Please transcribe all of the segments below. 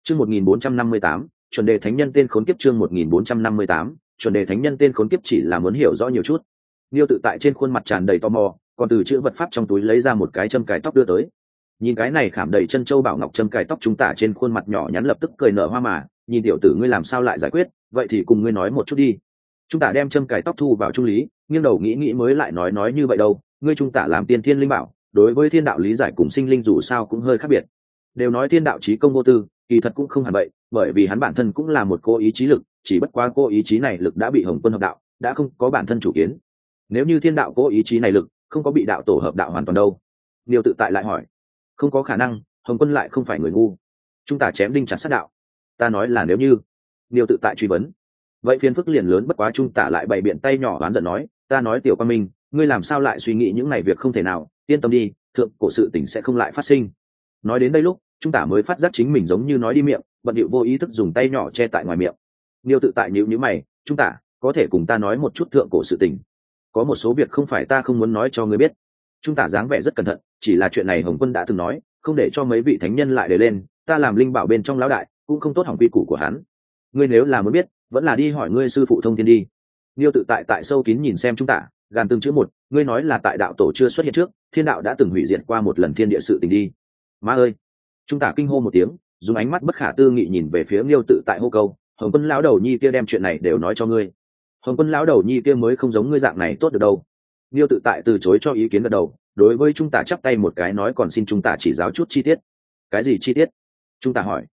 Chương 1458, chuẩn đề thánh nhân tên khốn kiếp. Chương 1458, chuẩn đề thánh nhân tên khốn kiếp. Chỉ là muốn hiểu rõ nhiều chút. Niêu tự tại trên khuôn mặt tràn đầy tò mò, còn từ chữ vật pháp trong túi lấy ra một cái châm cài tóc đưa tới. Nhìn cái này khảm đầy chân châu bảo ngọc châm cài tóc chúng ta trên khuôn mặt nhỏ nhắn lập tức cười nở hoa mà, nhìn tiểu tử ngươi làm sao lại giải quyết, vậy thì cùng ngươi nói một chút đi. Chúng ta đem châm cài tóc thu vào trung lý, nghiêng đầu nghĩ mới lại nói như vậy đâu, ngươi chúng ta làm tiên thiên linh bảo, đối với thiên đạo lý giải cùng sinh linh dù sao cũng hơi khác biệt. Đều nói thiên đạo chí công vô tư, kỳ thật cũng không hẳn vậy, bởi vì hắn bản thân cũng là một cô ý chí lực, chỉ bất quá cô ý chí này lực đã bị Hồng Quân hợp đạo, đã không có bản thân chủ kiến. Nếu như thiên đạo cố ý chí này lực không có bị đạo tổ hợp đạo hoàn toàn đâu? Niêu tự tại lại hỏi. Không có khả năng, Hồng Quân lại không phải người ngu. Chúng ta chém đinh chặt sát đạo. Ta nói là nếu như. Niêu tự tại truy vấn. Vậy phiền phức liền lớn, bất quá chúng ta lại bày biện tay nhỏ oán giận nói, ta nói tiểu quan minh, ngươi làm sao lại suy nghĩ những này việc không thể nào, yên tâm đi, thượng cổ sự tình sẽ không lại phát sinh. Nói đến đây lúc chúng ta mới phát giác chính mình giống như nói đi miệng, bận điệu vô ý thức dùng tay nhỏ che tại ngoài miệng. Niêu tự tại nhíu mày, chúng ta có thể cùng ta nói một chút thượng cổ sự tình. Có một số việc không phải ta không muốn nói cho ngươi biết. Chúng ta dáng vẻ rất cẩn thận, chỉ là chuyện này Hồng Quân đã từng nói, không để cho mấy vị thánh nhân lại để lên, ta làm linh bảo bên trong lão đại, cũng không tốt hỏng quy củ của hắn. Ngươi nếu là muốn biết, vẫn là đi hỏi ngươi sư phụ Thông Thiên đi. Niêu tự tại sâu kín nhìn xem chúng ta, gàn từng chữ một, ngươi nói là tại đạo tổ chưa xuất hiện trước, thiên đạo đã từng hủy diệt qua một lần thiên địa sự tình đi. Má ơi! Chúng ta kinh hô một tiếng, dùng ánh mắt bất khả tư nghị nhìn về phía Niêu tự tại hô câu, Hồng Quân lão đầu nhi kia đem chuyện này đều nói cho ngươi. Hồng Quân lão đầu nhi kia mới không giống ngươi dạng này tốt được đâu. Niêu tự tại từ chối cho ý kiến gật đầu, đối với chúng ta chắp tay một cái nói, còn xin chúng ta chỉ giáo chút chi tiết. Cái gì chi tiết? Chúng ta hỏi.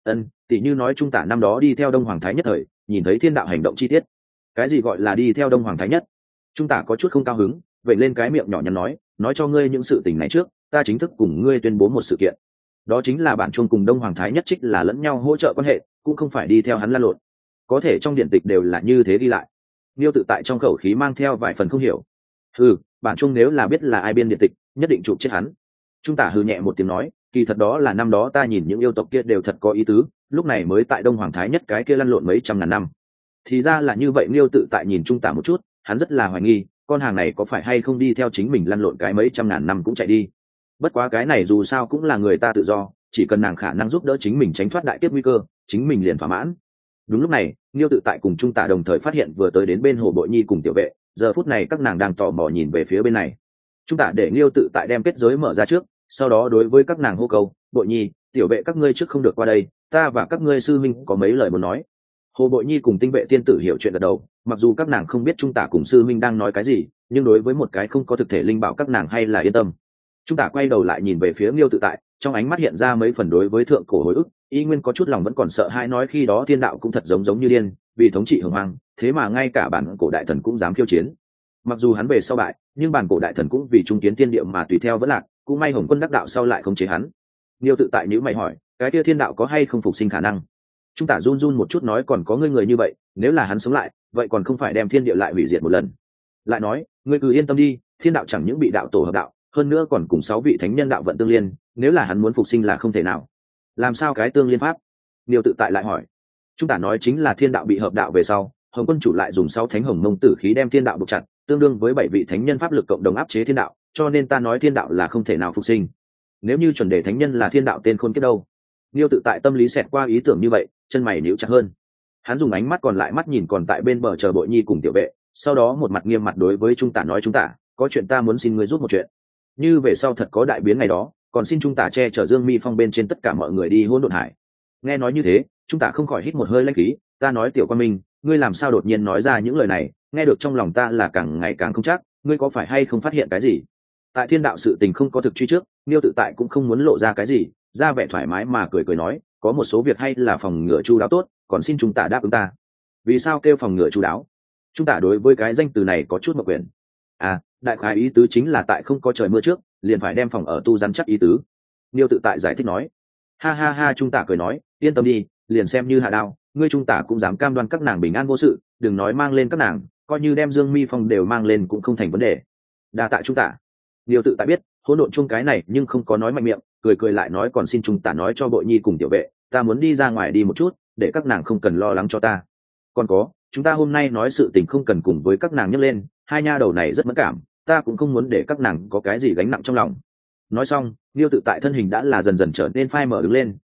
Tỷ như nói chúng ta năm đó đi theo Đông Hoàng Thái Nhất thời, nhìn thấy thiên đạo hành động chi tiết. Cái gì gọi là đi theo Đông Hoàng Thái Nhất? Chúng ta có chút không cao hứng, vậy lên cái miệng nhỏ nhắn nói cho ngươi những sự tình này trước, ta chính thức cùng ngươi tuyên bố một sự kiện. Đó chính là bản chuông cùng Đông Hoàng Thái Nhất trích là lẫn nhau hỗ trợ quan hệ, cũng không phải đi theo hắn lan lộn. Có thể trong điển tịch đều là như thế đi lại. Niêu tự tại trong khẩu khí mang theo vài phần không hiểu. Bản chuông nếu là biết là ai biên điện tịch, nhất định chụp chết hắn. Chúng ta hừ nhẹ một tiếng nói, kỳ thật đó là năm đó ta nhìn những yêu tộc kia đều thật có ý tứ, lúc này mới tại Đông Hoàng Thái Nhất cái kia lăn lộn mấy trăm ngàn năm. Thì ra là như vậy. Niêu tự tại nhìn Trung Tả một chút, hắn rất là hoài nghi, con hàng này có phải hay không đi theo chính mình lăn lộn cái mấy trăm ngàn năm cũng chạy đi. Bất quá cái này dù sao cũng là người ta tự do, chỉ cần nàng khả năng giúp đỡ chính mình tránh thoát đại kiếp nguy cơ, chính mình liền thỏa mãn. Đúng lúc này, Niêu tự tại cùng Trung Tả đồng thời phát hiện vừa tới đến bên Hồ Bội Nhi cùng tiểu vệ, giờ phút này các nàng đang tò mò nhìn về phía bên này. Trung Tả để Niêu tự tại đem kết giới mở ra trước, sau đó đối với các nàng hô câu, Bội Nhi, tiểu vệ các ngươi trước không được qua đây, ta và các ngươi sư minh có mấy lời muốn nói. Hồ Bội Nhi cùng Tinh Vệ tiên tử hiểu chuyện gật đầu, mặc dù các nàng không biết Trung Tả cùng sư minh đang nói cái gì, nhưng đối với một cái không có thực thể linh bảo các nàng hay là yên tâm. Trung Tả quay đầu lại nhìn về phía Niêu tự tại, trong ánh mắt hiện ra mấy phần đối với thượng cổ hồi ức, y nguyên có chút lòng vẫn còn sợ hãi, nói khi đó thiên đạo cũng thật giống như điên, vì thống trị hồng hoang, thế mà ngay cả bản cổ đại thần cũng dám khiêu chiến. Mặc dù hắn về sau bại, nhưng bản cổ đại thần cũng vì trung kiến thiên địa mà tùy theo vẫn lạc, cũng may Hồng Quân đắc đạo sau lại không chế hắn. Niêu tự tại nhíu mày hỏi, cái kia thiên đạo có hay không phục sinh khả năng? Trung Tả run run một chút nói, còn có người như vậy, nếu là hắn sống lại, vậy còn không phải đem thiên địa lại hủy diệt một lần. Lại nói, ngươi cứ yên tâm đi, thiên đạo chẳng những bị đạo tổ hợp đạo, hơn nữa còn cùng 6 vị thánh nhân đạo vận tương liên, nếu là hắn muốn phục sinh là không thể nào. Làm sao cái tương liên pháp? Niêu tự tại lại hỏi. Chúng ta nói chính là thiên đạo bị hợp đạo về sau, Hồng Quân chủ lại dùng 6 thánh hồng mông tử khí đem thiên đạo buộc chặt, tương đương với 7 vị thánh nhân pháp lực cộng đồng áp chế thiên đạo, cho nên ta nói thiên đạo là không thể nào phục sinh. Nếu như chuẩn đề thánh nhân là thiên đạo tên khôn kiếp đâu? Niêu tự tại tâm lý xẹt qua ý tưởng như vậy, chân mày nhíu chặt hơn. Hắn dùng ánh mắt còn lại mắt nhìn còn tại bên bờ chờ Bội Nhi cùng tiểu vệ, sau đó một mặt nghiêm mặt đối với Trung Tả nói, Trung Tả, có chuyện ta muốn xin ngươi giúp một chuyện. Như về sau thật có đại biến ngày đó, còn xin Trung Tả che chở Dương Mi Phong bên trên tất cả mọi người đi hỗn độn hải. Nghe nói như thế, Trung Tả không khỏi hít một hơi lãnh khí, ta nói tiểu quan minh, ngươi làm sao đột nhiên nói ra những lời này, nghe được trong lòng ta là càng ngày càng không chắc, ngươi có phải hay không phát hiện cái gì? Tại thiên đạo sự tình không có thực truy trước, Niêu tự tại cũng không muốn lộ ra cái gì, ra vẻ thoải mái mà cười nói, có một số việc hay là phòng ngừa chu đáo tốt, còn xin Trung Tả đáp ứng ta. Vì sao kêu phòng ngừa chu đáo? Trung Tả đối với cái danh từ này có chút mặc quyền. Đại khái ý tứ chính là tại không có trời mưa trước, liền phải đem phòng ở tu rắn chắc ý tứ. Niêu tự tại giải thích nói. Ha, Trung Tả cười nói, yên tâm đi, liền xem như hạ đao, ngươi Trung Tả cũng dám cam đoan các nàng bình an vô sự, đừng nói mang lên các nàng, coi như đem Dương Mi Phong đều mang lên cũng không thành vấn đề. Đa tạ Trung Tả. Niêu tự tại biết hỗn độn chung cái này nhưng không có nói mạnh miệng, cười lại nói, còn xin Trung Tả nói cho Bội Nhi cùng tiểu vệ, ta muốn đi ra ngoài đi một chút, để các nàng không cần lo lắng cho ta. Còn có, chúng ta hôm nay nói sự tình không cần cùng với các nàng nhắc lên, hai nha đầu này rất mẫn cảm, ta cũng không muốn để các nàng có cái gì gánh nặng trong lòng. Nói xong, Niêu tự tại thân hình đã là dần dần trở nên phai mở đứng lên,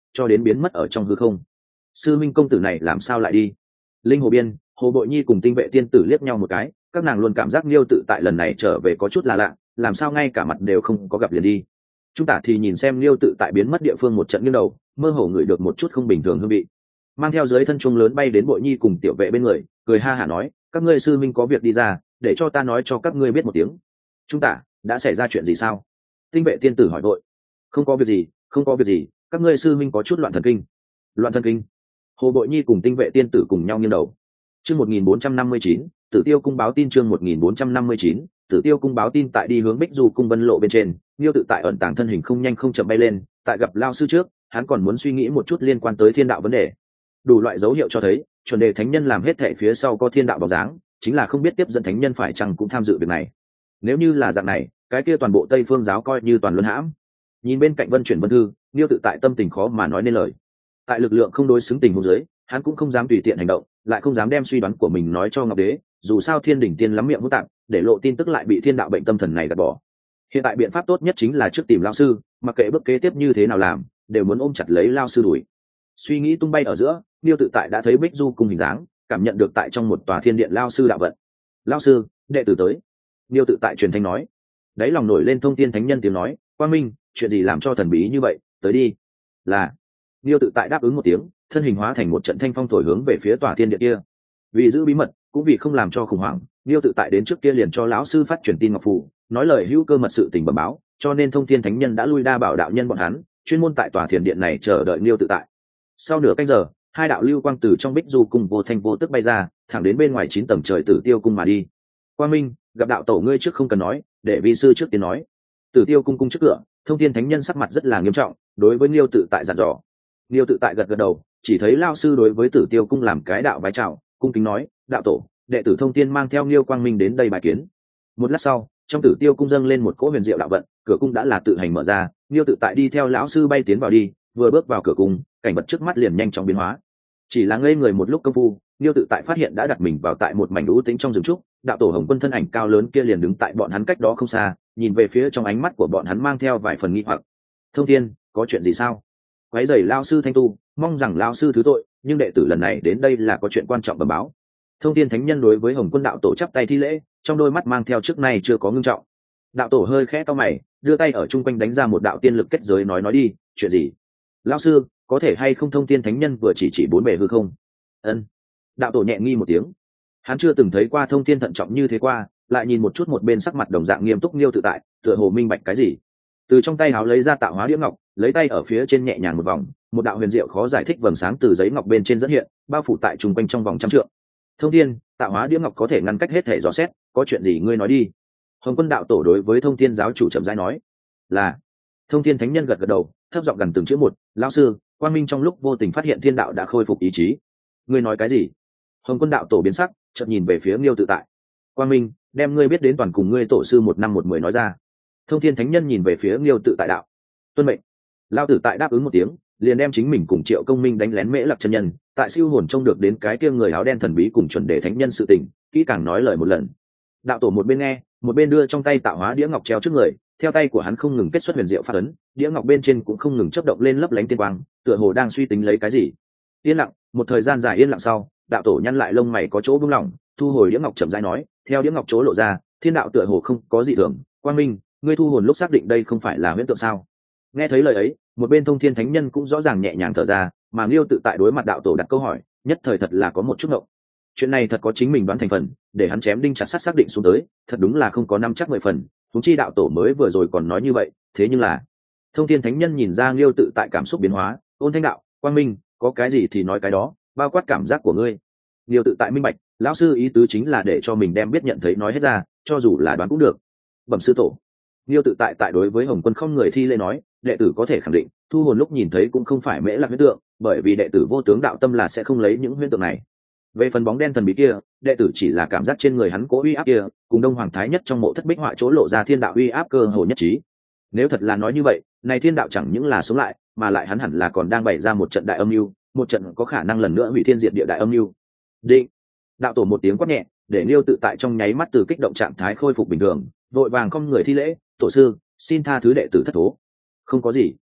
cho đến biến mất ở trong hư không. Sư minh công tử này làm sao lại đi? Linh Hồ Biên, Hồ Bội Nhi cùng Tinh Vệ tiên tử liếc nhau một cái, các nàng luôn cảm giác Liêu Tự Tại lần này trở về có chút là lạ, làm sao ngay cả mặt đều không có gặp liền đi. Chúng ta thì nhìn xem Liêu Tự Tại biến mất địa phương một trận nghiêng đầu, mơ hồ ngửi được một chút không bình thường hương vị, mang theo dưới thân chuông lớn bay đến Bội Nhi cùng Tiểu Vệ bên người, cười ha hả nói, các ngươi sư minh có việc đi ra, để cho ta nói cho các ngươi biết một tiếng. Chúng ta đã xảy ra chuyện gì sao? Tinh Vệ tiên tử hỏi vội. Không có việc gì, không có việc gì, các ngươi sư minh có chút loạn thần kinh. Loạn thần kinh? Hồ Bội Nhi cùng Tinh Vệ tiên tử cùng nhau nghiêng đầu. Chương 1459, Tử Tiêu cung báo tin. Chương 1459, Tử Tiêu cung báo tin. Tại đi hướng Bích Du cung Vân lộ bên trên, Liêu Tự Tại ẩn tàng thân hình không nhanh không chậm bay lên, tại gặp lao sư trước, hắn còn muốn suy nghĩ một chút liên quan tới thiên đạo vấn đề. Đủ loại dấu hiệu cho thấy, chuẩn đề thánh nhân làm hết thảy phía sau có thiên đạo bóng dáng, chính là không biết tiếp dẫn thánh nhân phải chăng cũng tham dự việc này. Nếu như là dạng này, cái kia toàn bộ Tây Phương giáo coi như toàn luân hãm. Nhìn bên cạnh Vân Chuyển Vân Thư, Liêu Tự Tại tâm tình khó mà nói nên lời. Tại lực lượng không đối xứng tình huống dưới, hắn cũng không dám tùy tiện hành động, lại không dám đem suy đoán của mình nói cho Ngọc Đế, dù sao Thiên Đỉnh Tiên lắm miệng hỗn tạp, để lộ tin tức lại bị thiên đạo bệnh tâm thần này gạt bỏ. Hiện tại biện pháp tốt nhất chính là trước tìm lão sư, mặc kệ bước kế tiếp như thế nào làm, đều muốn ôm chặt lấy lão sư đuổi. Suy nghĩ tung bay ở giữa, Liêu Tự Tại đã thấy Bích Du cung hình dáng, cảm nhận được tại trong một tòa thiên điện lão sư đạo vận. "Lão sư, đệ tử tới." Liêu Tự Tại truyền thanh nói. Đáy lòng nổi lên thông thiên thánh nhân tiếng nói, "Quang Minh, chuyện gì làm cho thần bí như vậy, tới đi." Là. Liêu Tự Tại đáp ứng một tiếng, thân hình hóa thành một trận thanh phong thổi hướng về phía tòa thiên điện kia. Vì giữ bí mật, cũng vì không làm cho khủng hoảng, Liêu Tự Tại đến trước kia liền cho lão sư phát truyền tin ngọc phù, nói lời hữu cơ mật sự tình bẩm báo, cho nên thông thiên thánh nhân đã lui đa bảo đạo nhân bọn hắn, chuyên môn tại tòa thiền điện này chờ đợi Liêu Tự Tại. Sau nửa canh giờ, hai đạo lưu quang từ trong Bích Du cung vô thanh vô tức bay ra, thẳng đến bên ngoài 9 tầng trời Tử Tiêu cung mà đi. Quang Minh, gặp đạo tổ ngươi trước không cần nói, để vi sư trước tiên nói. Tử Tiêu cung trước cửa, thông thiên thánh nhân sắc mặt rất là nghiêm trọng, đối với Liêu Tự Tại dặn dò. Liêu Tự Tại gật gật đầu, chỉ thấy lao sư đối với Tử Tiêu cung làm cái đạo bái chào, cung kính nói, đạo tổ, đệ tử thông thiên mang theo Liêu Quang Minh đến đây bài kiến. Một lát sau, trong Tử Tiêu cung dâng lên một cỗ huyền diệu đạo vận, cửa cung đã là tự hành mở ra, Liêu Tự Tại đi theo lão sư bay tiến vào đi, vừa bước vào cửa cung, cảnh vật trước mắt liền nhanh chóng biến hóa. Chỉ là ngây người một lúc công phu, Liêu Tự Tại phát hiện đã đặt mình vào tại một mảnh u tĩnh trong rừng trúc, đạo tổ Hồng Quân thân ảnh cao lớn kia liền đứng tại bọn hắn cách đó không xa, nhìn về phía trong ánh mắt của bọn hắn mang theo vài phần nghi hoặc. Thông thiên, có chuyện gì sao? Quấy rầy lão sư thanh tu, mong rằng lão sư thứ tội, nhưng đệ tử lần này đến đây là có chuyện quan trọng bẩm báo. Thông thiên thánh nhân đối với Hồng Quân đạo tổ chắp tay thi lễ, trong đôi mắt mang theo trước nay chưa có ngưng trọng. Đạo tổ hơi khẽ cau mày, đưa tay ở trung quanh đánh ra một đạo tiên lực kết giới nói đi, chuyện gì? Lão sư, có thể hay không thông thiên thánh nhân vừa chỉ bốn bề hư không? Ân. Đạo tổ nhẹ nghi một tiếng. Hắn chưa từng thấy qua thông thiên thận trọng như thế qua, lại nhìn một chút một bên sắc mặt đồng dạng nghiêm túc Liêu Tự Tại, tựa hồ minh bạch cái gì. Từ trong tay háo lấy ra tạo hóa đĩa ngọc, lấy tay ở phía trên nhẹ nhàng một vòng, một đạo huyền diệu khó giải thích vầng sáng từ giấy ngọc bên trên dẫn hiện, bao phủ tại trung quanh trong vòng trăm trượng. Thông thiên, tạo hóa đĩa ngọc có thể ngăn cách hết thể dò xét, có chuyện gì ngươi nói đi. Hồng Quân đạo tổ đối với thông thiên giáo chủ chậm rãi nói. Là. Thông thiên thánh nhân gật gật đầu, thấp giọng gần từng chữ một, lão sư, Quang Minh trong lúc vô tình phát hiện thiên đạo đã khôi phục ý chí. Ngươi nói cái gì? Hồng Quân đạo tổ biến sắc, chợt nhìn về phía Liêu Tự Tại. Quang Minh, đem ngươi biết đến toàn cùng ngươi tổ sư 1 năm 1 10 nói ra. Thông thiên thánh nhân nhìn về phía Liêu Tự Tại đạo. Tuân mệnh. Lão Tự Tại đáp ứng một tiếng, liền đem chính mình cùng Triệu Công Minh đánh lén Mễ Lạc chân nhân, tại siêu hồn trông được đến cái kia người áo đen thần bí cùng chuẩn đề thánh nhân sự tình, kỹ càng nói lời một lần. Đạo tổ một bên nghe, một bên đưa trong tay tạo hóa đĩa ngọc treo trước người, theo tay của hắn không ngừng kết xuất huyền diệu phát ấn, đĩa ngọc bên trên cũng không ngừng chớp động lên lấp lánh tiên quang, tựa hồ đang suy tính lấy cái gì. Yên lặng, một thời gian dài yên lặng sau, đạo tổ nhăn lại lông mày có chỗ buông lỏng, thu hồi đĩa ngọc chậm rãi nói, theo đĩa ngọc chỗ lộ ra, thiên đạo tựa hồ không có gì thường. Quang Minh, ngươi thu hồn lúc xác định đây không phải là huyễn tượng sao? Nghe thấy lời ấy, một bên thông thiên thánh nhân cũng rõ ràng nhẹ nhàng thở ra, mà Liêu Tự Tại đối mặt đạo tổ đặt câu hỏi, nhất thời thật là có một chút ngộng. Chuyện này thật có chính mình đoán thành phần, để hắn chém đinh chặt sắt xác định xuống tới, thật đúng là không có năm chắc 10 phần. Huống chi đạo tổ mới vừa rồi còn nói như vậy, thế nhưng là thông thiên thánh nhân nhìn ra Liêu Tự Tại cảm xúc biến hóa, ôn thanh đạo, Quang Minh, có cái gì thì nói cái đó, bao quát cảm giác của ngươi. Liêu Tự Tại minh bạch, lão sư ý tứ chính là để cho mình đem biết nhận thấy nói hết ra, cho dù là đoán cũng được. Bẩm sư tổ. Liêu Tự Tại tại đối với Hồng Quân không người thi lễ nói, đệ tử có thể khẳng định, thu hồn lúc nhìn thấy cũng không phải Mễ Lạc huyễn tượng, bởi vì đệ tử vô tướng đạo tâm là sẽ không lấy những huyễn tượng này. Về phần bóng đen thần bí kia, đệ tử chỉ là cảm giác trên người hắn cố uy áp kia, cùng Đông Hoàng Thái Nhất trong mộ thất bích họa chỗ lộ ra thiên đạo uy áp cơ hồ nhất trí. Nếu thật là nói như vậy, này thiên đạo chẳng những là sống lại, mà lại hắn hẳn là còn đang bày ra một trận đại âm mưu, một trận có khả năng lần nữa hủy thiên diệt địa đại âm mưu. Định. Đạo tổ một tiếng quát nhẹ, để Liêu Tự Tại trong nháy mắt từ kích động trạng thái khôi phục bình thường, vội vàng không người thi lễ, tổ sư, xin tha thứ đệ tử thất thố. Không có gì.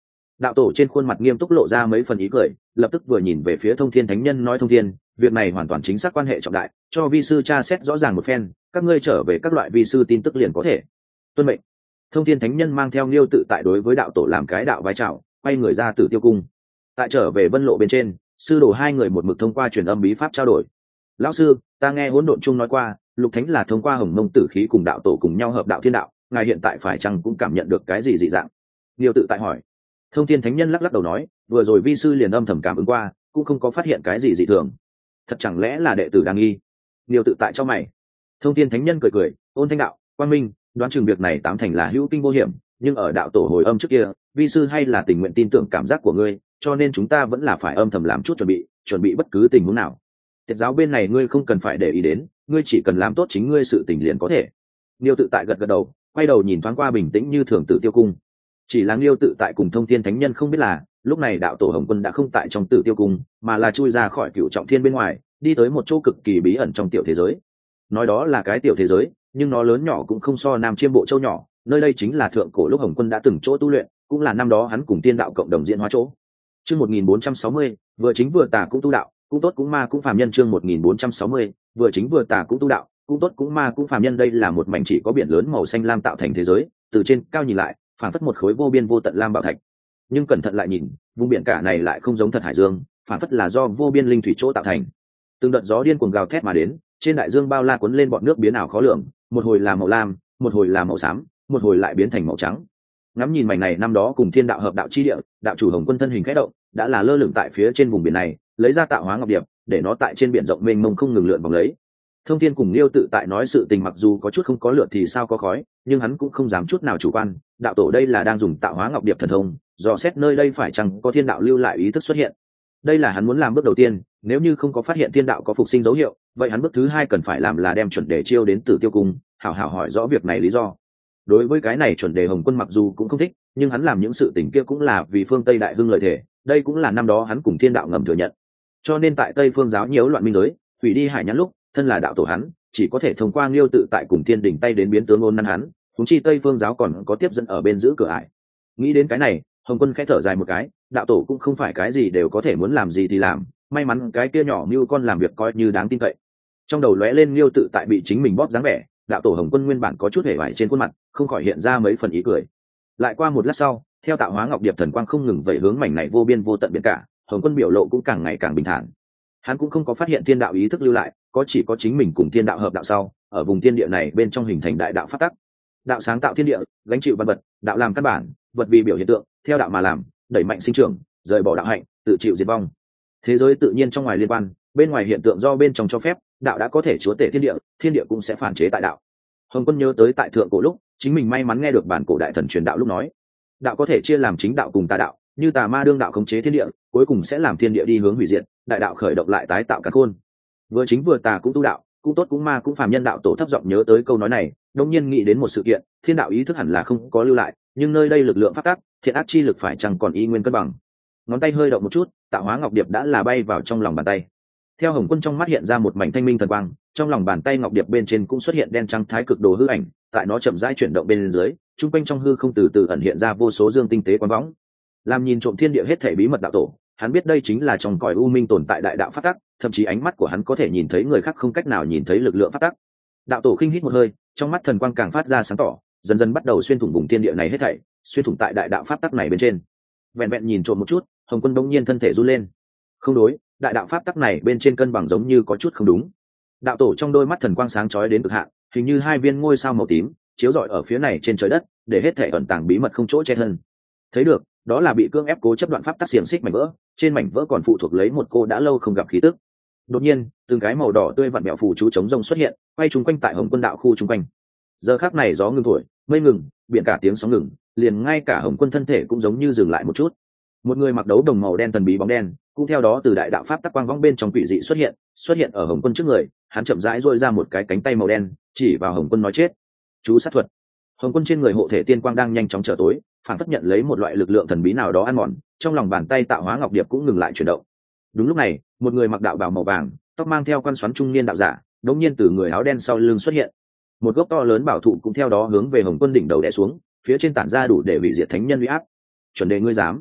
Đạo tổ trên khuôn mặt nghiêm túc lộ ra mấy phần ý cười, lập tức vừa nhìn về phía Thông Thiên Thánh Nhân nói: Thông Thiên, việc này hoàn toàn chính xác quan hệ trọng đại, cho vi sư tra xét rõ ràng một phen, các ngươi trở về các loại vi sư tin tức liền có thể. Tuân mệnh. Thông Thiên Thánh Nhân mang theo Liêu Tự Tại đối với đạo tổ làm cái đạo vái chào, quay người ra Tử Tiêu cung. Tại trở về Vân Lộ bên trên, sư đồ hai người một mực thông qua truyền âm bí pháp trao đổi. Lão sư, ta nghe Hỗn Độn Chung nói qua, Lục Thánh là thông qua Hồng Mông Tử khí cùng đạo tổ cùng nhau hợp đạo thiên đạo, ngài hiện tại phải chăng cũng cảm nhận được cái gì dị dạng? Liêu Tự Tại hỏi. Thông Thiên Thánh Nhân lắc lắc đầu nói, vừa rồi vi sư liền âm thầm cảm ứng qua, cũng không có phát hiện cái gì dị thường. Thật chẳng lẽ là đệ tử đang nghi? Liêu Tự Tại cho mày. Thông Thiên Thánh Nhân cười cười, ôn thanh đạo, Quang Minh, đoán chừng việc này tám thành là hữu kinh vô hiểm, nhưng ở đạo tổ hồi âm trước kia, vi sư hay là tình nguyện tin tưởng cảm giác của ngươi, cho nên chúng ta vẫn là phải âm thầm làm chút chuẩn bị bất cứ tình huống nào. Tiệt giáo bên này ngươi không cần phải để ý đến, ngươi chỉ cần làm tốt chính ngươi sự tình liền có thể. Liêu Tự Tại gật gật đầu, quay đầu nhìn thoáng qua bình tĩnh như thường Tử Tiêu cung. Chỉ là Liêu Tự Tại cùng Thông Thiên Thánh Nhân không biết là, lúc này đạo tổ Hồng Quân đã không tại trong Tử Tiêu cung, mà là chui ra khỏi Cửu Trọng Thiên bên ngoài, đi tới một chỗ cực kỳ bí ẩn trong tiểu thế giới. Nói đó là cái tiểu thế giới, nhưng nó lớn nhỏ cũng không so Nam Chiêm Bộ Châu nhỏ, nơi đây chính là thượng cổ lúc Hồng Quân đã từng chỗ tu luyện, cũng là năm đó hắn cùng tiên đạo cộng đồng diễn hóa chỗ. Chương 1460, vừa chính vừa tà cũng tu đạo, cũng tốt cũng ma cũng phàm nhân. Chương 1460, vừa chính vừa tà cũng tu đạo, cũng tốt cũng ma cũng phàm nhân. Đây là một mảnh chỉ có biển lớn màu xanh lam tạo thành thế giới, từ trên cao nhìn lại, phản phất một khối vô biên vô tận lam bảo thạch. Nhưng cẩn thận lại nhìn, vùng biển cả này lại không giống thật hải dương, phản phất là do vô biên linh thủy chỗ tạo thành. Từng đợt gió điên cuồng gào thét mà đến, trên đại dương bao la cuốn lên bọn nước biến ảo khó lường, một hồi là màu lam, một hồi là màu xám, một hồi lại biến thành màu trắng. Ngắm nhìn mảnh này năm đó cùng thiên đạo hợp đạo chi địa, đạo chủ Hồng Quân thân hình khẽ động, đã là lơ lửng tại phía trên vùng biển này, lấy ra tạo hóa ngọc điệp, để nó tại trên biển rộng mênh mông không ngừng lượn vòng lấy. Thông Thiên cùng Liêu Tự Tại nói sự tình mặc dù có chút không có lượt thì sao có khói, nhưng hắn cũng không dám chút nào chủ quan, đạo tổ đây là đang dùng tạo hóa ngọc điệp thần thông, dò xét nơi đây phải chăng có thiên đạo lưu lại ý thức xuất hiện. Đây là hắn muốn làm bước đầu tiên, nếu như không có phát hiện thiên đạo có phục sinh dấu hiệu, vậy hắn bước thứ hai cần phải làm là đem chuẩn đề chiêu đến Tử Tiêu cung, hảo hảo hỏi rõ việc này lý do. Đối với cái này chuẩn đề Hồng Quân mặc dù cũng không thích, nhưng hắn làm những sự tình kia cũng là vì phương Tây đại hưng lợi thể, đây cũng là năm đó hắn cùng thiên đạo ngầm thừa nhận. Cho nên tại Tây phương giáo nhiễu loạn minh giới, hủy đi hải nhãn lúc, thân là đạo tổ hắn, chỉ có thể thông qua Liêu Tự Tại cùng thiên đỉnh tay đến biến tướng ôn năn hắn, chúng chi Tây phương giáo còn có tiếp dẫn ở bên giữ cửa ải. Nghĩ đến cái này, Hồng Quân khẽ thở dài một cái, đạo tổ cũng không phải cái gì đều có thể muốn làm gì thì làm, may mắn cái kia nhỏ mưu con làm việc coi như đáng tin cậy. Trong đầu lóe lên Liêu Tự Tại bị chính mình bóp dáng vẻ, đạo tổ Hồng Quân nguyên bản có chút hề vải trên khuôn mặt, không khỏi hiện ra mấy phần ý cười. Lại qua một lát sau, theo tạo hóa ngọc điệp thần quang không ngừng vẩy hướng mảnh này vô biên vô tận biển cả, Hồng Quân biểu lộ cũng càng ngày càng bình thản. Hắn cũng không có phát hiện thiên đạo ý thức lưu lại, chỉ có chính mình cùng thiên đạo hợp đạo sau, ở vùng thiên địa này bên trong hình thành đại đạo pháp tắc. Đạo sáng tạo thiên địa, gánh chịu văn vật, đạo làm căn bản, vật vì biểu hiện tượng, theo đạo mà làm, đẩy mạnh sinh trưởng, rời bỏ đạo hạnh, tự chịu diệt vong. Thế giới tự nhiên trong ngoài liên quan, bên ngoài hiện tượng do bên trong cho phép, đạo đã có thể chúa tể thiên địa cũng sẽ phản chế tại đạo. Hồng Quân nhớ tới tại thượng cổ lúc, chính mình may mắn nghe được bản cổ đại thần truyền đạo lúc nói, đạo có thể chia làm chính đạo cùng tà đạo, như tà ma đương đạo khống chế thiên địa, cuối cùng sẽ làm thiên địa đi hướng hủy diệt, đại đạo khởi động lại tái tạo cả khôn. Vừa chính vừa tà cũng tu đạo, cũng tốt cũng ma cũng phàm nhân. Đạo tổ thấp giọng nhớ tới câu nói này, đột nhiên nghĩ đến một sự kiện, thiên đạo ý thức hẳn là không có lưu lại, nhưng nơi đây lực lượng phát tác, thiện ác chi lực phải chẳng còn y nguyên cân bằng. Ngón tay hơi động một chút, tạo hóa ngọc điệp đã là bay vào trong lòng bàn tay. Theo Hồng Quân trong mắt hiện ra một mảnh thanh minh thần quang, trong lòng bàn tay ngọc điệp bên trên cũng xuất hiện đen trắng thái cực đồ hư ảnh, tại nó chậm rãi chuyển động bên dưới, trung quanh trong hư không từ từ ẩn hiện ra vô số dương tinh tế quang võng. Làm nhìn trộm thiên địa hết thảy bí mật đạo tổ, hắn biết đây chính là trong cõi u minh tồn tại đại đạo phát tắc, thậm chí ánh mắt của hắn có thể nhìn thấy người khác không cách nào nhìn thấy lực lượng phát tắc. Đạo tổ khinh hít một hơi, trong mắt thần quang càng phát ra sáng tỏ, dần dần bắt đầu xuyên thủng vùng thiên địa này hết thảy, xuyên thủng tại đại đạo pháp tắc này bên trên. Vẹn vẹn nhìn trộm một chút, Hồng Quân bỗng nhiên thân thể run lên. Không đối, đại đạo pháp tắc này bên trên cân bằng giống như có chút không đúng. Đạo tổ trong đôi mắt thần quang sáng chói đến cực hạn, hình như hai viên ngôi sao màu tím chiếu rọi ở phía này trên trời đất, để hết thảy ẩn tàng bí mật không chỗ che thân. Thấy được, đó là bị cưỡng ép cố chấp đoạn pháp tắc xiềng xích mảnh vỡ, trên mảnh vỡ còn phụ thuộc lấy một cô đã lâu không gặp khí tức. Đột nhiên, từng cái màu đỏ tươi vặn vẹo phù chú chống rông xuất hiện, quay chung quanh tại Hồng Quân đạo khu chung quanh. Giờ khắc này gió ngừng thổi, mây ngừng, biển cả tiếng sóng ngừng, liền ngay cả Hồng Quân thân thể cũng giống như dừng lại một chút. Một người mặc đấu đồng màu đen thần bí bóng đen, cũng theo đó từ đại đạo pháp tắc quang vong bên trong quỷ dị xuất hiện ở Hồng Quân trước người. Hắn chậm rãi duỗi ra một cái cánh tay màu đen, chỉ vào Hồng Quân nói chết. Chú sát thuật. Hồng Quân trên người hộ thể tiên quang đang nhanh chóng trở tối, phản phất nhận lấy một loại lực lượng thần bí nào đó ăn mòn, trong lòng bàn tay tạo hóa ngọc điệp cũng ngừng lại chuyển động. Đúng lúc này, một người mặc đạo bào màu vàng, tóc mang theo quan xoắn trung niên đạo giả, đột nhiên từ người áo đen sau lưng xuất hiện. Một gốc to lớn bảo thụ cũng theo đó hướng về Hồng Quân đỉnh đầu đè xuống, phía trên tản ra đủ để hủy diệt thánh nhân uy áp. Chuẩn đề ngươi dám?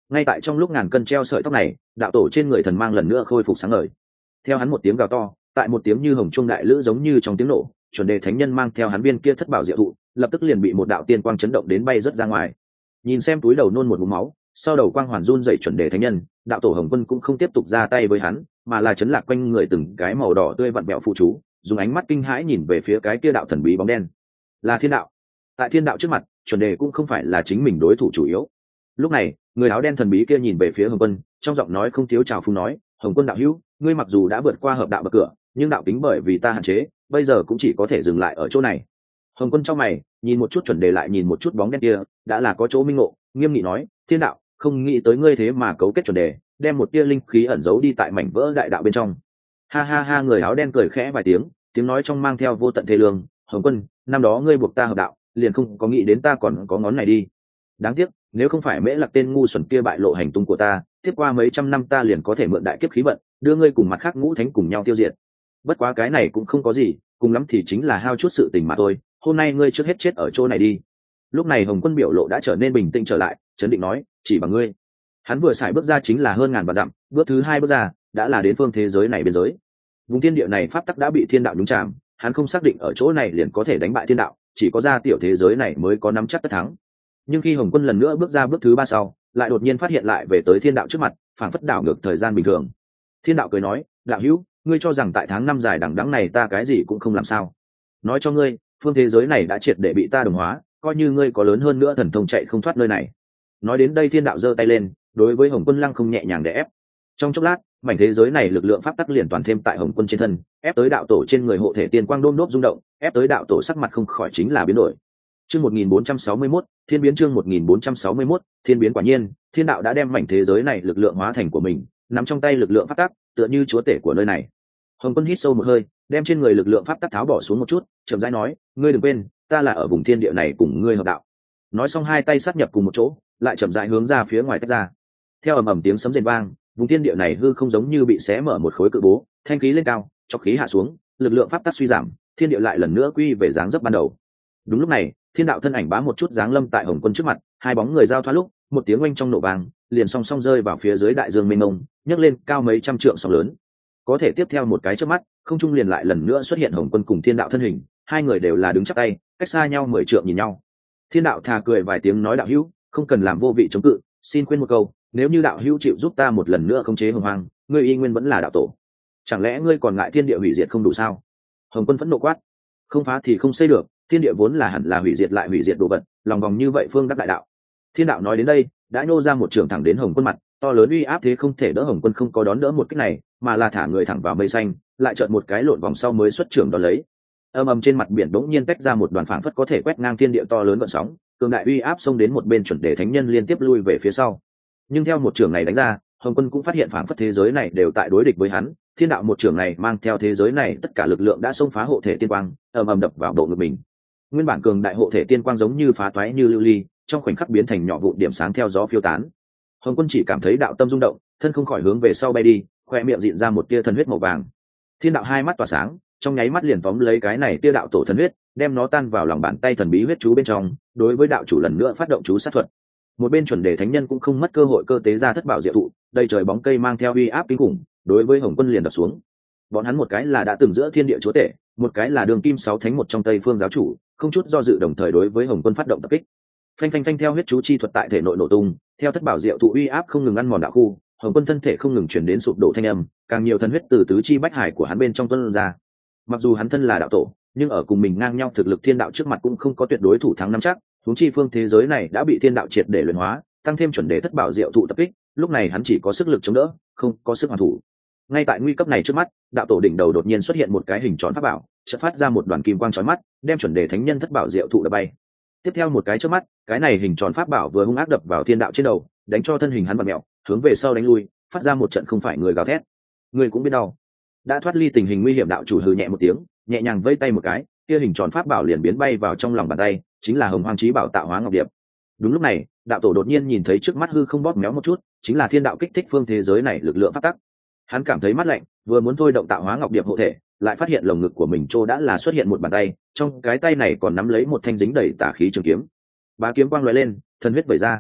Ngay tại trong lúc ngàn cân treo sợi tóc này, đạo tổ trên người thần mang lần nữa khôi phục sáng ngời. Theo hắn một tiếng gào to, tại một tiếng như hồng trung đại lữ giống như trong tiếng nổ, chuẩn đề thánh nhân mang theo hắn viên kia thất bảo diệu thụ, lập tức liền bị một đạo tiên quang chấn động đến bay rất ra ngoài. Nhìn xem túi đầu nôn một ngụm máu, sau đầu quang hoàn run dậy chuẩn đề thánh nhân, đạo tổ Hồng Quân cũng không tiếp tục ra tay với hắn, mà là chấn lạc quanh người từng cái màu đỏ tươi vặn vẹo phụ chú, dùng ánh mắt kinh hãi nhìn về phía cái kia đạo thần bí bóng đen. Là thiên đạo. Tại thiên đạo trước mặt, chuẩn đề cũng không phải là chính mình đối thủ chủ yếu. Lúc này, người áo đen thần bí kia nhìn về phía Hồng Quân, trong giọng nói không thiếu trào phúng nói: Hồng Quân đạo hữu, ngươi mặc dù đã vượt qua hợp đạo bậc cửa, nhưng đạo kính bởi vì ta hạn chế, bây giờ cũng chỉ có thể dừng lại ở chỗ này. Hồng Quân trong mày nhìn một chút chuẩn đề, lại nhìn một chút bóng đen kia, đã là có chỗ minh ngộ, nghiêm nghị nói: thiên đạo, không nghĩ tới ngươi thế mà cấu kết chuẩn đề, đem một tia linh khí ẩn giấu đi tại mảnh vỡ đại đạo bên trong. Ha ha ha, người áo đen cười khẽ vài tiếng, tiếng nói trong mang theo vô tận thê lương: Hồng Quân, năm đó ngươi buộc ta hợp đạo, liền không có nghĩ đến ta còn có ngón này đi. Đáng tiếc, nếu không phải Mễ Lạc tên ngu xuẩn kia bại lộ hành tung của ta, tiếp qua mấy trăm năm ta liền có thể mượn đại kiếp khí vận, đưa ngươi cùng mặt khác ngũ thánh cùng nhau tiêu diệt. Bất quá cái này cũng không có gì, cùng lắm thì chính là hao chút sự tình mà thôi, hôm nay ngươi trước hết chết ở chỗ này đi. Lúc này Hồng Quân biểu lộ đã trở nên bình tĩnh trở lại, chấn định nói: chỉ bằng ngươi. Hắn vừa xài bước ra chính là hơn ngàn vạn dặm, bước thứ hai bước ra đã là đến phương thế giới này biên giới. Vùng thiên địa này pháp tắc đã bị thiên đạo nhúng chạm, hắn không xác định ở chỗ này liền có thể đánh bại thiên đạo, chỉ có ra tiểu thế giới này mới có nắm chắc tất thắng. Nhưng khi Hồng Quân lần nữa bước ra bước thứ ba sau, lại đột nhiên phát hiện lại về tới thiên đạo trước mặt, phảng phất đảo ngược thời gian bình thường. Thiên đạo cười nói: đạo hữu, ngươi cho rằng tại tháng năm dài đằng đẵng này ta cái gì cũng không làm sao? Nói cho ngươi, phương thế giới này đã triệt để bị ta đồng hóa, coi như ngươi có lớn hơn nữa thần thông chạy không thoát nơi này. Nói đến đây, thiên đạo giơ tay lên, đối với Hồng Quân lăng không nhẹ nhàng để ép. Trong chốc lát, mảnh thế giới này lực lượng pháp tắc liền toàn thêm tại Hồng Quân trên thân, ép tới đạo tổ trên người hộ thể tiên quang đôm đốp rung động, ép tới đạo tổ sắc mặt không khỏi chính là biến đổi. Chương 1461, thiên biến. Chương 1461, thiên biến. Quả nhiên, thiên đạo đã đem mảnh thế giới này lực lượng hóa thành của mình, nắm trong tay lực lượng pháp tắc, tựa như chúa tể của nơi này. Hồng Quân hít sâu một hơi, đem trên người lực lượng pháp tắc tháo bỏ xuống một chút, chậm rãi nói: ngươi đừng quên, ta là ở vùng thiên địa này cùng ngươi hợp đạo. Nói xong hai tay sát nhập cùng một chỗ, lại chậm rãi hướng ra phía ngoài tách ra. Theo ầm ầm tiếng sấm rền vang, vùng thiên địa này hư không giống như bị xé mở một khối cự bố, thanh khí lên cao, chọc khí hạ xuống, lực lượng pháp tắc suy giảm, thiên địa lại lần nữa quy về dáng dấp ban đầu. Đúng lúc này, thiên đạo thân ảnh bá một chút giáng lâm tại Hồng Quân trước mặt, hai bóng người giao thoa lúc, một tiếng oanh trong nổ vàng, liền song song rơi vào phía dưới đại dương mênh mông, nhấc lên cao mấy trăm trượng sóng lớn. Có thể tiếp theo một cái chớp mắt, không trung liền lại lần nữa xuất hiện Hồng Quân cùng thiên đạo thân hình, hai người đều là đứng chắp tay, cách xa nhau 10 trượng nhìn nhau. Thiên đạo thà cười vài tiếng nói: đạo hữu, không cần làm vô vị chống cự, xin khuyên một câu, nếu như đạo hữu chịu giúp ta một lần nữa khống chế hồng hoang, ngươi y nguyên vẫn là đạo tổ, chẳng lẽ ngươi còn ngại thiên địa hủy diệt không đủ sao? Hồng Quân phẫn nộ quát: không phá thì không xây được, thiên địa vốn là hẳn là hủy diệt lại hủy diệt đồ vật, lòng vòng như vậy phương đắc đại đạo. Thiên đạo nói đến đây, đã nhô ra một trường thẳng đến Hồng Quân mặt, to lớn uy áp thế không thể đỡ. Hồng Quân không có đón đỡ một kích này, mà là thả người thẳng vào mây xanh, lại chợt một cái lộn vòng sau mới xuất trường đón lấy. Ầm ầm, trên mặt biển đống nhiên tách ra một đoàn phảng phất có thể quét ngang thiên địa to lớn gợn sóng, cường đại uy áp xông đến một bên, chuẩn đề thánh nhân liên tiếp lui về phía sau. Nhưng theo một trường này đánh ra, Hồng Quân cũng phát hiện phảng phất thế giới này đều tại đối địch với hắn. Thiên đạo một trường này mang theo thế giới này tất cả lực lượng đã xông phá hộ thể tiên quang, ầm ầm đập vào bộ ngực mình. Nguyên bản cường đại hộ thể tiên quang giống như phá toái như lưu ly, trong khoảnh khắc biến thành nhỏ vụn điểm sáng theo gió phiêu tán. Hồng Quân chỉ cảm thấy đạo tâm rung động, thân không khỏi hướng về sau bay đi, khoe miệng dịn ra một tia thần huyết màu vàng. Thiên đạo hai mắt tỏa sáng, trong nháy mắt liền tóm lấy cái này tia đạo tổ thần huyết, đem nó tan vào lòng bàn tay thần bí huyết chú bên trong, đối với đạo chủ lần nữa phát động chú sát thuật. Một bên chuẩn đề thánh nhân cũng không mất cơ hội cơ tế ra thất bảo diệu thụ, đầy trời bóng cây mang theo uy áp kinh khủng, đối với Hồng Quân liền đập xuống. Bọn hắn một cái là đã từng giữa thiên địa chúa tể, một cái là đường kim sáu thánh một trong Tây Phương giáo chủ, không chút do dự đồng thời đối với Hồng Quân phát động tập kích. Phanh phanh phanh, theo huyết chú chi thuật tại thể nội nổ tung, theo thất bảo diệu thụ uy áp không ngừng ăn mòn đạo khu, Hồng Quân thân thể không ngừng chuyển đến sụp đổ thanh âm, càng nhiều thần huyết từ tứ chi bách hải của hắn bên trong tuôn ra. Mặc dù hắn thân là đạo tổ, nhưng ở cùng mình ngang nhau thực lực thiên đạo trước mặt cũng không có tuyệt đối thủ thắng nắm chắc, huống chi phương thế giới này đã bị thiên đạo triệt để luyện hóa, tăng thêm chuẩn đề thất bảo diệu thụ tập kích, lúc này hắn chỉ có sức lực chống đỡ, không có sức hoàn thủ. Ngay tại nguy cấp này trước mắt, đạo tổ đỉnh đầu đột nhiên xuất hiện một cái hình tròn pháp bảo, chợt phát ra một đoàn kim quang chói mắt, đem chuẩn đề thánh nhân thất bảo diệu thụ đập bay. Tiếp theo một cái trước mắt, cái này hình tròn pháp bảo vừa hung ác đập vào thiên đạo trên đầu, đánh cho thân hình hắn vặn mèo, hướng về sau đánh lui, phát ra một trận không phải người gào thét. Người cũng biết đau. Đã thoát ly tình hình nguy hiểm, đạo chủ hừ nhẹ một tiếng, nhẹ nhàng vây tay một cái, kia hình tròn pháp bảo liền biến bay vào trong lòng bàn tay, chính là Hồng Hoang Chí Bảo Tạo Hóa Ngọc Điệp. Đúng lúc này, đạo tổ đột nhiên nhìn thấy trước mắt hư không bóp méo một chút, chính là thiên đạo kích thích phương thế giới này lực lượng pháp tắc. Hắn cảm thấy mát lạnh, vừa muốn thôi động Tạo Hóa Ngọc Điệp hộ thể, lại phát hiện lồng ngực của mình trô đã là xuất hiện một bàn tay, trong cái tay này còn nắm lấy một thanh dính đầy tà khí trường kiếm. Bá kiếm quang lóe lên, thần huyết vẩy ra.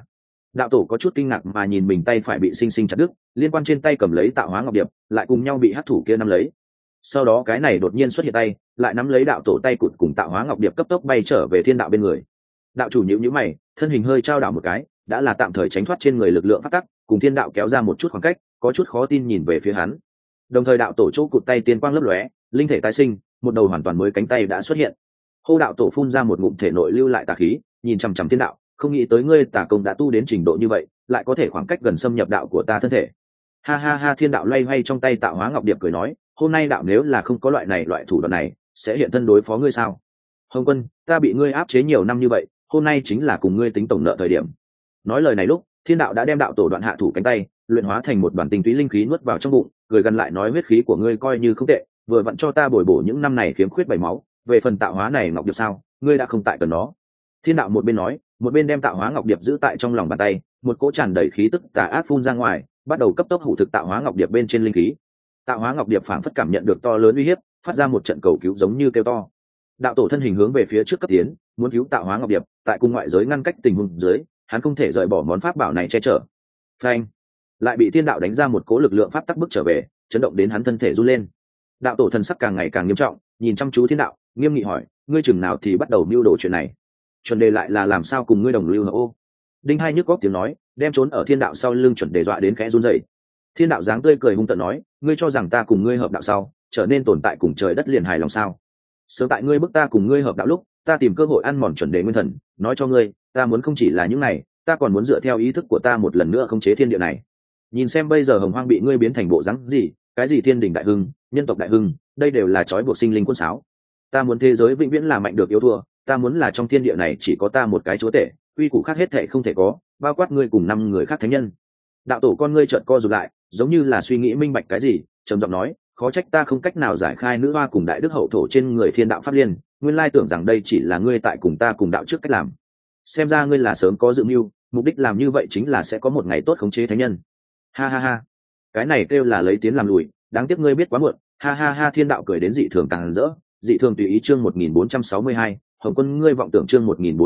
Đạo tổ có chút kinh ngạc mà nhìn mình tay phải bị sinh sinh chặt đứt, liên quan trên tay cầm lấy tạo hóa ngọc điệp lại cùng nhau bị hắc thủ kia nắm lấy. Sau đó cái này đột nhiên xuất hiện tay lại nắm lấy đạo tổ tay cụt cùng tạo hóa ngọc điệp cấp tốc bay trở về thiên đạo bên người. Đạo chủ nhíu nhíu mày, thân hình hơi trao đảo một cái, đã là tạm thời tránh thoát trên người lực lượng phát tắc, cùng thiên đạo kéo ra một chút khoảng cách, có chút khó tin nhìn về phía hắn. Đồng thời đạo tổ chỗ cụt tay tiên quang lấp lóe, linh thể tái sinh, một đầu hoàn toàn mới cánh tay đã xuất hiện. Hô đạo tổ phun ra một ngụm thể nội lưu lại tà khí, nhìn chằm chằm thiên đạo, không nghĩ tới ngươi tà công đã tu đến trình độ như vậy, lại có thể khoảng cách gần xâm nhập đạo của ta thân thể. Ha ha ha, thiên đạo loay hoay trong tay tạo hóa ngọc điệp cười nói, hôm nay đạo nếu là không có loại thủ đoạn này, sẽ hiện thân đối phó ngươi sao? Hồng Quân, ta bị ngươi áp chế nhiều năm như vậy, hôm nay chính là cùng ngươi tính tổng nợ thời điểm. Nói lời này lúc, thiên đạo đã đem đạo tổ đoạn hạ thủ cánh tay luyện hóa thành một đoàn tinh túy linh khí nuốt vào trong bụng, cười gần lại nói huyết khí của ngươi coi như không tệ, vừa vặn cho ta bồi bổ những năm này khiếm khuyết bảy máu, về phần tạo hóa này ngọc điệp sao, ngươi đã không tại cần nó. Thiên đạo một bên nói, một bên đem tạo hóa ngọc điệp giữ tại trong lòng bàn tay, một cỗ tràn đầy khí tức tà ác phun ra ngoài, bắt đầu cấp tốc hủ thực tạo hóa ngọc điệp bên trên linh khí. Tạo hóa ngọc điệp phảng phất cảm nhận được to lớn uy hiếp, phát ra một trận cầu cứu giống như kêu to. Đạo tổ thân hình hướng về phía trước cấp tiến, muốn cứu tạo hóa ngọc điệp, tại cung ngoại giới ngăn cách tình huống dưới, hắn không thể rời bỏ món pháp bảo này che chở. Phanh! Lại bị thiên đạo đánh ra một cỗ lực lượng pháp tắc bức trở về, chấn động đến hắn thân thể run lên. Đạo tổ thần sắc càng ngày càng nghiêm trọng, nhìn chăm chú thiên đạo, nghiêm nghị hỏi, ngươi chừng nào thì bắt đầu mưu đồ chuyện này? Chuẩn đề lại là làm sao cùng ngươi đồng lưu hợp ô? Đinh Hai nhức góc tiếng nói, đem trốn ở thiên đạo sau lưng chuẩn đề dọa đến khẽ run rẩy. Thiên đạo dáng tươi cười hung tợn nói, ngươi cho rằng ta cùng ngươi hợp đạo sau, trở nên tồn tại cùng trời đất liền hài lòng sao? Sớm tại ngươi bức ta cùng ngươi hợp đạo lúc, ta tìm cơ hội ăn mòn chuẩn đề nguyên thần, nói cho ngươi, ta muốn không chỉ là những này, ta còn muốn dựa theo ý thức của ta một lần nữa khống chế thiên địa này. Nhìn xem bây giờ hồng hoang bị ngươi biến thành bộ dáng gì, cái gì thiên đình đại hưng, nhân tộc đại hưng, đây đều là trói buộc sinh linh quân sáo. Ta muốn thế giới vĩnh viễn là mạnh được yếu thua, ta muốn là trong thiên địa này chỉ có ta một cái chúa tể, uy củ khác hết thệ không thể có, bao quát ngươi cùng 5 người khác thánh nhân. Đạo tổ con ngươi trợn co rụt lại, giống như là suy nghĩ minh bạch cái gì, trầm giọng nói, khó trách ta không cách nào giải khai nữ hoa cùng đại đức hậu thổ trên người thiên đạo pháp liên, nguyên lai tưởng rằng đây chỉ là ngươi tại cùng ta cùng đạo trước cách làm. Xem ra ngươi là sớm có dự mưu, mục đích làm như vậy chính là sẽ có một ngày tốt khống chế thánh nhân. Ha ha ha, cái này kêu là lấy tiến làm lùi, đáng tiếc ngươi biết quá muộn. Ha ha ha, thiên đạo cười đến dị thường càng rỡ, dị thường tùy ý. Chương 1462, Hồng Quân ngươi vọng tưởng. Chương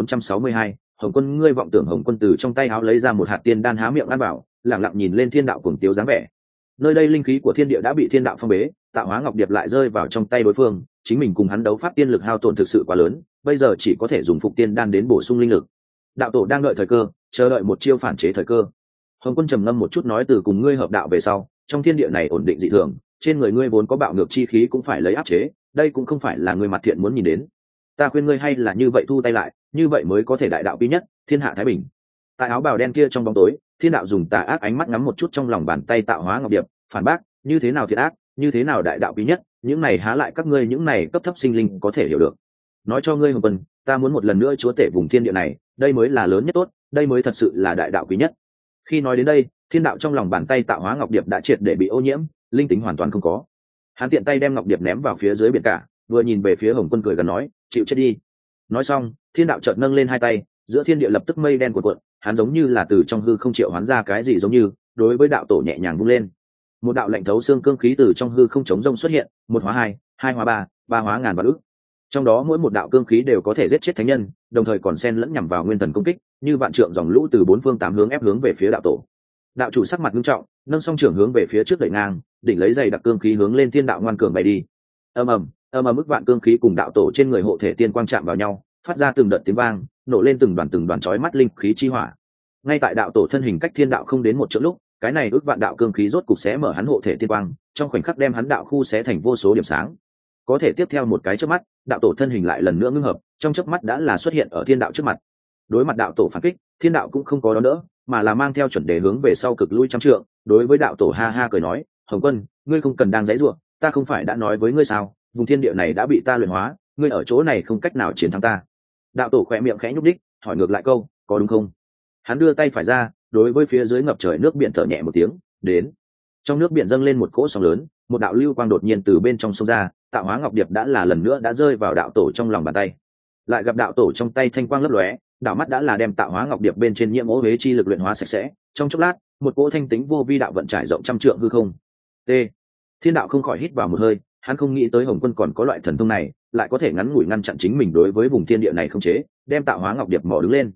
1462, Hồng Quân ngươi vọng tưởng. Hồng Quân từ trong tay áo lấy ra một hạt tiên đan há miệng ăn vào, lẳng lặng nhìn lên thiên đạo cuồng tiếu dáng vẻ. Nơi đây linh khí của thiên địa đã bị thiên đạo phong bế, tạo hóa ngọc điệp lại rơi vào trong tay đối phương, chính mình cùng hắn đấu pháp tiên lực hao tổn thực sự quá lớn, bây giờ chỉ có thể dùng phục tiên đan đến bổ sung linh lực. Đạo tổ đang đợi thời cơ, chờ đợi một chiêu phản chế thời cơ. Hồng Quân trầm ngâm một chút nói, từ cùng ngươi hợp đạo về sau, trong thiên địa này ổn định dị thường, trên người ngươi vốn có bạo ngược chi khí cũng phải lấy áp chế, đây cũng không phải là người mặt thiện muốn nhìn đến. Ta khuyên ngươi hay là như vậy thu tay lại, như vậy mới có thể đại đạo quý nhất, thiên hạ thái bình. Tại áo bào đen kia trong bóng tối, thiên đạo dùng tà ác ánh mắt ngắm một chút trong lòng bàn tay tạo hóa ngọc điệp, phản bác, như thế nào thiện ác, như thế nào đại đạo quý nhất, những này há lại các ngươi những này cấp thấp sinh linh có thể hiểu được. Nói cho ngươi Hồng Quân, ta muốn một lần nữa chúa tể vùng thiên địa này, đây mới là lớn nhất tốt, đây mới thật sự là đại đạo quý nhất. Khi nói đến đây, thiên đạo trong lòng bàn tay tạo hóa ngọc điệp đã triệt để bị ô nhiễm, linh tính hoàn toàn không có. Hắn tiện tay đem ngọc điệp ném vào phía dưới biển cả, vừa nhìn về phía Hồng Quân cười gần nói, chịu chết đi. Nói xong, thiên đạo chợt nâng lên hai tay, giữa thiên địa lập tức mây đen cuộn cuộn, hắn giống như là từ trong hư không triệu hoán ra cái gì giống như, đối với đạo tổ nhẹ nhàng vung lên. Một đạo lạnh thấu xương cương khí từ trong hư không chống rông xuất hiện, một hóa hai, hai hóa ba, ba hóa ngàn vạn ức. Trong đó mỗi một đạo cương khí đều có thể giết chết thánh nhân, đồng thời còn xen lẫn nhằm vào nguyên thần công kích, như vạn trượng dòng lũ từ bốn phương tám hướng ép hướng về phía đạo tổ. Đạo chủ sắc mặt nghiêm trọng, nâng song trưởng hướng về phía trước đẩy ngang, đỉnh lấy dày đặc cương khí hướng lên thiên đạo ngoan cường bay đi. Ầm ầm ức vạn cương khí cùng đạo tổ trên người hộ thể tiên quang chạm vào nhau, phát ra từng đợt tiếng vang, nổ lên từng đoàn chói mắt linh khí chi hỏa. Ngay tại đạo tổ thân hình cách thiên đạo không đến một chỗ lúc, cái này ước vạn đạo cương khí rốt cục xé mở hắn hộ thể tiên quang, trong khoảnh khắc đem hắn đạo khu xé thành vô số điểm sáng. Có thể tiếp theo một cái chớp mắt, đạo tổ thân hình lại lần nữa ngưng hợp, trong chớp mắt đã là xuất hiện ở thiên đạo trước mặt. Đối mặt đạo tổ phản kích, thiên đạo cũng không có đón đỡ, mà là mang theo chuẩn đề hướng về sau cực lui trăm trượng, đối với đạo tổ ha ha cười nói, Hồng Quân, ngươi không cần đang giãy giụa, ta không phải đã nói với ngươi sao, vùng thiên địa này đã bị ta luyện hóa, ngươi ở chỗ này không cách nào chiến thắng ta. Đạo tổ khẽ miệng khẽ nhúc đích, hỏi ngược lại câu, có đúng không? Hắn đưa tay phải ra, đối với phía dưới ngập trời nước biển thở nhẹ một tiếng, đến. Trong nước biển dâng lên một cỗ sóng lớn, một đạo lưu quang đột nhiên từ bên trong sông ra, tạo hóa ngọc điệp đã là lần nữa đã rơi vào đạo tổ trong lòng bàn tay. Lại gặp đạo tổ trong tay thanh quang lấp lóe, đạo mắt đã là đem tạo hóa ngọc điệp bên trên nhiễm ô huế chi lực luyện hóa sạch sẽ, trong chốc lát, một cỗ thanh tính vô vi đạo vận trải rộng trăm trượng hư không. T. Thiên đạo không khỏi hít vào một hơi, hắn không nghĩ tới Hồng Quân còn có loại thần thông này, lại có thể ngắn ngủi ngăn chặn chính mình đối với vùng thiên địa này không chế, đem tạo hóa ngọc điệp mò đứng lên.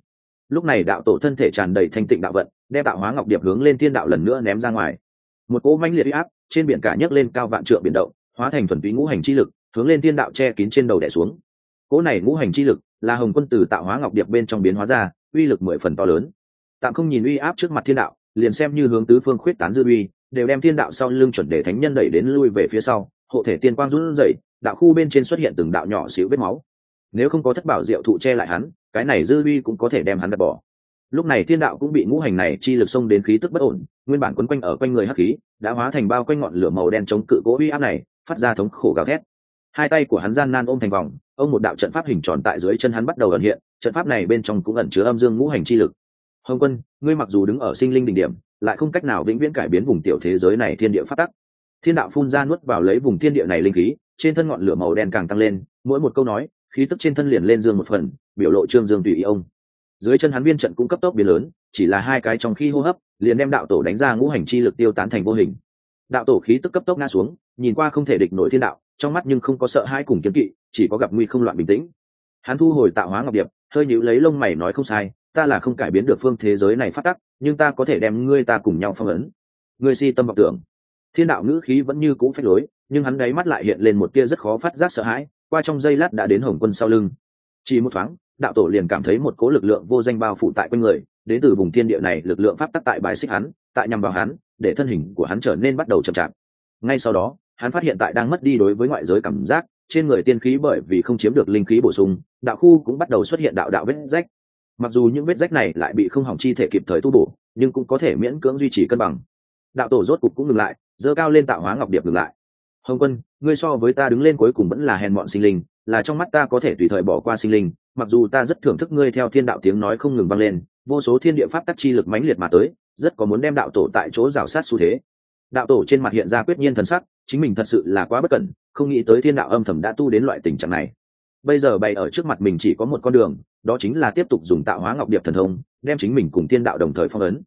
Lúc này đạo tổ thân thể tràn đầy thanh tịnh đạo vận, đem tạo hóa ngọc điệp hướng lên thiên đạo lần nữa ném ra ngoài. Một cỗ mãnh liệt uy áp trên biển cả nhấc lên cao vạn trượng biển động, hóa thành thuần túy ngũ hành chi lực, hướng lên thiên đạo che kín trên đầu đè xuống. Cỗ này ngũ hành chi lực là Hồng Quân từ tạo hóa ngọc điệp bên trong biến hóa ra, uy lực 10 phần to lớn. Tạm không nhìn uy áp trước mặt thiên đạo, liền xem như hướng tứ phương khuyết tán dư uy, đều đem thiên đạo sau lưng chuẩn đề thánh nhân đẩy đến lui về phía sau, hộ thể tiên quang run rẩy, đạo khu bên trên xuất hiện từng đạo nhỏ xíu vết máu. Nếu không có thất bảo diệu thụ che lại hắn, cái này dư uy cũng có thể đem hắn đập bỏ. Lúc này thiên đạo cũng bị ngũ hành này chi lực xông đến khí tức bất ổn, nguyên bản quấn quanh ở quanh người hắc khí đã hóa thành bao quanh ngọn lửa màu đen chống cự cỗ uy áp này, phát ra thống khổ gào thét. Hai tay của hắn gian nan ôm thành vòng, ông một đạo trận pháp hình tròn tại dưới chân hắn bắt đầu ẩn hiện, trận pháp này bên trong cũng ẩn chứa âm dương ngũ hành chi lực. Hồng Quân, ngươi mặc dù đứng ở sinh linh đỉnh điểm, lại không cách nào vĩnh viễn cải biến vùng tiểu thế giới này thiên địa pháp tắc. Thiên đạo phun ra nuốt vào lấy vùng thiên địa này linh khí, trên thân ngọn lửa màu đen càng tăng lên, mỗi một câu nói, khí tức trên thân liền lên dương một phần, biểu lộ trương dương tùy ý ông. Dưới chân hắn viên trận cũng cấp tốc biến lớn, chỉ là hai cái trong khi hô hấp, liền đem đạo tổ đánh ra ngũ hành chi lực tiêu tán thành vô hình. Đạo tổ khí tức cấp tốc ngã xuống, nhìn qua không thể địch nổi thiên đạo, trong mắt nhưng không có sợ hãi cùng kiêng kỵ, chỉ có gặp nguy không loạn bình tĩnh. Hắn thu hồi tạo hóa ngọc điệp, hơi nhíu lấy lông mày nói không sai, ta là không cải biến được phương thế giới này phát tắc, nhưng ta có thể đem ngươi ta cùng nhau phong ấn. Ngươi si tâm vọng tưởng. Thiên đạo ngữ khí vẫn như cũ phách lối, nhưng hắn đáy mắt lại hiện lên một tia rất khó phát giác sợ hãi, qua trong giây lát đã đến Hồng Quân sau lưng. Chỉ một thoáng, đạo tổ liền cảm thấy một cỗ lực lượng vô danh bao phủ tại quanh người, đến từ vùng thiên địa này lực lượng pháp tắc tại bài xích hắn, tại nhằm vào hắn, để thân hình của hắn trở nên bắt đầu chậm chạp. Ngay sau đó, hắn phát hiện tại đang mất đi đối với ngoại giới cảm giác, trên người tiên khí bởi vì không chiếm được linh khí bổ sung, đạo khu cũng bắt đầu xuất hiện đạo đạo vết rách. Mặc dù những vết rách này lại bị không hỏng chi thể kịp thời tu bổ, nhưng cũng có thể miễn cưỡng duy trì cân bằng. Đạo tổ rốt cục cũng ngừng lại, giơ cao lên tạo hóa ngọc điệp ngừng lại. Hồng Quân, ngươi so với ta đứng lên cuối cùng vẫn là hèn mọn sinh linh, là trong mắt ta có thể tùy thời bỏ qua sinh linh, mặc dù ta rất thưởng thức ngươi theo thiên đạo tiếng nói không ngừng vang lên, vô số thiên địa pháp tắc chi lực mãnh liệt mà tới, rất có muốn đem đạo tổ tại chỗ rào sát xu thế. Đạo tổ trên mặt hiện ra quyết nhiên thần sắc, chính mình thật sự là quá bất cẩn, không nghĩ tới thiên đạo âm thầm đã tu đến loại tình trạng này. Bây giờ bày ở trước mặt mình chỉ có một con đường, đó chính là tiếp tục dùng tạo hóa ngọc điệp thần thông, đem chính mình cùng thiên đạo đồng thời phong ấn.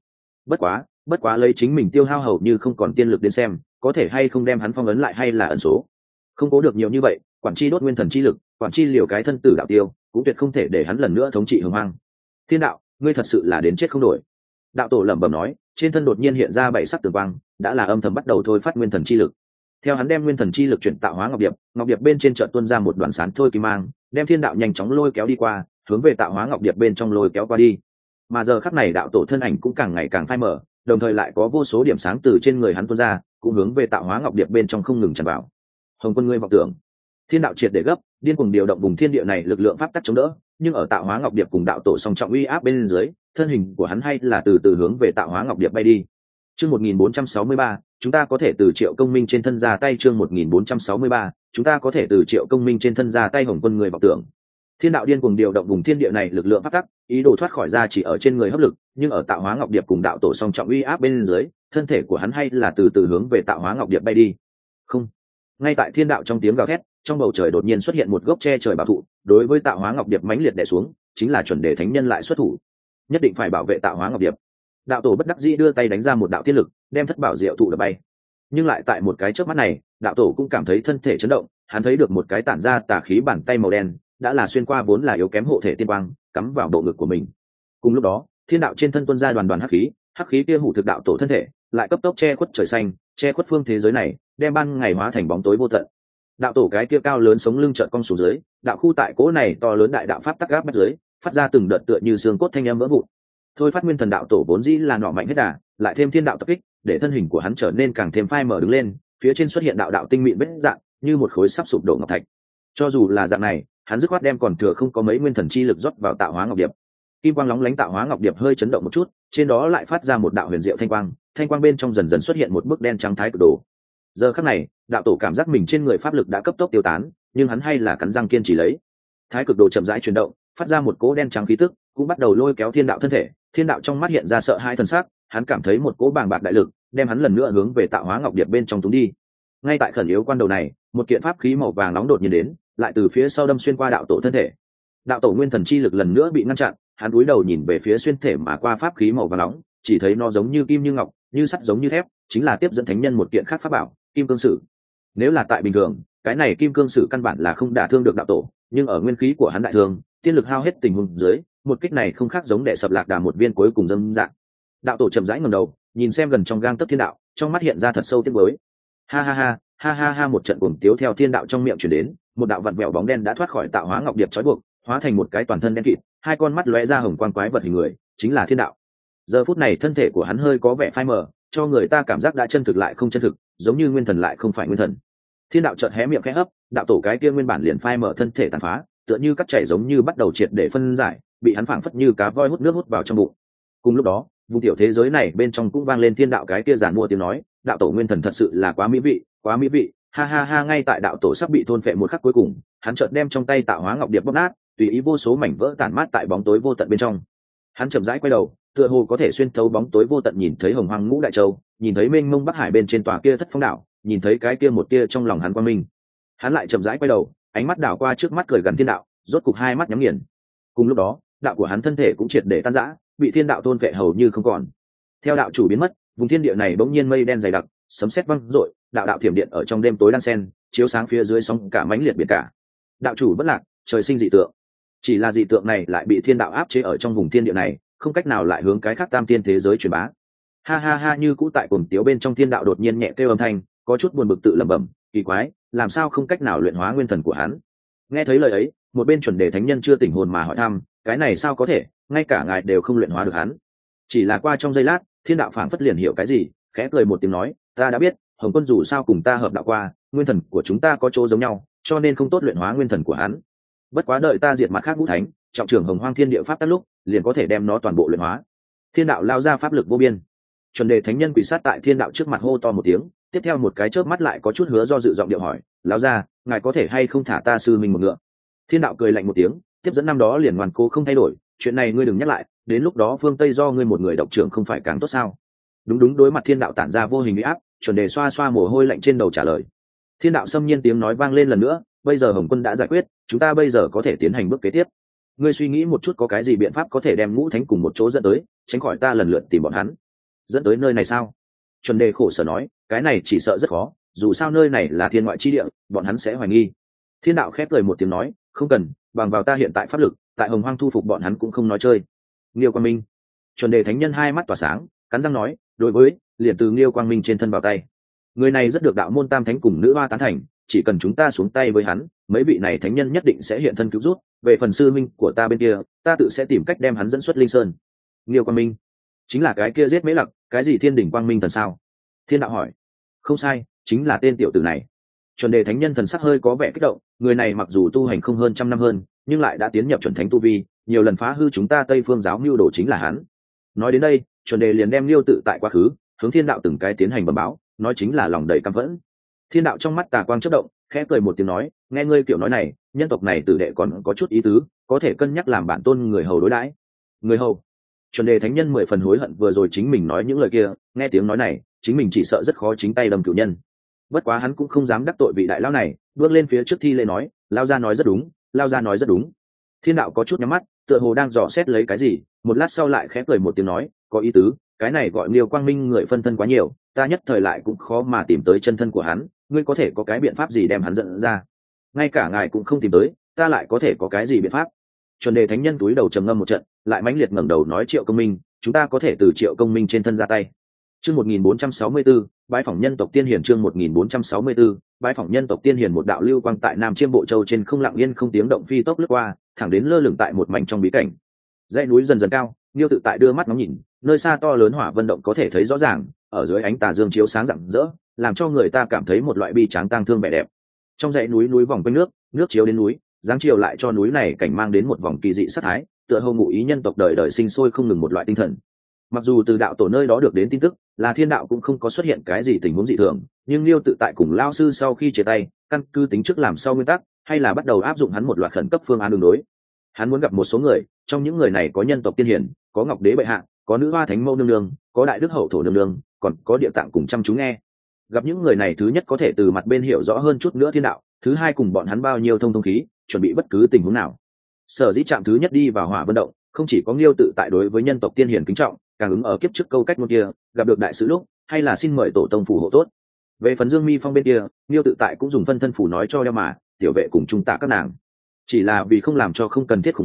Bất quá lấy chính mình tiêu hao hầu như không còn tiên lực đến xem, có thể hay không đem hắn phong ấn lại hay là ẩn số. Không cố được nhiều như vậy, quản chi đốt nguyên thần chi lực, quản chi liều cái thân tử đạo tiêu, cũng tuyệt không thể để hắn lần nữa thống trị hồng hoang. Thiên đạo, ngươi thật sự là đến chết không đổi. Đạo tổ lẩm bẩm nói, trên thân đột nhiên hiện ra bảy sắc tường quang, đã là âm thầm bắt đầu thôi phát nguyên thần chi lực. Theo hắn đem nguyên thần chi lực chuyển tạo hóa ngọc điệp bên trên chợt tuôn ra một đoàn sáng thôi kim mang, đem thiên đạo nhanh chóng lôi kéo đi qua, hướng về tạo hóa ngọc điệp bên trong lôi kéo qua đi. Mà giờ khắc này đạo tổ thân ảnh cũng càng ngày càng phai mờ, đồng thời lại có vô số điểm sáng từ trên người hắn tuôn ra, cũng hướng về tạo hóa ngọc điệp bên trong không ngừng tràn vào. Hồng Quân, ngươi vọng tưởng. Thiên đạo triệt để gấp, điên cuồng điều động vùng thiên địa này lực lượng pháp tắc chống đỡ, nhưng ở tạo hóa ngọc điệp cùng đạo tổ song trọng uy áp bên dưới, thân hình của hắn hay là từ từ hướng về tạo hóa ngọc điệp bay đi. Chương 1463, chúng ta có thể từ Triệu Công Minh trên thân ra tay. Chương 1463, chúng ta có thể từ Triệu Công Minh trên thân ra tay. Hồng Quân, người vọng tưởng. Thiên đạo điên cuồng điều động vùng thiên địa này lực lượng pháp tắc, ý đồ thoát khỏi ra chỉ ở trên người hấp lực, nhưng ở tạo hóa ngọc điệp cùng đạo tổ song trọng uy áp bên dưới, thân thể của hắn hay là từ từ hướng về tạo hóa ngọc điệp bay đi. Không. Ngay tại thiên đạo trong tiếng gào thét, trong bầu trời đột nhiên xuất hiện một gốc tre trời bảo thụ, đối với tạo hóa ngọc điệp mãnh liệt đè xuống, chính là chuẩn đề thánh nhân lại xuất thủ, nhất định phải bảo vệ tạo hóa ngọc điệp. Đạo tổ bất đắc dĩ đưa tay đánh ra một đạo thiên lực, đem thất bảo diệu thụ đập bay. Nhưng lại tại một cái chớp mắt này, đạo tổ cũng cảm thấy thân thể chấn động, hắn thấy được một cái tản ra tà khí bàn tay màu đen, đã là xuyên qua vốn là yếu kém hộ thể tiên quang, cắm vào bộ ngực của mình. Cùng lúc đó, thiên đạo trên thân tuôn ra đoàn đoàn hắc khí kia hủ thực đạo tổ thân thể, lại cấp tốc che khuất trời xanh, che khuất phương thế giới này, đem ban ngày hóa thành bóng tối vô tận. Đạo tổ cái kia cao lớn sống lưng trợn cong xuống dưới, đạo khu tại cỗ này to lớn đại đạo pháp tắc gáp bách dưới, phát ra từng đợt tựa như xương cốt thanh âm vỡ vụn. Thôi phát nguyên thần đạo tổ vốn dĩ là nọ mạnh hết đà, lại thêm thiên đạo tập kích, để thân hình của hắn trở nên càng thêm phai mở đứng lên, phía trên xuất hiện đạo đạo tinh mịn vết dạng, như một khối sắp sụp đổ ngọc thạch. Cho dù là dạng này, hắn dứt khoát đem còn thừa không có mấy nguyên thần chi lực rót vào tạo hóa ngọc điệp. Kim quang lóng lánh tạo hóa ngọc điệp hơi chấn động một chút, trên đó lại phát ra một đạo huyền diệu thanh quang bên trong dần dần xuất hiện một bức đen trắng thái cực đồ. Giờ khắc này, đạo tổ cảm giác mình trên người pháp lực đã cấp tốc tiêu tán, nhưng hắn hay là cắn răng kiên trì lấy. Thái cực đồ chậm rãi chuyển động, phát ra một cỗ đen trắng khí tức, cũng bắt đầu lôi kéo thiên đạo thân thể. Thiên đạo trong mắt hiện ra sợ hãi thần sắc, hắn cảm thấy một cỗ bàng bạc đại lực, đem hắn lần nữa hướng về tạo hóa ngọc điệp bên trong túng đi. Ngay tại khẩn yếu quan đầu này, một kiện pháp khí màu vàng nóng đột nhiên đến, lại từ phía sau đâm xuyên qua đạo tổ thân thể. Đạo tổ nguyên thần chi lực lần nữa bị ngăn chặn, hắn cúi đầu nhìn về phía xuyên thể mà qua pháp khí màu vàng nóng, chỉ thấy nó giống như kim như ngọc, như sắt giống như thép, chính là tiếp dẫn thánh nhân một kiện khác pháp bảo, kim cương sử. Nếu là tại bình thường, cái này kim cương sử căn bản là không đả thương được đạo tổ, nhưng ở nguyên khí của hắn đại thương, tiên lực hao hết tình huống dưới, một kích này không khác giống để sập lạc đà một viên cuối cùng dâm dạng. Đạo tổ chậm rãi ngẩng đầu nhìn xem gần trong gang tấc thiên đạo, trong mắt hiện ra thật sâu tiếc nuối. Ha ha ha, ha ha ha, một trận cuồng tiếu theo thiên đạo trong miệng truyền đến, một đạo vặn vẹo bóng đen đã thoát khỏi tạo hóa ngọc điệp trói buộc, hóa thành một cái toàn thân đen kịt, hai con mắt lóe ra hồng quang quái vật hình người, chính là thiên đạo. Giờ phút này thân thể của hắn hơi có vẻ phai mờ, cho người ta cảm giác đã chân thực lại không chân thực, giống như nguyên thần lại không phải nguyên thần. Thiên đạo chợt hé miệng khẽ hấp, đạo tổ cái kia nguyên bản liền phai mờ thân thể tàn phá, tựa như cắt chảy giống như bắt đầu triệt để phân giải, bị hắn phảng phất như cá voi hút nước hút vào trong bụng. Cùng lúc đó, vùng tiểu thế giới này bên trong cũng vang lên thiên đạo cái kia giản mua tiếng nói, đạo tổ nguyên thần thật sự là quá mỹ vị, quá mỹ vị, ha ha ha. Ngay tại đạo tổ sắp bị thôn phệ một khắc cuối cùng, hắn chợt đem trong tay tạo hóa ngọc điệp bóp nát, tùy ý vô số mảnh vỡ tản mát tại bóng tối vô tận bên trong. Hắn chậm rãi quay đầu, tựa hồ có thể xuyên thấu bóng tối vô tận, nhìn thấy hồng hoang ngũ đại châu, nhìn thấy mênh mông bắc hải bên trên tòa kia thất phong đảo, nhìn thấy cái kia một tia trong lòng hắn quang minh. Hắn lại chậm rãi quay đầu, ánh mắt đảo qua trước mắt cười gần thiên đạo, rốt cục hai mắt nhắm nghiền. Cùng lúc đó, đạo của hắn thân thể cũng triệt để tan rã, bị thiên đạo thôn phệ hầu như không còn. Theo đạo chủ biến mất, vùng thiên địa này bỗng nhiên mây đen dày đặc, sấm sét vang rội, đạo đạo thiểm điện ở trong đêm tối đan sen, chiếu sáng phía dưới sóng cả mãnh liệt biển cả. Đạo chủ bất lạc, trời sinh dị tượng. Chỉ là dị tượng này lại bị thiên đạo áp chế ở trong vùng thiên địa này, không cách nào lại hướng cái khác tam tiên thế giới truyền bá. Ha ha ha, như cũ tại cuồng tiếu bên trong thiên đạo đột nhiên nhẹ kêu âm thanh, có chút buồn bực tự lẩm bẩm, kỳ quái, làm sao không cách nào luyện hóa nguyên thần của hắn. Nghe thấy lời ấy, một bên chuẩn đề thánh nhân chưa tỉnh hồn mà hỏi thăm, cái này sao có thể, ngay cả ngài đều không luyện hóa được hắn. Chỉ là qua trong giây lát, thiên đạo phảng phất liền hiểu cái gì, khẽ cười một tiếng nói, ta đã biết, Hồng Quân dù sao cùng ta hợp đạo qua, nguyên thần của chúng ta có chỗ giống nhau, cho nên không tốt luyện hóa nguyên thần của hắn. Bất quá đợi ta diệt mặt khác ngũ thánh, trọng trưởng hồng hoang thiên địa pháp tắc lúc, liền có thể đem nó toàn bộ luyện hóa. Thiên đạo lao ra pháp lực vô biên. Chuẩn đề thánh nhân quỳ sát tại thiên đạo trước mặt hô to một tiếng, tiếp theo một cái chớp mắt lại có chút hứa do dự giọng điệu hỏi, lão gia, ngài có thể hay không thả ta sư mình một ngựa. Thiên đạo cười lạnh một tiếng, tiếp dẫn năm đó liền ngoan cố không thay đổi, chuyện này ngươi đừng nhắc lại, đến lúc đó phương Tây do ngươi một người độc trưởng không phải càng tốt sao? Đúng đúng, đối mặt thiên đạo tản ra vô hình uy áp, chuẩn đề xoa xoa mồ hôi lạnh trên đầu trả lời. Thiên đạo xâm nhiên tiếng nói vang lên lần nữa, bây giờ Hồng Quân đã giải quyết, chúng ta bây giờ có thể tiến hành bước kế tiếp. Ngươi suy nghĩ một chút có cái gì biện pháp có thể đem ngũ thánh cùng một chỗ dẫn tới, tránh khỏi ta lần lượt tìm bọn hắn. Dẫn tới nơi này sao? Chuẩn đề khổ sở nói, cái này chỉ sợ rất khó, dù sao nơi này là thiên ngoại chi địa, bọn hắn sẽ hoài nghi. Thiên đạo khép cười một tiếng nói, không cần, bằng vào ta hiện tại pháp lực, tại hồng hoang thu phục bọn hắn cũng không nói chơi. Nghiêu Quang Minh. Chuẩn đề thánh nhân hai mắt tỏa sáng, cắn răng nói, đối với liền từ Nghiêu Quang Minh trên thân vào tay. Người này rất được đạo môn tam thánh cùng nữ hoa tán thành, chỉ cần chúng ta xuống tay với hắn, mấy vị này thánh nhân nhất định sẽ hiện thân cứu rút. Về phần sư minh của ta bên kia, ta tự sẽ tìm cách đem hắn dẫn xuất linh sơn. Nghiêu Quang Minh chính là cái kia giết Mễ Lặc, cái gì Thiên Đỉnh Quang Minh thần sao? Thiên đạo hỏi. Không sai, chính là tên tiểu tử này. Chuẩn đề thánh nhân thần sắc hơi có vẻ kích động, người này mặc dù tu hành không hơn trăm năm hơn, nhưng lại đã tiến nhập chuẩn thánh tu vi, nhiều lần phá hư chúng ta Tây Phương giáo mưu đồ chính là hắn. Nói đến đây, chuẩn đề liền đem Liêu tự tại quá khứ, hướng thiên đạo từng cái tiến hành bẩm báo, nói chính là lòng đầy căm phẫn. Thiên đạo trong mắt tà quang chớp động, khẽ cười một tiếng nói, nghe ngươi kiểu nói này, nhân tộc này tử đệ còn có chút ý tứ, có thể cân nhắc làm bản tôn người hầu đối đãi. Người hầu? Chuẩn đề thánh nhân 10 phần hối hận vừa rồi chính mình nói những lời kia, nghe tiếng nói này, chính mình chỉ sợ rất khó chính tay đâm cửu nhân. Bất quá hắn cũng không dám đắc tội vị đại lão này, bước lên phía trước thi lễ nói, lao gia nói rất đúng, lao gia nói rất đúng. Thiên đạo có chút nhắm mắt, tựa hồ đang dò xét lấy cái gì, một lát sau lại khẽ cười một tiếng nói, có ý tứ, cái này gọi Liêu Quang Minh người phân thân quá nhiều, ta nhất thời lại cũng khó mà tìm tới chân thân của hắn, ngươi có thể có cái biện pháp gì đem hắn dẫn ra? Ngay cả ngài cũng không tìm tới, ta lại có thể có cái gì biện pháp? Chuẩn đề thánh nhân túi đầu trầm ngâm một trận, lại mãnh liệt ngẩng đầu nói, Triệu Công Minh, chúng ta có thể từ Triệu Công Minh trên thân ra tay. Chương 1464, bái phỏng nhân tộc tiên hiển. Chương 1464, bái phỏng nhân tộc tiên hiển. Một đạo lưu quang tại Nam Chiêm Bộ Châu trên không lặng yên không tiếng động phi tốc lướt qua, thẳng đến lơ lửng tại một mảnh trong bí cảnh. Dãy núi dần dần cao, Niêu tự tại đưa mắt ngắm nhìn, nơi xa to lớn hỏa vân động có thể thấy rõ ràng, ở dưới ánh tà dương chiếu sáng rạng rỡ, làm cho người ta cảm thấy một loại bi tráng tang thương vẻ đẹp. Trong dãy núi núi vòng quanh nước, nước chiếu đến núi, dáng chiều lại cho núi này cảnh mang đến một vòng kỳ dị sát thái, tựa hồ ngụ ý nhân tộc đời đời sinh sôi không ngừng một loại tinh thần. Mặc dù từ đạo tổ nơi đó được đến tin tức là thiên đạo cũng không có xuất hiện cái gì tình huống dị thường, nhưng Liêu tự tại cùng lao sư sau khi chia tay, căn cứ tính trước làm sau nguyên tắc, hay là bắt đầu áp dụng hắn một loạt khẩn cấp phương án đường đối. Hắn muốn gặp một số người, trong những người này có nhân tộc tiên hiển, có ngọc đế bệ hạ, có nữ hoa thánh mẫu nương nương, có đại đức hậu thổ nương nương, còn có địa tạng cùng chăm chú nghe. Gặp những người này, thứ nhất có thể từ mặt bên hiểu rõ hơn chút nữa thiên đạo, thứ hai cùng bọn hắn bao nhiêu thông khí, chuẩn bị bất cứ tình huống nào. Sở dĩ chạm thứ nhất đi vào hỏa vân động, không chỉ có Liêu tự tại đối với nhân tộc tiên hiển kính trọng, càng ứng ở kiếp trước câu cách ngôn kia, gặp được đại sự lúc, hay là xin mời tổ tông phù hộ tốt. Về phần Dương Mi Phong bên kia, Liêu tự tại cũng dùng phân thân phù nói cho đeo mà tiểu vệ cùng trung tạ các nàng, chỉ là vì không làm cho không cần thiết khủng hoảng,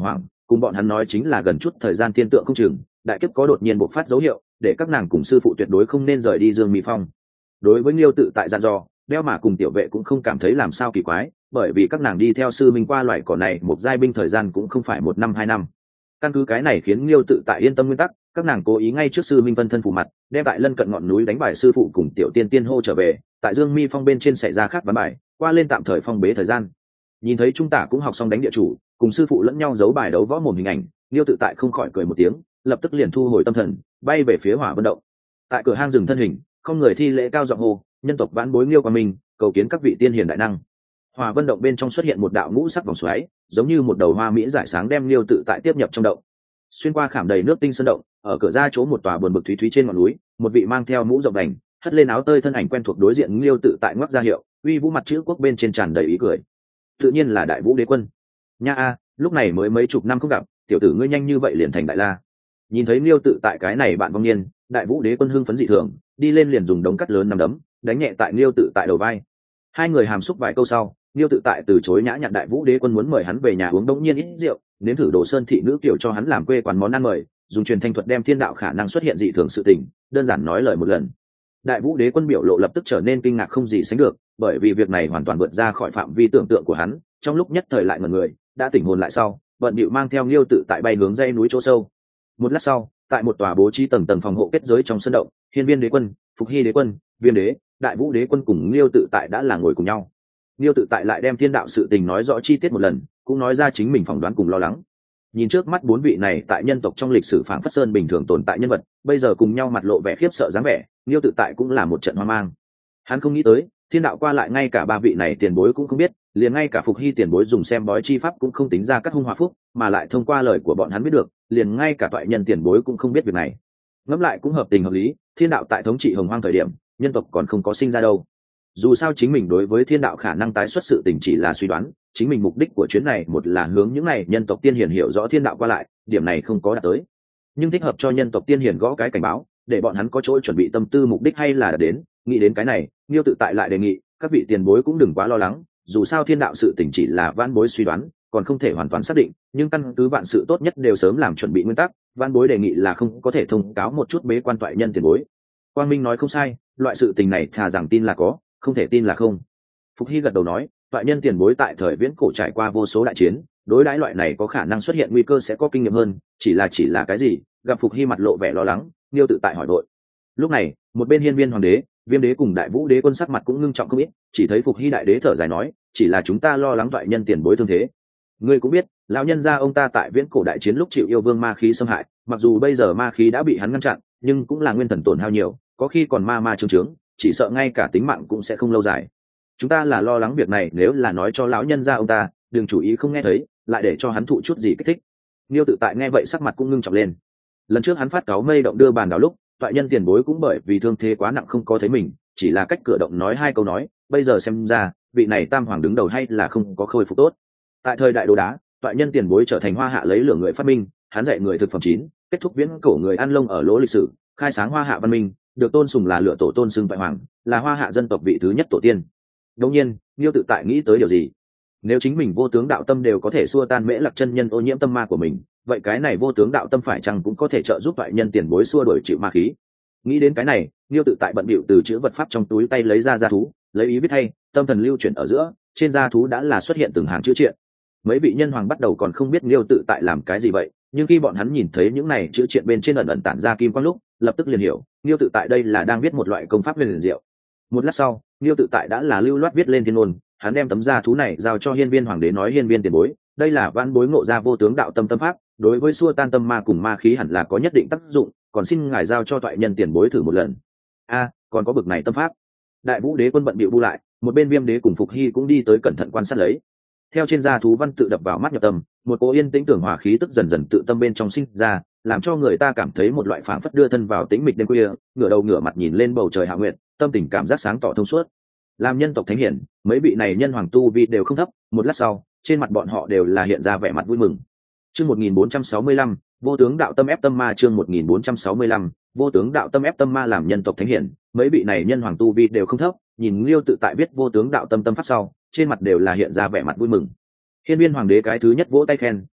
cùng bọn hắn nói chính là gần chút thời gian thiên tượng không chừng, đại kiếp có đột nhiên bộc phát dấu hiệu, để các nàng cùng sư phụ tuyệt đối không nên rời đi Dương Mi Phong. Đối với Liêu Tự Tại dặn dò, Đeo Mà cùng Tiểu Vệ cũng không cảm thấy làm sao kỳ quái, bởi vì các nàng đi theo sư minh qua loại cỏ này một giai binh thời gian cũng không phải 1 năm 2 năm. Căn cứ cái này khiến Liêu Tự Tại yên tâm nguyên tắc, các nàng cố ý ngay trước sư minh phân thân phủ mặt, đem tại lân cận ngọn núi đánh bại sư phụ cùng Tiểu Tiên Tiên hô trở về, tại Dương Mi Phong bên trên xảy ra khác ván bài, qua lên tạm thời phong bế thời gian. Nhìn thấy Trung Tả cũng học xong đánh địa chủ, cùng sư phụ lẫn nhau giấu bài đấu võ mồm hình ảnh, Liêu Tự Tại không khỏi cười một tiếng, lập tức liền thu hồi tâm thần, bay về phía Hỏa Vân Động. Tại cửa hang dừng thân hình, không người thi lễ cao giọng hô, nhân tộc vãn bối Liêu Quang Minh, cầu kiến các vị tiên hiền đại năng. Hỏa Vân Động bên trong xuất hiện một đạo ngũ sắc vòng xoáy, giống như một đầu hoa mỹ rải sáng đem Liêu Tự Tại tiếp nhập trong động. Xuyên qua khảm đầy nước tinh sơn động, ở cửa ra chỗ một tòa buồn bực thúy thúy trên ngọn núi, một vị mang theo mũ rộng đành, hất lên áo tơi thân ảnh quen thuộc đối diện Liêu Tự Tại ngoắc ra hiệu, uy vũ mặt chữ quốc bên trên tràn đầy ý cười. Tự nhiên là Đại Vũ Đế Quân. Nha a, lúc này mới mấy chục năm không gặp, tiểu tử ngươi nhanh như vậy liền thành đại la. Nhìn thấy Liêu Tự Tại cái này bạn vong niên, Đại Vũ Đế Quân hưng phấn dị thường, đi lên liền dùng đống cắt lớn nắm đấm, đánh nhẹ tại Liêu Tự Tại đầu vai. Hai người hàm xúc vài câu sau, Liêu Tự Tại từ chối nhã nhặn Đại Vũ Đế Quân muốn mời hắn về nhà uống đống nhiên ít rượu, nếm thử Đồ Sơn thị nữ tiểu cho hắn làm quê quán món ăn mời, dùng truyền thanh thuật đem thiên đạo khả năng xuất hiện dị thường sự tình, đơn giản nói lời một lần. Đại Vũ Đế Quân biểu lộ lập tức trở nên kinh ngạc không gì sánh được, bởi vì việc này hoàn toàn vượt ra khỏi phạm vi tưởng tượng của hắn, trong lúc nhất thời lại ngẩn người, đã tỉnh hồn lại sau, bận bịu mang theo Liêu Tự Tại bay hướng dãy núi chỗ sâu. Một lát sau, tại một tòa bố trí tầng tầng phòng hộ kết giới trong sân động, Hiên Viên Đế Quân, Phục Hy Đế Quân, Viêm Đế, Đại Vũ Đế Quân cùng Liêu Tự Tại đã là ngồi cùng nhau. Liêu Tự Tại lại đem thiên đạo sự tình nói rõ chi tiết một lần, cũng nói ra chính mình phỏng đoán cùng lo lắng. Nhìn trước mắt 4 vị này tại nhân tộc trong lịch sử phảng phất sơn bình thường tồn tại nhân vật, bây giờ cùng nhau mặt lộ vẻ khiếp sợ dáng vẻ, Liêu Tự Tại cũng là một trận hoang mang. Hắn không nghĩ tới, thiên đạo qua lại ngay cả 3 vị này tiền bối cũng không biết, liền ngay cả Phục Hy tiền bối dùng xem bói chi pháp cũng không tính ra các hung hòa phúc, mà lại thông qua lời của bọn hắn biết được, liền ngay cả toại nhân tiền bối cũng không biết việc này. Ngẫm lại cũng hợp tình hợp lý, thiên đạo tại thống trị hồng hoang thời điểm, nhân tộc còn không có sinh ra đâu. Dù sao chính mình đối với thiên đạo khả năng tái xuất sự tình chỉ là suy đoán, chính mình mục đích của chuyến này một là hướng những này nhân tộc tiên hiền hiểu rõ thiên đạo qua lại, điểm này không có đạt tới. Nhưng thích hợp cho nhân tộc tiên hiền gõ cái cảnh báo, để bọn hắn có chỗ chuẩn bị tâm tư mục đích hay là đã đến, nghĩ đến cái này, Liêu Tự Tại lại đề nghị, các vị tiền bối cũng đừng quá lo lắng, dù sao thiên đạo sự tình chỉ là vãn bối suy đoán, còn không thể hoàn toàn xác định, nhưng căn cứ vạn sự tốt nhất đều sớm làm chuẩn bị nguyên tắc, vãn bối đề nghị là không có thể thông cáo một chút bế quan toại nhân tiền bối. Quang Minh nói không sai, loại sự tình này thà rằng tin là có, không thể tin là không. Phục Hy gật đầu nói, toại nhân tiền bối tại thời viễn cổ trải qua vô số đại chiến, đối đãi loại này có khả năng xuất hiện nguy cơ sẽ có kinh nghiệm hơn, chỉ là cái gì? Gặp Phục Hy mặt lộ vẻ lo lắng, Liêu Tự Tại hỏi đội. Lúc này, một bên Hiên Viên Hoàng Đế, Viêm Đế cùng Đại Vũ Đế Quân sắc mặt cũng ngưng trọng không ít, chỉ thấy Phục Hy đại đế thở dài nói, chỉ là chúng ta lo lắng toại nhân tiền bối thương thế. Ngươi cũng biết, lão nhân gia ông ta tại viễn cổ đại chiến lúc chịu yêu vương ma khí xâm hại, mặc dù bây giờ ma khí đã bị hắn ngăn chặn, nhưng cũng là nguyên thần tổn hao nhiều, có khi còn ma trướng, chỉ sợ ngay cả tính mạng cũng sẽ không lâu dài. Chúng ta là lo lắng việc này nếu là nói cho lão nhân gia ông ta, đừng chủ ý không nghe thấy, lại để cho hắn thụ chút gì kích thích. Liêu Tự Tại nghe vậy sắc mặt cũng ngưng trọng lên. Lần trước hắn phát cáo mây động đưa bàn đảo lúc, toại nhân tiền bối cũng bởi vì thương thế quá nặng không có thấy mình, chỉ là cách cửa động nói 2 câu nói, bây giờ xem ra, vị này tam hoàng đứng đầu hay là không có khôi phục tốt. Tại thời đại đồ đá, toại nhân tiền bối trở thành hoa hạ lấy lửa người phát minh, hắn dạy người thực phẩm chín, kết thúc viễn cổ người ăn lông ở lỗ lịch sử, khai sáng hoa hạ văn minh, được tôn sùng là lửa tổ tôn xưng toại hoàng, là hoa hạ dân tộc vị thứ nhất tổ tiên. Đương nhiên, Liêu Tự Tại nghĩ tới điều gì? Nếu chính mình vô tướng đạo tâm đều có thể xua tan Mễ Lạc chân nhân ô nhiễm tâm ma của mình, vậy cái này vô tướng đạo tâm phải chăng cũng có thể trợ giúp toại nhân tiền bối xua đuổi chịu ma khí? Nghĩ đến cái này, Liêu Tự Tại bận bịu từ chữ vật pháp trong túi tay lấy ra gia thú, lấy ý viết thay, tâm thần lưu chuyển ở giữa, trên gia thú đã là xuất hiện từng hàng chữ triện. Mấy vị nhân hoàng bắt đầu còn không biết Liêu Tự Tại làm cái gì vậy, nhưng khi bọn hắn nhìn thấy những này chữ triện bên trên ẩn ẩn tản ra kim quang lúc, lập tức liền hiểu, Liêu Tự Tại đây là đang viết một loại công pháp huyền diệu. Một lát sau, Liêu Tự Tại đã là lưu loát viết lên thiên ngôn, hắn đem tấm gia thú này giao cho Hiên Viên Hoàng Đế nói, Hiên Viên tiền bối, đây là vãn bối ngộ ra vô tướng đạo tâm tâm pháp, đối với xua tan tâm ma cùng ma khí hẳn là có nhất định tác dụng, còn xin ngài giao cho toại nhân tiền bối thử một lần. Còn có bực này tâm pháp. Đại Vũ Đế Quân bận bịu bu lại, một bên Viêm Đế cùng Phục Hy cũng đi tới cẩn thận quan sát lấy. Theo trên da thú văn tự đập vào mắt nhập tâm, một cỗ yên tĩnh tưởng hòa khí tức dần dần tự tâm bên trong sinh ra, làm cho người ta cảm thấy một loại phảng phất đưa thân vào tĩnh mịch đêm khuya, ngửa đầu ngửa mặt nhìn lên bầu trời hạ nguyện, tâm tình cảm giác sáng tỏ thông suốt. Làm nhân tộc thánh hiển, mấy vị này nhân hoàng tu vi đều không thấp, một lát sau, trên mặt bọn họ đều là hiện ra vẻ mặt vui mừng. Chương 1465, vô tướng đạo tâm ép tâm ma. Chương 1465, vô tướng đạo tâm ép tâm ma. Làm nhân tộc thánh hiển, mấy vị này nhân hoàng tu vi đều không thấp, nhìn Liêu Tự Tại viết vô tướng đạo tâm tâm pháp sau, trên mặt đều là hiện ra vẻ mặt vui mừng. Hiên Viên Hoàng Đế cái thứ nhất vỗ tay khen,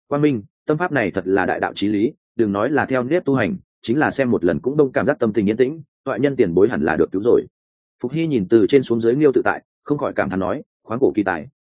Quang Minh, tâm pháp này thật là đại đạo chí lý, đừng nói là theo nếp tu hành, chính là xem một lần cũng đông cảm giác tâm tình yên tĩnh, toại nhân tiền bối hẳn là được cứu rồi. Phục Hy nhìn từ trên xuống dưới Liêu Tự Tại, không khỏi cảm thán nói, khoáng cổ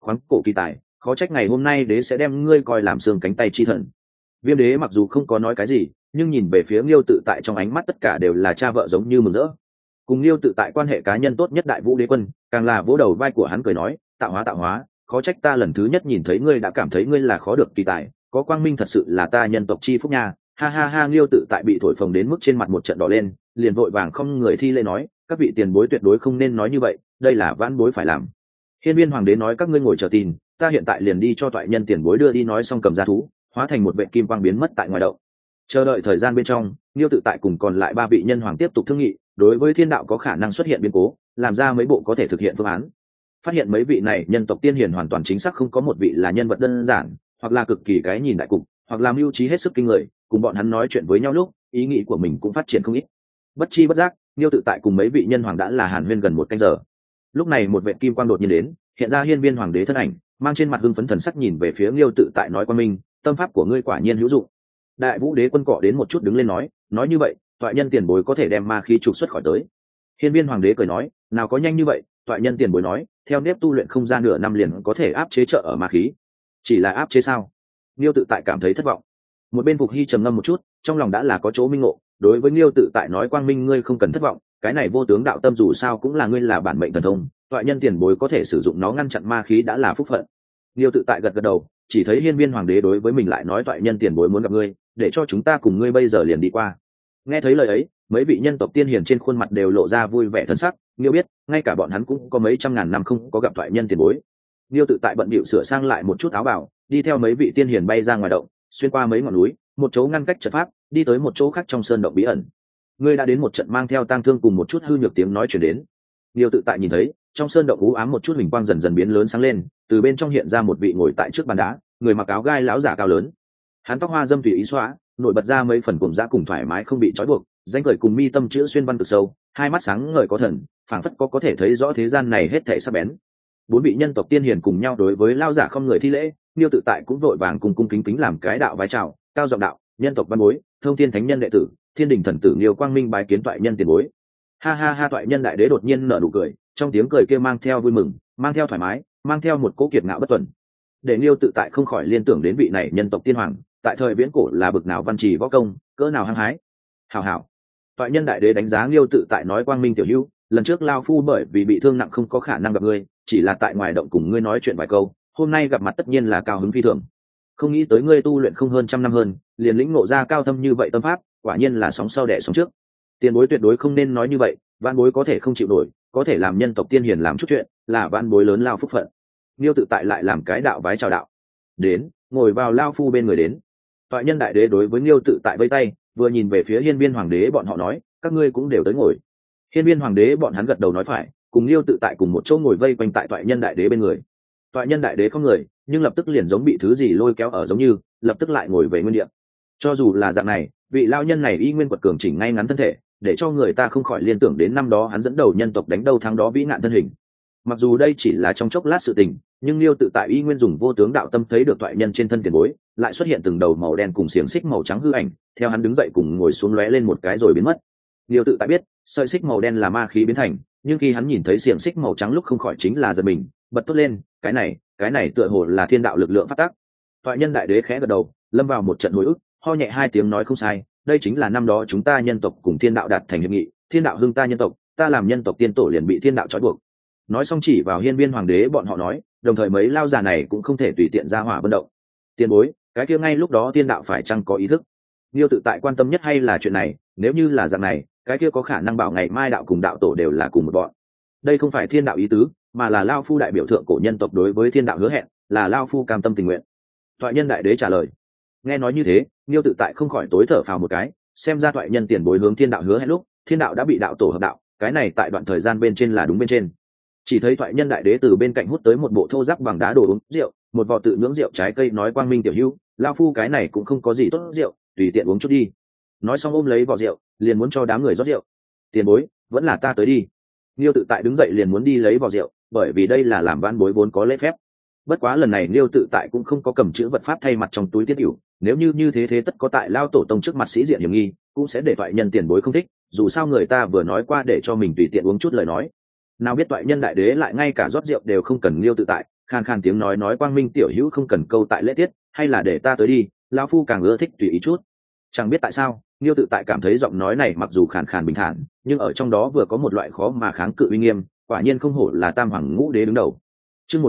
kỳ tài, khó trách ngày hôm nay đế sẽ đem ngươi coi làm xương cánh tay chi thần. Viêm đế mặc dù không có nói cái gì, nhưng nhìn về phía Liêu Tự Tại trong ánh mắt tất cả đều là cha vợ giống như mừng rỡ. Cùng Liêu Tự Tại quan hệ cá nhân tốt nhất Đại Vũ Đế Quân, càng là vỗ đầu vai của hắn cười nói, tạo hóa, khó trách ta lần thứ nhất nhìn thấy ngươi đã cảm thấy ngươi là khó được kỳ tài, có quang minh thật sự là ta nhân tộc chi phúc nha. Ha ha ha. Liêu Tự Tại bị thổi phồng đến mức trên mặt một trận đỏ lên, liền vội vàng không người thi lễ nói, các vị tiền bối tuyệt đối không nên nói như vậy, đây là vãn bối phải làm. Hiên Viên Hoàng đế nói các ngươi ngồi chờ tin, ta hiện tại liền đi cho toại nhân tiền bối đưa đi. Nói xong cầm ra thú, hóa thành một vệ kim quang biến mất tại ngoài động. Chờ đợi thời gian bên trong, Liêu Tự Tại cùng còn lại 3 vị nhân hoàng tiếp tục thương nghị, đối với thiên đạo có khả năng xuất hiện biến cố, làm ra mấy bộ có thể thực hiện phương án. Phát hiện mấy vị này nhân tộc tiên hiền hoàn toàn chính xác không có một vị là nhân vật đơn giản, hoặc là cực kỳ cái nhìn đại cục, hoặc là mưu trí hết sức kinh người, cùng bọn hắn nói chuyện với nhau lúc, ý nghĩ của mình cũng phát triển không ít. Bất chi bất giác, Liêu Tự Tại cùng mấy vị nhân hoàng đã là hàn huyên gần 1 canh giờ. Lúc này một vệ kim quang đột nhiên đến, hiện ra Hiên Viên Hoàng đế thân ảnh, mang trên mặt hưng phấn thần sắc nhìn về phía Liêu Tự Tại nói, Quan Minh, tâm pháp của ngươi quả nhiên hữu dụng. Đại Vũ Đế Quân cọ đến một chút đứng lên nói như vậy, toại nhân tiền bối có thể đem ma khí trục xuất khỏi tới. Hiên Viên Hoàng đế cười nói, nào có nhanh như vậy, toại nhân tiền bối nói, theo nếp tu luyện không gian nửa năm liền có thể áp chế trợ ở ma khí. Chỉ là áp chế sao? Liêu Tự Tại cảm thấy thất vọng. Một bên Phục Hy trầm ngâm một chút, trong lòng đã là có chỗ minh ngộ, đối với Liêu Tự Tại nói, Quang Minh ngươi không cần thất vọng, cái này vô tướng đạo tâm dù sao cũng là ngươi là bản mệnh thần thông, toại nhân tiền bối có thể sử dụng nó ngăn chặn ma khí đã là phúc phận. Liêu Tự Tại gật gật đầu, chỉ thấy Hiên Viên Hoàng đế đối với mình lại nói, toại nhân tiền bối muốn gặp ngươi, để cho chúng ta cùng ngươi bây giờ liền đi qua. Nghe thấy lời ấy, mấy vị nhân tộc tiên hiền trên khuôn mặt đều lộ ra vui vẻ thân sắc, Liêu biết, ngay cả bọn hắn cũng có mấy trăm ngàn năm không có gặp toại nhân tiền bối. Liêu Tự Tại bận bịu sửa sang lại một chút áo bào, đi theo mấy vị tiên hiền bay ra ngoài động, xuyên qua mấy ngọn núi, một chỗ ngăn cách trận pháp, đi tới một chỗ khác trong sơn động bí ẩn. Ngươi đã đến một trận mang theo tang thương cùng một chút hư nhược tiếng nói chuyển đến. Liêu Tự Tại nhìn thấy, trong sơn động u ám một chút huỳnh quang dần dần biến lớn sáng lên, từ bên trong hiện ra một vị ngồi tại trước bàn đá, người mặc áo gai lão giả cao lớn. Hắn tóc hoa dâm tùy ý xóa, nổi bật ra mấy phần cùng dã cùng thoải mái không bị trói buộc, danh cười cùng mi tâm chữ xuyên văn cực sâu, hai mắt sáng ngời có thần, phảng phất có thể thấy rõ thế gian này hết thảy sắc bén. 4 vị nhân tộc tiên hiền cùng nhau đối với lão giả không người thi lễ, Liêu Tự Tại cũng vội vàng cùng cung kính kính làm cái đạo vái chào, cao giọng đạo, nhân tộc văn bối, thông thiên thánh nhân đệ tử, thiên đình thần tử Liêu Quang Minh bái kiến toại nhân tiền bối. Ha ha ha. Toại nhân đại đế đột nhiên nở nụ cười, trong tiếng cười kia mang theo vui mừng, mang theo thoải mái, mang theo một cỗ kiệt ngạo bất tuần. Để Liêu Tự Tại không khỏi liên tưởng đến vị này nhân tộc tiên hoàng, tại thời viễn cổ là bực nào văn trì võ công, cỡ nào hăng hái. Hảo. Toại nhân đại đế đánh giá Liêu Tự Tại nói, Quang Minh tiểu hữu, lần trước lao phu bởi vì bị thương nặng không có khả năng gặp ngươi, chỉ là tại ngoài động cùng ngươi nói chuyện vài câu, hôm nay gặp mặt tất nhiên là cao hứng phi thường. Không nghĩ tới ngươi tu luyện không hơn 100 năm hơn, liền lĩnh ngộ ra cao thâm như vậy tâm pháp, quả nhiên là sóng sau đẻ sóng trước. Tiền bối tuyệt đối không nên nói như vậy, vãn bối có thể không chịu nổi, có thể làm nhân tộc tiên hiền làm chút chuyện, là vãn bối lớn lao phúc phận. Liêu Tự Tại lại làm cái đạo vái chào đạo. Đến, ngồi vào lao phu bên người đến. Toại nhân đại đế đối với Liêu Tự Tại vây tay, vừa nhìn về phía Hiên Viên Hoàng đế bọn họ nói, các ngươi cũng đều tới ngồi. Hiên Viên Hoàng đế bọn hắn gật đầu nói phải, cùng Liêu Tự Tại cùng một chỗ ngồi vây quanh tại toại nhân đại đế bên người. Toại nhân đại đế không người, nhưng lập tức liền giống bị thứ gì lôi kéo ở giống như, lập tức lại ngồi về nguyên địa. Cho dù là dạng này, vị lao nhân này y nguyên quật cường chỉnh ngay ngắn thân thể, để cho người ta không khỏi liên tưởng đến năm đó hắn dẫn đầu nhân tộc đánh đâu thắng đó vĩ nạn thân hình. Mặc dù đây chỉ là trong chốc lát sự tình, nhưng Liêu Tự Tại y nguyên dùng vô tướng đạo tâm thấy được toại nhân trên thân tiền bối, lại xuất hiện từng đầu màu đen cùng xiềng xích màu trắng hư ảnh, theo hắn đứng dậy cùng ngồi xuống lóe lên một cái rồi biến mất. Liêu Tự Tại biết, sợi xích màu đen là ma khí biến thành, nhưng khi hắn nhìn thấy xiềng xích màu trắng lúc không khỏi chính là giật mình, bật thốt lên, cái này tựa hồ là thiên đạo lực lượng phát tác. Toại nhân đại đế khẽ gật đầu, lâm vào một trận hồi ức, ho nhẹ 2 tiếng nói, không sai, đây chính là năm đó chúng ta nhân tộc cùng thiên đạo đạt thành hiệp nghị, thiên đạo hưng ta nhân tộc, ta làm nhân tộc tiên tổ liền bị thiên đạo trói buộc. Nói xong chỉ vào Hiên Viên Hoàng đế bọn họ nói, đồng thời mấy lao già này cũng không thể tùy tiện ra hỏa vận động. Tiền bối, cái kia ngay lúc đó thiên đạo phải chăng có ý thức? Liêu Tự Tại quan tâm nhất hay là chuyện này, nếu như là dạng này, cái kia có khả năng bảo ngày mai đạo cùng đạo tổ đều là cùng một bọn. Đây không phải thiên đạo ý tứ, mà là lao phu đại biểu thượng cổ nhân tộc đối với thiên đạo hứa hẹn, là lao phu cam tâm tình nguyện. Toại nhân đại đế trả lời. Nghe nói như thế, Liêu Tự Tại không khỏi tối thở phào một cái, xem ra toại nhân tiền bối hướng thiên đạo hứa hẹn lúc, thiên đạo đã bị đạo tổ hợp đạo, cái này tại đoạn thời gian bên trên là đúng bên trên. Chỉ thấy toại nhân đại đế từ bên cạnh hút tới một bộ thô giáp bằng đá đồ uống rượu, một vò tự nhưỡng rượu trái cây, nói, Quang Minh tiểu hữu, lao phu cái này cũng không có gì tốt rượu, tùy tiện uống chút đi. Nói xong ôm lấy vò rượu, liền muốn cho đám người rót rượu. Tiền bối, vẫn là ta tới đi. Liêu Tự Tại đứng dậy liền muốn đi lấy vò rượu, bởi vì đây là làm vãn bối vốn có lễ phép. Bất quá lần này Liêu Tự Tại cũng không có cầm chữ vật pháp thay mặt trong túi tiết yểu, nếu như thế thế tất có tại lao tổ tông trước mặt sĩ diện hiểm nghi, cũng sẽ để toại nhân tiền bối không thích, dù sao người ta vừa nói qua để cho mình tùy tiện uống chút lời nói. Nào biết toại nhân đại đế lại ngay cả rót rượu đều không cần Liêu Tự Tại, khan khan tiếng nói quang minh tiểu hữu không cần câu tại lễ tiết, hay là để ta tới đi, lão phu càng ưa thích tùy ý chút. Chẳng biết tại sao, Liêu Tự Tại cảm thấy giọng nói này mặc dù khàn khàn bình thản, nhưng ở trong đó vừa có một loại khó mà kháng cự uy nghiêm, quả nhiên không hổ là Tam Hoàng Ngũ Đế đứng đầu. Chương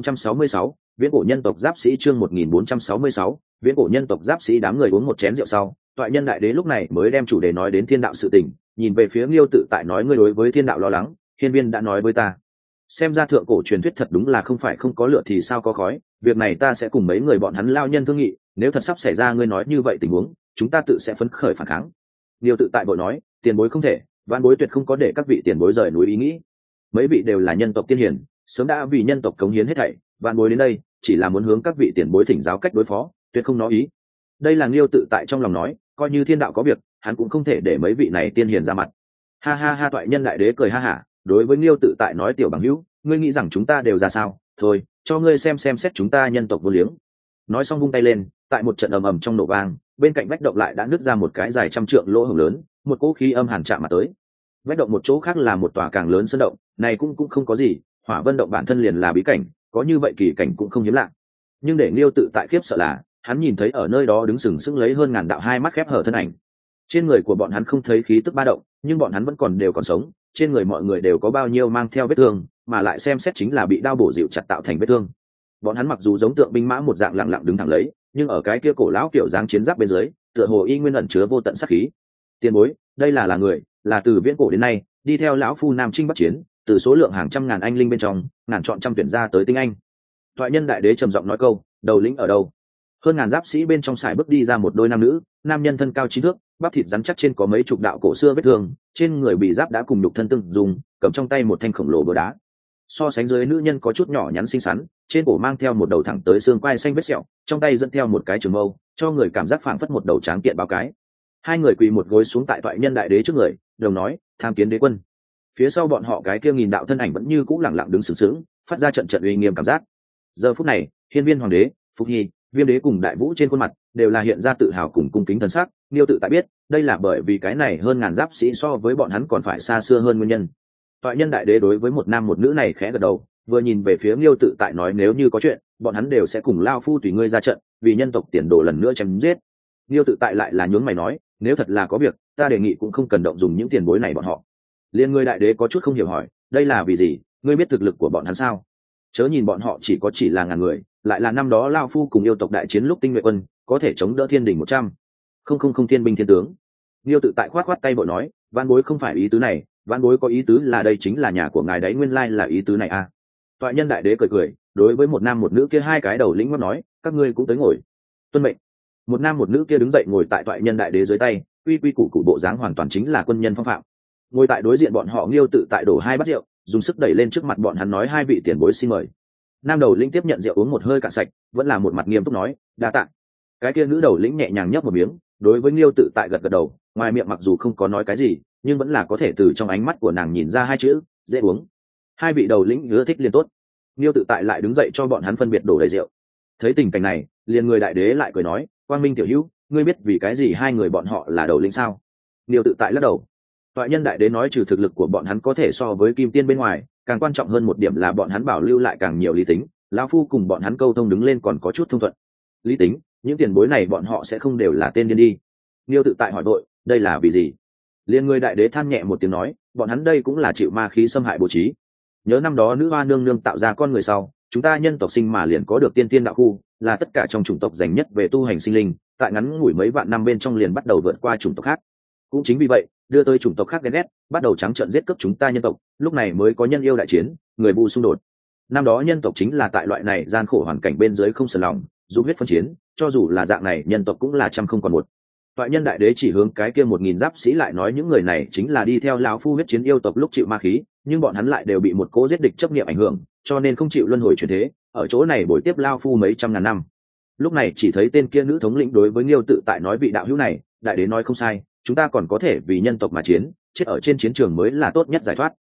1466, viễn cổ nhân tộc giáp sĩ. Chương 1466, viễn cổ nhân tộc giáp sĩ. Đám người uống một chén rượu sau, toại nhân đại đế lúc này mới đem chủ đề nói đến thiên đạo sự tình, nhìn về phía Liêu Tự Tại nói ngươi đối với thiên đạo lo lắng, hiên viên đã nói với ta. Xem ra thượng cổ truyền thuyết thật đúng là không phải không có lửa thì sao có khói, việc này ta sẽ cùng mấy người bọn hắn lao nhân thương nghị, nếu thật sắp xảy ra ngươi nói như vậy tình huống, chúng ta tự sẽ phấn khởi phản kháng. Liêu Tự Tại bội nói, tiền bối không thể, vạn bối tuyệt không có để các vị tiền bối rời núi ý nghĩ. Mấy vị đều là nhân tộc tiên hiền, sớm đã vì nhân tộc cống hiến hết thảy, vạn bối đến đây chỉ là muốn hướng các vị tiền bối thỉnh giáo cách đối phó, tuyệt không nói ý. Đây là Liêu Tự Tại trong lòng nói, coi như thiên đạo có việc, hắn cũng không thể để mấy vị này tiên hiền ra mặt. Ha ha ha, toại nhân đại đế cười ha hả, đối với Liêu Tự Tại nói, tiểu bằng hữu, ngươi nghĩ rằng chúng ta đều ra sao? Thôi, cho ngươi xem xét chúng ta nhân tộc vô liếng. Nói xong vung tay lên, tại một trận ầm ầm trong nổ vang, bên cạnh vách động lại đã nứt ra một cái dài trăm trượng lỗ hổng lớn, một cỗ khí âm hàn chạm mà tới. Vách động một chỗ khác là một tòa càng lớn sơn động, này cũng không có gì, Hỏa Vân động bản thân liền là bí cảnh, có như vậy kỳ cảnh cũng không hiếm lạ. Nhưng để Liêu Tự Tại khiếp sợ là, hắn nhìn thấy ở nơi đó đứng sừng sững lấy hơn ngàn đạo hai mắt khép hở thân ảnh. Trên người của bọn hắn không thấy khí tức ba động, nhưng bọn hắn vẫn đều còn sống, trên người mọi người đều có bao nhiêu mang theo vết thương, mà lại xem xét chính là bị đao bổ dịu chặt tạo thành vết thương. Bọn hắn mặc dù giống tượng binh mã một dạng lặng lặng đứng thẳng lấy, nhưng ở cái kia cổ lão kiểu dáng chiến giáp bên dưới, tựa hồ y nguyên ẩn chứa vô tận sát khí. Tiền bối, đây là người, là từ viễn cổ đến nay, đi theo lão phu Nam Chinh Bắc Chiến, từ số lượng hàng trăm ngàn anh linh bên trong, ngàn chọn trăm tuyển ra tới tinh anh. Thoại nhân đại đế trầm giọng nói câu, đầu lĩnh ở đâu? Hơn ngàn giáp sĩ bên trong sải bước đi ra một đôi nam nữ, nam nhân thân cao 9 thước, bắp thịt rắn chắc trên có mấy chục đạo cổ xưa vết thương, trên người bị giáp đã cùng nhục thân tương dùng, cầm trong tay một thanh khổng lồ búa đá. So sánh dưới nữ nhân có chút nhỏ nhắn xinh xắn, trên cổ mang theo một đầu thẳng tới xương quai xanh vết sẹo, trong tay dẫn theo một cái trường mâu, cho người cảm giác phảng phất một đầu tráng kiện báo cái. Hai người quỳ một gối xuống tại thoại nhân đại đế trước người, đồng nói, tham kiến đế quân. Phía sau bọn họ cái kia nghìn đạo thân ảnh vẫn như cũ lẳng lặng đứng sướng sướng, phát ra trận trận uy nghiêm cảm giác. Giờ phút này, hiên viên hoàng đế, Phúc Hy, Viêm đế cùng Đại Vũ trên khuôn mặt đều là hiện ra tự hào cùng cung kính thần sắc. Liêu Tự Tại biết, đây là bởi vì cái này hơn ngàn giáp sĩ so với bọn hắn còn phải xa xưa hơn nguyên nhân. Toại nhân đại đế đối với một nam một nữ này khẽ gật đầu, vừa nhìn về phía Liêu Tự Tại nói, nếu như có chuyện, bọn hắn đều sẽ cùng lao phu tùy ngươi ra trận, vì nhân tộc tiền đồ lần nữa chém giết. Liêu Tự Tại lại là nhướng mày nói, nếu thật là có việc, ta đề nghị cũng không cần động dùng những tiền bối này bọn họ. Liên ngươi đại đế có chút không hiểu hỏi, đây là vì gì? Ngươi biết thực lực của bọn hắn sao? Chớ nhìn bọn họ chỉ là ngàn người, lại là năm đó lao phu cùng yêu tộc đại chiến lúc tinh nhuệ quân, có thể chống đỡ thiên đình 100. Không thiên binh thiên tướng. Liêu Tự Tại khoát tay bội nói, van bối không phải ý tứ này, van bối có ý tứ là đây chính là nhà của ngài đấy, nguyên lai là ý tứ này à? Toại nhân đại đế cười cười, đối với một nam một nữ kia hai cái đầu lĩnh mắt nói, các ngươi cũng tới ngồi. Tuân mệnh. Một nam một nữ kia đứng dậy ngồi tại toại nhân đại đế dưới tay, quy củ bộ dáng hoàn toàn chính là quân nhân phong phạm. Ngồi tại đối diện bọn họ, Liêu Tự Tại đổ hai bát rượu, dùng sức đẩy lên trước mặt bọn hắn nói, hai vị tiền bối xin mời. Nam đầu lĩnh tiếp nhận rượu uống một hơi cạn sạch, vẫn là một mặt nghiêm túc nói, đa tạ. Cái kia nữ đầu lĩnh nhẹ nhàng nhấp một miếng, đối với Liêu Tự Tại gật gật đầu, ngoài miệng mặc dù không có nói cái gì, nhưng vẫn là có thể từ trong ánh mắt của nàng nhìn ra hai chữ, dễ uống. Hai vị đầu lĩnh ưa thích liền tốt. Liêu Tự Tại lại đứng dậy cho bọn hắn phân biệt đổ đầy rượu. Thấy tình cảnh này, liền người đại đế lại cười nói, Quang Minh tiểu hữu, ngươi biết vì cái gì hai người bọn họ là đầu lĩnh sao? Liêu Tự Tại lắc đầu. Toại nhân đại đế nói, trừ thực lực của bọn hắn có thể so với kim tiên bên ngoài, càng quan trọng hơn một điểm là bọn hắn bảo lưu lại càng nhiều lý tính, lão phu cùng bọn hắn câu thông đứng lên còn có chút thông thuận. Lý tính, những tiền bối này bọn họ sẽ không đều là tên điên đi? Liêu Tự Tại hỏi vội, đây là vì gì? Liên người đại đế than nhẹ một tiếng nói, bọn hắn đây cũng là chịu ma khí xâm hại bố trí. Nhớ năm đó nữ hoa nương nương tạo ra con người sau, chúng ta nhân tộc sinh mà liền có được tiên tiên đạo khu, là tất cả trong chủng tộc dành nhất về tu hành sinh linh, tại ngắn ngủi mấy vạn năm bên trong liền bắt đầu vượt qua chủng tộc khác. Cũng chính vì vậy, đưa tới chủng tộc khác ghen ghét, bắt đầu trắng trợn giết cướp chúng ta nhân tộc, lúc này mới có nhân yêu đại chiến, người bu xung đột. Năm đó nhân tộc chính là tại loại này gian khổ hoàn cảnh bên dưới không sờn lòng, dùng huyết phân chiến, cho dù là dạng này nhân tộc cũng là trăm không còn một. Toại nhân đại đế chỉ hướng cái kia 1000 giáp sĩ lại nói, những người này chính là đi theo lão phu huyết chiến yêu tộc lúc chịu ma khí, nhưng bọn hắn lại đều bị một cố giết địch chấp niệm ảnh hưởng, cho nên không chịu luân hồi chuyển thế, ở chỗ này bồi tiếp lão phu mấy trăm ngàn năm. Lúc này chỉ thấy tên kia nữ thống lĩnh đối với Liêu Tự Tại nói, vị đạo hữu này, đại đế nói không sai, chúng ta còn có thể vì nhân tộc mà chiến, chết ở trên chiến trường mới là tốt nhất giải thoát.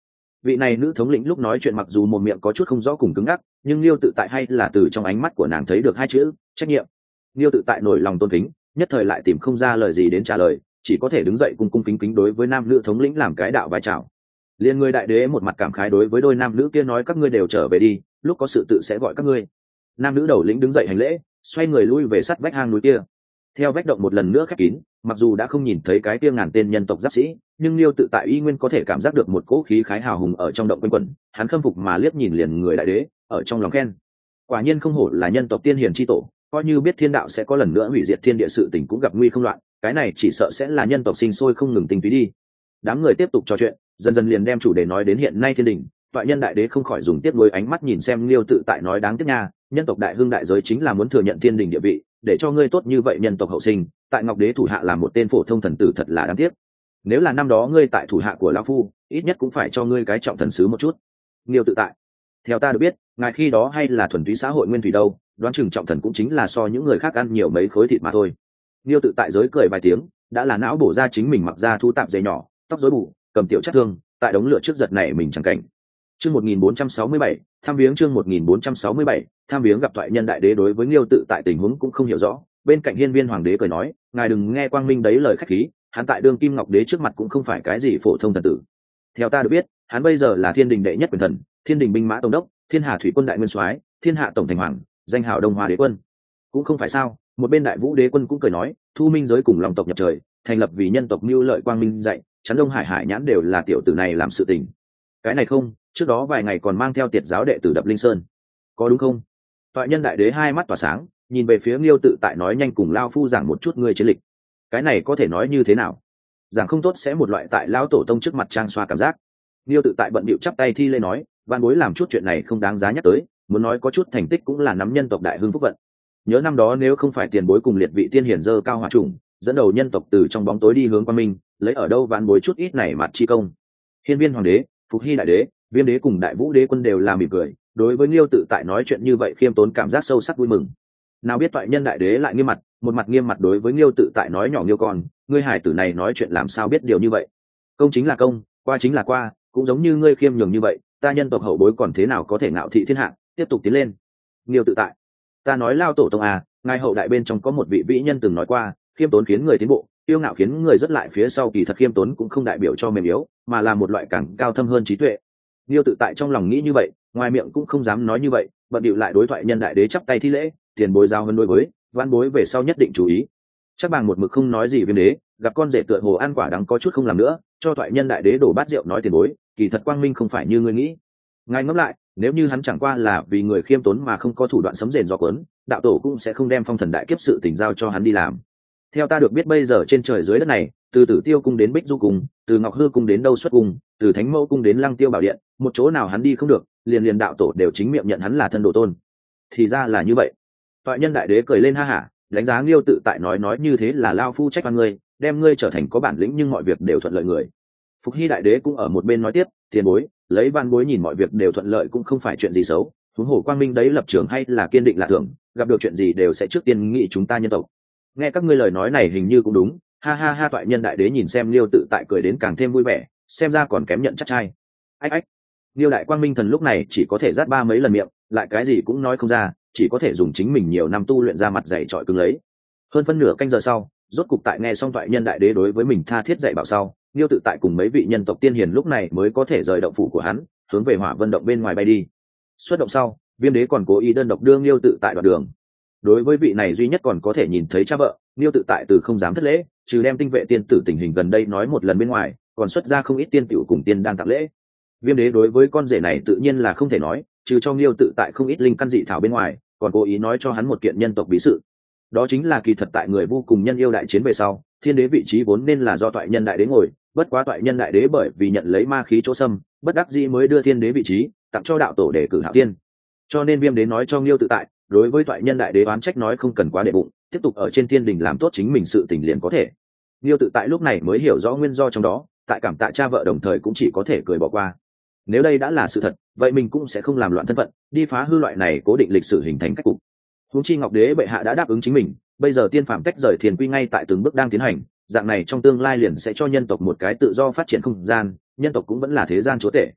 Vị này nữ thống lĩnh lúc nói chuyện mặc dù mồm miệng có chút không rõ cùng cứng ngắc, nhưng Liêu Tự Tại hay là từ trong ánh mắt của nàng thấy được hai chữ trách nhiệm. Liêu Tự Tại nổi lòng tôn kính, nhất thời lại tìm không ra lời gì đến trả lời, chỉ có thể đứng dậy cung cung kính kính đối với nam nữ thống lĩnh làm cái đạo vái chào. Liên người đại đế một mặt cảm khái đối với đôi nam nữ kia nói các ngươi đều trở về đi, lúc có sự tự sẽ gọi các ngươi. Nam nữ đầu lĩnh đứng dậy hành lễ, xoay người lui về sát vách hang núi kia. Theo vách động một lần nữa khép kín, mặc dù đã không nhìn thấy cái kia ngàn tên nhân tộc giáp sĩ, nhưng Liêu Tự Tại y nguyên có thể cảm giác được một cỗ khí khái hào hùng ở trong động quanh quẩn. Hắn khâm phục mà liếc nhìn liền người đại đế, ở trong lòng khen: quả nhiên không hổ là nhân tộc tiên hiền chi tổ, coi như biết thiên đạo sẽ có lần nữa hủy diệt thiên địa sự tình cũng gặp nguy không loạn, cái này chỉ sợ sẽ là nhân tộc sinh sôi không ngừng tinh túy đi. Đám người tiếp tục trò chuyện, dần dần liền đem chủ đề nói đến hiện nay thiên đình. Toại nhân đại đế không khỏi dùng tiếp nối ánh mắt nhìn xem Liêu Tự Tại nói đáng tiếc nha, nhân tộc đại hưng đại giới chính là muốn thừa nhận thiên đình địa vị, để cho ngươi tốt như vậy nhân tộc hậu sinh, tại ngọc đế thủ hạ làm một tên phổ thông thần tử thật là đáng tiếc. Nếu là năm đó ngươi tại thủ hạ của lão phu, ít nhất cũng phải cho ngươi cái trọng thần sứ một chút. Liêu Tự Tại: theo ta được biết, ngài khi đó hay là thuần túy xã hội nguyên thủy đâu, đoán chừng trọng thần cũng chính là so những người khác ăn nhiều mấy khối thịt mà thôi. Liêu Tự Tại giới cười vài tiếng, đã là não bổ ra chính mình mặc ra thu tạp dày nhỏ, tóc rối bù, cầm tiểu chất thương, tại đống lửa trước giật này mình chẳng cảnh. Chương 1467, tham viếng chương 1467, tham viếng gặp thoại nhân đại đế đối với Liêu Tự Tại tình huống cũng không hiểu rõ, bên cạnh Hiên Viên hoàng đế cười nói, ngài đừng nghe Quang Minh đấy lời khách khí, hắn tại đương kim ngọc đế trước mặt cũng không phải cái gì phổ thông thần tử. Theo ta được biết, hắn bây giờ là thiên đình đệ nhất quyền thần, thiên đình binh mã tổng đốc, thiên hà thủy quân đại nguyên soái, thiên hạ tổng thành hoàng, danh hào đông hoa đế quân. Cũng không phải sao, một bên đại vũ đế quân cũng cười nói, thu minh giới cùng lòng tộc nhập trời, thành lập vì nhân tộc mưu lợi quang minh dạy, chắn đông hải hải nhãn đều là tiểu tử này làm sự tình. Cái này không, trước đó vài ngày còn mang theo tiệt giáo đệ tử đập linh sơn, có đúng không? Toại nhân đại đế hai mắt tỏa sáng, nhìn về phía Liêu Tự Tại nói nhanh cùng lao phu giảng một chút ngươi chiến lịch. Cái này có thể nói như thế nào? Giảng không tốt sẽ một loại tại lão tổ tông trước mặt trang xoa cảm giác. Liêu Tự Tại bận bịu chắp tay thi lễ nói, van bối làm chút chuyện này không đáng giá nhắc tới, muốn nói có chút thành tích cũng là nắm nhân tộc đại hưng phúc vận. Nhớ năm đó nếu không phải tiền bối cùng liệt vị tiên hiển dơ cao hỏa trùng, dẫn đầu nhân tộc từ trong bóng tối đi hướng qua minh, lấy ở đâu van bối chút ít này mặt chi công. Hiên Viên hoàng đế, Phục Hy đại đế, Viêm đế cùng đại vũ đế quân đều là mỉm cười, đối với Liêu Tự Tại nói chuyện như vậy khiêm tốn cảm giác sâu sắc vui mừng. Nào biết toại nhân đại đế lại nghiêm mặt, một mặt nghiêm mặt đối với Liêu Tự Tại nói nhỏ Liêu con, ngươi hải tử này nói chuyện làm sao biết điều như vậy? Công chính là công, qua chính là qua, cũng giống như ngươi khiêm nhường như vậy, ta nhân tộc hậu bối còn thế nào có thể ngạo thị thiên hạ, tiếp tục tiến lên. Liêu Tự Tại: ta nói lao tổ tông à, ngài hậu đại bên trong có một vị vĩ nhân từng nói qua, khiêm tốn khiến người tiến bộ, yêu ngạo khiến người rất lại phía sau, kỳ thật khiêm tốn cũng không đại biểu cho mềm yếu, mà là một loại càng cao thâm hơn trí tuệ. Liêu Tự Tại trong lòng nghĩ như vậy, ngoài miệng cũng không dám nói như vậy, bận điệu lại đối thoại nhân đại đế chắp tay thi lễ, tiền bối giao hơn đối với, vãn bối về sau nhất định chú ý. Chắc bằng một mực không nói gì Viêm đế, gặp con rể tựa hồ ăn quả đắng có chút không làm nữa, cho thoại nhân đại đế đổ bát rượu nói tiền bối, kỳ thật Quang Minh không phải như ngươi nghĩ. Ngài ngẫm lại, nếu như hắn chẳng qua là vì người khiêm tốn mà không có thủ đoạn sấm rền gió cuốn, đạo tổ cũng sẽ không đem phong thần đại kiếp sự tình giao cho hắn đi làm. Theo ta được biết bây giờ trên trời dưới đất này, từ Tử Tiêu cung đến Bích Du cung, từ Ngọc Hư cung đến Đâu Xuất cung, từ Thánh Mẫu cung đến Lăng Tiêu bảo điện, một chỗ nào hắn đi không được, liền đạo tổ đều chính miệng nhận hắn là thân đồ tôn. Thì ra là như vậy. Toại nhân đại đế cười lên ha hả, đánh giá Liêu Tự Tại nói như thế là lao phu trách oan ngươi, đem ngươi trở thành có bản lĩnh nhưng mọi việc đều thuận lợi người. Phục Hy đại đế cũng ở một bên nói tiếp, tiền bối, lấy van bối nhìn mọi việc đều thuận lợi cũng không phải chuyện gì xấu, huống hồ Quang Minh đấy lập trường hay là kiên định là thường, gặp được chuyện gì đều sẽ trước tiên nghĩ chúng ta nhân tộc. Nghe các ngươi lời nói này hình như cũng đúng, ha ha ha. Toại nhân đại đế nhìn xem Liêu Tự Tại cười đến càng thêm vui vẻ, xem ra còn kém nhận chắc trai. Ách ách. Liêu đại quang minh thần lúc này chỉ có thể rát ba mấy lần miệng, lại cái gì cũng nói không ra, chỉ có thể dùng chính mình nhiều năm tu luyện ra mặt dày trọi cứng lấy. Hơn phân nửa canh giờ sau, rốt cục tại nghe xong thoại nhân đại đế đối với mình tha thiết dạy bảo sau, Liêu Tự Tại cùng mấy vị nhân tộc tiên hiền lúc này mới có thể rời động phủ của hắn, hướng về Hỏa Vân động bên ngoài bay đi. Xuất động sau, Viêm đế còn cố ý đơn độc đưa Liêu Tự Tại đoạn đường. Đối với vị này duy nhất còn có thể nhìn thấy cha vợ, Liêu Tự Tại từ không dám thất lễ, trừ đem tinh vệ tiên tử tình hình gần đây nói một lần bên ngoài, còn xuất ra không ít tiên tiểu cùng tiên đang tặng lễ. Viêm đế đối với con rể này tự nhiên là không thể nói, trừ cho Liêu Tự Tại không ít linh căn dị thảo bên ngoài, còn cố ý nói cho hắn một kiện nhân tộc bí sự. Đó chính là kỳ thật tại người vô cùng nhân yêu đại chiến về sau, thiên đế vị trí vốn nên là do toại nhân đại đế ngồi, bất quá toại nhân đại đế bởi vì nhận lấy ma khí chỗ xâm, bất đắc dĩ mới đưa thiên đế vị trí tặng cho đạo tổ để cử hạo tiên. Cho nên Viêm đế nói cho Liêu Tự Tại, đối với toại nhân đại đế oán trách nói không cần quá đệ bụng, tiếp tục ở trên thiên đình làm tốt chính mình sự tình liền có thể. Liêu Tự Tại lúc này mới hiểu rõ nguyên do trong đó, tại cảm tạ cha vợ đồng thời cũng chỉ có thể cười bỏ qua. Nếu đây đã là sự thật, vậy mình cũng sẽ không làm loạn thân phận, đi phá hư loại này cố định lịch sử hình thành cách cục. Huống chi Ngọc Đế bệ hạ đã đáp ứng chính mình, bây giờ tiên phàm tách rời thiền quy ngay tại từng bước đang tiến hành, dạng này trong tương lai liền sẽ cho nhân tộc một cái tự do phát triển không gian, nhân tộc cũng vẫn là thế gian chúa tể.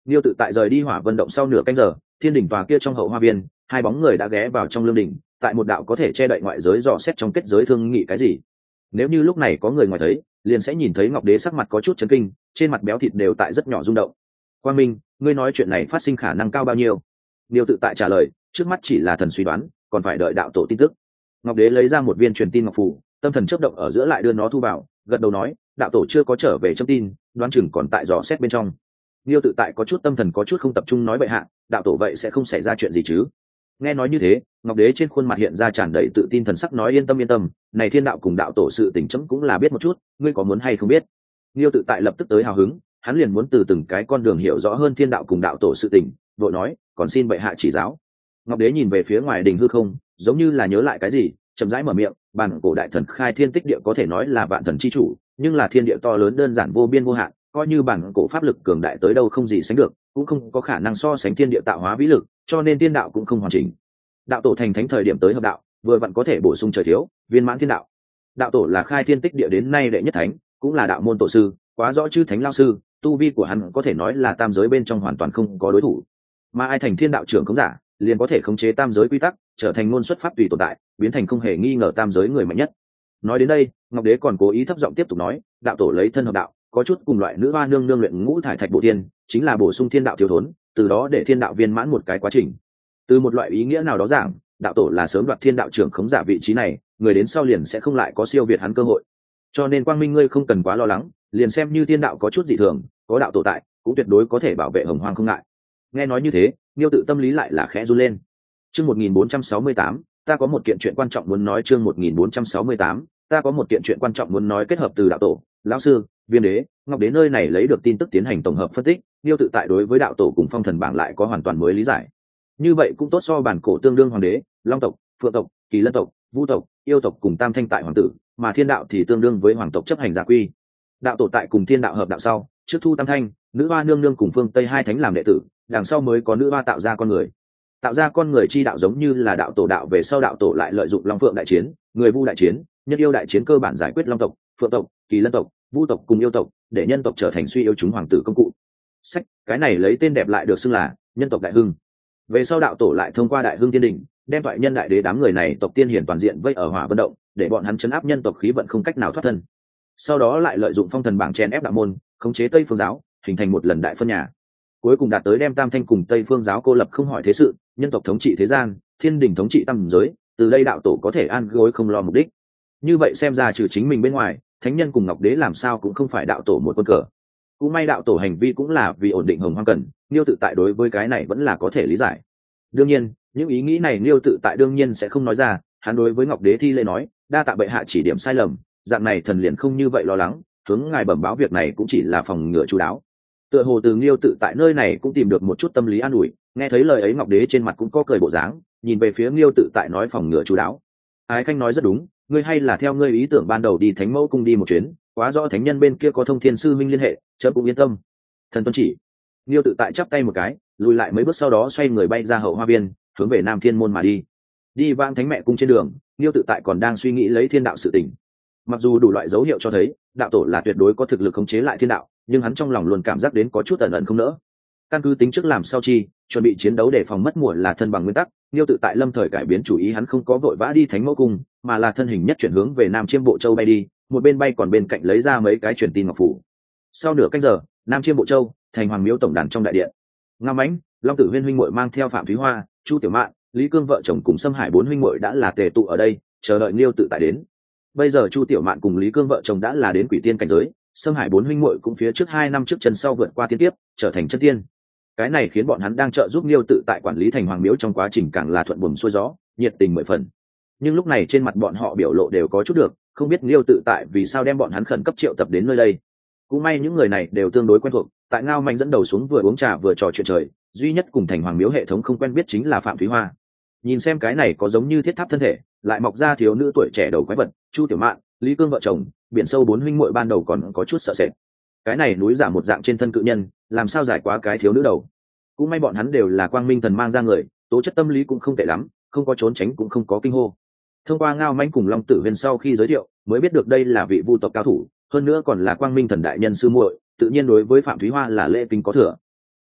Liêu tự tại rời đi Hỏa Vân động sau nửa canh giờ, thiên đỉnh tòa kia trong hậu hoa viên, hai bóng người đã ghé vào trong lương đỉnh, tại một đạo có thể che đậy ngoại giới dò xét trong kết giới thương nghị cái gì. Nếu như lúc này có người ngoài thấy, liền sẽ nhìn thấy Ngọc Đế sắc mặt có chút chấn kinh, trên mặt béo thịt đều tại rất nhỏ rung động. Quang Minh, ngươi nói chuyện này phát sinh khả năng cao bao nhiêu? Liêu tự tại trả lời, trước mắt chỉ là thần suy đoán, còn phải đợi đạo tổ tin tức. Ngọc Đế lấy ra một viên truyền tin ngọc phù, tâm thần chớp động ở giữa lại đưa nó thu vào, gật đầu nói, đạo tổ chưa có trở về chấm tin, đoán chừng còn tại dò xét bên trong. Liêu tự tại có chút tâm thần có chút không tập trung nói bệ hạ, đạo tổ vậy sẽ không xảy ra chuyện gì chứ? Nghe nói như thế, Ngọc Đế trên khuôn mặt hiện ra tràn đầy tự tin thần sắc nói yên tâm, này thiên đạo cùng đạo tổ sự tình chấm cũng là biết một chút, ngươi có muốn hay không biết? Liêu tự tại lập tức tới hào hứng, hắn liền muốn từ từng cái con đường hiểu rõ hơn thiên đạo cùng đạo tổ sự tình, vội nói, còn xin bệ hạ chỉ giáo. Ngọc Đế nhìn về phía ngoài đình hư không, giống như là nhớ lại cái gì, chậm rãi mở miệng, bản cổ đại thần khai thiên tích địa có thể nói là vạn thần chi chủ, nhưng là thiên địa to lớn đơn giản vô biên vô hạn, coi như bản cổ pháp lực cường đại tới đâu không gì sánh được, cũng không có khả năng so sánh thiên địa tạo hóa vĩ lực, cho nên thiên đạo cũng không hoàn chỉnh. Đạo tổ thành thánh thời điểm tới hợp đạo, vừa vặn có thể bổ sung trời thiếu, viên mãn thiên đạo. Đạo tổ là khai thiên tích địa đến nay đệ nhất thánh, cũng là đạo môn tổ sư, quá rõ chư thánh lao sư, tu vi của hắn có thể nói là tam giới bên trong hoàn toàn không có đối thủ. Mà ai thành thiên đạo trưởng không giả, liền có thể khống chế tam giới quy tắc, trở thành ngôn xuất pháp tùy tồn tại, biến thành không hề nghi ngờ tam giới người mạnh nhất. Nói đến đây, Ngọc Đế còn cố ý thấp giọng tiếp tục nói, đạo tổ lấy thân hợp đạo, có chút cùng loại nữ hoa nương nương luyện ngũ thải thạch bộ thiên, chính là bổ sung thiên đạo thiếu thốn, từ đó để thiên đạo viên mãn một cái quá trình. Từ một loại ý nghĩa nào đó giảng, đạo tổ là sớm đoạt thiên đạo trưởng khống giả vị trí này, người đến sau liền sẽ không lại có siêu việt hắn cơ hội. Cho nên Quang Minh ngươi không cần quá lo lắng, liền xem như thiên đạo có chút dị thường, có đạo tổ tại, cũng tuyệt đối có thể bảo vệ hồng hoang không ngại. Nghe nói như thế, Liêu tự tâm lý lại là khẽ run lên. Chương 1468, ta có một kiện chuyện quan trọng muốn nói. Chương 1468, ta có một kiện chuyện quan trọng muốn nói. Kết hợp từ đạo tổ, lão sư, Viêm Đế, Ngọc Đế nơi này lấy được tin tức tiến hành tổng hợp phân tích, Liêu tự tại đối với đạo tổ cùng phong thần bảng lại có hoàn toàn mới lý giải. Như vậy cũng tốt so bản cổ tương đương hoàng đế, long tộc, phượng tộc, kỳ lân tộc, vu tộc, yêu tộc cùng tam thanh tại hoàng tử, mà thiên đạo thì tương đương với hoàng tộc chấp hành gia quy. Đạo tổ tại cùng thiên đạo hợp đạo sau, trước thu tam thanh, nữ hoa nương nương cùng phương tây hai thánh làm đệ tử, đằng sau mới có nữ hoa tạo ra con người. Tạo ra con người chi đạo giống như là đạo tổ đạo về sau đạo tổ lại lợi dụng long phượng đại chiến, người vu đại chiến, nhân yêu đại chiến cơ bản giải quyết long tộc, phượng tộc, kỳ lân tộc, vu tộc cùng yêu tộc, để nhân tộc trở thành suy yếu chúng hoàng tử công cụ. Sách, cái này lấy tên đẹp lại được xưng là nhân tộc đại hưng. Về sau đạo tổ lại thông qua đại hưng thiên đình, đem thoại nhân đại đế đám người này tộc tiên hiển toàn diện vây ở Hỏa Vân động, để bọn hắn chấn áp nhân tộc khí vận không cách nào thoát thân. Sau đó lại lợi dụng phong thần bảng chèn ép đạo môn, khống chế Tây Phương giáo, hình thành một lần đại phân nhà. Cuối cùng đạt tới đem tam thanh cùng Tây Phương giáo cô lập không hỏi thế sự, nhân tộc thống trị thế gian, thiên đình thống trị tam giới, từ đây đạo tổ có thể an gối không lo mục đích. Như vậy xem ra trừ chính mình bên ngoài, thánh nhân cùng Ngọc Đế làm sao cũng không phải đạo tổ một quân cờ. Cũng may đạo tổ hành vi cũng là vì ổn định hồng hoang cần, Liêu tự tại đối với cái này vẫn là có thể lý giải. Đương nhiên, những ý nghĩ này Liêu tự tại đương nhiên sẽ không nói ra, hắn đối với Ngọc Đế thi lễ nói, đa tạ bệ hạ chỉ điểm sai lầm, dạng này thần liền không như vậy lo lắng, hướng ngài bẩm báo việc này cũng chỉ là phòng ngừa chu đáo. Tựa hồ từ Liêu tự tại nơi này cũng tìm được một chút tâm lý an ủi, nghe thấy lời ấy Ngọc Đế trên mặt cũng có cười bộ dáng, nhìn về phía Liêu tự tại nói phòng ngừa chu đáo. Ái Khanh nói rất đúng, ngươi hay là theo ngươi ý tưởng ban đầu đi Thánh Mẫu cung đi một chuyến, quá rõ thánh nhân bên kia có thông thiên sư minh liên hệ, chấm cũng yên tâm. Thần tuân chỉ. Liêu tự tại chắp tay một cái, lùi lại mấy bước sau đó xoay người bay ra hậu hoa viên, hướng về Nam Thiên môn mà đi. Đi vang Thánh Mẹ cung trên đường, Liêu tự tại còn đang suy nghĩ lấy thiên đạo sự tình. Mặc dù đủ loại dấu hiệu cho thấy đạo tổ là tuyệt đối có thực lực khống chế lại thiên đạo, nhưng hắn trong lòng luôn cảm giác đến có chút ẩn ẩn không nỡ. Căn cứ tính trước làm sao chi, chuẩn bị chiến đấu để phòng mất mùa là thân bằng nguyên tắc, Liêu tự tại lâm thời cải biến chủ ý, hắn không có vội vã đi Thánh Mẫu cung, mà là thân hình nhất chuyển hướng về Nam Chiêm Bộ Châu bay đi, một bên bay còn bên cạnh lấy ra mấy cái truyền tin ngọc phủ. Sau nửa canh giờ, Nam Chiêm Bộ Châu, thành Hoàng Miếu tổng đàn trong đại điện. Ngao Mãnh, Long Tử Huyên huynh muội mang theo Phạm Thúy Hoa, Chu Tiểu Mạn, Lý Cương vợ chồng cùng Sâm Hải bốn huynh muội đã là tề tụ ở đây, chờ đợi Liêu tự tại đến. Bây giờ Chu Tiểu Mạn cùng Lý Cương vợ chồng đã là đến quỷ tiên cảnh giới, Sâm Hải bốn huynh muội cũng phía trước 2 năm trước chân sau vượt qua tiên tiếp, trở thành chân tiên. Cái này khiến bọn hắn đang trợ giúp Liêu tự tại quản lý thành Hoàng Miếu trong quá trình càng là thuận buồm xuôi gió, nhiệt tình mười phần. Nhưng lúc này trên mặt bọn họ biểu lộ đều có chút được, không biết Liêu tự tại vì sao đem bọn hắn khẩn cấp triệu tập đến nơi đây. Cũng may những người này đều tương đối quen thuộc, tại Ngao Mạnh dẫn đầu xuống vừa uống trà vừa trò chuyện trời, duy nhất cùng thành Hoàng Miếu hệ thống không quen biết chính là Phạm Thúy Hoa. Nhìn xem cái này có giống như thiết tháp thân thể, lại mọc ra thiếu nữ tuổi trẻ đầu quái vật, Chu Tiểu Mạn, Lý Cương vợ chồng, biển sâu bốn huynh muội ban đầu còn có chút sợ sệt. Cái này núi giả một dạng trên thân cự nhân, làm sao giải quá cái thiếu nữ đầu. Cũng may bọn hắn đều là Quang Minh thần mang ra người, tố chất tâm lý cũng không tệ lắm, không có trốn tránh cũng không có kinh hô. Thông qua Ngao Mãnh cùng Long Tử Huyên sau khi giới thiệu, mới biết được đây là vị vu tộc cao thủ, hơn nữa còn là Quang Minh thần đại nhân sư muội, tự nhiên đối với Phạm Thúy Hoa là lễ kính có thừa.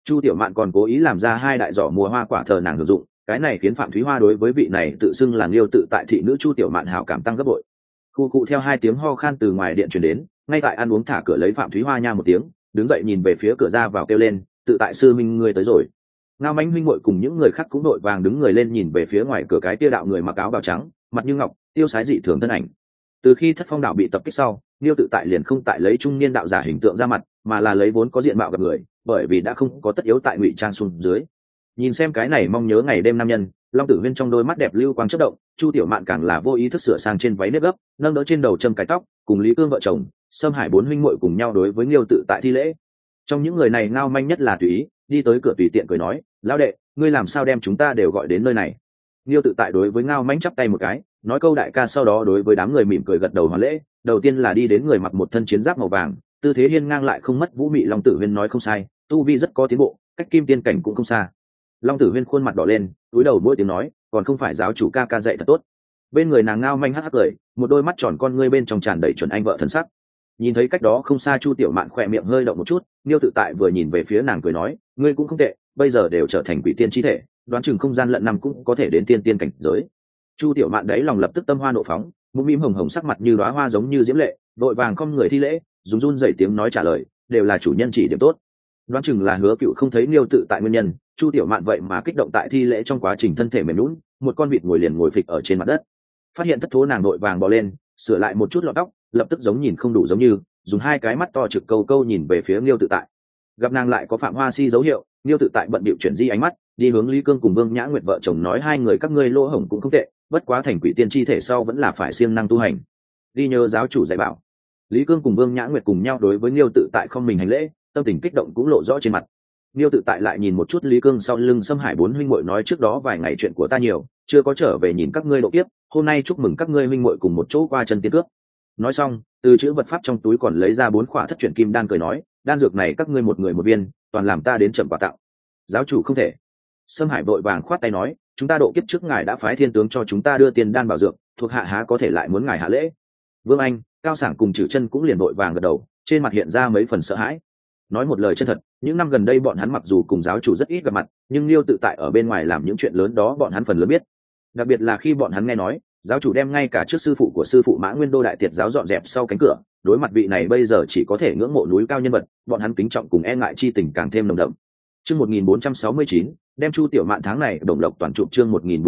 Chu Tiểu Mạn còn cố ý làm ra 2 đại giỏ mùa hoa quả thờ nàng hưởng dụng, cái này khiến Phạm Thúy Hoa đối với vị này tự xưng là Liêu tự tại thị nữ Chu Tiểu Mạn hảo cảm tăng gấp bội. Khu cụ theo 2 tiếng ho khan từ ngoài điện truyền đến, ngay tại ăn uống thả cửa lấy Phạm Thúy Hoa nha một tiếng, đứng dậy nhìn về phía cửa ra vào kêu lên, "Tự tại sư minh ngươi tới rồi." Ngao Mánh huynh muội cùng những người khác cũng đội vàng đứng người lên nhìn về phía ngoài cửa cái tia đạo người mặc áo bào trắng, mặt như ngọc, tiêu sái dị thường thân ảnh. Từ khi Thất Phong đạo bị tập kích sau, Liêu tự tại liền không tại lấy trung niên đạo giả hình tượng ra mặt, mà là lấy vốn có diện mạo gặp người, bởi vì đã không có tất yếu tại ngụy trang xuống dưới. Nhìn xem cái này mong nhớ ngày đêm nam nhân, Long Tử Huyên trong đôi mắt đẹp lưu quang chớp động, Chu Tiểu Mạn càng là vô ý thức sửa sang trên váy nếp gấp, nâng đỡ trên đầu châm cái tóc, cùng Lý Cương vợ chồng, Sâm Hải 4 huynh muội cùng nhau đối với Liêu tự tại thi lễ. Trong những người này Ngao Manh nhất là tùy ý, đi tới cửa tùy tiện cười nói, "Lão đệ, ngươi làm sao đem chúng ta đều gọi đến nơi này?" Liêu tự tại đối với Ngao Manh chắp tay một cái, nói câu đại ca, sau đó đối với đám người mỉm cười gật đầu hoàn lễ. Đầu tiên là đi đến người mặc một thân chiến giáp màu vàng, tư thế hiên ngang lại không mất vũ mị Long Tử Huyên nói không sai, tu vi rất có tiến bộ, cách kim tiên cảnh cũng không xa. Long Tử Huyên khuôn mặt đỏ lên, cúi đầu mỗi tiếng nói, còn không phải giáo chủ ca ca dạy thật tốt. Bên người nàng Ngao Manh hắc hắc cười, một đôi mắt tròn con ngươi bên trong tràn đầy chuẩn anh vợ thần sắc. Nhìn thấy cách đó không xa Chu Tiểu Mạn khỏe miệng hơi động một chút, Liêu tự tại vừa nhìn về phía nàng cười nói, ngươi cũng không tệ, bây giờ đều trở thành quỷ tiên chi thể, đoán chừng không gian lận năm cũng có thể đến tiên tiên cảnh giới. Chu Tiểu Mạn đấy lòng lập tức tâm hoa nộ phóng, mũm mĩm hồng hồng sắc mặt như đóa hoa giống như diễm lệ, vội vàng không người thi lễ, dùng run rẩy tiếng nói trả lời, đều là chủ nhân chỉ điểm tốt. Đoán chừng là Hứa Cựu không thấy Liêu tự tại nguyên nhân, Chu Tiểu Mạn vậy mà kích động tại thi lễ trong quá trình thân thể mềm nhũn, một con vịt ngồi liền ngồi phịch ở trên mặt đất. Phát hiện thất thố nàng vội vàng bò lên, sửa lại một chút lọn tóc, lập tức giống nhìn không đủ giống như, dùng 2 cái mắt to trực câu câu nhìn về phía Liêu tự tại. Gặp nàng lại có Phạm Hoa Si dấu hiệu, Liêu tự tại bận bịu chuyển di ánh mắt, đi hướng Lý Cương cùng Vương Nhã Nguyệt vợ chồng nói, 2 người các ngươi lỗ hổng cũng không tệ, bất quá thành quỷ tiên chi thể sau vẫn là phải siêng năng tu hành, đi nhớ giáo chủ dạy bảo. Lý Cương cùng Vương Nhã Nguyệt cùng nhau đối với Liêu tự tại không mình hành lễ, tâm tình kích động cũng lộ rõ trên mặt. Liêu tự tại lại nhìn một chút Lý Cương sau lưng Sâm Hải 4 huynh muội nói, trước đó vài ngày chuyện của ta nhiều, chưa có trở về nhìn các ngươi độ kiếp, hôm nay chúc mừng các ngươi huynh muội cùng một chỗ qua chân tiên cước. Nói xong, từ chữ vật pháp trong túi còn lấy ra 4 khỏa thất chuyển kim đan, cười nói, đan dược này các ngươi một người một viên, toàn làm ta đến chậm quà tặng. Giáo chủ không thể. Sâm Hải vội vàng khoát tay nói, chúng ta độ kiếp trước ngài đã phái thiên tướng cho chúng ta đưa tiền đan bảo dược, thuộc hạ há có thể lại muốn ngài hạ lễ. Vương Anh, Cao Sảng cùng Trử Chân cũng liền vội vàng gật đầu, trên mặt hiện ra mấy phần sợ hãi. Nói một lời chân thật, những năm gần đây bọn hắn mặc dù cùng giáo chủ rất ít gặp mặt, nhưng Liêu tự tại ở bên ngoài làm những chuyện lớn đó bọn hắn phần lớn biết. Đặc biệt là khi bọn hắn nghe nói giáo chủ đem ngay cả trước sư phụ của sư phụ Mã Nguyên Đô đại tiệt giáo dọn dẹp sau cánh cửa, đối mặt vị này bây giờ chỉ có thể ngưỡng mộ núi cao nhân vật, bọn hắn kính trọng cùng e ngại chi tình càng thêm nồng đậm. Chương 1469, đem Chu Tiểu Mạn tháng này đồng lộc toàn trụ. Chương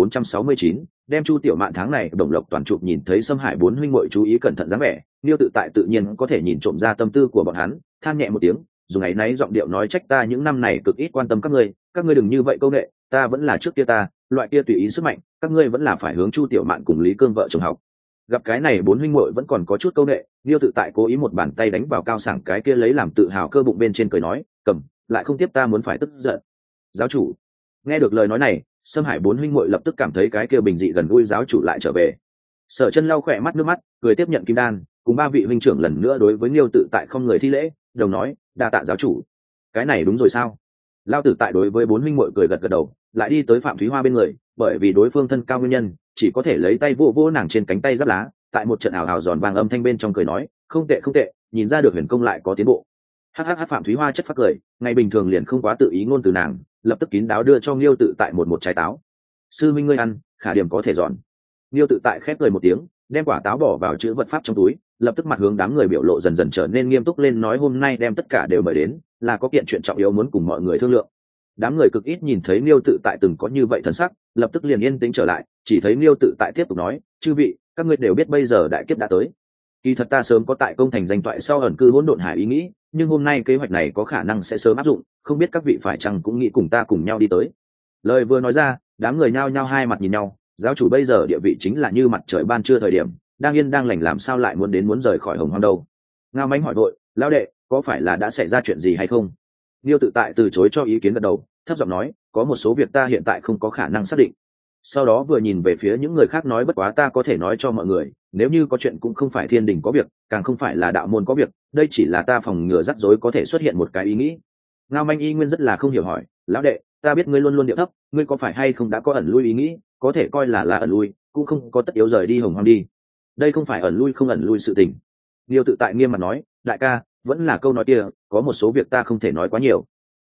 1469, đem Chu Tiểu Mạn tháng này đồng lộc toàn trụ. Nhìn thấy Sâm Hải 4 huynh muội chú ý cẩn thận dáng vẻ, Liêu tự tại tự nhiên có thể nhìn trộm ra tâm tư của bọn hắn, than nhẹ một tiếng, dùng ấy náy giọng điệu nói, trách ta những năm này cực ít quan tâm các ngươi đừng như vậy câu nệ, ta vẫn là trước kia ta, loại kia tùy ý sức mạnh, các ngươi vẫn là phải hướng Chu Tiểu Mạn cùng Lý Cương vợ chồng học. Gặp cái này 4 huynh muội vẫn còn có chút câu nệ, Liêu tự tại cố ý một bàn tay đánh vào Cao Sảng cái kia lấy làm tự hào cơ bụng bên trên, cười nói, cầm, lại không tiếp ta muốn phải tức giận. Giáo chủ. Nghe được lời nói này, Sâm Hải 4 huynh muội lập tức cảm thấy cái kia bình dị gần gũi giáo chủ lại trở về. Sở Chân lau khỏe mắt nước mắt, cười tiếp nhận kim đan, cùng 3 vị huynh trưởng lần nữa đối với Liêu tự tại không người thi lễ, đồng nói, đa tạ giáo chủ. Cái này đúng rồi sao? Lao tử tại đối với 4 huynh muội cười gật gật đầu, lại đi tới Phạm Thúy Hoa bên người, bởi vì đối phương thân cao nguyên nhân, chỉ có thể lấy tay vỗ vỗ nàng trên cánh tay giáp lá, tại một trận ảo ảo giòn vàng âm thanh bên trong cười nói, không tệ không tệ, nhìn ra được huyền công lại có tiến bộ. Hắc Phạm Thúy Hoa chất phát cười, ngày bình thường liền không quá tự ý ngôn từ nàng, lập tức kín đáo đưa cho Liêu tự tại một trái táo. Sư minh ngươi ăn, khả điểm có thể giòn. Liêu tự tại khép cười một tiếng, đem quả táo bỏ vào chữ vật pháp trong túi, lập tức mặt hướng đám người biểu lộ dần dần trở nên nghiêm túc lên, nói, hôm nay đem tất cả đều mời đến, là có kiện chuyện trọng yếu muốn cùng mọi người thương lượng. Đám người cực ít nhìn thấy Liêu tự tại từng có như vậy thần sắc, lập tức liền yên tĩnh trở lại, chỉ thấy Liêu tự tại tiếp tục nói, chư vị, các ngươi đều biết bây giờ đại kiếp đã tới. Kỳ thật ta sớm có tại công thành danh toại sau ẩn cư hỗn độn hải ý nghĩ, nhưng hôm nay kế hoạch này có khả năng sẽ sớm áp dụng, không biết các vị phải chăng cũng nghĩ cùng ta cùng nhau đi tới. Lời vừa nói ra, đám người nhao nhao hai mặt nhìn nhau, giáo chủ bây giờ địa vị chính là như mặt trời ban trưa thời điểm, đang yên đang lành làm sao lại muốn rời khỏi Hồng Hoang đâu. Ngao Mánh hỏi vội, lão đệ, có phải là đã xảy ra chuyện gì hay không? Liêu tự tại từ chối cho ý kiến gật đầu, thấp giọng nói, có một số việc ta hiện tại không có khả năng xác định. Sau đó vừa nhìn về phía những người khác nói, bất quá ta có thể nói cho mọi người, nếu như có chuyện cũng không phải thiên đình có việc, càng không phải là đạo môn có việc, đây chỉ là ta phòng ngừa rắc rối có thể xuất hiện một cái ý nghĩ. Ngao Manh y nguyên rất là không hiểu hỏi, lão đệ, ta biết ngươi luôn luôn điệu thấp, ngươi có phải hay không đã có ẩn lui ý nghĩ, có thể coi là ẩn lui, cũng không có tất yếu rời đi Hồng Hoang đi. Đây không phải ẩn lui không ẩn lui sự tình. Liêu tự tại nghiêm mặt nói, đại ca, vẫn là câu nói kia, có một số việc ta không thể nói quá nhiều.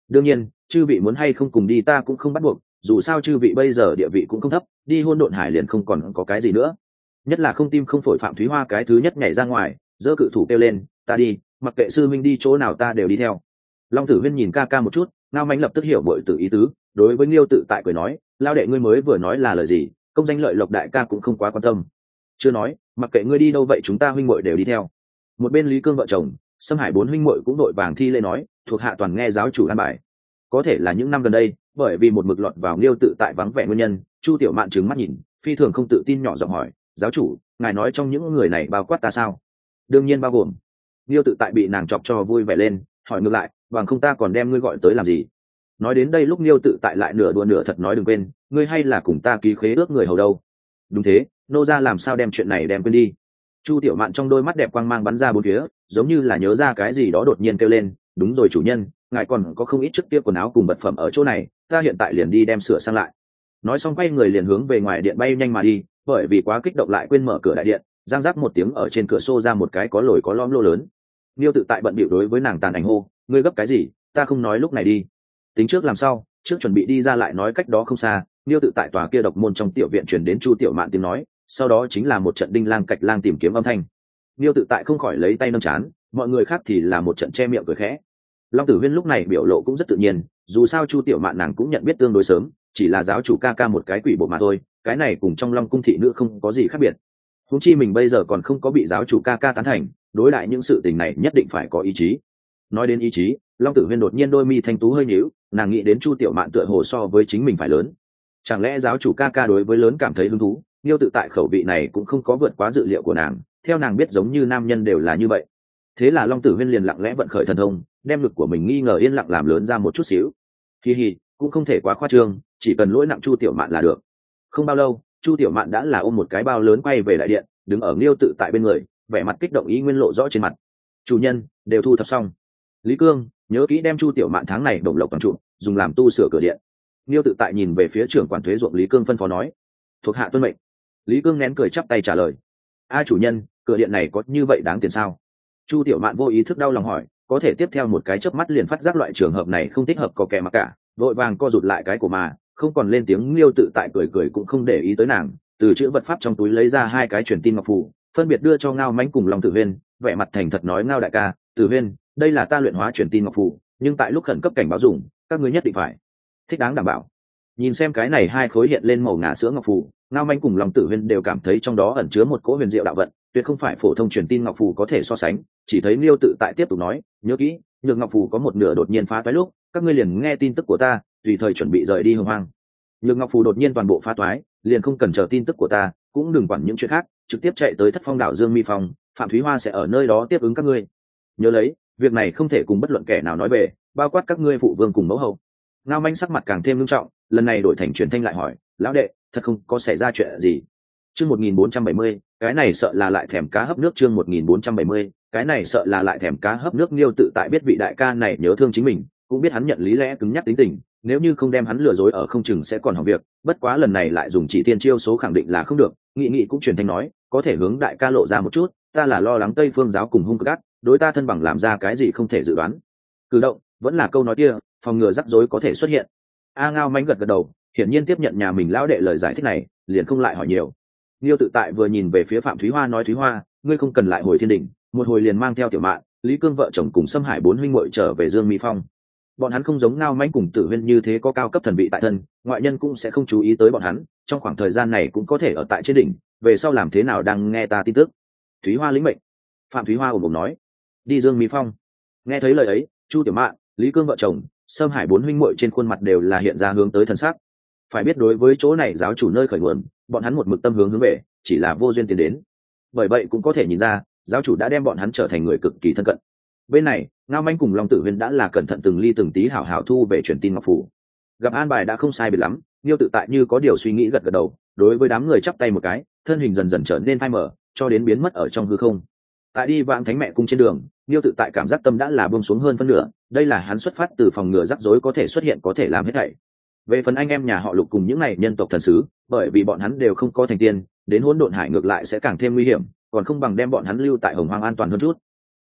đương nhiên chư vị muốn hay không cùng đi ta cũng không bắt buộc, dù sao chư vị bây giờ địa vị cũng không thấp, đi hôn độn hải liền không còn có cái gì nữa. Nhất là không tim không phổi Phạm Thúy Hoa cái thứ nhất nhảy ra ngoài, giơ cự thủ kêu lên, ta đi, mặc kệ sư minh đi chỗ nào ta đều đi theo. Long Tử Huyên nhìn ca ca một chút, Ngao Mánh lập tức hiểu bội tử ý tứ, đối với Liêu Tự Tại cười nói, lao đệ ngươi mới vừa nói là lời gì, công danh lợi lộc đại ca cũng không quá quan tâm. Chưa nói, mặc kệ ngươi đi đâu vậy chúng ta huynh muội đều đi theo. Một bên Lý Cương vợ chồng, Sâm Hải bốn huynh muội cũng đội vàng thi lễ nói, thuộc hạ toàn nghe giáo chủ an bài. Có thể là những năm gần đây, bởi vì một mực lọt vào Liêu Tự Tại vắng vẻ nguyên nhân, Chu Tiểu Mạn trừng mắt nhìn, phi thường không tự tin nhỏ giọng hỏi, giáo chủ, ngài nói trong những người này bao quát ta sao? Đương nhiên bao gồm. Liêu Tự Tại bị nàng chọc cho vui vẻ lên, hỏi ngược lại, bằng không ta còn đem ngươi gọi tới làm gì? Nói đến đây lúc Liêu Tự Tại lại nửa đùa nửa thật nói đừng quên, ngươi hay là cùng ta ký khế ước người hầu đâu. Đúng thế, nô gia làm sao đem chuyện này đem quên đi. Chu Tiểu Mạn trong đôi mắt đẹp quang mang bắn ra bốn phía, giống như là nhớ ra cái gì đó đột nhiên kêu lên, đúng rồi chủ nhân, ngài còn có không ít trước kia quần áo cùng vật phẩm ở chỗ này, ta hiện tại liền đi đem sửa sang lại. Nói xong quay người liền hướng về ngoài điện bay nhanh mà đi, bởi vì quá kích động lại quên mở cửa đại điện, giang rắc một tiếng ở trên cửa xô ra một cái có lồi có lõm lô lớn. Liêu Tự Tại bận bịu đối với nàng tàn ảnh hô, ngươi gấp cái gì, ta không nói lúc này đi. Tính trước làm sao, trước chuẩn bị đi ra lại nói cách đó không xa. Liêu Tự Tại tòa kia độc môn trong tiểu viện truyền đến Chu Tiểu Mạn tiếng nói, sau đó chính là một trận đinh lang cạch lang tìm kiếm âm thanh. Liêu Tự Tại không khỏi lấy tay nâng chán, mọi người khác thì là một trận che miệng cười khẽ. Long Tử Huyên lúc này biểu lộ cũng rất tự nhiên, dù sao Chu Tiểu Mạn nàng cũng nhận biết tương đối sớm, chỉ là giáo chủ ca ca một cái quỷ bộ mà thôi, cái này cùng trong Long cung thị nữ không có gì khác biệt. Huống chi mình bây giờ còn không có bị giáo chủ ca ca tán thành, đối lại những sự tình này nhất định phải có ý chí. Nói đến ý chí, Long Tử Huyên đột nhiên đôi mi thanh tú hơi nhíu, nàng nghĩ đến Chu Tiểu Mạn tựa hồ so với chính mình phải lớn. Chẳng lẽ giáo chủ ca ca đối với lớn cảm thấy hứng thú? Liêu Tự Tại khẩu vị này cũng không có vượt quá dự liệu của nàng, theo nàng biết giống như nam nhân đều là như vậy. Thế là Long Tử Huyên liền lặng lẽ vận khởi thần thông, đem lực của mình nghi ngờ yên lặng làm lớn ra một chút xíu. Hi hi, cũng không thể quá khoa trương, chỉ cần lỗi nặng Chu Tiểu Mạn là được. Không bao lâu, Chu Tiểu Mạn đã là ôm một cái bao lớn quay về đại điện, đứng ở Liêu Tự Tại bên người, vẻ mặt kích động ý nguyên lộ rõ trên mặt. Chủ nhân, đều thu thập xong. Lý Cương, nhớ kỹ đem Chu Tiểu Mạn tháng này đồng lộc toàn trụ, dùng làm tu sửa cửa điện. Liêu Tự Tại nhìn về phía trưởng quản thuế ruộng Lý Cương phân phó nói, thuộc hạ tuân mệnh. Lý Cương nén cười chắp tay trả lời, a chủ nhân, cửa điện này có như vậy đáng tiền sao? Chu Tiểu Mạn vô ý thức đau lòng hỏi, có thể tiếp theo một cái chớp mắt liền phát giác loại trường hợp này không thích hợp có kẻ mà cả, vội vàng co rụt lại cái của mà, không còn lên tiếng. Liêu Tự Tại cười cười cũng không để ý tới nàng, từ chữ vật pháp trong túi lấy ra hai cái truyền tin ngọc phù, phân biệt đưa cho Ngao Mánh cùng Long Tử Huyên, vẻ mặt thành thật nói, Ngao đại ca, Tử Huyên, đây là ta luyện hóa truyền tin ngọc phù, nhưng tại lúc khẩn cấp cảnh báo dùng, các ngươi nhất định phải thích đáng đảm bảo. Nhìn xem cái này hai khối hiện lên màu ngà sữa ngọc phù, Ngao Mánh cùng Long Tử Huyên đều cảm thấy trong đó ẩn chứa một cỗ huyền diệu đạo vận, tuyệt không phải phổ thông truyền tin ngọc phù có thể so sánh. Chỉ thấy Liêu Tự Tại tiếp tục nói, nhớ kỹ, nhược ngọc phù có một nửa đột nhiên phá toái lúc, các ngươi liền nghe tin tức của ta, tùy thời chuẩn bị rời đi hồng hoang. Nhược ngọc phù đột nhiên toàn bộ phá toái, liền không cần chờ tin tức của ta, cũng đừng quản những chuyện khác, trực tiếp chạy tới Thất Phong đảo Dương Mi Phong, Phạm Thúy Hoa sẽ ở nơi đó tiếp ứng các ngươi. Nhớ lấy, việc này không thể cùng bất luận kẻ nào nói về, bao quát các ngươi phụ vương cùng mẫu hậu. Ngao Manh sắc mặt càng thêm nghiêm trọng, lần này đổi thành truyền thanh lại hỏi, lão đệ, thật không có xảy ra chuyện gì? Chương 1470, cái này sợ là lại thèm cá hấp nước. Chương 1470, cái này sợ là lại thèm cá hấp nước. Liêu Tự Tại biết vị đại ca này nhớ thương chính mình, cũng biết hắn nhận lý lẽ cứng nhắc tính tình, nếu như không đem hắn lừa dối ở không chừng sẽ còn hỏng việc. Bất quá lần này lại dùng chỉ thiên chiêu số khẳng định là không được, nghị cũng truyền thanh nói, có thể hướng đại ca lộ ra một chút, ta là lo lắng Tây Phương giáo cùng hung cực ác, đối ta thân bằng làm ra cái gì không thể dự đoán. Cử động vẫn là câu nói kia, phòng ngừa rắc rối có thể xuất hiện. Ngao Mánh gật đầu, hiển nhiên tiếp nhận nhà mình lão đệ lời giải thích này, liền không lại hỏi nhiều. Liêu Tự Tại vừa nhìn về phía Phạm Thúy Hoa nói, Thúy Hoa, ngươi không cần lại hồi thiên đình, một hồi liền mang theo Tiểu Mạn, Lý Cương vợ chồng cùng Sâm Hải bốn huynh muội trở về Dương Mi Phong. Bọn hắn không giống Ngao Mánh cùng Tử Huyên như thế có cao cấp thần vị tại thân, ngoại nhân cũng sẽ không chú ý tới bọn hắn, trong khoảng thời gian này cũng có thể ở tại trên đỉnh, về sau làm thế nào đang nghe ta tin tức. Thúy Hoa lĩnh mệnh. Phạm Thúy Hoa ồm ồm nói, đi Dương Mi Phong. Nghe thấy lời ấy, Chu Tiểu Mạn, Lý Cương vợ chồng, Sâm Hải bốn huynh muội trên khuôn mặt đều là hiện ra hướng tới thần sắc. Phải biết đối với chỗ này giáo chủ nơi khởi nguồn, bọn hắn một mực tâm hướng về, chỉ là vô duyên tiến đến. Bởi vậy cũng có thể nhìn ra, giáo chủ đã đem bọn hắn trở thành người cực kỳ thân cận. Bên này, Ngao Manh cùng Long Tử Huyên đã là cẩn thận từng ly từng tí hảo hảo thu về truyền tin ngọc phù. Gặp an bài đã không sai biệt lắm, Liêu Tự Tại như có điều suy nghĩ gật gật đầu, đối với đám người chắp tay một cái, thân hình dần dần trở nên phai mờ, cho đến biến mất ở trong hư không. Tại đi vãng Thánh Mẹ cung trên đường, Liêu Tự Tại cảm giác tâm đã là buông xuống hơn phân nửa, đây là hắn xuất phát từ phòng ngừa rắc rối có thể xuất hiện có thể làm hết thảy. Về phần anh em nhà họ Lục cùng những này nhân tộc thần sứ, bởi vì bọn hắn đều không có thành tiên, đến hỗn độn hải ngược lại sẽ càng thêm nguy hiểm, còn không bằng đem bọn hắn lưu tại Hồng Hoang an toàn hơn chút.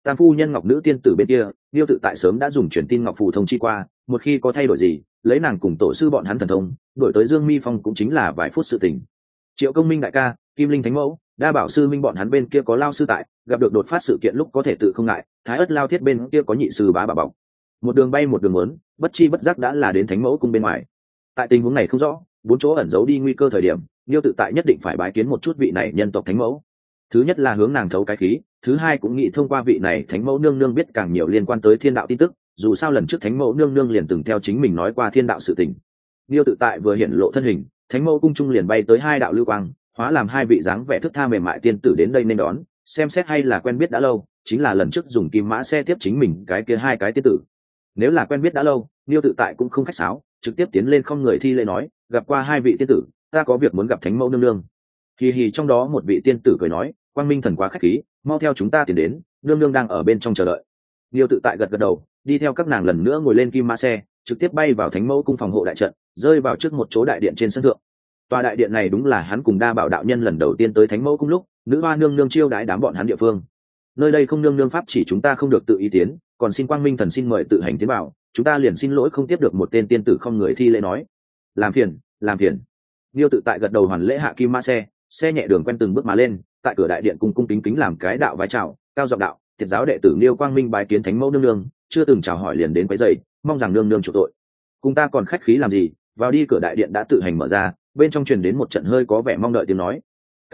Tam phu nhân ngọc nữ tiên tử bên kia, Liêu tự tại sớm đã dùng truyền tin ngọc phù thông chi qua, một khi có thay đổi gì, lấy nàng cùng tổ sư bọn hắn thần thông, đổi tới Dương Mi Phong cũng chính là vài phút sự tình. Triệu Công Minh đại ca, Kim Linh Thánh Mẫu, Đa Bảo sư minh bọn hắn bên kia có lao sư tại, gặp được đột phát sự kiện lúc có thể tự không ngại, Thái Ất Lao Thiết bên kia có nhị sư bá bà bọc. Một đường bay một đường muốn, bất chi bất giác đã là đến Thánh Mẫu cung bên ngoài. Tại tình huống này không rõ, bốn chỗ ẩn giấu đi nguy cơ thời điểm, Liêu tự tại nhất định phải bái kiến một chút vị này nhân tộc Thánh Mẫu. Thứ nhất là hướng nàng thấu cái khí, thứ hai cũng nghĩ thông qua vị này Thánh Mẫu nương nương biết càng nhiều liên quan tới thiên đạo tin tức, dù sao lần trước Thánh Mẫu nương nương liền từng theo chính mình nói qua thiên đạo sự tình. Liêu tự tại vừa hiện lộ thân hình, Thánh Mẫu cung trung liền bay tới hai đạo lưu quang, hóa làm hai vị dáng vẻ thức tha mềm mại tiên tử đến đây nên đón, xem xét hay là quen biết đã lâu, chính là lần trước dùng kim mã xe tiếp chính mình cái kia hai cái tiên tử. Nếu là quen biết đã lâu, Liêu tự tại cũng không khách sáo, trực tiếp tiến lên không người thi lễ nói, gặp qua hai vị tiên tử, ta có việc muốn gặp Thánh Mẫu nương nương. Hì trong đó một vị tiên tử cười nói, Quang Minh thần quá khách khí, mau theo chúng ta tiến đến, nương nương đang ở bên trong chờ đợi. Liêu tự tại gật gật đầu, đi theo các nàng lần nữa ngồi lên kim mã xe, trực tiếp bay vào Thánh Mẫu cung phòng hộ đại trận, rơi vào trước một chỗ đại điện trên sân thượng. Tòa đại điện này đúng là hắn cùng Đa Bảo đạo nhân lần đầu tiên tới Thánh Mẫu cung lúc, nữ hoa nương nương chiêu đái đám bọn hắn địa phương. Nơi đây không nương nương pháp chỉ chúng ta không được tự ý tiến, còn xin Quang Minh thần xin mời tự hành tiến vào, chúng ta liền xin lỗi không tiếp được một tên tiên tử không người thi lễ nói. Làm phiền, làm phiền. Liêu tự tại gật đầu hoàn lễ hạ kim mã xe, xe nhẹ đường quen từng bước mà lên, tại cửa đại điện cung cung kính kính làm cái đạo vái chào, cao giọng đạo, thiệt giáo đệ tử Liêu Quang Minh bái kiến Thánh Mẫu nương nương, chưa từng chào hỏi liền đến quấy rầy, mong rằng nương nương chủ tội. Cùng ta còn khách khí làm gì, vào đi. Cửa đại điện đã tự hành mở ra, bên trong truyền đến một trận hơi có vẻ mong đợi tiếng nói.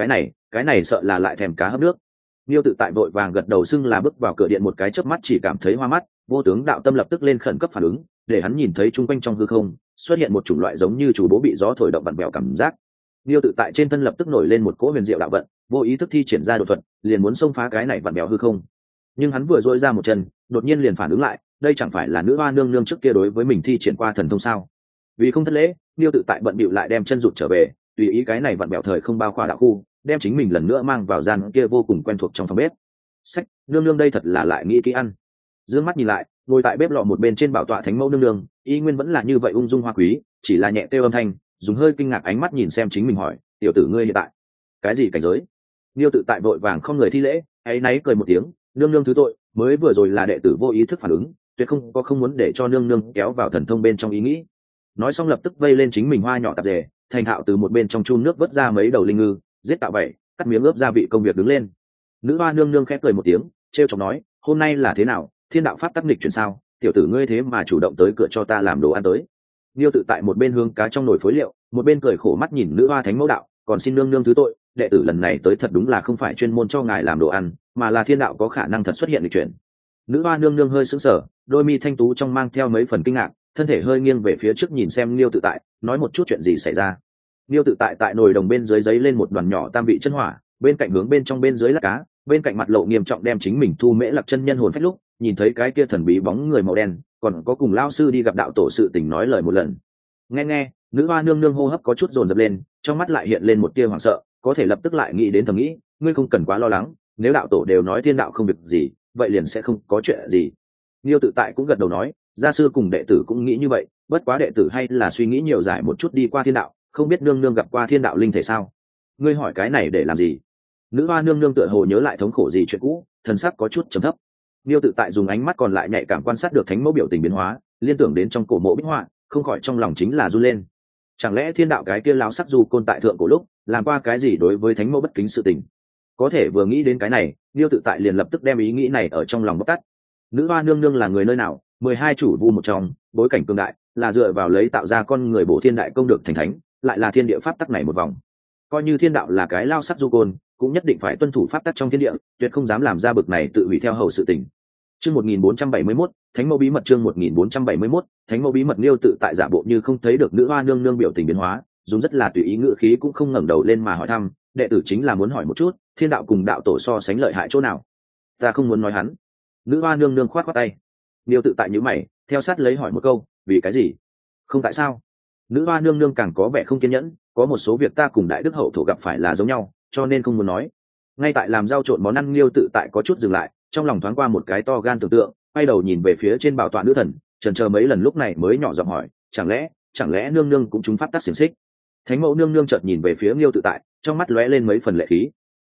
Cái này sợ là lại thèm cá hấp nước. Liêu tự tại vội vàng gật đầu xưng là bước vào cửa điện một cái chớp mắt chỉ cảm thấy hoa mắt, vô tướng đạo tâm lập tức lên khẩn cấp phản ứng, để hắn nhìn thấy chung quanh trong hư không xuất hiện một chủng loại giống như chủ bố bị gió thổi động vặn vẹo cảm giác. Liêu tự tại trên thân lập tức nổi lên một cỗ huyền diệu đạo vận, vô ý thức thi triển ra đột thuật, liền muốn xông phá cái này vặn vẹo hư không. Nhưng hắn vừa dội ra một chân, đột nhiên liền phản ứng lại, đây chẳng phải là nữ hoa nương nương trước kia đối với mình thi triển qua thần thông sao? Vì không thất lễ, Liêu tự tại bận bịu lại đem chân rụt trở về, tùy ý cái này vặn vẹo thời không bao khỏa đạo khu, đem chính mình lần nữa mang vào gian kia vô cùng quen thuộc trong phòng bếp. Sách, nương nương đây thật là lại nghĩ kỹ ăn. Dương mắt nhìn lại, ngồi tại bếp lò một bên trên bảo tọa Thánh Mẫu nương nương, y nguyên vẫn là như vậy ung dung hoa quý, chỉ là nhẹ kêu âm thanh, dùng hơi kinh ngạc ánh mắt nhìn xem chính mình hỏi, tiểu tử ngươi hiện tại cái gì cảnh giới? Liêu tự tại vội vàng không người thi lễ, ấy náy cười một tiếng, nương nương thứ tội, mới vừa rồi là đệ tử vô ý thức phản ứng, tuyệt không muốn để cho nương nương kéo vào thần thông bên trong ý nghĩ. Nói xong lập tức vây lên chính mình hoa nhỏ tạp dề, thành thạo từ một bên trong chun nước vớt ra mấy đầu linh ngư, giết tạo vậy, cắt miếng ướp gia vị công việc đứng lên. Nữ hoa nương nương khẽ cười một tiếng, trêu chọc nói, hôm nay là thế nào, thiên đạo pháp tắc nghịch chuyển sao, tiểu tử ngươi thế mà chủ động tới cửa cho ta làm đồ ăn tới. Liêu tự tại một bên hương cá trong nồi phối liệu, một bên cười khổ mắt nhìn nữ hoa Thánh Mẫu đạo, còn xin nương nương thứ tội, đệ tử lần này tới thật đúng là không phải chuyên môn cho ngài làm đồ ăn, mà là thiên đạo có khả năng thật xuất hiện nghịch chuyển. Nữ hoa nương nương hơi sững sờ, đôi mi thanh tú trong mang theo mấy phần kinh ngạc, thân thể hơi nghiêng về phía trước nhìn xem Liêu tự tại, nói một chút chuyện gì xảy ra. Liêu tự tại tại nồi đồng bên dưới giấy lên một đoàn nhỏ tam vị chân hỏa, bên cạnh hướng bên trong bên dưới là cá, bên cạnh mặt lộ nghiêm trọng đem chính mình thu mễ lạc chân nhân hồn phách lúc nhìn thấy cái kia thần bí bóng người màu đen, còn có cùng lao sư đi gặp đạo tổ sự tình nói lời một lần. Nghe nữ hoa nương nương hô hấp có chút dồn dập lên, trong mắt lại hiện lên một tia hoảng sợ, có thể lập tức lại nghĩ đến thầm nghĩ, ngươi không cần quá lo lắng, nếu đạo tổ đều nói thiên đạo không việc gì, vậy liền sẽ không có chuyện gì. Liêu tự tại cũng gật đầu nói, gia sư cùng đệ tử cũng nghĩ như vậy, bất quá đệ tử hay là suy nghĩ nhiều giải một chút đi qua thiên đạo, không biết nương nương gặp qua thiên đạo linh thể sao? Ngươi hỏi cái này để làm gì? Nữ hoa nương nương tựa hồ nhớ lại thống khổ gì chuyện cũ, thần sắc có chút trầm thấp. Liêu tự tại dùng ánh mắt còn lại nhạy cảm quan sát được Thánh Mẫu biểu tình biến hóa, liên tưởng đến trong cổ mộ bích họa, không khỏi trong lòng chính là run lên. Chẳng lẽ thiên đạo cái kia láo sắc du côn tại thượng cổ lúc làm qua cái gì đối với Thánh Mẫu bất kính sự tình? Có thể vừa nghĩ đến cái này, Liêu tự tại liền lập tức đem ý nghĩ này ở trong lòng bóc tát. Nữ hoa nương nương là người nơi nào? 12 chủ vu một trong, bối cảnh cường đại, là dựa vào lấy tạo ra con người bổ thiên đại công được thành thánh, lại là thiên địa pháp tắc này một vòng. Coi như thiên đạo là cái lao sắc du côn, cũng nhất định phải tuân thủ pháp tắc trong thiên địa, tuyệt không dám làm ra bực này tự hủy theo hầu sự tình. Chương 1471, Thánh Mẫu bí mật. Chương 1471, Thánh Mẫu bí mật. Liêu tự tại giả bộ như không thấy được nữ hoa nương nương biểu tình biến hóa, dùng rất là tùy ý ngữ khí cũng không ngẩng đầu lên mà hỏi thăm, đệ tử chính là muốn hỏi một chút, thiên đạo cùng đạo tổ so sánh lợi hại chỗ nào? Ta không muốn nói hắn. Nữ hoa nương nương khoát khoát tay. Liêu tự tại nhíu mày, theo sát lấy hỏi một câu, vì cái gì? Không tại sao? Nữ hoa nương nương càng có vẻ không kiên nhẫn, có một số việc ta cùng đại đức hậu thổ gặp phải là giống nhau, cho nên không muốn nói. Ngay tại làm rau trộn món ăn, Liêu tự tại có chút dừng lại, trong lòng thoáng qua một cái to gan tưởng tượng, quay đầu nhìn về phía trên bảo tọa nữ thần, chần chờ mấy lần lúc này mới nhỏ giọng hỏi, chẳng lẽ nương nương cũng trúng pháp tắc xiềng xích? Thánh Mẫu nương nương chợt nhìn về phía Liêu tự tại, trong mắt lóe lên mấy phần lệ khí.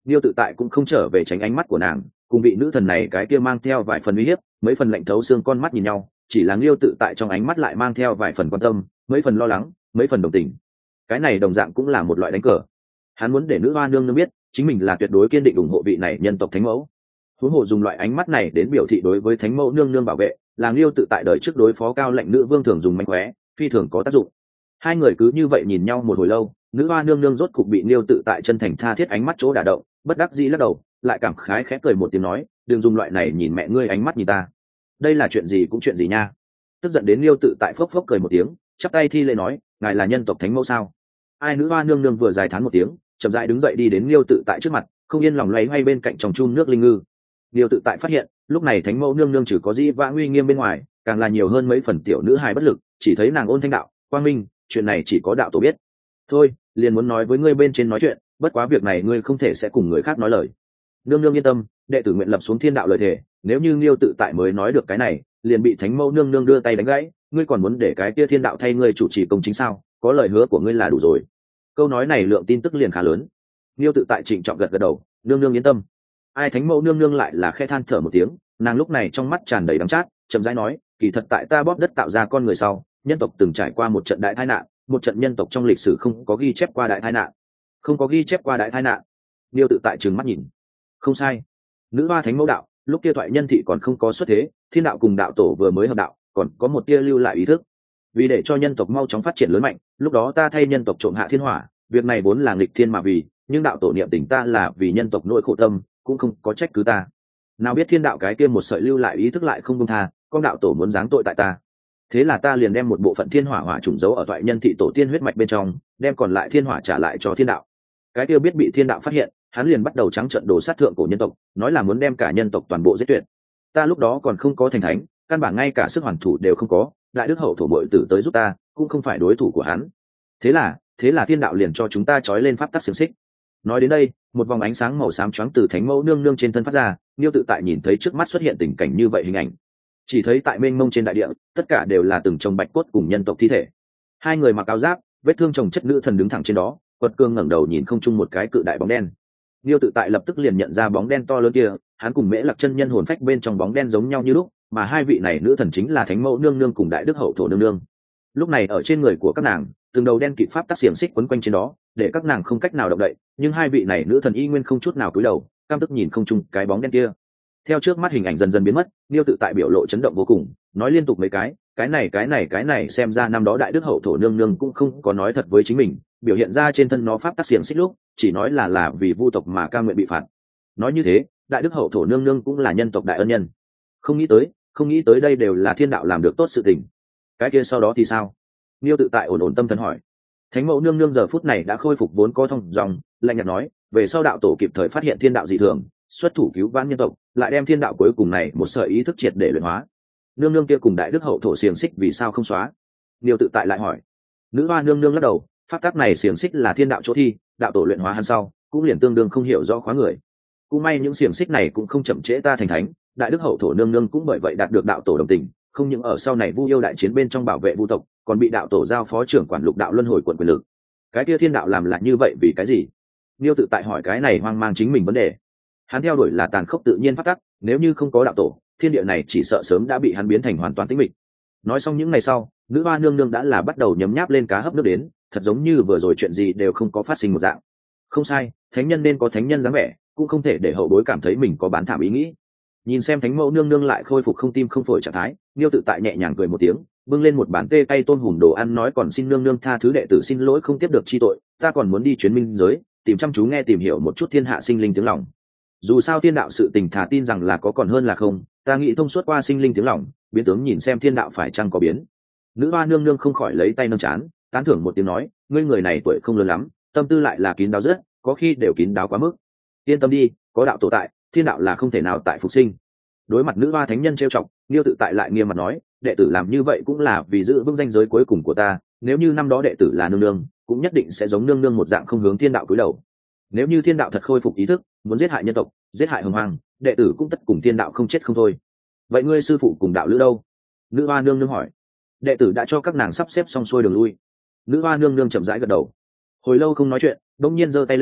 Niêu tự tại cũng không trở về tránh ánh mắt của nàng, cùng vị nữ thần này cái kia mang theo vài phần uy hiếp, mấy phần lạnh thấu xương con mắt nhìn nhau, chỉ là Niêu tự tại trong ánh mắt lại mang theo vài phần quan tâm, mấy phần lo lắng, mấy phần đồng tình. Cái này đồng dạng cũng là một loại đánh cờ. Hắn muốn để nữ hoa nương nương biết, chính mình là tuyệt đối kiên định ủng hộ vị này nhân tộc thánh mẫu. Huống hồ dùng loại ánh mắt này đến biểu thị đối với thánh mẫu nương nương bảo vệ, là Niêu tự tại đời trước đối phó cao lệnh nữ vương thường dùng mánh khóe, phi thường có tác dụng. Hai người cứ như vậy nhìn nhau một hồi lâu, nữ hoa nương nương rốt cục bị Niêu tự tại chân thành tha thiết ánh mắt chỗ đả động, bất đắc dĩ lắc đầu, lại cảm khái khẽ cười một tiếng nói, đừng dùng loại này nhìn mẹ ngươi ánh mắt nhìn ta. Đây là chuyện gì cũng chuyện gì nha. Tức giận đến Niêu tự tại phốc phốc cười một tiếng, chắp tay thi lễ nói, ngài là nhân tộc thánh mẫu sao? Ai nữ hoa nương nương vừa dài thán một tiếng, chậm rãi đứng dậy đi đến Niêu tự tại trước mặt, không yên lòng loay hoay bên cạnh tròng chun nước linh ngư. Niêu tự tại phát hiện, lúc này thánh mẫu nương nương chỉ có dĩ vãng uy nghiêm bên ngoài, càng là nhiều hơn mấy phần tiểu nữ hài bất lực, chỉ thấy nàng ôn thanh đạo, quang minh, chuyện này chỉ có đạo tổ biết. Thôi, liền muốn nói với ngươi bên trên nói chuyện, bất quá việc này ngươi không thể sẽ cùng người khác nói lời. Nương nương yên tâm, đệ tử nguyện lập xuống thiên đạo lời thề, nếu như Niêu tự tại mới nói được cái này, liền bị thánh mẫu nương nương đưa tay đánh gãy, ngươi còn muốn để cái kia thiên đạo thay ngươi chủ trì công chính sao? Có lời hứa của ngươi là đủ rồi. Câu nói này lượng tin tức liền khá lớn. Niêu tự tại trịnh trọng gật gật đầu, nương nương yên tâm. Ai thánh mẫu nương nương lại là khẽ than thở một tiếng, nàng lúc này trong mắt tràn đầy đắng chát, chậm rãi nói, kỳ thật tại ta bóp đất tạo ra con người sau, nhân tộc từng trải qua một trận đại tai nạn, một trận nhân tộc trong lịch sử không có ghi chép qua đại tai nạn. Không có ghi chép qua đại tai nạn. Niêu tự tại trừng mắt nhìn. Không sai. Nữ hoa thánh mẫu đạo, lúc kia thoại nhân thị còn không có xuất thế, thiên đạo cùng đạo tổ vừa mới hợp đạo, còn có một tia lưu lại ý thức. Vì để cho nhân tộc mau chóng phát triển lớn mạnh, lúc đó ta thay nhân tộc trộm hạ thiên hỏa, việc này vốn là nghịch thiên mà vì, nhưng đạo tổ niệm tình ta là vì nhân tộc nỗi khổ tâm, cũng không có trách cứ ta. Nào biết thiên đạo cái kia một sợi lưu lại ý thức lại không buông tha, con đạo tổ muốn giáng tội tại ta. Thế là ta liền đem một bộ phận thiên hỏa hỏa trùng giấu ở thoại nhân thị tổ tiên huyết mạch bên trong, đem còn lại thiên hỏa trả lại cho thiên đạo. Cái kia biết bị thiên đạo phát hiện, hắn liền bắt đầu trắng trợn đổ sát thượng cổ nhân tộc, nói là muốn đem cả nhân tộc toàn bộ giết tuyệt. Ta lúc đó còn không có thành thánh, căn bản ngay cả sức hoàn thủ đều không có, đại đức hậu thổ bội tử tới giúp ta, cũng không phải đối thủ của hắn. Thế là thiên đạo liền cho chúng ta trói lên pháp tắc xiềng xích. Nói đến đây, một vòng ánh sáng màu xám choáng từ thánh mẫu nương nương trên thân phát ra, Niêu tự tại nhìn thấy trước mắt xuất hiện tình cảnh như vậy hình ảnh. Chỉ thấy tại mênh mông trên đại địa, tất cả đều là từng chồng bạch cốt cùng nhân tộc thi thể. Hai người mặc áo giáp, vết thương chồng chất nữ thần đứng thẳng trên đó, quật cương ngẩng đầu nhìn không chung một cái cự đại bóng đen. Niêu tự tại lập tức liền nhận ra bóng đen to lớn kia, hắn cùng Mễ Lạc chân nhân hồn phách bên trong bóng đen giống nhau như lúc, mà hai vị này nữ thần chính là thánh mẫu nương nương cùng đại đức hậu thổ nương nương. Lúc này ở trên người của các nàng, từng đầu đen kịt pháp tắc xiềng xích quấn quanh trên đó, để các nàng không cách nào động đậy, nhưng hai vị này nữ thần y nguyên không chút nào cúi đầu, cam tức nhìn không chung cái bóng đen kia. Theo trước mắt hình ảnh dần dần biến mất, Niêu tự tại biểu lộ chấn động vô cùng, nói liên tục mấy cái này xem ra năm đó đại đức hậu thổ nương nương cũng không có nói thật với chính mình, biểu hiện ra trên thân nó pháp tắc xiềng xích lúc, chỉ nói là vì vu tộc mà ca nguyện bị phạt. Nói như thế, đại đức hậu thổ nương nương cũng là nhân tộc đại ân nhân. Không nghĩ tới đây đều là thiên đạo làm được tốt sự tình. Cái kia sau đó thì sao? Niêu tự tại ổn ổn tâm thần hỏi. Thánh mẫu nương nương giờ phút này đã khôi phục vốn có thông dòng, lạnh nhạt nói, về sau đạo tổ kịp thời phát hiện thiên đạo dị thường, xuất thủ cứu vãn nhân tộc, lại đem thiên đạo cuối cùng này một sợi ý thức triệt để luyện hóa. Nương nương kia cùng đại đức hậu thổ xiềng xích vì sao không xóa? Niêu tự tại lại hỏi. Nữ hoa nương nương lắc đầu, pháp tắc này xiềng xích là thiên đạo chỗ thi, đạo tổ luyện hóa hắn sau, cũng liền tương đương không hiểu rõ khóa người. Cũng may những xiềng xích này cũng không chậm trễ ta thành thánh, đại đức hậu thổ nương nương cũng bởi vậy đạt được đạo tổ đồng tình, không những ở sau này vu yêu đại chiến bên trong bảo vệ vu tộc, còn bị đạo tổ giao phó trưởng quản lục đạo luân hồi quận quyền lực. Cái kia thiên đạo làm là như vậy vì cái gì? Niêu tự tại hỏi cái này hoang mang chính mình vấn đề. Hắn theo đuổi là tàn khốc tự nhiên pháp tắc, nếu như không có đạo tổ, thiên địa này chỉ sợ sớm đã bị hắn biến thành hoàn toàn tĩnh mịch. Nói xong những ngày sau, nữ hoa nương nương đã là bắt đầu nhấm nháp lên cá hấp nước đến, thật giống như vừa rồi chuyện gì đều không có phát sinh một dạng. Không sai, thánh nhân nên có thánh nhân dáng vẻ, cũng không thể để hậu bối cảm thấy mình có bán thảm ý nghĩ. Nhìn xem thánh mẫu nương nương lại khôi phục không tim không phổi trạng thái, Niêu tự tại nhẹ nhàng cười một tiếng, bưng lên một bàn tê cay tôm hùm đồ ăn, nói còn xin nương nương tha thứ đệ tử xin lỗi không tiếp được chi tội, ta còn muốn đi chuyến minh giới, tìm chăm chú nghe tìm hiểu một chút thiên hạ sinh linh tiếng lòng. Dù sao thiên đạo sự tình thà tin rằng là có còn hơn là không, ta nghĩ thông suốt qua sinh linh tiếng lòng, biến tướng nhìn xem thiên đạo phải chăng có biến. Nữ hoa nương nương không khỏi lấy tay nâng chán, tán thưởng một tiếng nói, ngươi người này tuổi không lớn lắm, tâm tư lại là kín đáo rất, có khi đều kín đáo quá mức. Yên tâm đi, có đạo tổ tại, thiên đạo là không thể nào tại phục sinh. Đối mặt nữ hoa thánh nhân trêu chọc, Niêu tự tại lại nghiêm mặt nói, đệ tử làm như vậy cũng là vì giữ vững danh giới cuối cùng của ta, nếu như năm đó đệ tử là nương nương, cũng nhất định sẽ giống nương nương một dạng không hướng thiên đạo cúi đầu. Nếu như thiên đạo thật khôi phục ý thức, muốn giết hại nhân tộc, giết hại hồng hoang, đệ tử cũng tất cùng thiên đạo không chết không thôi. Vậy ngươi sư phụ cùng đạo lữ đâu? Nữ hoa nương nương hỏi. Đệ tử đã cho các nàng sắp xếp xong xuôi đường lui. Nữ hoa nương nương chậm rãi gật đầu. Hồi lâu không nói chuyện, đột nhiên giơ tay lên,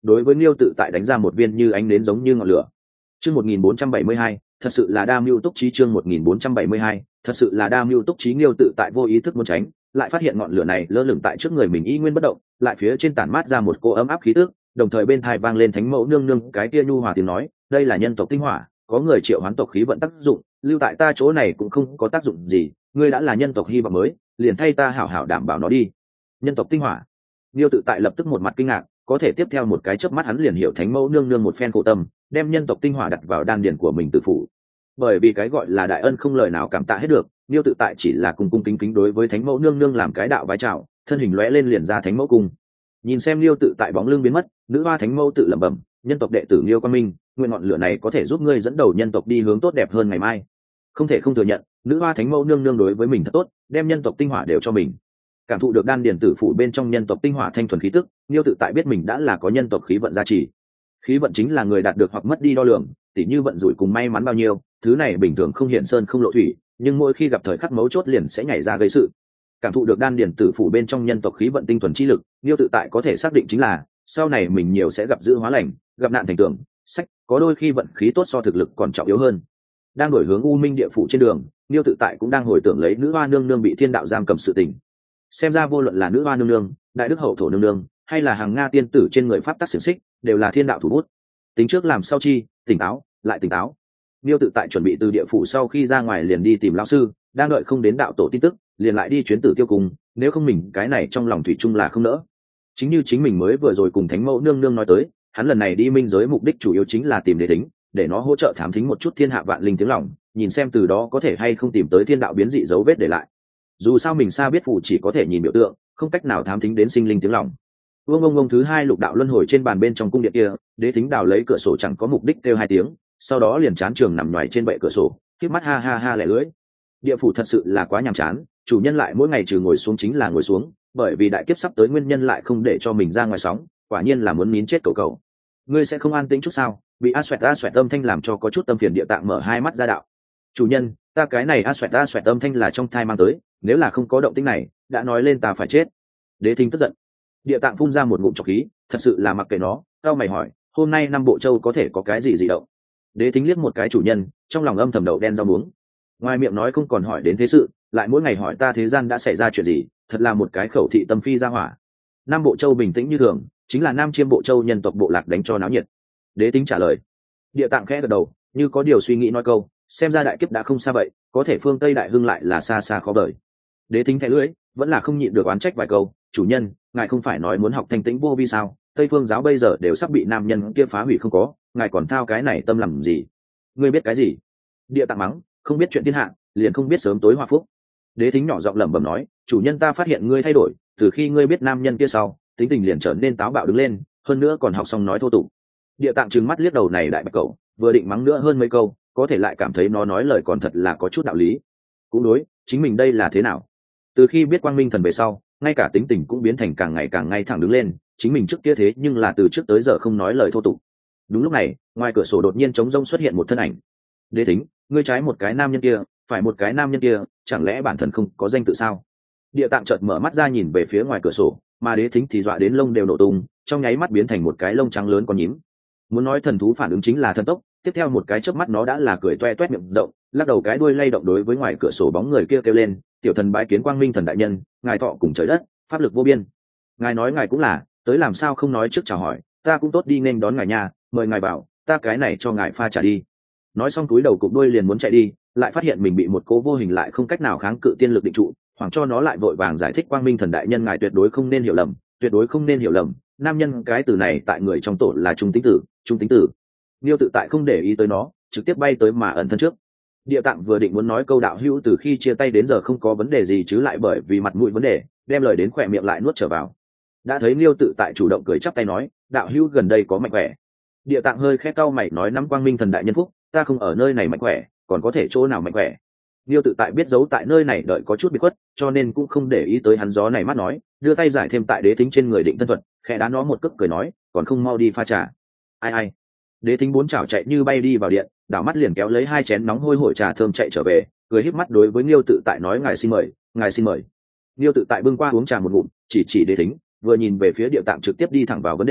đối với Liêu Tự Tại đánh ra một viên như ánh nến giống như ngọn lửa. Chương 1472, thật sự là đa mưu túc trí. Chương 1472, thật sự là đa mưu túc trí. Liêu Tự Tại vô ý thức muốn tránh, lại phát hiện ngọn lửa này lơ lửng tại trước người mình y nguyên bất động, lại phía trên tản mát ra một cô ấm áp khí tức, đồng thời bên tai vang lên Thánh Mẫu nương nương cái kia nhu hòa tiếng nói, đây là nhân tộc tinh hỏa, có người triệu hoán tộc khí vận tác dụng, lưu tại ta chỗ này cũng không có tác dụng gì, ngươi đã là nhân tộc hy vọng mới, liền thay ta hảo hảo đảm bảo nó đi. Nhân tộc tinh hỏa. Liêu Tự Tại lập tức một mặt kinh ngạc, có thể tiếp theo một cái chớp mắt hắn liền hiểu Thánh Mẫu nương nương một phen khổ tâm, đem nhân tộc tinh hỏa đặt vào đan điền của mình tự phụ. Bởi vì cái gọi là đại ân không lời nào cảm tạ hết được, Liêu Tự Tại chỉ là cung cung kính kính đối với Thánh Mẫu nương nương làm cái đạo vái chào, thân hình lóe lên liền ra Thánh Mẫu cung. Nhìn xem Liêu Tự Tại bóng lưng biến mất, nữ hoa Thánh Mẫu tự lẩm bẩm, nhân tộc đệ tử Liêu Quang Minh, nguyện ngọn lửa này có thể giúp ngươi dẫn đầu nhân tộc đi hướng tốt đẹp hơn ngày mai. Không thể không thừa nhận, nữ hoa Thánh Mẫu nương nương đối với mình thật tốt, đem nhân tộc tinh hỏa đều cho mình. Cảm thụ được đan điền tử phủ bên trong nhân tộc tinh hỏa thanh thuần khí tức, Liêu Tự Tại biết mình đã là có nhân tộc khí vận gia trì. Khí vận chính là người đạt được hoặc mất đi đo lường, tỉ như vận rủi cùng may mắn bao nhiêu, thứ này bình thường không hiện sơn không lộ thủy, nhưng mỗi khi gặp thời khắc mấu chốt liền sẽ nhảy ra gây sự. Cảm thụ được đan điền tử phủ bên trong nhân tộc khí vận tinh thuần chi lực, Liêu Tự Tại có thể xác định chính là sau này mình nhiều sẽ gặp dữ hóa lành, gặp nạn thành tưởng, sách có đôi khi vận khí tốt so thực lực còn trọng yếu hơn. Đang đổi hướng u minh địa phủ trên đường, Liêu Tự Tại cũng đang hồi tưởng lấy nữ hoa nương nương bị thiên đạo giam cầm sự tình. Xem ra vô luận là nữ hoa nương nương, đại đức hậu thổ nương nương, hay là hàng nga tiên tử trên người pháp tắc xiển xích, đều là thiên đạo thủ bút. Tính trước làm sau chi, tỉnh táo lại tỉnh táo. Liêu Tự Tại chuẩn bị từ địa phủ sau khi ra ngoài liền đi tìm lão sư, đang đợi không đến đạo tổ tin tức, liền lại đi chuyến Tử Tiêu Cung, nếu không mình cái này trong lòng thủy chung là không nỡ. Chính như chính mình mới vừa rồi cùng Thánh Mẫu nương nương nói tới, hắn lần này đi minh giới mục đích chủ yếu chính là tìm Đế Thính, để nó hỗ trợ thám thính một chút thiên hạ vạn linh tiếng lòng, nhìn xem từ đó có thể hay không tìm tới thiên đạo biến dị dấu vết để lại. Dù sao mình xa biết phủ chỉ có thể nhìn biểu tượng, không cách nào thám thính đến sinh linh tiếng lòng. Ông thứ hai lục đạo luân hồi trên bàn bên trong cung điện kia, Đế Thính đào lấy cửa sổ chẳng có mục đích kêu hai tiếng, sau đó liền chán trường nằm nhoài trên bệ cửa sổ, khép mắt ha ha ha lẻ lưỡi. Địa phủ thật sự là quá nhàm chán, chủ nhân lại mỗi ngày trừ ngồi xuống chính là ngồi xuống, bởi vì đại kiếp sắp tới nguyên nhân lại không để cho mình ra ngoài sóng, quả nhiên là muốn nín chết cầu cầu. Ngươi sẽ không an tĩnh chút sao? Bị a xoẹt âm thanh làm cho có chút tâm phiền, Địa Tạng mở hai mắt ra đạo. Chủ nhân, ta cái này a xoẹt âm thanh là trong thai mang tới, nếu là không có động tĩnh này, đã nói lên ta phải chết. Đế Thính tức giận. Địa Tạng phun ra một ngụm trọc khí, thật sự là mặc kệ nó. Cao mày hỏi, hôm nay năm bộ châu có thể có cái gì dị động? Đế Thính liếc một cái chủ nhân, trong lòng âm thầm đậu đen rau muống. Ngoài miệng nói không còn hỏi đến thế sự, lại mỗi ngày hỏi ta thế gian đã xảy ra chuyện gì, thật là một cái khẩu thị tâm phi ra hỏa. Nam bộ châu bình tĩnh như thường, chính là Nam Chiêm bộ châu nhân tộc bộ lạc đánh cho náo nhiệt. Đế Thính trả lời. Địa Tạng khẽ gật đầu, như có điều suy nghĩ nói câu, xem ra đại kiếp đã không xa vậy, có thể phương Tây đại hưng lại là xa xa khó đợi. Đế Thính thẻ lưỡi, vẫn là không nhịn được oán trách vài câu, chủ nhân, ngài không phải nói muốn học thanh tĩnh vô vi sao? Tây phương giáo bây giờ đều sắp bị nam nhân kia phá hủy không có, ngài còn thao cái này tâm làm gì? Ngươi biết cái gì? Địa Tạng mắng, không biết chuyện thiên hạ, liền không biết sớm tối hòa phúc. Đế Thính nhỏ giọng lẩm bẩm nói, chủ nhân ta phát hiện ngươi thay đổi, từ khi ngươi biết nam nhân kia sau, tính tình liền trở nên táo bạo đứng lên, hơn nữa còn học xong nói thô tục. Địa Tạng trừng mắt liếc đầu này đại bạch cẩu, vừa định mắng nữa hơn mấy câu, có thể lại cảm thấy nó nói lời còn thật là có chút đạo lý. Cũng đối, chính mình đây là thế nào? Từ khi biết Quang Minh Thần về sau, ngay cả tính tình cũng biến thành càng ngày càng ngay thẳng đứng lên, chính mình trước kia thế nhưng là từ trước tới giờ không nói lời thô tục. Đúng lúc này, ngoài cửa sổ đột nhiên trống rỗng xuất hiện một thân ảnh. Đế Thính, ngươi trái một cái nam nhân kia, phải một cái nam nhân kia, chẳng lẽ bản thân không có danh tự sao? Địa Tạng chợt mở mắt ra nhìn về phía ngoài cửa sổ, mà Đế Thính thì dọa đến lông đều nổ tung, trong nháy mắt biến thành một cái lông trắng lớn con nhím. Muốn nói thần thú phản ứng chính là thần tốc, tiếp theo một cái chớp mắt nó đã là cười toe toét miệng rộng, lắc đầu cái đuôi lay động đối với ngoài cửa sổ bóng người kia kêu lên, tiểu thần bái kiến Quang Minh Thần đại nhân, ngài thọ cùng trời đất, pháp lực vô biên. Ngài nói ngài cũng là, tới làm sao không nói trước chào hỏi, ta cũng tốt đi nên đón ngài nhà, mời ngài bảo, ta cái này cho ngài pha trả đi. Nói xong túi đầu cụp đuôi liền muốn chạy đi, lại phát hiện mình bị một cố vô hình lại không cách nào kháng cự tiên lực định trụ, hoảng cho nó lại vội vàng giải thích, Quang Minh Thần đại nhân ngài tuyệt đối không nên hiểu lầm, tuyệt đối không nên hiểu lầm, nam nhân cái từ này tại người trong tổ là trung tính tử, trung tính tử. Liêu Tự Tại không để ý tới nó, trực tiếp bay tới mà ẩn thân trước. Địa Tạng vừa định muốn nói câu đạo hữu từ khi chia tay đến giờ không có vấn đề gì chứ lại bởi vì mặt mũi vấn đề, đem lời đến khỏe miệng lại nuốt trở vào. Đã thấy Liêu Tự Tại chủ động cười chắp tay nói, đạo hữu gần đây có mạnh khỏe. Địa Tạng hơi khẽ cau mày nói, nắm Quang Minh Thần đại nhân phúc, ta không ở nơi này mạnh khỏe, còn có thể chỗ nào mạnh khỏe? Liêu Tự Tại biết giấu tại nơi này đợi có chút bị khuất, cho nên cũng không để ý tới hắn gió này mắt nói, đưa tay giải thêm tại Đế Thính trên người định thân thuật, khẽ đá nó một cước cười nói, còn không mau đi pha trà. Ai ai? Đế Thính bốn chảo chạy như bay đi vào điện, đảo mắt liền kéo lấy hai chén nóng hôi hổi trà thơm chạy trở về, cười híp mắt đối với Liêu Tự Tại nói, ngài xin mời, ngài xin mời. Liêu Tự Tại bưng qua uống trà một ngụm, chỉ Đế Thính, vừa nhìn về phía Địa Tạng trực tiếp đi thẳng vào vấn đề,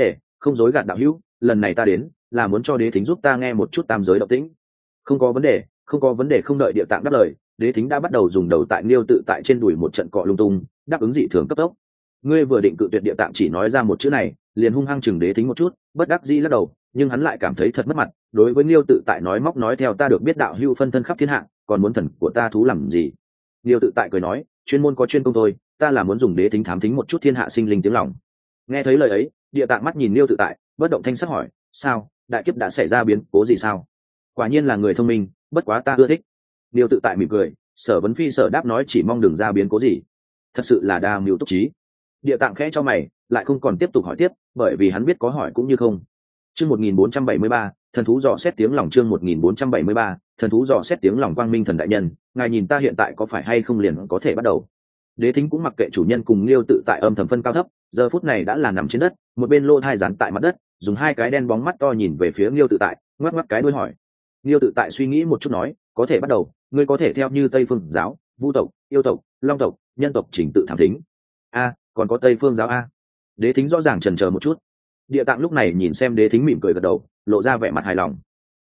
không dối gạt đạo hữu, lần này ta đến là muốn cho đế thính giúp ta nghe một chút tam giới động tĩnh. Không có vấn đề, không có vấn đề. Không đợi Địa Tạng đáp lời, đế thính đã bắt đầu dùng đầu tại Liêu Tự Tại trên đùi một trận cọ lung tung, đáp ứng dị thường cấp tốc. Ngươi vừa định cự tuyệt, Địa Tạng chỉ nói ra một chữ này liền hung hăng chừng đế thính một chút, bất đắc dĩ lắc đầu, nhưng hắn lại cảm thấy thật mất mặt. Đối với Liêu Tự Tại nói móc nói theo ta được biết đạo hữu phân thân khắp thiên hạ, còn muốn thần của ta thú làm gì? Liêu Tự Tại cười nói, chuyên môn có chuyên công thôi, ta là muốn dùng đế thính thám thính một chút thiên hạ sinh linh tiếng lòng. Nghe thấy lời ấy, Địa Tạng mắt nhìn Liêu Tự Tại, bất động thanh sắc hỏi, sao, đại kiếp đã xảy ra biến cố gì sao? Quả nhiên là người thông minh, bất quá ta ưa thích. Liêu Tự Tại mỉm cười, sở vấn phi sở đáp nói, chỉ mong đừng ra biến cố gì. Thật sự là đa mưu túc trí. Địa Tạng khẽ cho mày, lại không còn tiếp tục hỏi tiếp, bởi vì hắn biết có hỏi cũng như không. Chương 1473, thần thú dò xét tiếng lòng. Chương 1473, thần thú dò xét tiếng lòng. Quang Minh Thần đại nhân, ngài nhìn ta hiện tại có phải hay không liền có thể bắt đầu? Đế thính cũng mặc kệ chủ nhân cùng Liêu Tự Tại âm thầm phân cao thấp, giờ phút này đã là nằm trên đất, một bên lô thai dán tại mặt đất, dùng hai cái đen bóng mắt to nhìn về phía Liêu Tự Tại, ngoắc ngoắc cái đuôi hỏi. Liêu Tự Tại suy nghĩ một chút nói, có thể bắt đầu, ngươi có thể theo như Tây Phương giáo, Vu tộc, Yêu tộc, Long tộc, Nhân tộc trình tự thám thính. Còn có Tây Phương giáo a? Đế thính rõ ràng chần chờ một chút. Địa Tạng lúc này nhìn xem đế thính mỉm cười gật đầu, lộ ra vẻ mặt hài lòng.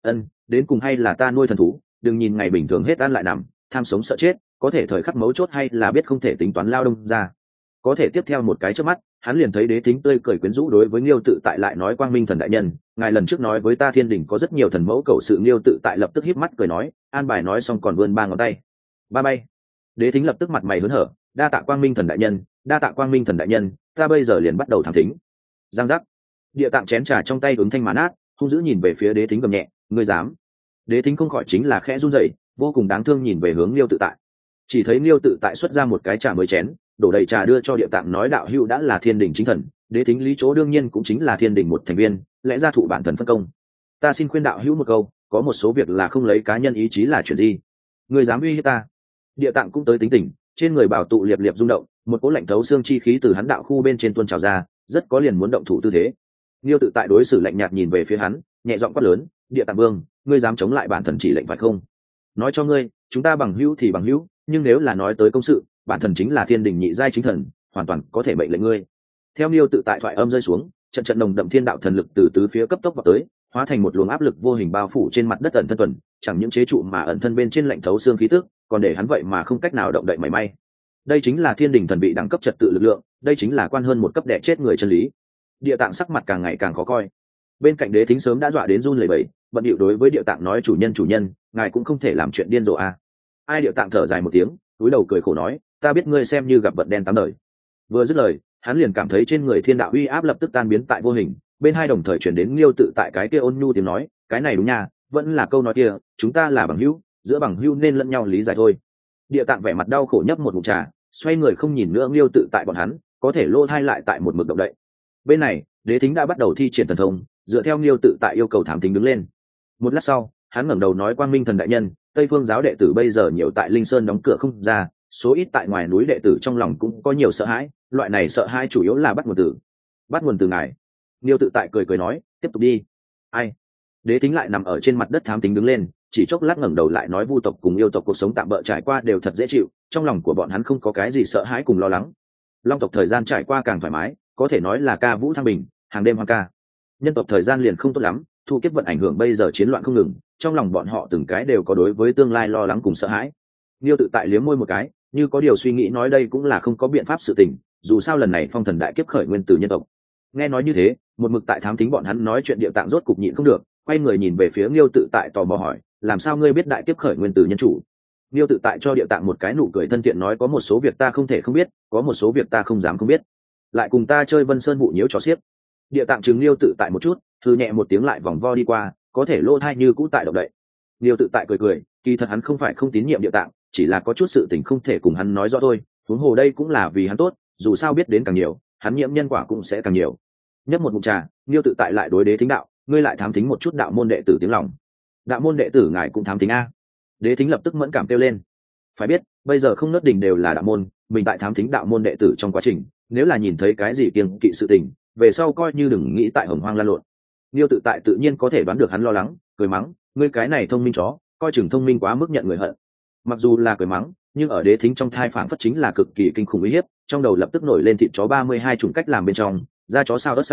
Đến cùng hay là ta nuôi thần thú, đừng nhìn ngày bình thường hết ăn lại nằm, tham sống sợ chết, có thể thời khắc mấu chốt hay là biết không thể tính toán lao đông ra. Có thể tiếp theo một cái trước mắt, hắn liền thấy đế thính tươi cười quyến rũ đối với Liêu Tự Tại lại nói, Quang Minh Thần đại nhân, ngài lần trước nói với ta thiên đình có rất nhiều thần mẫu cầu sự. Liêu Tự Tại lập tức híp mắt cười nói, an bài nói xong còn vươn ba ngón tay. Ba bay. Đế thính lập tức mặt mày hớn hở, đa tạ Quang Minh Thần đại nhân, đa tạ Quang Minh Thần đại nhân, ta bây giờ liền bắt đầu thám thính. Giang giác. Địa Tạng chén trà trong tay ứng thanh mán át, hung dữ nhìn về phía đế thính gầm nhẹ, ngươi dám? Đế thính không khỏi chính là khẽ run rẩy, vô cùng đáng thương nhìn về hướng Liêu Tự Tại. Chỉ thấy Liêu Tự Tại xuất ra một cái trà mới chén, đổ đầy trà đưa cho Địa Tạng nói, đạo hữu đã là thiên đình chính thần, đế thính lý chỗ đương nhiên cũng chính là thiên đình một thành viên, lẽ ra thụ bản thần phân công. Ta xin khuyên đạo hữu một câu, có một số việc là không lấy cá nhân ý chí là chuyện gì. Ngươi dám uy hiếp ta? Địa Tạng cũng tới tính tình, trên người bảo tụ liệp liệp rung động, một cỗ lạnh thấu xương chi khí từ hắn đạo khu bên trên tuôn trào ra, rất có liền muốn động thủ tư thế. Liêu Tự Tại đối xử lạnh nhạt nhìn về phía hắn, nhẹ giọng quát lớn, Địa Tạng vương, ngươi dám chống lại bản thần chỉ lệnh phải không? Nói cho ngươi, chúng ta bằng hữu thì bằng hữu, nhưng nếu là nói tới công sự, bản thần chính là thiên đình nhị giai chính thần, hoàn toàn có thể mệnh lệnh ngươi. Theo Liêu Tự Tại thoại âm rơi xuống, trận trận nồng đậm thiên đạo thần lực từ tứ phía cấp tốc vào tới, hóa thành một luồng áp lực vô hình bao phủ trên mặt đất ẩn thân tuần, chẳng những chế trụ mà ẩn thân bên trên lạnh thấu xương khí tức, còn để hắn vậy mà không cách nào động đậy mảy may. Đây chính là thiên đình thần bị đẳng cấp trật tự lực lượng, đây chính là quan hơn một cấp đẻ chết người chân lý. Địa Tạng sắc mặt càng ngày càng khó coi. Bên cạnh đế thính sớm đã dọa đến run lẩy bẩy, bận điệu đối với Địa Tạng nói, chủ nhân, ngài cũng không thể làm chuyện điên rồ a. Ai? Địa Tạng thở dài một tiếng, cúi đầu cười khổ nói, ta biết ngươi xem như gặp vận đen tám đời. Vừa dứt lời, hắn liền cảm thấy trên người thiên đạo uy áp lập tức tan biến tại vô hình, bên hai đồng thời chuyển đến Liêu Tự Tại cái kia ôn nhu tiếng nói, cái này đúng nha, vẫn là câu nói kia, chúng ta là bằng hữu, giữa bằng hữu nên lẫn nhau lý giải thôi. Địa Tạng vẻ mặt đau khổ nhấp một ngụm trà, xoay người không nhìn nữa Liêu Tự Tại bọn hắn, có thể lô thai lại tại một mực động đậy. Bên này, đế thính đã bắt đầu thi triển thần thông, dựa theo Liêu Tự Tại yêu cầu thám thính đứng lên. Một lát sau, hắn ngẩng đầu nói, Quang Minh Thần đại nhân, Tây Phương giáo đệ tử bây giờ nhiều tại Linh Sơn đóng cửa không ra, số ít tại ngoài núi đệ tử trong lòng cũng có nhiều sợ hãi, loại này sợ hãi chủ yếu là bắt nguồn từ ngài. Liêu Tự Tại cười nói, tiếp tục đi. Ai? Đế thính lại nằm ở trên mặt đất thám thính đứng lên, chỉ chốc lát ngẩng đầu lại nói, Vu tộc cùng Yêu tộc cuộc sống tạm bỡ trải qua đều thật dễ chịu, trong lòng của bọn hắn không có cái gì sợ hãi cùng lo lắng. Long tộc thời gian trải qua càng thoải mái, có thể nói là ca vũ thăng bình, hàng đêm hoang ca. Nhân tộc thời gian liền không tốt lắm, thu kiếp vận ảnh hưởng bây giờ chiến loạn không ngừng, trong lòng bọn họ từng cái đều có đối với tương lai lo lắng cùng sợ hãi. Liêu Tự Tại liếm môi một cái, như có điều suy nghĩ nói, đây cũng là không có biện pháp sự tình, dù sao lần này phong thần đại kiếp khởi nguyên từ nhân tộc. Nghe nói như thế, một mực tại thám thính bọn hắn nói chuyện Địa Tạng rốt cục nhịn không được, quay người nhìn về phía Liêu Tự Tại tò mò hỏi, làm sao ngươi biết đại kiếp khởi nguyên từ nhân chủ? Liêu Tự Tại cho Địa Tạng một cái nụ cười thân thiện nói, có một số việc ta không thể không biết, có một số việc ta không dám không biết. Lại cùng ta chơi Vân Sơn vụ nhiễu trò xiếc. Địa Tạng trừng Liêu Tự Tại một chút, thư nhẹ một tiếng lại vòng vo đi qua, có thể lô thai như cũ tại động đậy. Liêu Tự Tại cười, kỳ thật hắn không phải không tín nhiệm Địa Tạng, chỉ là có chút sự tình không thể cùng hắn nói rõ thôi, huống hồ đây cũng là vì hắn tốt, dù sao biết đến càng nhiều, hắn nhiễm nhân quả cũng sẽ càng nhiều. Nhấp một ngụm trà, Liêu Tự Tại lại đối đế thính đạo, ngươi lại thám thính một chút đạo môn đệ tử tiếng lòng. Đạo môn đệ tử ngài cũng thám thính a? Đế thính lập tức mẫn cảm kêu lên. Phải biết, bây giờ không nớt đình đều là đạo môn, mình tại thám thính đạo môn đệ tử trong quá trình, nếu là nhìn thấy cái gì kiêng kỵ sự tình, về sau coi như đừng nghĩ tại hồng hoang lan lộn. Liêu Tự Tại tự nhiên có thể đoán được hắn lo lắng, cười mắng, ngươi cái này thông minh chó, coi chừng thông minh quá mức nhận người hận. Mặc dù là cười mắng, nhưng ở đế thính trong thai phảng phất chính là cực kỳ kinh khủng uy hiếp, trong đầu lập tức nổi lên thịt chó 32 chủng cách làm bên trong, da chó sao ớt xanh,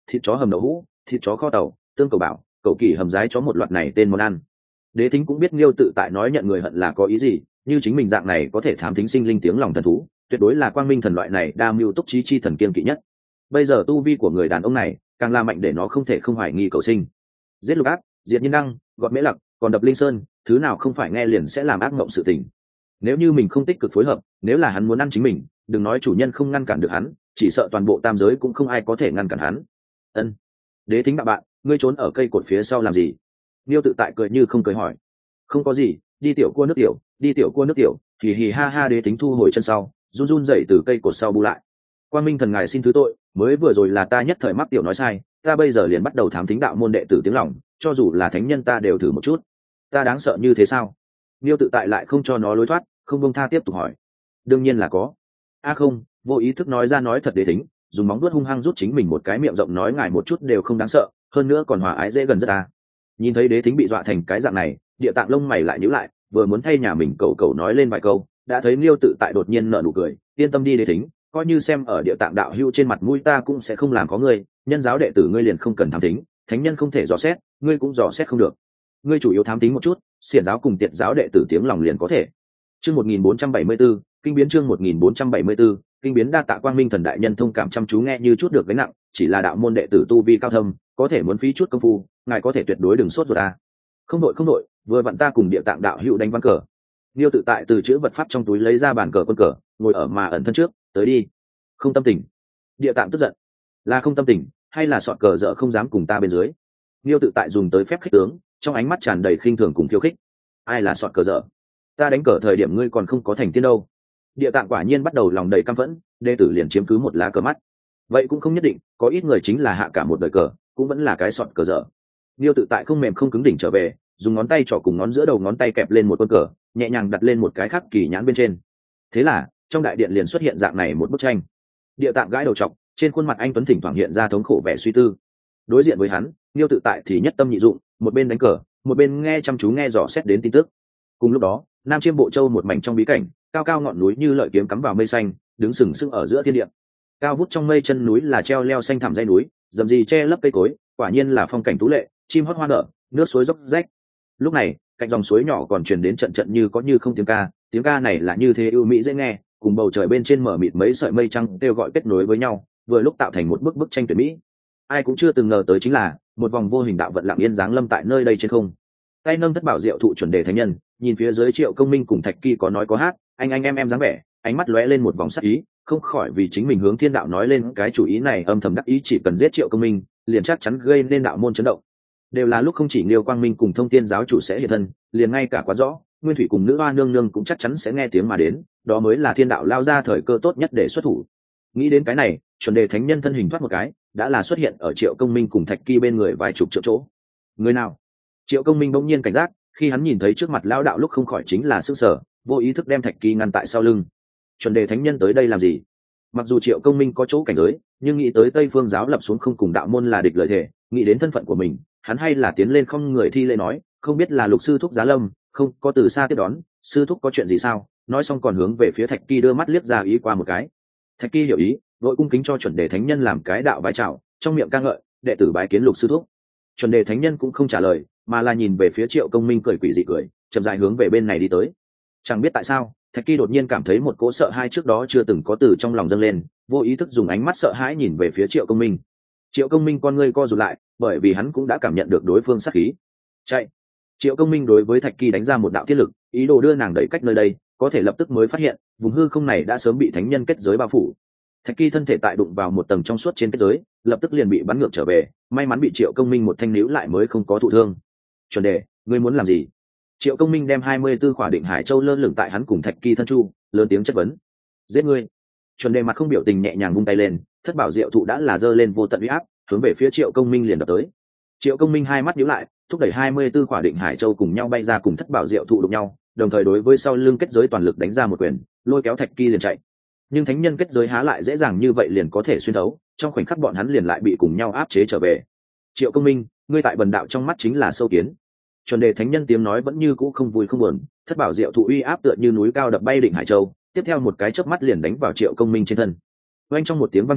thịt chó hầm đậu hũ, thịt chó kho tàu, tương cầu bảo, cầu kỳ hầm rái chó một loạt này tên món ăn. Đế Thính cũng biết Liêu Tự Tại nói nhận người hận là có ý gì, như chính mình dạng này có thể thám thính sinh linh tiếng lòng thần thú, tuyệt đối là quang minh thần loại này đa mưu túc trí chi thần kiên kỵ nhất. Bây giờ tu vi của người đàn ông này càng là mạnh để nó không thể không hoài nghi cầu sinh. Giết Lục Áp, diệt Nhiên Đăng, gọt Mễ Lặc, còn đập Linh Sơn, thứ nào không phải nghe liền sẽ làm ác mộng sự tình. Nếu như mình không tích cực phối hợp, nếu là hắn muốn ăn chính mình, đừng nói chủ nhân không ngăn cản được hắn, chỉ sợ toàn bộ tam giới cũng không ai có thể ngăn cản hắn. Ân. Đế Thính đạo bạn, ngươi trốn ở cây cột phía sau làm gì? Liêu Tự Tại cười như không cười hỏi. Không có gì, đi tiểu cua nước tiểu, đi tiểu cua nước tiểu. Hì hì ha ha. Đế Thính thu hồi chân sau, run run dậy từ cây cột sau bu lại. Quang Minh thần ngài xin thứ tội, mới vừa rồi là ta nhất thời mắc tiểu nói sai, ta bây giờ liền bắt đầu thám thính đạo môn đệ tử tiếng lòng, cho dù là thánh nhân ta đều thử một chút. Ta đáng sợ như thế sao? Liêu Tự Tại lại không cho nó lối thoát, không buông tha tiếp tục hỏi. Đương nhiên là có. Không, vô ý thức nói ra nói thật. Đế Thính dùng móng vuốt hung hăng rút chính mình một cái miệng rộng, nói ngài một chút đều không đáng sợ, hơn nữa còn hòa ái dễ gần rất ta. Nhìn thấy Đế Thính bị dọa thành cái dạng này, Địa Tạng lông mày lại nhíu lại, vừa muốn thay nhà mình cầu nói lên vài câu, đã thấy Liêu Tự Tại đột nhiên nở nụ cười. Yên tâm đi Đế Thính, coi như xem ở Địa Tạng đạo hữu trên mặt mũi ta cũng sẽ không làm có ngươi, nhân giáo đệ tử ngươi liền không cần thám thính, thánh nhân không thể dò xét, ngươi cũng dò xét không được. Ngươi chủ yếu thám thính một chút, xiển giáo cùng tiệt giáo đệ tử tiếng lòng liền có thể. Chương 1474, kinh biến. Chương 1474, kinh biến. Đa tạ Quang Minh thần đại nhân thông cảm chăm chú nghe như chút được gánh nặng, chỉ là đạo môn đệ tử tu vi cao thâm, có thể muốn phí chút công phu, ngài có thể tuyệt đối đừng sốt ruột ta. Không đội, vừa vặn ta cùng Địa Tạng đạo hữu đánh ván cờ. Liêu Tự Tại từ chữ vật pháp trong túi lấy ra bàn cờ quân cờ, ngồi ở mà ẩn thân trước, tới đi. Không tâm tình. Địa Tạng tức giận. Là không tâm tình, hay là sọt cờ dở không dám cùng ta bên dưới? Liêu Tự Tại dùng tới phép khích tướng, trong ánh mắt tràn đầy khinh thường cùng khiêu khích. Ai là sọt cờ dở? Ta đánh cờ thời điểm ngươi còn không có thành tiên đâu. Địa Tạng quả nhiên bắt đầu lòng đầy căm phẫn, đệ tử liền chiếm cứ một lá cờ mắt. Vậy cũng không nhất định, có ít người chính là hạ cả một đời cờ, cũng vẫn là cái sọt cờ dở. Liêu Tự Tại không mềm không cứng đỉnh trở về, dùng ngón tay trỏ cùng ngón giữa đầu ngón tay kẹp lên một quân cờ, nhẹ nhàng đặt lên một cái khắc kỳ nhãn bên trên. Thế là trong đại điện liền xuất hiện dạng này một bức tranh. Địa Tạng gãi đầu trọc, trên khuôn mặt anh tuấn thỉnh thoảng hiện ra thống khổ vẻ suy tư. Đối diện với hắn, Liêu Tự Tại thì nhất tâm nhị dụng, một bên đánh cờ, một bên nghe chăm chú nghe dò xét đến tin tức. Cùng lúc đó, Nam Chiêm Bộ Châu một mảnh trong bí cảnh, cao cao ngọn núi như lợi kiếm cắm vào mây xanh, đứng sừng sững ở giữa thiên địa. Cao vút trong mây chân núi là treo leo xanh thẳm dãy núi, rậm rì che lấp cây cối, quả nhiên là phong cảnh tú lệ, chim hót hoa nở, nước suối dốc rách. Lúc này, cạnh dòng suối nhỏ còn truyền đến trận trận như có như không tiếng ca này là như thế ưu mỹ dễ nghe, cùng bầu trời bên trên mở mịt mấy sợi mây trắng kêu gọi kết nối với nhau, vừa lúc tạo thành một bức tranh tuyệt mỹ. Ai cũng chưa từng ngờ tới chính là một vòng vô hình đạo vận lặng yên giáng lâm tại nơi đây trên không. Tay nâng thất bảo diệu thụ chuẩn đề thánh nhân, nhìn phía dưới Triệu Công Minh cùng Thạch Kỳ có nói có hát, anh em dáng vẻ, ánh mắt lóe lên một vòng sắc ý, không khỏi vì chính mình hướng thiên đạo nói lên cái chủ ý này âm thầm đắc ý, chỉ cần giết Triệu Công Minh, liền chắc chắn gây nên đạo môn chấn động. Đều là lúc không chỉ Liêu Quang Minh cùng Thông Thiên giáo chủ sẽ hiện thân, liền ngay cả quá rõ, Nguyên Thủy cùng nữ hoa nương nương cũng chắc chắn sẽ nghe tiếng mà đến, đó mới là thiên đạo lao ra thời cơ tốt nhất để xuất thủ. Nghĩ đến cái này, chuẩn đề thánh nhân thân hình thoát một cái, đã là xuất hiện ở Triệu Công Minh cùng Thạch Kỳ bên người vài chục triệu chỗ. Người nào? Triệu Công Minh bỗng nhiên cảnh giác, khi hắn nhìn thấy trước mặt lão đạo lúc không khỏi chính là sức sở, vô ý thức đem Thạch Kỳ ngăn tại sau lưng. Chuẩn đề thánh nhân tới đây làm gì? Mặc dù Triệu Công Minh có chỗ cảnh giới, nhưng nghĩ tới Tây Phương giáo lập xuống không cùng đạo môn là địch lợi thể, nghĩ đến thân phận của mình, hắn hay là tiến lên không người thi lễ nói, không biết là Lục sư thúc giá lâm, không có từ xa tiếp đón, sư thúc có chuyện gì sao? Nói xong còn hướng về phía Thạch Kỳ đưa mắt liếc ra ý qua một cái. Thạch Kỳ hiểu ý, vội cung kính cho chuẩn đề thánh nhân làm cái đạo bái chào, trong miệng ca ngợi, đệ tử bái kiến Lục sư thúc. Chuẩn đề thánh nhân cũng không trả lời, mà là nhìn về phía Triệu Công Minh cười quỷ dị cười, chậm rãi hướng về bên này đi tới. Chẳng biết tại sao, Thạch Kỳ đột nhiên cảm thấy một cỗ sợ hãi trước đó chưa từng có từ trong lòng dâng lên, vô ý thức dùng ánh mắt sợ hãi nhìn về phía Triệu Công Minh. Triệu Công Minh con ngươi co rụt lại, bởi vì hắn cũng đã cảm nhận được đối phương sát khí. Chạy! Triệu Công Minh đối với Thạch Kỳ đánh ra một đạo thiết lực, ý đồ đưa nàng đẩy cách nơi đây, có thể lập tức mới phát hiện, vùng hư không này đã sớm bị thánh nhân kết giới bao phủ. Thạch Kỳ thân thể tại đụng vào một tầng trong suốt trên kết giới, lập tức liền bị bắn ngược trở về, may mắn bị Triệu Công Minh một thanh níu lại mới không có thụ thương. Chuẩn đề, ngươi muốn làm gì? Triệu Công Minh đem 24 khỏa định hải châu lơ lửng tại hắn cùng Thạch Kỳ thân chu, lớn tiếng chất vấn. Giết ngươi! Chuẩn đề mặt không biểu tình nhẹ nhàng vung tay lên, thất bảo diệu thụ đã là giơ lên vô tận uy áp, hướng về phía Triệu Công Minh liền đập tới. Triệu Công Minh hai mắt nhíu lại, thúc đẩy 24 khỏa định hải châu cùng nhau bay ra cùng thất bảo diệu thụ đụng nhau, đồng thời đối với sau lưng kết giới toàn lực đánh ra một quyền, lôi kéo Thạch Kỳ liền chạy. Nhưng thánh nhân kết giới há lại dễ dàng như vậy liền có thể xuyên thấu, trong khoảnh khắc bọn hắn liền lại bị cùng nhau áp chế trở về. Triệu Công Minh, ngươi tại bần đạo trong mắt chính là sâu kiến. Chuẩn đề thánh nhân tiếng nói vẫn như cũ không vui không buồn, thất bảo diệu thụ uy áp tựa như núi cao đập bay định hải châu, tiếp theo một cái chớp mắt liền đánh vào Triệu Công Minh trên thân. Vang trong một tiếng vang trầm,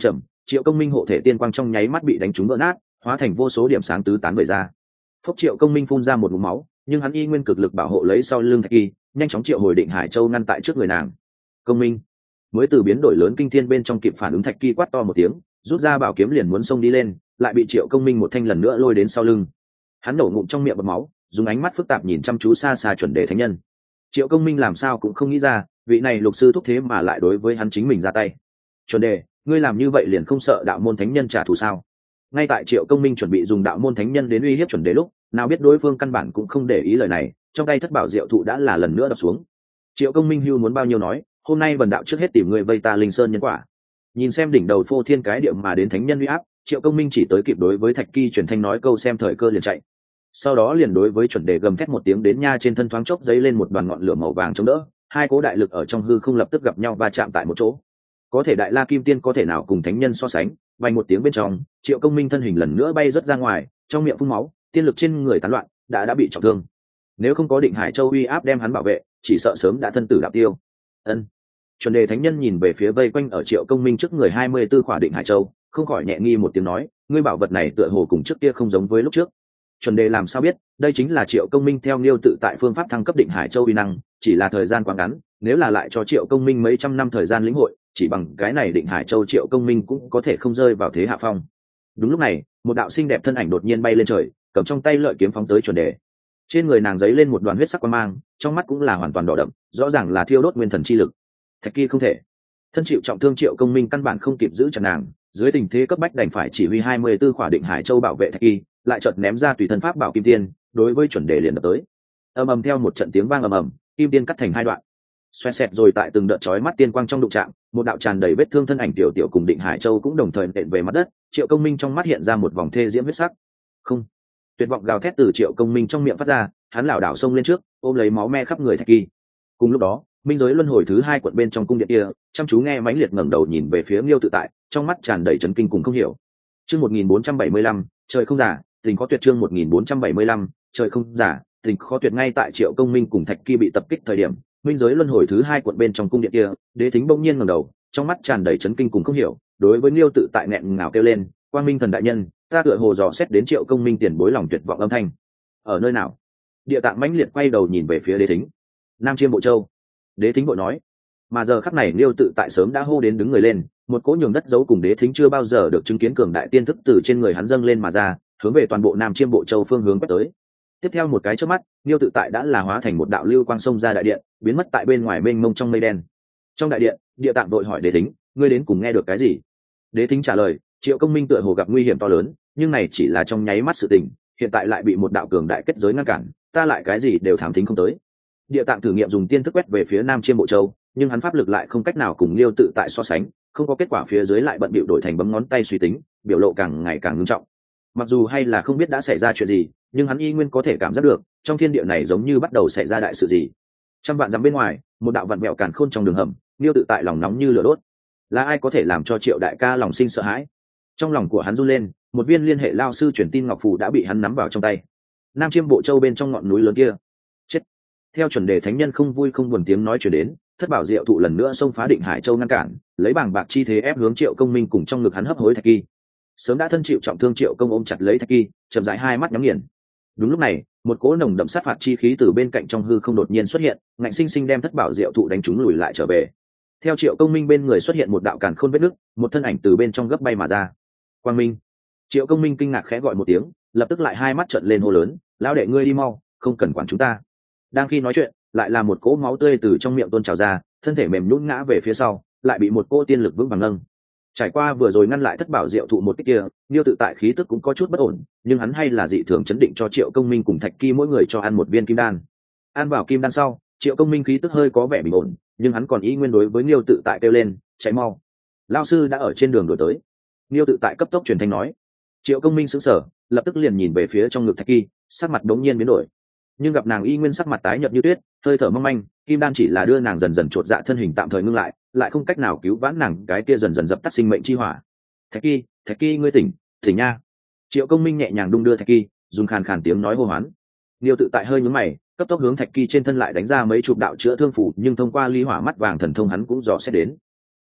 Triệu Công Minh hộ thể tiên quang trong nháy mắt bị đánh trúng vỡ nát, hóa thành vô số điểm sáng tứ tán bời ra. Phốc, Triệu Công Minh phun ra một ngụm máu, nhưng hắn y nguyên cực lực bảo hộ lấy sau lưng Thạch Kỳ, nhanh chóng triệu hồi Định Hải Châu ngăn tại trước người nàng. Công Minh mới từ biến đổi lớn kinh thiên bên trong kịp phản ứng, Thạch Kỳ quát to một tiếng, rút ra bảo kiếm liền muốn xông đi lên, lại bị Triệu Công Minh một thanh lần nữa lôi đến sau lưng. Hắn nổ ngụm trong miệng bọt máu, dùng ánh mắt phức tạp nhìn chăm chú xa xa chuẩn đề thánh nhân. Triệu Công Minh làm sao cũng không nghĩ ra, vị này lục sư thúc thế mà lại đối với hắn chính mình ra tay. Chuẩn đề, ngươi làm như vậy liền không sợ đạo môn thánh nhân trả thù sao? Ngay tại Triệu Công Minh chuẩn bị dùng đạo môn thánh nhân đến uy hiếp chuẩn đề lúc, nào biết đối phương căn bản cũng không để ý lời này, trong tay thất bảo diệu thụ đã là lần nữa đập xuống. Triệu Công Minh hưu muốn bao nhiêu nói, hôm nay bần đạo trước hết tìm người vây ta linh sơn nhân quả. Nhìn xem đỉnh đầu phô thiên cái địa mà đến thánh nhân uy áp, Triệu Công Minh chỉ tới kịp đối với Thạch Kỳ truyền thanh nói câu xem thời cơ liền chạy. Sau đó liền đối với chuẩn đề gầm thét một tiếng, đến nha trên thân thoáng chốc giấy lên một đoàn ngọn lửa màu vàng chống đỡ, hai cố đại lực ở trong hư không lập tức gặp nhau va chạm tại một chỗ. Có thể đại la kim tiên có thể nào cùng thánh nhân so sánh? Vành một tiếng bên trong, Triệu Công Minh thân hình lần nữa bay rất ra ngoài, trong miệng phun máu, tiên lực trên người tán loạn, đã bị trọng thương. Nếu không có Định Hải Châu uy áp đem hắn bảo vệ, chỉ sợ sớm đã thân tử đạo tiêu. Ân. Chuẩn đề thánh nhân nhìn về phía vây quanh ở Triệu Công Minh trước người 24 khỏa Định Hải Châu, không khỏi nhẹ nghi một tiếng nói, ngươi bảo vật này tựa hồ cùng trước kia không giống với lúc trước. Chuẩn đề làm sao biết, đây chính là Triệu Công Minh theo Liêu tự tại phương pháp thăng cấp Định Hải Châu uy năng, chỉ là thời gian quá ngắn, nếu là lại cho Triệu Công Minh mấy trăm năm thời gian lĩnh hội, chỉ bằng cái này Định Hải Châu Triệu Công Minh cũng có thể không rơi vào thế hạ phong. Đúng lúc này, một đạo xinh đẹp thân ảnh đột nhiên bay lên trời, cầm trong tay lợi kiếm phóng tới chuẩn đề. Trên người nàng giấy lên một đoàn huyết sắc quang mang, trong mắt cũng là hoàn toàn đỏ đậm, rõ ràng là thiêu đốt nguyên thần chi lực. Thạch Kỳ không thể. Thân chịu trọng thương Triệu Công Minh căn bản không kịp giữ chặt nàng, dưới tình thế cấp bách đành phải chỉ huy 24 khỏa Định Hải Châu bảo vệ Thạch Kỳ, lại chợt ném ra tùy thân pháp bảo kim tiên, đối với chuẩn đề liền đập tới. Ầm ầm, theo một trận tiếng vang ầm ầm, kim tiên cắt thành hai đoạn. Xoẹt xẹt, rồi tại từng đợt chói mắt tiên quang trong đụng chạm, một đạo tràn đầy vết thương thân ảnh tiểu tiểu cùng Định Hải Châu cũng đồng thời nện về mặt đất. Triệu Công Minh trong mắt hiện ra một vòng thê diễm huyết sắc. Không. Tuyệt vọng gào thét từ Triệu Công Minh trong miệng phát ra, hắn lảo đảo xông lên trước, ôm lấy máu me khắp người Thạch Kỳ. Cùng lúc đó, minh giới luân hồi thứ hai quận bên trong cung điện kia, chăm chú nghe mãnh liệt ngẩng đầu nhìn về phía Liêu tự tại, trong mắt tràn đầy chấn kinh cùng không hiểu. Chương 1475, trời không giả, tình khó tuyệt. Chương 1475, trời không giả, tình khó tuyệt. Ngay tại Triệu Công Minh cùng Thạch Kỳ bị tập kích thời điểm, minh giới luân hồi thứ hai quận bên trong cung điện kia, Đế Thính bỗng nhiên ngẩng đầu, trong mắt tràn đầy chấn kinh cùng không hiểu, đối với Liêu tự tại nghẹn ngào kêu lên, Quang Minh thần đại nhân, ta tựa hồ dò xét đến Triệu Công Minh tiền bối lòng tuyệt vọng âm thanh. Ở nơi nào? Địa Tạng mãnh liệt quay đầu nhìn về phía Đế Thính. Nam Chiêm Bộ Châu. Đế Thính vội nói. Mà giờ khắc này Liêu tự tại sớm đã hô đến đứng người lên, một cỗ nhường đất giấu cùng Đế Thính chưa bao giờ được chứng kiến cường đại tiên thức từ trên người hắn dâng lên mà ra, hướng về toàn bộ Nam Chiêm Bộ Châu phương hướng quét tới. Tiếp theo một cái chớp mắt, Liêu tự tại đã là hóa thành một đạo lưu quang xông ra đại điện, biến mất tại bên ngoài mênh mông trong mây đen. Trong đại điện, Địa Tạng đội hỏi Đế Thính, ngươi đến cùng nghe được cái gì? Đế Thính trả lời, Triệu Công Minh tựa hồ gặp nguy hiểm to lớn, nhưng này chỉ là trong nháy mắt sự tình, hiện tại lại bị một đạo cường đại kết giới ngăn cản, ta lại cái gì đều thám thính không tới. Địa Tạng thử nghiệm dùng tiên thức quét về phía Nam Chiêm Bộ Châu, nhưng hắn pháp lực lại không cách nào cùng Liêu tự tại so sánh, không có kết quả, phía dưới lại bận bịu đổi thành bấm ngón tay suy tính, biểu lộ càng ngày càng nghiêm trọng. Mặc dù hay là không biết đã xảy ra chuyện gì, nhưng hắn y nguyên có thể cảm giác được, trong thiên địa này giống như bắt đầu xảy ra đại sự gì. Trăm vạn dặm bên ngoài, một đạo vặn vẹo càn khôn trong đường hầm, Liêu tự tại lòng nóng như lửa đốt. Là ai có thể làm cho Triệu đại ca lòng sinh sợ hãi? Trong lòng của hắn run lên, một viên liên hệ lao sư truyền tin ngọc phù đã bị hắn nắm vào trong tay. Nam Chiêm Bộ Châu bên trong ngọn núi lớn kia. Chết. Theo chuẩn đề thánh nhân không vui không buồn tiếng nói truyền đến, thất bảo diệu thụ lần nữa xông phá Định Hải Châu ngăn cản, lấy bảng bạc chi thế ép hướng Triệu Công Minh cùng trong ngực hắn hấp hối Thạch Kỳ. Sớm đã thân chịu trọng thương Triệu Công ôm chặt lấy Thạch Kỳ, chậm rãi hai mắt nhắm nghiền. Đúng lúc này, một cỗ nồng đậm sát phạt chi khí từ bên cạnh trong hư không đột nhiên xuất hiện, ngạnh sinh sinh đem thất bảo diệu thụ đánh trúng lùi lại trở về. Theo Triệu Công Minh bên người xuất hiện một đạo càn khôn vết nứt, một thân ảnh từ bên trong gấp bay mà ra. Quang Minh. Triệu Công Minh kinh ngạc khẽ gọi một tiếng, lập tức lại hai mắt trợn lên hô lớn, lão đệ ngươi đi mau, không cần quản chúng ta. Đang khi nói chuyện, lại là một cỗ máu tươi từ trong miệng tuôn trào ra, thân thể mềm nhũn ngã về phía sau, lại bị một cỗ tiên lực vững vàng nâng. Trải qua vừa rồi ngăn lại thất bảo diệu thụ một kích kia, Liêu tự tại khí tức cũng có chút bất ổn, nhưng hắn hay là dị thường chấn định cho Triệu Công Minh cùng Thạch Kỳ mỗi người cho ăn một viên kim đan. Ăn vào kim đan sau, Triệu Công Minh khí tức hơi có vẻ bình ổn, nhưng hắn còn ý nguyên đối với Liêu tự tại kêu lên, chạy mau. Lão sư đã ở trên đường đổi tới. Liêu tự tại cấp tốc truyền thanh nói. Triệu Công Minh sững sờ, lập tức liền nhìn về phía trong ngực Thạch Kỳ, sắc mặt đống nhiên biến đổi. Nhưng gặp nàng y nguyên sắc mặt tái nhợt như tuyết, hơi thở mong manh, kim đan chỉ là đưa nàng dần dần chột dạ thân hình tạm thời ngưng lại không cách nào cứu vãn nàng cái kia dần dần dập tắt sinh mệnh chi hỏa. Thạch Kỳ ngươi tỉnh nha. Triệu Công Minh nhẹ nhàng đung đưa Thạch Kỳ, dùng khàn khàn tiếng nói hô hoán. Liêu tự tại hơi nhướng mày, cấp tốc hướng Thạch Kỳ trên thân lại đánh ra mấy chục đạo chữa thương phủ, nhưng thông qua ly hỏa mắt vàng thần thông hắn cũng dò xét đến.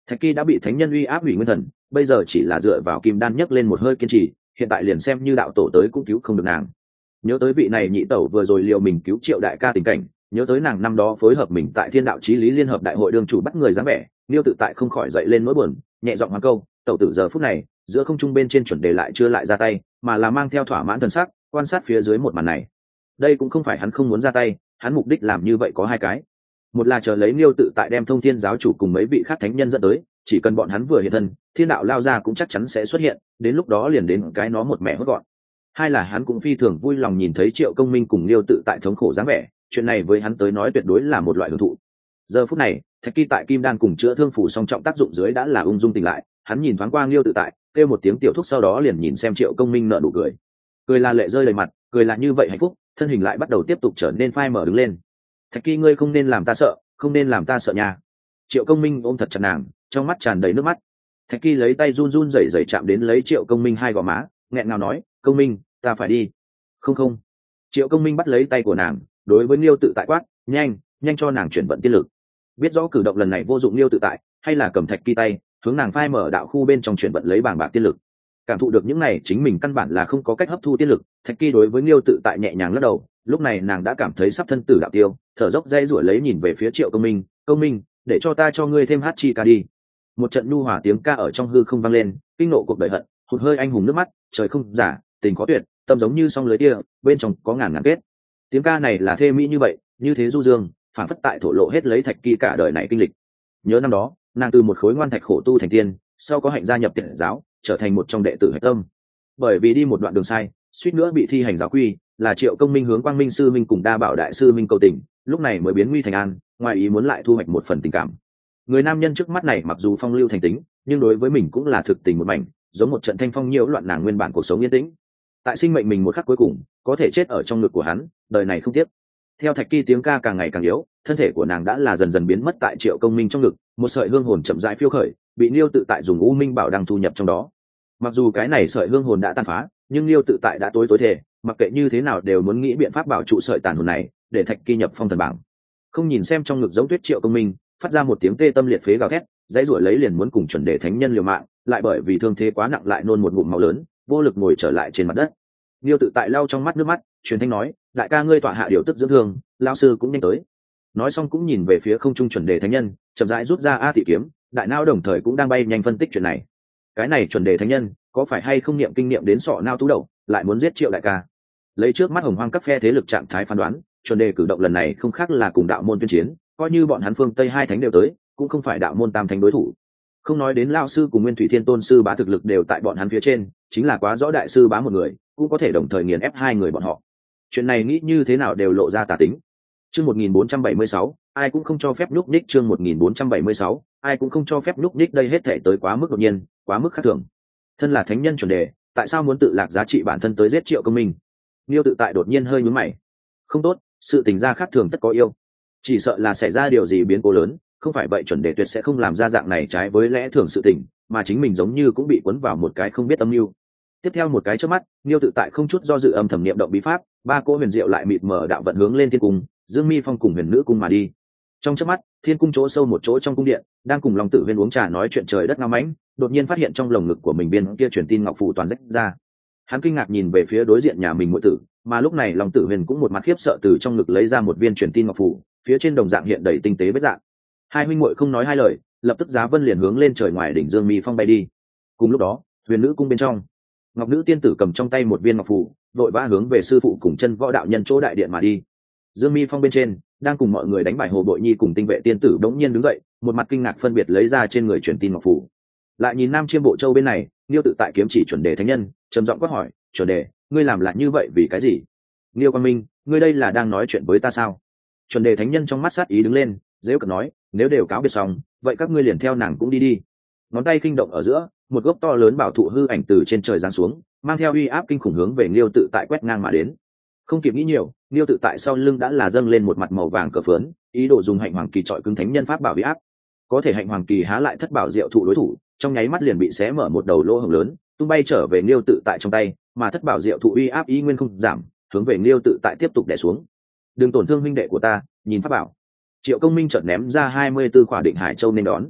Thạch Kỳ đã bị thánh nhân uy áp hủy nguyên thần, bây giờ chỉ là dựa vào kim đan nhấc lên một hơi kiên trì, hiện tại liền xem như đạo tổ tới cũng cứu không được nàng. Nhớ tới vị này nhị tẩu vừa rồi liệu mình cứu Triệu đại ca tình cảnh, nhớ tới nàng năm đó phối hợp mình tại Thiên đạo chí lý liên hợp đại hội đương chủ bắt người dáng vẻ, Liêu tự tại không khỏi dậy lên nỗi buồn, nhẹ giọng hỏi câu, tẩu tử giờ phút này, giữa không trung bên trên chuẩn đề lại chưa lại ra tay, mà là mang theo thỏa mãn thần sắc, quan sát phía dưới một màn này. Đây cũng không phải hắn không muốn ra tay, hắn mục đích làm như vậy có hai cái. Một là chờ lấy Liêu tự tại đem Thông Thiên giáo chủ cùng mấy vị khác thánh nhân dẫn tới, chỉ cần bọn hắn vừa hiện thân, thiên đạo lao ra cũng chắc chắn sẽ xuất hiện, đến lúc đó liền đến cái nó một mẹ hốt gọn. Hai là hắn cũng phi thường vui lòng nhìn thấy Triệu Công Minh cùng Liêu tự tại thống khổ dáng vẻ, chuyện này với hắn tới nói tuyệt đối là một loại hưởng thụ. Giờ phút này, Thạch Kỳ tại kim đan cùng chữa thương phủ song trọng tác dụng dưới đã là ung dung tỉnh lại, hắn nhìn thoáng qua Liêu tự tại, kêu một tiếng tiểu thúc, sau đó liền nhìn xem Triệu Công Minh nở nụ cười. Cười là lệ rơi đầy mặt, cười là như vậy hạnh phúc, thân hình lại bắt đầu tiếp tục trở nên phai mở đứng lên. Thạch Kỳ, ngươi không nên làm ta sợ, không nên làm ta sợ nha. Triệu Công Minh ôm thật chặt nàng, trong mắt tràn đầy nước mắt. Thạch Kỳ lấy tay run run rẩy rẩy chạm đến lấy Triệu Công Minh hai gò má, nghẹn ngào nói, Công Minh, ta phải đi. Không không. Triệu Công Minh bắt lấy tay của nàng, đối với Liêu tự tại quát, nhanh nhanh cho nàng chuyển vận tiên lực. Biết rõ cử động lần này vô dụng, Liêu tự tại hay là cầm Thạch Kỳ tay hướng nàng phai mở đạo khu bên trong chuyển vận lấy bảng bạc tiên lực. Cảm thụ được những này chính mình căn bản là không có cách hấp thu tiên lực, Thạch Kỳ đối với Liêu tự tại nhẹ nhàng lắc đầu, lúc này nàng đã cảm thấy sắp thân tử đạo tiêu, thở dốc dây rủa lấy nhìn về phía Triệu Công Minh, Công Minh, để cho ta cho ngươi thêm hát chi ca đi. Một trận nhu hòa tiếng ca ở trong hư không vang lên, kinh nộ cuộc đời hận, hụt hơi anh hùng nước mắt, trời không giả, tình khó tuyệt, tâm giống như song lưới kia, bên trong có ngàn ngàn kết. Tiếng ca này là thê mỹ như vậy, như thế du dương, phản phất tại thổ lộ hết lấy Thạch Kỳ cả đời này kinh lịch. Nhớ năm đó, nàng từ một khối ngoan thạch khổ tu thành tiên, sau có hạnh gia nhập Tiệt giáo, trở thành một trong đệ tử hạch tâm. Bởi vì đi một đoạn đường sai, suýt nữa bị thi hành giáo quy, là Triệu Công Minh hướng Quang Minh sư minh cùng Đa Bảo đại sư minh cầu tình, lúc này mới biến nguy thành an, ngoài ý muốn lại thu hoạch một phần tình cảm. Người nam nhân trước mắt này mặc dù phong lưu thành tính, nhưng đối với mình cũng là thực tình một mảnh, giống một trận thanh phong nhiễu loạn nàng nguyên bản cuộc sống yên tĩnh. Tại sinh mệnh mình một khắc cuối cùng, có thể chết ở trong ngực của hắn, đời này không tiếc. Theo Thạch Kỳ tiếng ca càng ngày càng yếu, thân thể của nàng đã là dần dần biến mất tại Triệu Công Minh trong ngực, một sợi hương hồn chậm rãi phiêu khởi, bị Liêu tự tại dùng U Minh Bảo đang thu nhập trong đó. Mặc dù cái này sợi hương hồn đã tan phá, nhưng Liêu tự tại đã tối thể, mặc kệ như thế nào đều muốn nghĩ biện pháp bảo trụ sợi tàn hồn này, để Thạch Kỳ nhập phong thần bảng. Không nhìn xem trong ngực giống tuyết Triệu Công Minh, phát ra một tiếng tê tâm liệt phế gào thét, dãy rủa lấy liền muốn cùng chuẩn đề thánh nhân liều mạng, lại bởi vì thương thế quá nặng lại nôn một ngụm máu lớn, vô lực ngồi trở lại trên mặt đất. Liêu tự tại lau trong mắt nước mắt, truyền thanh nói, đại ca ngươi tọa hạ điều tức dưỡng thương, lão sư cũng nhanh tới. Nói xong cũng nhìn về phía không trung chuẩn đề thánh nhân, chậm rãi rút ra A Thị kiếm, đại não đồng thời cũng đang bay nhanh phân tích chuyện này. Cái này chuẩn đề thánh nhân có phải hay không niệm kinh nghiệm đến sọ nao tú đầu, lại muốn giết Triệu đại ca. Lấy trước mắt hồng hoang các phe thế lực trạng thái phán đoán, chuẩn đề cử động lần này không khác là cùng đạo môn tuyên chiến, coi như bọn hắn phương Tây hai thánh đều tới, cũng không phải đạo môn tam thánh đối thủ. Không nói đến lão sư cùng Nguyên Thủy Thiên Tôn sư bá thực lực đều tại bọn hắn phía trên, chính là quá rõ đại sư bá một người, cũng có thể đồng thời nghiền ép hai người bọn họ. Chuyện này nghĩ như thế nào đều lộ ra tà tính. Chương 1476, ai cũng không cho phép nhúc nhích. Chương 1476, ai cũng không cho phép nhúc nhích. Đây hết thể tới quá mức đột nhiên, quá mức khác thường. Thân là thánh nhân chuẩn đề, tại sao muốn tự lạc giá trị bản thân tới giết Triệu Công Minh? Liêu tự tại đột nhiên hơi nhướng mày. Không tốt, sự tình gia khác thường tất có yêu. Chỉ sợ là xảy ra điều gì biến cố lớn, không phải vậy chuẩn đề tuyệt sẽ không làm ra dạng này trái với lẽ thường sự tình, mà chính mình giống như cũng bị cuốn vào một cái không biết âm mưu. Tiếp theo một cái chớp mắt, Liêu tự tại không chút do dự âm thầm niệm động bí pháp, ba cỗ huyền diệu lại mịt mờ đạo vận hướng lên thiên cung, Dương Mi Phong cùng huyền nữ cung mà đi. Trong chớp mắt, thiên cung chỗ sâu một chỗ trong cung điện, đang cùng Long Tử Huyền uống trà nói chuyện trời đất ngao mãnh, đột nhiên phát hiện trong lồng ngực của mình viên kia truyền tin ngọc phù toàn rách ra. Hắn kinh ngạc nhìn về phía đối diện nhà mình muội tử, mà lúc này Long Tử Huyền cũng một mặt khiếp sợ từ trong ngực lấy ra một viên truyền tin ngọc phù, phía trên đồng dạng hiện đầy tinh tế vết dạng. Hai huynh muội không nói hai lời, lập tức giá vân liền hướng lên trời ngoài đỉnh Dương Mi Phong bay đi. Cùng lúc đó, huyền nữ cung bên trong, ngọc nữ tiên tử cầm trong tay một viên ngọc phù, vội vã hướng về sư phụ cùng chân võ đạo nhân chỗ đại điện mà đi. Dương Mi Phong bên trên đang cùng mọi người đánh bài Hồ Bội Nhi cùng tinh vệ tiên tử đống nhiên đứng dậy, một mặt kinh ngạc phân biệt lấy ra trên người truyền tin ngọc phù. Lại nhìn Nam Chiêm Bộ Châu bên này, Liêu tự tại kiếm chỉ chuẩn đề thánh nhân, trầm giọng quát hỏi, chuẩn đề, ngươi làm lại như vậy vì cái gì? Liêu Quang Minh, ngươi đây là đang nói chuyện với ta sao? Chuẩn đề thánh nhân trong mắt sát ý đứng lên, dễ cợt nói, nếu đều cáo biệt xong, vậy các ngươi liền theo nàng cũng đi đi. Ngón tay kinh động ở giữa, một gốc to lớn bảo thụ hư ảnh từ trên trời giáng xuống, mang theo uy áp kinh khủng hướng về Liêu tự tại quét ngang mà đến. Không kịp nghĩ nhiều, Liêu tự tại sau lưng đã là dâng lên một mặt màu vàng cờ phớn, ý đồ dùng hạnh hoàng kỳ trọi cứng thánh nhân pháp bảo uy áp. Có thể hạnh hoàng kỳ há lại thất bảo diệu thụ đối thủ, trong nháy mắt liền bị xé mở một đầu lỗ hổng lớn, tung bay trở về Liêu tự tại trong tay, mà thất bảo diệu thụ uy áp ý nguyên không giảm, hướng về Liêu tự tại tiếp tục đè xuống. Đừng tổn thương huynh đệ của ta, nhìn pháp bảo. Triệu Công Minh chợt ném ra 24 quả định hải châu nên đón.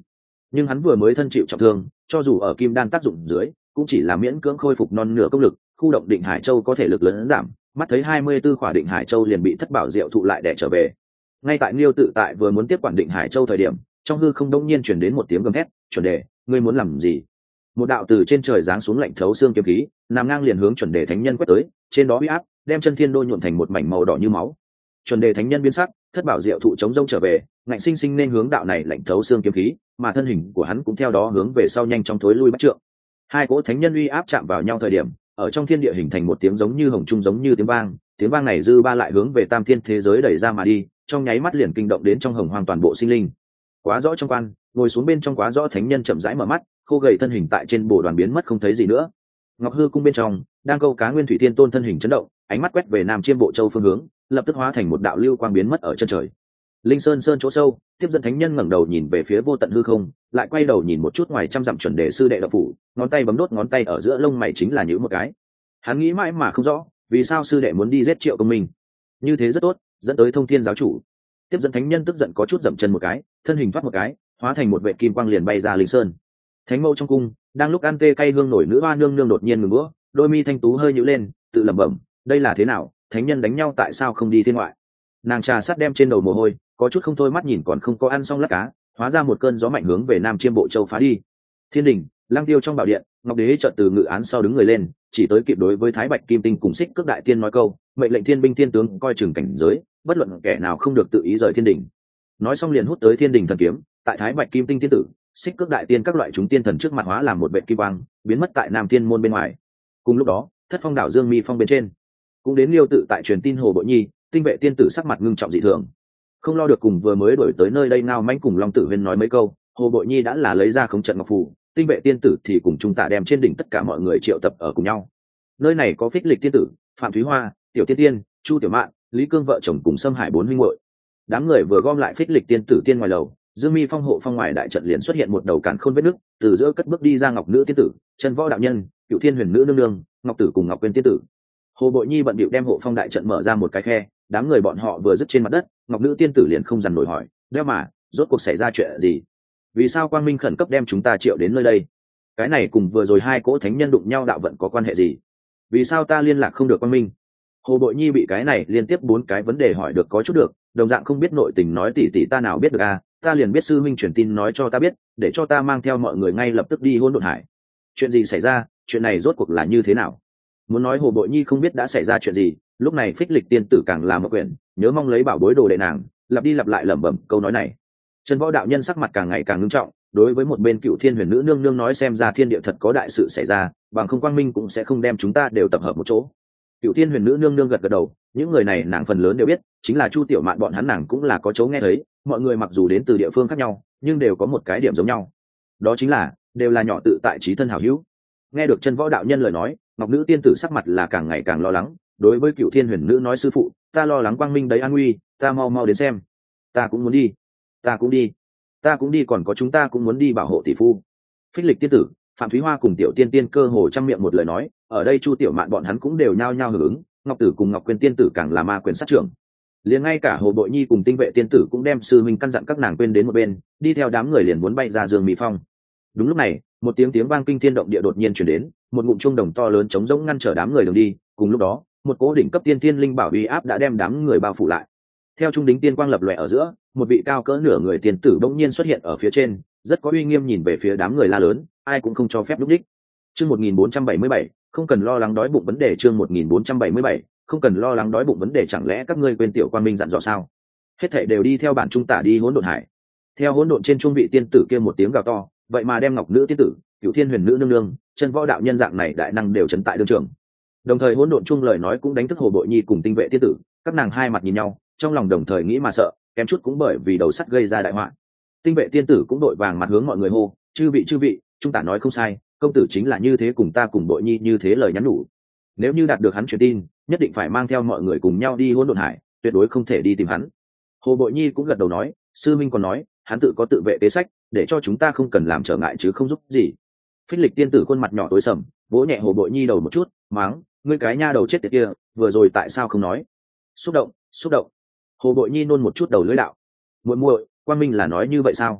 nhưng hắn vừa mới thân chịu trọng thương, cho dù ở kim đan tác dụng dưới cũng chỉ là miễn cưỡng khôi phục non nửa công lực, khu động định hải châu có thể lực lớn giảm, mắt thấy 24 khỏa định hải châu liền bị thất bảo diệu thụ lại đẻ trở về. Ngay tại Liêu Tự Tại vừa muốn tiếp quản định hải châu thời điểm, trong hư không đông nhiên chuyển đến một tiếng gầm thét, chuẩn đề, ngươi muốn làm gì? Một đạo từ trên trời giáng xuống lạnh thấu xương kiếm khí, nằm ngang liền hướng chuẩn đề thánh nhân quét tới, trên đó uy áp đem chân thiên đô nhuộn thành một mảnh màu đỏ như máu. Chuẩn đề thánh nhân biến sắc, thất bảo diệu thụ chống rông trở về, ngạnh sinh sinh nên hướng đạo này lạnh thấu xương kiếm khí, mà thân hình của hắn cũng theo đó hướng về sau nhanh chóng thối lui bách trượng. Hai cỗ thánh nhân uy áp chạm vào nhau thời điểm, ở trong thiên địa hình thành một tiếng giống như hồng trung giống như tiếng vang này dư ba lại hướng về tam thiên thế giới đẩy ra mà đi, trong nháy mắt liền kinh động đến trong hồng hoang toàn bộ sinh linh. Quá rõ trong quan, ngồi xuống bên trong quá rõ thánh nhân chậm rãi mở mắt, khô gầy thân hình tại trên bồ đoàn biến mất không thấy gì nữa. Ngọc hư cung bên trong đang câu cá nguyên thủy thiên tôn thân hình chấn động, ánh mắt quét về nam chiêm bộ châu phương hướng, lập tức hóa thành một đạo lưu quang biến mất ở chân trời. Linh sơn sơn chỗ sâu, tiếp dẫn thánh nhân ngẩng đầu nhìn về phía vô tận hư không, lại quay đầu nhìn một chút ngoài trăm dặm chuẩn đề sư đệ đạo phủ, ngón tay bấm đốt ngón tay ở giữa lông mày chính là nhíu một cái. Hắn nghĩ mãi mà không rõ, vì sao sư đệ muốn đi giết Triệu Công Minh? Như thế rất tốt, dẫn tới Thông Thiên giáo chủ. Tiếp dẫn thánh nhân tức giận có chút dậm chân một cái, thân hình thoát một cái, hóa thành một vệ kim quang liền bay ra linh sơn. Thánh mẫu trong cung, đang lúc ăn tê cay hương nổi nữ hoa nương nương đột nhiên ngừng bữa, đôi mi thanh tú hơi nhíu lên, tự lẩm bẩm, đây là thế nào? Thánh nhân đánh nhau tại sao không đi thiên ngoại? Nàng trà sát đem trên đầu mồ hôi, có chút không thôi mắt nhìn còn không có ăn xong lát cá, hóa ra một cơn gió mạnh hướng về nam chiêm bộ châu phá đi. Thiên đình, lang tiêu trong bảo điện, ngọc đế chợt từ ngự án sau đứng người lên, chỉ tới kịp đối với thái bạch kim tinh cùng xích cước đại tiên nói câu, mệnh lệnh thiên binh thiên tướng coi chừng cảnh giới, bất luận kẻ nào không được tự ý rời thiên đình. Nói xong liền hút tới thiên đình thần kiếm, tại thái bạch kim tinh thiên tử, xích cước đại tiên các loại chúng tiên thần trước mặt hóa làm một vệ kim quang, biến mất tại nam thiên môn bên ngoài. Cùng lúc đó, thất phong đảo dương mi phong bên trên cũng đến Liêu Tự Tại truyền tin hồ bội nhi, tinh vệ tiên tử sắc mặt ngưng trọng dị thường, không lo được cùng vừa mới đổi tới nơi đây ngao mãnh cùng long tử huyên nói mấy câu, hồ bội nhi đã là lấy ra khống trận ngọc phù, tinh vệ tiên tử thì cùng trung tả đem trên đỉnh tất cả mọi người triệu tập ở cùng nhau. Nơi này có Phích Lịch tiên tử, Phạm Thúy Hoa, Tiểu Tiên Tiên, Chu Tiểu Mạn, Lý Cương vợ chồng cùng Sâm Hải bốn huynh muội. Đám người vừa gom lại Phích Lịch tiên tử tiên ngoài lầu, Dương Mi phong hộ phong ngoài đại trận liền xuất hiện một đầu càn khôn vết nứt, từ giữa cất bước đi ra Ngọc Nữ tiên tử, Chân Võ đạo nhân, Cựu Thiên Huyền Nữ nương nương, Ngọc Tử cùng Ngọc Quyên tiên tử. Hồ bội nhi bận bịu đem hộ phong đại trận mở ra một cái khe, đám người bọn họ vừa dứt trên mặt đất, Ngọc Nữ tiên tử liền không dằn nổi hỏi, đeo mà rốt cuộc xảy ra chuyện gì? Vì sao quang minh khẩn cấp đem chúng ta triệu đến nơi đây? Cái này cùng vừa rồi hai cỗ thánh nhân đụng nhau đạo vận có quan hệ gì? Vì sao ta liên lạc không được quang minh? Hồ bội nhi bị cái này liên tiếp 4 cái vấn đề hỏi được có chút được, đồng dạng không biết nội tình nói tỉ tỉ ta nào biết được à, ta liền biết sư minh truyền tin nói cho ta biết, để cho ta mang theo mọi người ngay lập tức đi Hỗn Độn Hải. Chuyện gì xảy ra? Chuyện này rốt cuộc là như thế nào? Muốn nói hồ bội nhi không biết đã xảy ra chuyện gì, lúc này Phích Lịch tiên tử càng làm một quyển, nhớ mong lấy bảo bối đồ đệ nàng, lặp đi lặp lại lẩm bẩm câu nói này. Trần Võ đạo nhân sắc mặt càng ngày càng ngưng trọng, đối với một bên Cựu Thiên Huyền Nữ nương nương nói, xem ra thiên địa thật có đại sự xảy ra, bằng không quang minh cũng sẽ không đem chúng ta đều tập hợp một chỗ. Cựu Thiên Huyền Nữ nương nương gật gật đầu, những người này nàng phần lớn đều biết, chính là Chu Tiểu Mạn bọn hắn nàng cũng là có chỗ nghe thấy, mọi người mặc dù đến từ địa phương khác nhau, nhưng đều có một cái điểm giống nhau, đó chính là đều là nhỏ tự tại trí thân hảo hữu. Nghe được Trần Võ đạo nhân lời nói, Ngọc Nữ tiên tử sắc mặt là càng ngày càng lo lắng, đối với Cựu Thiên Huyền Nữ nói, sư phụ, ta lo lắng quang minh đấy an nguy, ta mau mau đến xem. Ta cũng muốn đi, ta cũng đi, ta cũng đi, còn có chúng ta cũng muốn đi bảo hộ tỷ phu. Phích Lịch tiên tử, Phạm Thúy Hoa cùng Tiểu Tiên Tiên cơ hồ trăm miệng một lời nói, ở đây Chu Tiểu Mạn bọn hắn cũng đều nhao nhao hưởng ứng, Ngọc Tử cùng Ngọc Quyên tiên tử càng là ma quyền sát trưởng. Liền ngay cả Hồ Bội Nhi cùng Tinh Vệ tiên tử cũng đem sư huynh căn dặn các nàng quên đến một bên, đi theo đám người liền muốn bay ra Dương Mỹ Phong. Đúng lúc này, một tiếng vang kinh thiên động địa đột nhiên truyền đến, một ngụm chuông đồng to lớn chống rỗng ngăn trở đám người đường đi, cùng lúc đó, một cố đỉnh cấp tiên thiên linh bảo uy áp đã đem đám người bao phủ lại. Theo trung đính tiên quang lập lòe ở giữa, một vị cao cỡ nửa người tiên tử bỗng nhiên xuất hiện ở phía trên, rất có uy nghiêm nhìn về phía đám người la lớn, ai cũng không cho phép lúc đích. Chương 1477, không cần lo lắng đói bụng vấn đề. Chương 1477, không cần lo lắng đói bụng vấn đề. Chẳng lẽ các ngươi quên tiểu quan minh dặn dò sao? Hết thảy đều đi theo bản trung tả đi Hỗn Độn Hải. Theo hỗn độn trên trung vị tiên tử kia một tiếng gào to, vậy mà đem Ngọc Nữ tiên tử, Cửu Thiên Huyền Nữ nương nương, Chân Võ đạo nhân dạng này đại năng đều chấn tại đương trường. Đồng thời hỗn độn chung lời nói cũng đánh thức Hồ Bội Nhi cùng Tinh Vệ tiên tử, các nàng hai mặt nhìn nhau, trong lòng đồng thời nghĩ mà sợ, kém chút cũng bởi vì đầu sắt gây ra đại họa. Tinh Vệ tiên tử cũng đội vàng mặt hướng mọi người hô, chư vị, trung tả nói không sai, công tử chính là như thế, cùng ta cùng Bội Nhi như thế lời nhắn nhủ. Nếu như đạt được hắn truyền tin, nhất định phải mang theo mọi người cùng nhau đi Hỗn Độn Hải, tuyệt đối không thể đi tìm hắn. Hồ Bội Nhi cũng gật đầu nói, sư minh còn nói, hắn tự có tự vệ kế sách, để cho chúng ta không cần làm trở ngại chứ không giúp gì. Phích Lịch tiên tử khuôn mặt nhỏ tối sầm, vỗ nhẹ Hồ Bội Nhi đầu một chút, mắng, ngươi cái nha đầu chết tiệt kia, vừa rồi tại sao không nói? Xúc động. Hồ Bội Nhi nôn một chút đầu lưỡi đạo. Muội muội, Quang Minh là nói như vậy sao?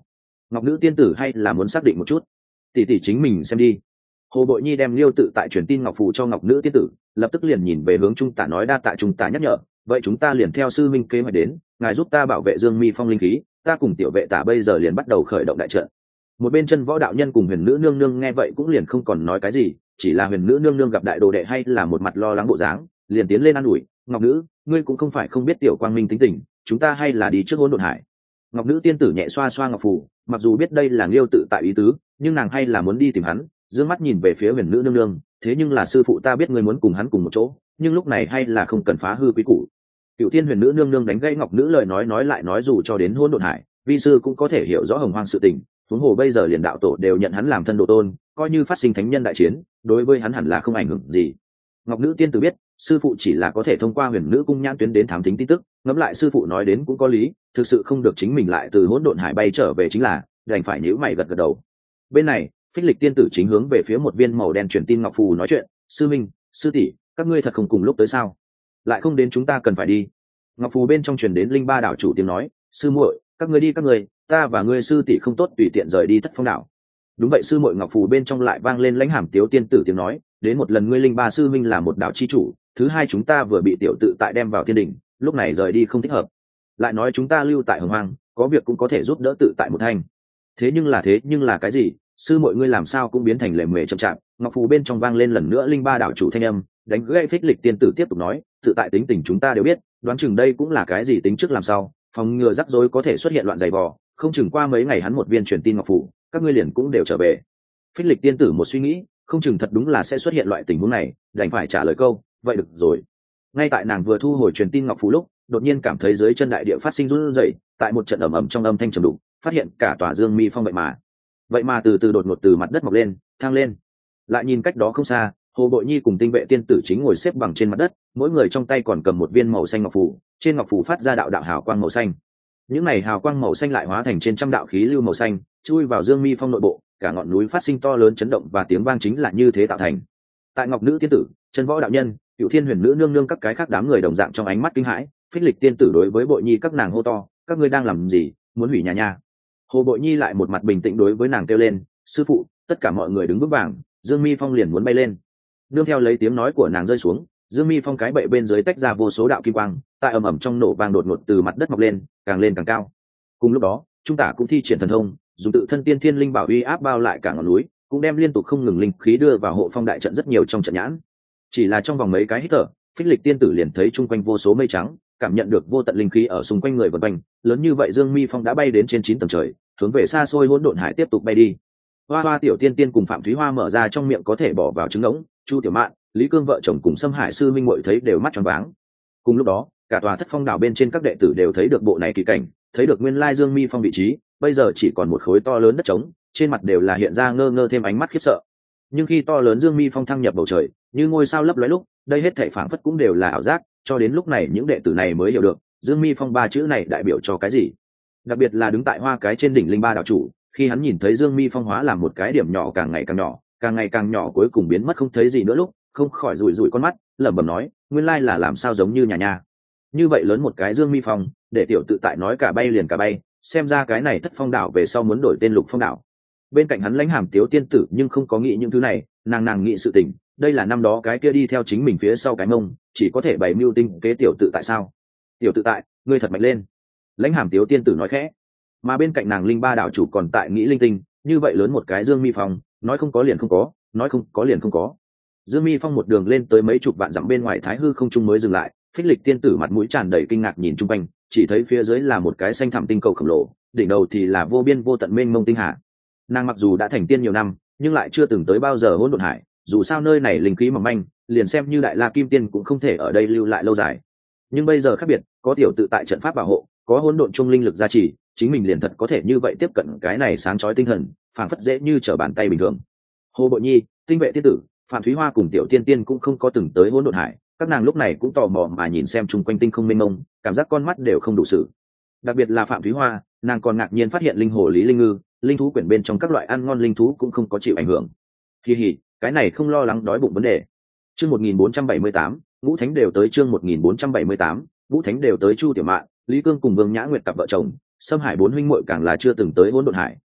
Ngọc nữ tiên tử hay là muốn xác định một chút, tỷ tỷ chính mình xem đi. Hồ Bội Nhi đem liêu tự tại truyền tin ngọc phù cho Ngọc nữ tiên tử, lập tức liền nhìn về hướng trung tả nói đa tạ trung tả nhắc nhở, vậy chúng ta liền theo sư minh kế hoạch đến, ngài giúp ta bảo vệ Dương Mi Phong linh khí, ta cùng tiểu vệ tả bây giờ liền bắt đầu khởi động đại trận. Một bên chân võ đạo nhân cùng huyền nữ nương nương nghe vậy cũng liền không còn nói cái gì, chỉ là huyền nữ nương nương gặp đại đồ đệ hay là một mặt lo lắng bộ dáng, liền tiến lên an ủi, Ngọc nữ, ngươi cũng không phải không biết tiểu quang minh tính tình, chúng ta hay là đi trước hỗn độn hải. Ngọc nữ tiên tử nhẹ xoa xoa ngọc phù, mặc dù biết đây là Liêu tự tại ý tứ, nhưng nàng hay là muốn đi tìm hắn, dương mắt nhìn về phía huyền nữ nương nương, thế nhưng là sư phụ ta biết ngươi muốn cùng hắn cùng một chỗ, nhưng lúc này hay là không cần phá hư quý củ. Cựu Thiên huyền nữ nương nương đánh gãy ngọc nữ lời nói lại nói, dù cho đến hỗn độn hải, vi sư cũng có thể hiểu rõ hồng hoang sự tình, huống hồ bây giờ liền đạo tổ đều nhận hắn làm thân độ tôn, coi như phát sinh thánh nhân đại chiến, đối với hắn hẳn là không ảnh hưởng gì. Ngọc nữ tiên tử biết sư phụ chỉ là có thể thông qua huyền nữ cung nhãn tuyến đến thám thính tin tức, ngẫm lại sư phụ nói đến cũng có lý, thực sự không được chính mình lại từ hỗn độn hải bay trở về chính là, đành phải nhíu mày gật gật đầu. Bên này Phích Lịch tiên tử chính hướng về phía một viên màu đen truyền tin ngọc phù nói chuyện, sư minh, sư tỷ, các ngươi thật không cùng lúc tới sao? Lại không đến chúng ta cần phải đi. Ngọc phù bên trong truyền đến Linh Ba đảo chủ tiếng nói, sư muội, các ngươi đi các ngươi, ta và ngươi sư tỷ không tốt tùy tiện rời đi Thất Phong đảo. Đúng vậy sư muội. Ngọc phù bên trong lại vang lên lãnh hàm tiếu tiên tử tiếng nói, đến một lần ngươi Linh Ba sư minh là một đạo chi chủ, thứ hai chúng ta vừa bị tiểu tự tại đem vào thiên đình, lúc này rời đi không thích hợp. Lại nói chúng ta lưu tại hồng hoang, có việc cũng có thể giúp đỡ tự tại một thanh. Thế nhưng là cái gì? Sư muội ngươi làm sao cũng biến thành lề mề chậm chạp. Ngọc phù bên trong vang lên lần nữa Linh Ba đảo chủ thanh âm, đánh gãy Phích Lịch tiên tử tiếp tục nói, tự tại tính tình chúng ta đều biết, đoán chừng đây cũng là cái gì tính trước làm sao, phòng ngừa rắc rối có thể xuất hiện loạn giày vò, không chừng qua mấy ngày hắn một viên truyền tin ngọc phù, các ngươi liền cũng đều trở về. Phích Lịch tiên tử một suy nghĩ, không chừng thật đúng là sẽ xuất hiện loại tình huống này, đành phải trả lời câu, vậy được rồi. Ngay tại nàng vừa thu hồi truyền tin ngọc phù lúc, đột nhiên cảm thấy dưới chân đại địa phát sinh run rẩy, tại một trận ầm ầm trong âm thanh trầm đục, phát hiện cả tòa Dương Mi Phong vậy mà từ từ đột ngột từ mặt đất mọc lên, thang lên. Lại nhìn cách đó không xa, Hồ Bội Nhi cùng Tinh Vệ tiên tử chính ngồi xếp bằng trên mặt đất, mỗi người trong tay còn cầm một viên màu xanh ngọc phù, trên ngọc phù phát ra đạo đạo hào quang màu xanh. Những này hào quang màu xanh lại hóa thành trên trăm đạo khí lưu màu xanh, chui vào Dương Mi Phong nội bộ, cả ngọn núi phát sinh to lớn chấn động và tiếng vang chính là như thế tạo thành. Tại Ngọc nữ tiên tử, Chân Võ đạo nhân, Cửu Thiên huyền nữ nương nương các cái khác đám người đồng dạng trong ánh mắt kinh hãi. Phích Lịch tiên tử đối với Bội Nhi các nàng hô to, các ngươi đang làm gì, muốn hủy nhà nha. Hồ Bội Nhi lại một mặt bình tĩnh đối với nàng kêu lên, sư phụ, tất cả mọi người đứng vững vàng, Dương Mi Phong liền muốn bay lên. Nương theo lấy tiếng nói của nàng rơi xuống, Dương Mi Phong cái bệ bên dưới tách ra vô số đạo kim quang, tại ầm ầm trong nổ vang đột ngột từ mặt đất mọc lên càng cao. Cùng lúc đó, Trung Tả cũng thi triển thần thông, dùng tự thân tiên thiên linh bảo uy áp bao lại cả ngọn núi, cũng đem liên tục không ngừng linh khí đưa vào hộ phong đại trận rất nhiều trong trận nhãn. Chỉ là trong vòng mấy cái hít thở, Phích Lịch tiên tử liền thấy chung quanh vô số mây trắng, cảm nhận được vô tận linh khí ở xung quanh người vần quanh, lớn như vậy Dương Mi Phong đã bay đến trên 9 tầng trời, hướng về xa xôi hỗn độn hải tiếp tục bay đi. Hoa Hoa tiểu tiên tiên cùng Phạm Thúy Hoa mở ra trong miệng có thể bỏ vào trứng ngỗng, Chu Tiểu Mạn, Lý Cương vợ chồng cùng Sâm Hải sư minh muội thấy đều mắt tròn váng. Cùng lúc đó, cả tòa Thất Phong đảo bên trên các đệ tử đều thấy được bộ này kỳ cảnh, thấy được nguyên lai Dương Mi Phong vị trí, bây giờ chỉ còn một khối to lớn đất trống, trên mặt đều là hiện ra ngơ ngơ thêm ánh mắt khiếp sợ. Nhưng khi to lớn Dương Mi Phong thăng nhập bầu trời, như ngôi sao lấp lóe lúc, đây hết thảy phảng phất cũng đều là ảo giác, cho đến lúc này những đệ tử này mới hiểu được, Dương Mi Phong ba chữ này đại biểu cho cái gì. Đặc biệt là đứng tại hoa cái trên đỉnh Linh Ba đảo chủ, khi hắn nhìn thấy Dương Mi Phong hóa làm một cái điểm nhỏ càng ngày càng nhỏ cuối cùng biến mất không thấy gì nữa lúc, không khỏi rủi rủi con mắt, lẩm bẩm nói, nguyên lai là làm sao giống như nhà nha. Như vậy lớn một cái Dương Mi Phong, để tiểu tự tại nói cả bay liền cả bay, xem ra cái này Thất Phong đảo về sau muốn đổi tên Lục Phong đảo. Bên cạnh hắn Lãnh Hàm Tiếu tiên tử nhưng không có nghĩ những thứ này, nàng nghĩ sự tình, đây là năm đó cái kia đi theo chính mình phía sau cái mông, chỉ có thể bày mưu tinh kế tiểu tự tại sao? Tiểu tự tại, ngươi thật mạnh lên. Lãnh Hàm Tiếu tiên tử nói khẽ. Mà bên cạnh nàng Linh Ba đảo chủ còn tại nghĩ linh tinh, như vậy lớn một cái Dương Mi Phong, nói không có liền không có, nói không có liền không có. Dương Mi Phong một đường lên tới mấy chục vạn dặm bên ngoài Thái Hư không trung mới dừng lại, Phích Lịch tiên tử mặt mũi tràn đầy kinh ngạc nhìn chung quanh, chỉ thấy phía dưới là một cái xanh thẳm tinh cầu khổng lồ, đỉnh đầu thì là vô biên vô tận mênh mông tinh hà. Nàng mặc dù đã thành tiên nhiều năm, nhưng lại chưa từng tới bao giờ hỗn độn hải, dù sao nơi này linh khí mỏng manh, liền xem như Đại La Kim Tiên cũng không thể ở đây lưu lại lâu dài. Nhưng bây giờ khác biệt, có tiểu tự tại trận pháp bảo hộ, có hỗn độn trung linh lực gia trì, chính mình liền thật có thể như vậy tiếp cận cái này sáng chói tinh thần, phảng phất dễ như trở bàn tay bình thường. Hồ Bội Nhi, Tinh Vệ tiên tử, Phạm Thúy Hoa cùng tiểu tiên tiên cũng không có từng tới hỗn độn hải, các nàng lúc này cũng tò mò mà nhìn xem chung quanh tinh không mênh mông, cảm giác con mắt đều không đủ sự. Đặc biệt là Phạm Thúy Hoa, nàng còn ngạc nhiên phát hiện linh hồ lý linh ngư, linh thú quyển bên trong các loại ăn ngon linh thú cũng không có chịu ảnh hưởng. Kỳ hỉ, cái này không lo lắng đói bụng vấn đề. Chương 1478, Ngũ Thánh đều tới. Chương 1478, Ngũ Thánh đều tới. Chu Tiểu Mạn, Lý Cương cùng Vương Nhã Nguyệt cặp vợ chồng, Sâm Hải bốn huynh muội càng là chưa từng tới hỗn độn hải,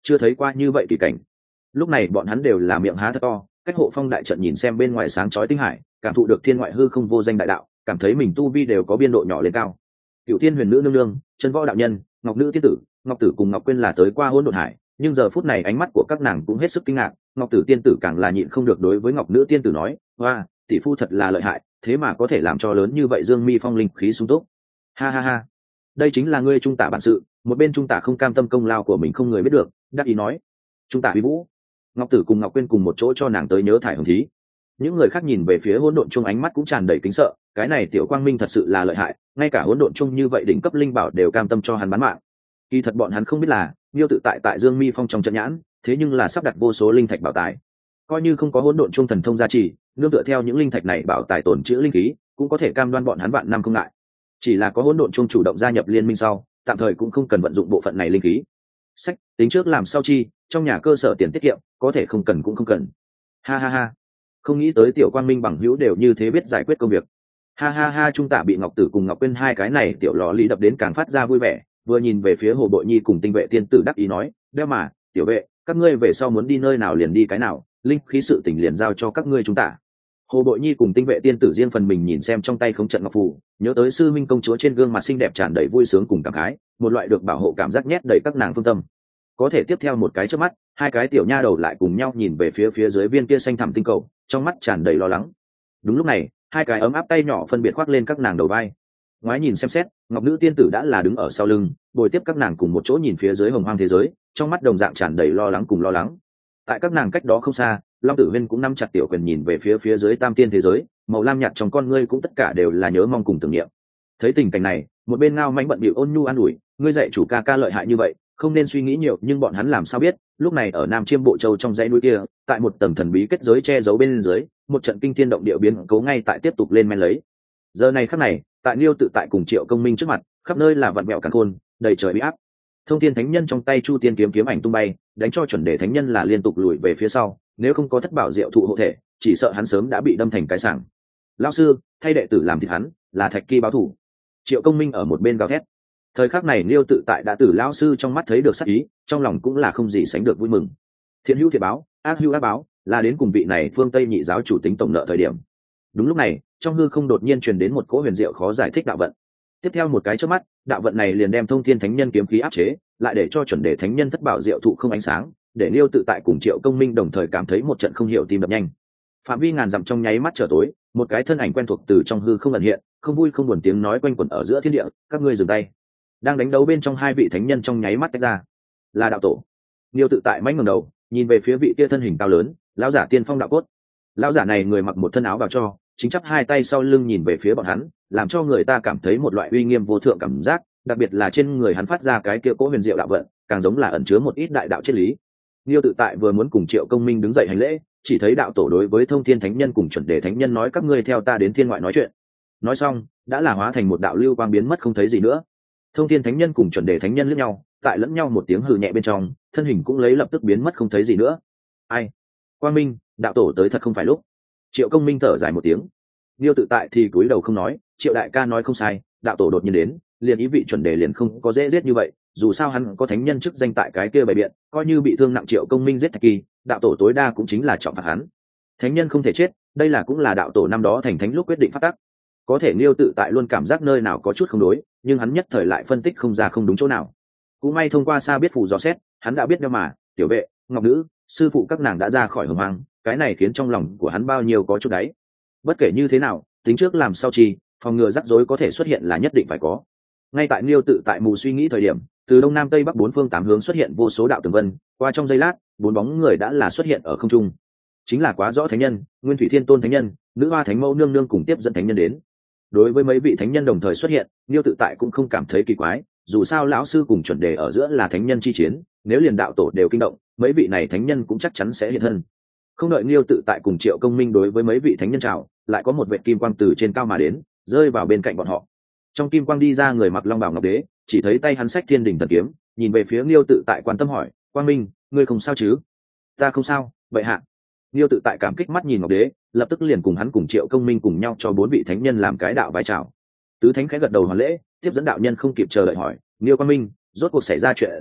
chưa thấy qua như vậy kỳ cảnh. Lúc này bọn hắn đều là miệng há thật to, cách hộ phong đại trận nhìn xem bên ngoài sáng chói tinh hải, cảm thụ được thiên ngoại hư không vô danh đại đạo, cảm thấy mình tu vi đều có biên độ nhỏ lên cao. Cựu Thiên Huyền Nữ nương nương, Chân Võ đạo nhân, Ngọc Nữ tiên tử, Ngọc Tử cùng Ngọc Quyên là tới qua hỗn độn hải, nhưng giờ phút này ánh mắt của các nàng cũng hết sức kinh ngạc. Ngọc Tử tiên tử càng là nhịn không được đối với Ngọc Nữ tiên tử nói: "Hoa, tỷ phu thật là lợi hại, thế mà có thể làm cho lớn như vậy Dương Mi Phong linh khí sung túc." Ha ha ha, đây chính là ngươi Trung Tả bản sự. Một bên Trung Tả không cam tâm công lao của mình không người biết được, đắc ý nói: "Trung Tả uy vũ." Ngọc Tử cùng Ngọc Quyên cùng một chỗ cho nàng tới nhớ thải hồng thí. Những người khác nhìn về phía hỗn độn chung ánh mắt cũng tràn đầy kính sợ, cái này tiểu quang minh thật sự là lợi hại, ngay cả hỗn độn chung như vậy đỉnh cấp linh bảo đều cam tâm cho hắn bán mạng. Kỳ thật bọn hắn không biết là Niêu tự tại Dương Mi Phong trong trận nhãn, thế nhưng là sắp đặt vô số linh thạch bảo tài. Coi như không có hỗn độn chung thần thông gia trì, nương tựa theo những linh thạch này bảo tài tổn trữ linh khí, cũng có thể cam đoan bọn hắn vạn năm không ngại. Chỉ là có hỗn độn chung chủ động gia nhập liên minh sau, tạm thời cũng không cần vận dụng bộ phận này linh khí. Sách, tính trước làm sau chi, trong nhà cơ sở tiền tiết kiệm, có thể không cần cũng không cần. Ha ha ha, không nghĩ tới tiểu quang minh bằng hữu đều như thế biết giải quyết công việc. Ha ha ha, Trung Tả bị Ngọc Tử cùng Ngọc Quyên hai cái này tiểu lò lý đập đến càng phát ra vui vẻ, vừa nhìn về phía Hồ Bội Nhi cùng Tinh Vệ tiên tử đắc ý nói: "Đeo mà, tiểu vệ, các ngươi về sau muốn đi nơi nào liền đi cái nào, linh khí sự tình liền giao cho các ngươi Trung Tả." Hồ Bội Nhi cùng Tinh Vệ tiên tử riêng phần mình nhìn xem trong tay không trận ngọc phù, nhớ tới sư minh công chúa trên gương mặt xinh đẹp tràn đầy vui sướng cùng cảm khái, một loại được bảo hộ cảm giác nhét đầy các nàng phương tâm. Có thể tiếp theo một cái chớp mắt, hai cái tiểu nha đầu lại cùng nhau nhìn về phía dưới viên kia xanh thẳm tinh cầu, trong mắt tràn đầy lo lắng. Đúng lúc này, hai cái ấm áp tay nhỏ phân biệt khoác lên các nàng đầu vai. Ngoái nhìn xem xét, Ngọc Nữ tiên tử đã là đứng ở sau lưng, bồi tiếp các nàng cùng một chỗ nhìn phía dưới hồng hoang thế giới, trong mắt đồng dạng tràn đầy lo lắng cùng lo lắng. Tại các nàng cách đó không xa, Long Tử Huyên cũng nắm chặt tiểu quyền nhìn về phía dưới tam tiên thế giới, màu lam nhạt trong con ngươi cũng tất cả đều là nhớ mong cùng tưởng niệm. Thấy tình cảnh này, một bên Ngao Mãnh bận bịu ôn nhu an ủi: "Ngươi dạy chủ ca ca lợi hại như vậy, không nên suy nghĩ nhiều." Nhưng bọn hắn làm sao biết, lúc này ở Nam Chiêm Bộ Châu trong dãy núi kia, tại một tầng thần bí kết giới che giấu bên dưới, một trận kinh thiên động địa biến cố ngay tại tiếp tục lên men lấy. Giờ này khắc này, tại Niêu tự tại cùng Triệu Công Minh trước mặt, khắp nơi là vặn vẹo càn khôn, đầy trời uy áp. Thông Thiên Thánh Nhân trong tay Chu Tiên kiếm kiếm ảnh tung bay, đánh cho chuẩn đề thánh nhân là liên tục lùi về phía sau, nếu không có thất bảo diệu thụ hộ thể, chỉ sợ hắn sớm đã bị đâm thành cái sảng. "Lão sư, thay đệ tử làm thịt hắn, là Thạch Kỳ báo thủ." Triệu Công Minh ở một bên gào thét. Thời khắc này Niêu tự tại đã từ lão sư trong mắt thấy được sắc ý, trong lòng cũng là không gì sánh được vui mừng. Thiện hữu thiện báo, ác hữu ác báo, là đến cùng vị này phương Tây nhị giáo chủ tính tổng nợ thời điểm. Đúng lúc này, trong hư không đột nhiên truyền đến một cỗ huyền diệu khó giải thích đạo vận. Tiếp theo một cái chớp mắt, đạo vận này liền đem Thông Thiên Thánh Nhân kiếm khí áp chế, lại để cho chuẩn đề thánh nhân thất bảo diệu thụ không ánh sáng, để Niêu tự tại cùng Triệu Công Minh đồng thời cảm thấy một trận không hiểu tim đập nhanh. Phạm vi ngàn dặm trong nháy mắt trở tối, một cái thân ảnh quen thuộc từ trong hư không ẩn hiện, không vui không buồn tiếng nói quanh quẩn ở giữa thiên địa: "Các ngươi dừng tay." Đang đánh đấu bên trong hai vị thánh nhân trong nháy mắt tách ra, là đạo tổ. Niêu tự tại mãnh ngẩng đầu, nhìn về phía vị kia thân hình cao lớn, lão giả tiên phong đạo cốt. Lão giả này người mặc một thân áo bào cho, chính chắp hai tay sau lưng nhìn về phía bọn hắn, làm cho người ta cảm thấy một loại uy nghiêm vô thượng cảm giác, đặc biệt là trên người hắn phát ra cái kia cỗ huyền diệu đạo vận, càng giống là ẩn chứa một ít đại đạo triết lý. Niêu tự tại vừa muốn cùng Triệu Công Minh đứng dậy hành lễ, chỉ thấy đạo tổ đối với Thông Thiên Thánh Nhân cùng chuẩn đề thánh nhân nói: "Các ngươi theo ta đến thiên ngoại nói chuyện." Nói xong, đã là hóa thành một đạo lưu quang biến mất không thấy gì nữa. Thông Thiên Thánh Nhân cùng chuẩn đề thánh nhân liếc nhau, tại lẫn nhau một tiếng hừ nhẹ bên trong, thân hình cũng lấy lập tức biến mất không thấy gì nữa. Ai? Quang Minh, đạo tổ tới thật không phải lúc. Triệu Công Minh thở dài một tiếng. Niêu tự tại thì cúi đầu không nói. Triệu đại ca nói không sai, đạo tổ đột nhiên đến, liền ý vị chuẩn đề liền không có dễ giết như vậy. Dù sao hắn có thánh nhân chức danh tại cái kia bày biện, coi như bị thương nặng Triệu Công Minh giết Thạch Kỳ, đạo tổ tối đa cũng chính là trọng phạt hắn. Thánh nhân không thể chết, đây là cũng là đạo tổ năm đó thành thánh lúc quyết định phát tác. Có thể Niêu tự tại luôn cảm giác nơi nào có chút không đối, nhưng hắn nhất thời lại phân tích không ra không đúng chỗ nào. Cũng may thông qua xa biết phù dò xét, hắn đã biết đâu mà, tiểu vệ, Ngọc Nữ, sư phụ các nàng đã ra khỏi hồng hoang, cái này khiến trong lòng của hắn bao nhiêu có chút đáy. Bất kể như thế nào, tính trước làm sau chi, phòng ngừa rắc rối có thể xuất hiện là nhất định phải có. Ngay tại Niêu tự tại mù suy nghĩ thời điểm, từ đông nam tây bắc bốn phương tám hướng xuất hiện vô số đạo tường vân, qua trong giây lát, bốn bóng người đã là xuất hiện ở không trung. Chính là Quá Rõ thánh nhân, Nguyên Thủy Thiên Tôn thánh nhân, Nữ Hoa Thánh Mẫu nương nương cùng tiếp dẫn thánh nhân đến. Đối với mấy vị thánh nhân đồng thời xuất hiện, Niêu tự tại cũng không cảm thấy kỳ quái, dù sao lão sư cùng chuẩn đề ở giữa là thánh nhân chi chiến, nếu liền đạo tổ đều kinh động, mấy vị này thánh nhân cũng chắc chắn sẽ hiện thân. Không đợi Niêu tự tại cùng Triệu Công Minh đối với mấy vị thánh nhân chào, lại có một vệt kim quang từ trên cao mà đến, rơi vào bên cạnh bọn họ. Trong kim quang đi ra người mặc long bào ngọc đế, chỉ thấy tay hắn xách Thiên Đình thần kiếm, nhìn về phía Niêu tự tại quan tâm hỏi: "Quang Minh, ngươi không sao chứ?" "Ta không sao, vậy hạ." Niêu tự tại cảm kích mắt nhìn ngọc đế, lập tức liền cùng hắn cùng Triệu Công Minh cùng nhau cho bốn vị thánh nhân làm cái đạo vái chào. Tứ thánh khẽ gật đầu hoàn lễ, tiếp dẫn đạo nhân không kịp chờ đợi hỏi: "Niêu Quang Minh, rốt cuộc xảy ra chuyện gì?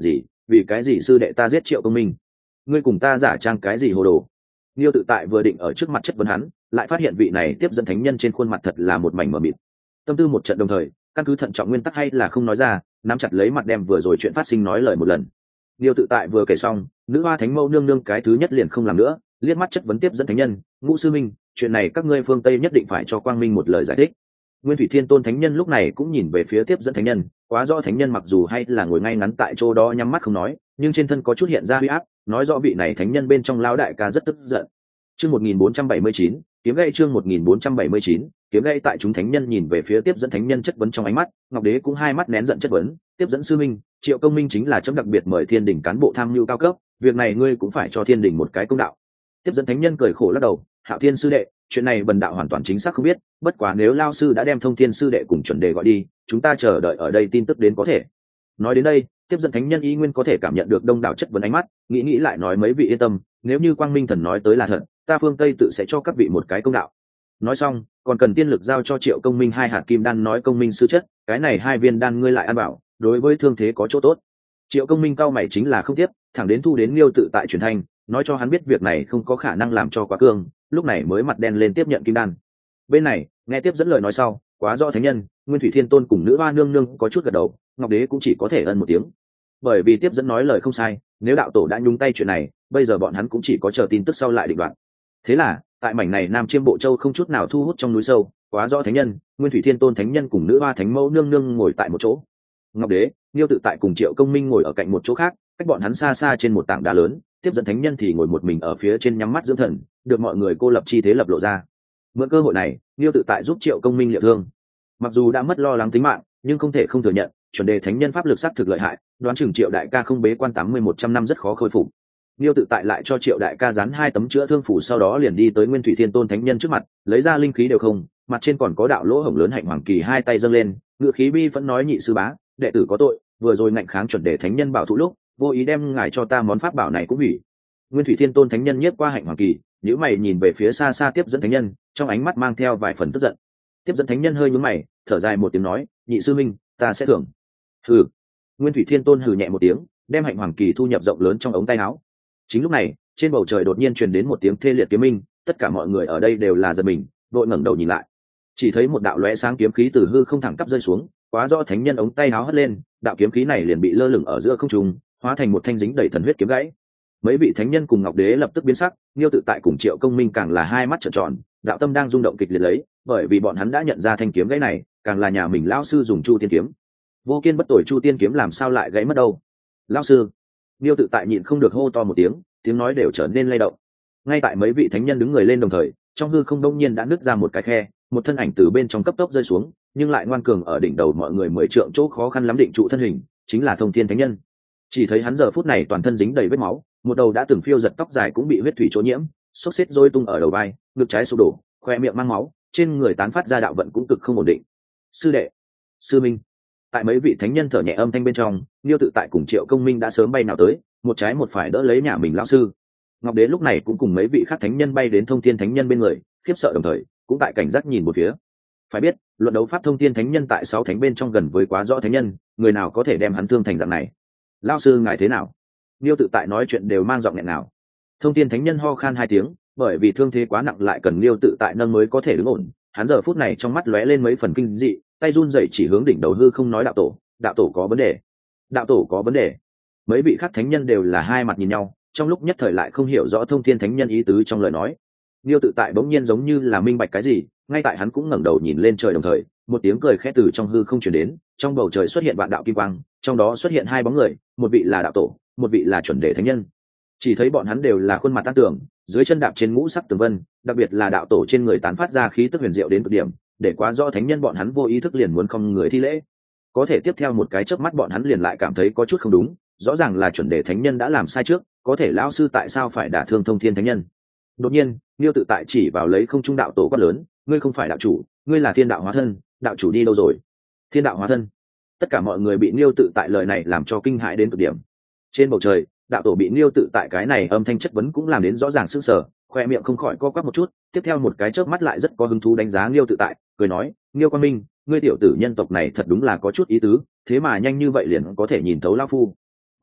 vì cái gì sư đệ ta giết Triệu Công Minh? Ngươi cùng ta giả trang cái gì hồ đồ? Liêu Tự Tại vừa định ở trước mặt chất vấn hắn, lại phát hiện vị này tiếp dẫn thánh nhân trên khuôn mặt thật là một mảnh mờ mịt. Tâm tư một trận đồng thời, căn cứ thận trọng nguyên tắc hay là không nói ra, nắm chặt lấy mặt đem vừa rồi chuyện phát sinh nói lời một lần. Liêu Tự Tại vừa kể xong, nữ hoa thánh mẫu nương nương cái thứ nhất liền không làm nữa, liếc mắt chất vấn tiếp dẫn thánh nhân, Ngũ sư minh, chuyện này các ngươi phương Tây nhất định phải cho Quang Minh một lời giải thích. Nguyên Thủy Thiên Tôn thánh nhân lúc này cũng nhìn về phía tiếp dẫn thánh nhân, quá rõ thánh nhân mặc dù hay là ngồi ngay ngắn tại chỗ đó nhắm mắt không nói, nhưng trên thân có chút hiện ra uy áp, nói rõ vị này thánh nhân bên trong lão đại ca rất tức giận. Chương 1479, kiếm gậy chương 1479, kiếm gậy tại chúng thánh nhân nhìn về phía tiếp dẫn thánh nhân chất vấn trong ánh mắt, Ngọc Đế cũng hai mắt nén giận chất vấn, tiếp dẫn sư minh, Triệu Công Minh chính là chấm đặc biệt mời Thiên Đình cán bộ tham mưu cao cấp, việc này ngươi cũng phải cho Thiên Đình một cái công đạo. Tiếp dẫn thánh nhân cười khổ lắc đầu, Hạo Thiên sư đệ, chuyện này bần đạo hoàn toàn chính xác không biết, bất quá nếu lao sư đã đem Thông Thiên sư đệ cùng chuẩn đề gọi đi, chúng ta chờ đợi ở đây tin tức đến có thể. Nói đến đây, tiếp dẫn thánh nhân y nguyên có thể cảm nhận được đông đảo chất vấn ánh mắt, nghĩ lại nói mấy vị yên tâm, nếu như Quang Minh thần nói tới là thật, ta phương Tây tự sẽ cho các vị một cái công đạo. Nói xong, còn cần tiên lực giao cho Triệu Công Minh 2 hạt kim đan, nói Công Minh sư chất, cái này 2 viên đan ngươi lại ăn bảo, đối với thương thế có chỗ tốt. Triệu Công Minh cao mày chính là không tiếp, thẳng đến thu đến Liêu Tự Tại truyền thanh, nói cho hắn biết việc này không có khả năng làm cho quá cương, lúc này mới mặt đen lên tiếp nhận kim đan. Bên này, nghe tiếp dẫn lời nói sau, quá rõ thánh nhân, Nguyên Thủy Thiên Tôn cùng nữ hoa nương nương có chút gật đầu, Ngọc Đế cũng chỉ có thể ân một tiếng. Bởi vì tiếp dẫn nói lời không sai, nếu đạo tổ đã nhúng tay chuyện này, bây giờ bọn hắn cũng chỉ có chờ tin tức sau lại định đoạt. Thế là, tại mảnh này Nam Chiêm Bộ Châu không chút nào thu hút trong núi sâu, quá rõ thánh nhân, Nguyên Thủy Thiên Tôn thánh nhân cùng nữ hoa thánh mẫu nương nương ngồi tại một chỗ. Ngọc Đế, Liêu Tự Tại cùng Triệu Công Minh ngồi ở cạnh một chỗ khác, cách bọn hắn xa xa trên một tảng đá lớn, tiếp dẫn thánh nhân thì ngồi một mình ở phía trên nhắm mắt dưỡng thần, được mọi người cô lập chi thế lập lộ ra. Mượn cơ hội này, Liêu Tự Tại giúp Triệu Công Minh liệu thương. Mặc dù đã mất lo lắng tính mạng, nhưng không thể không thừa nhận, chuẩn đề thánh nhân pháp lực sắc thực lợi hại, đoán chừng Triệu đại ca không bế quan 80-100 năm rất khó khôi phục. Liêu Tự Tại lại cho Triệu đại ca dán 2 tấm chữa thương phủ, sau đó liền đi tới Nguyên Thủy Thiên Tôn thánh nhân trước mặt, lấy ra linh khí đều không, mặt trên còn có đạo lỗ hổng lớn, hạnh hoàng kỳ 2 tay dâng lên, ngựa khí bi vẫn nói, nhị sư bá, đệ tử có tội, vừa rồi ngạnh kháng chuẩn đề thánh nhân bảo thủ lúc, vô ý đem ngài cho ta món pháp bảo này cũng hủy. Nguyên Thủy Thiên Tôn thánh nhân nhiếp qua hạnh hoàng kỳ, nhíu mày nhìn về phía xa xa tiếp dẫn thánh nhân, trong ánh mắt mang theo vài phần tức giận. Tiếp dẫn thánh nhân hơi nhướng mày, thở dài một tiếng nói, nhị sư minh, ta sẽ thưởng. Hừ. Nguyên Thủy Thiên Tôn hừ nhẹ một tiếng, đem hạnh hoàng kỳ thu nhập rộng lớn trong ống tay áo. Chính lúc này, trên bầu trời đột nhiên truyền đến một tiếng thê liệt kiếm minh, tất cả mọi người ở đây đều là giật mình, đội ngẩng đầu nhìn lại, chỉ thấy một đạo lóe sáng kiếm khí từ hư không thẳng tắp rơi xuống, quá rõ thánh nhân ống tay áo hất lên, đạo kiếm khí này liền bị lơ lửng ở giữa không trung, hóa thành một thanh dính đầy thần huyết kiếm gãy. Mấy vị thánh nhân cùng Ngọc Đế lập tức biến sắc, Liêu Tự Tại cùng Triệu Công Minh càng là hai mắt trợn tròn, đạo tâm đang rung động kịch liệt lấy, bởi vì bọn hắn đã nhận ra thanh kiếm gãy này, càng là nhà mình lão sư dùng Chu Tiên kiếm. Vô kiên bất tội Chu Tiên kiếm làm sao lại gãy mất đâu? Lão sư! Liêu Tự Tại nhịn không được hô to một tiếng, tiếng nói đều trở nên lay động. Ngay tại mấy vị thánh nhân đứng người lên đồng thời, trong hư không đông nhiên đã nứt ra một cái khe, một thân ảnh từ bên trong cấp tốc rơi xuống, nhưng lại ngoan cường ở đỉnh đầu mọi người 10 trượng chỗ khó khăn lắm định trụ thân hình, chính là Thông Thiên thánh nhân. Chỉ thấy hắn giờ phút này toàn thân dính đầy vết máu, một đầu đã từng phiêu giật tóc dài cũng bị huyết thủy chỗ nhiễm, xốc xếp rối tung ở đầu vai, ngực trái sụp đổ, khoe miệng mang máu, trên người tán phát ra đạo vận cũng cực không ổn định. Sư đệ, sư minh. Tại mấy vị thánh nhân thở nhẹ âm thanh bên trong, Liêu Tự Tại cùng Triệu Công Minh đã sớm bay nào tới, một trái một phải đỡ lấy nhà mình lão sư. Ngọc Đế lúc này cũng cùng mấy vị khác thánh nhân bay đến Thông Thiên thánh nhân bên người, khiếp sợ đồng thời cũng tại cảnh giác nhìn một phía. Phải biết, luận đấu pháp Thông Thiên thánh nhân tại 6 thánh bên trong gần với quá rõ thánh nhân, người nào có thể đem hắn thương thành dạng này? Lão sư ngài thế nào? Liêu Tự Tại nói chuyện đều mang giọng nghẹn nào. Thông Thiên thánh nhân ho khan 2 tiếng, bởi vì thương thế quá nặng lại cần Liêu Tự Tại nâng mới có thể đứng ổn. Hắn giờ phút này trong mắt lóe lên mấy phần kinh dị, tay run rẩy chỉ hướng đỉnh đầu hư không nói, đạo tổ có vấn đề, đạo tổ có vấn đề. Mấy vị khác thánh nhân đều là hai mặt nhìn nhau, trong lúc nhất thời lại không hiểu rõ Thông Thiên thánh nhân ý tứ trong lời nói. Liêu Tự Tại bỗng nhiên giống như là minh bạch cái gì, ngay tại hắn cũng ngẩng đầu nhìn lên trời đồng thời, một tiếng cười khẽ từ trong hư không truyền đến, trong bầu trời xuất hiện vạn đạo kim quang, trong đó xuất hiện 2 bóng người, một vị là đạo tổ, một vị là chuẩn đề thánh nhân. Chỉ thấy bọn hắn đều là khuôn mặt tan tưởng, dưới chân đạp trên ngũ sắc tường vân, đặc biệt là đạo tổ trên người tán phát ra khí tức huyền diệu đến cực điểm, để quá rõ thánh nhân bọn hắn vô ý thức liền muốn không người thi lễ. Có thể tiếp theo một cái chớp mắt bọn hắn liền lại cảm thấy có chút không đúng, rõ ràng là chuẩn đề thánh nhân đã làm sai trước, có thể lão sư tại sao phải đả thương Thông Thiên thánh nhân? Đột nhiên, Liêu Tự Tại chỉ vào lấy không trung đạo tổ quát lớn, ngươi không phải đạo chủ, ngươi là thiên đạo hóa thân, đạo chủ đi đâu rồi? Thiên đạo hóa thân? Tất cả mọi người bị Liêu Tự Tại lời này làm cho kinh hãi đến cực điểm. Trên bầu trời, đạo tổ bị Liêu Tự Tại cái này âm thanh chất vấn cũng làm đến rõ ràng sững sờ, khoe miệng không khỏi co quắp một chút, tiếp theo một cái chớp mắt lại rất có hứng thú đánh giá Liêu Tự Tại, cười nói, Liêu Quang Minh, ngươi tiểu tử nhân tộc này thật đúng là có chút ý tứ, thế mà nhanh như vậy liền có thể nhìn thấu lão phu.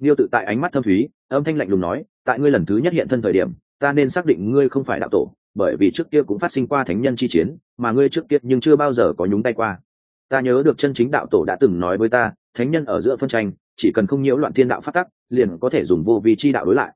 Liêu tự tại ánh mắt thâm thúy, âm thanh lạnh lùng nói, tại ngươi lần thứ nhất hiện thân thời điểm, ta nên xác định ngươi không phải đạo tổ, bởi vì trước kia cũng phát sinh qua thánh nhân chi chiến, mà ngươi trước kia nhưng chưa bao giờ có nhúng tay qua. Ta nhớ được chân chính đạo tổ đã từng nói với ta, thánh nhân ở giữa phân tranh, chỉ cần không nhiễu loạn thiên đạo pháp tắc, liền có thể dùng vô vi chi đạo đối lại.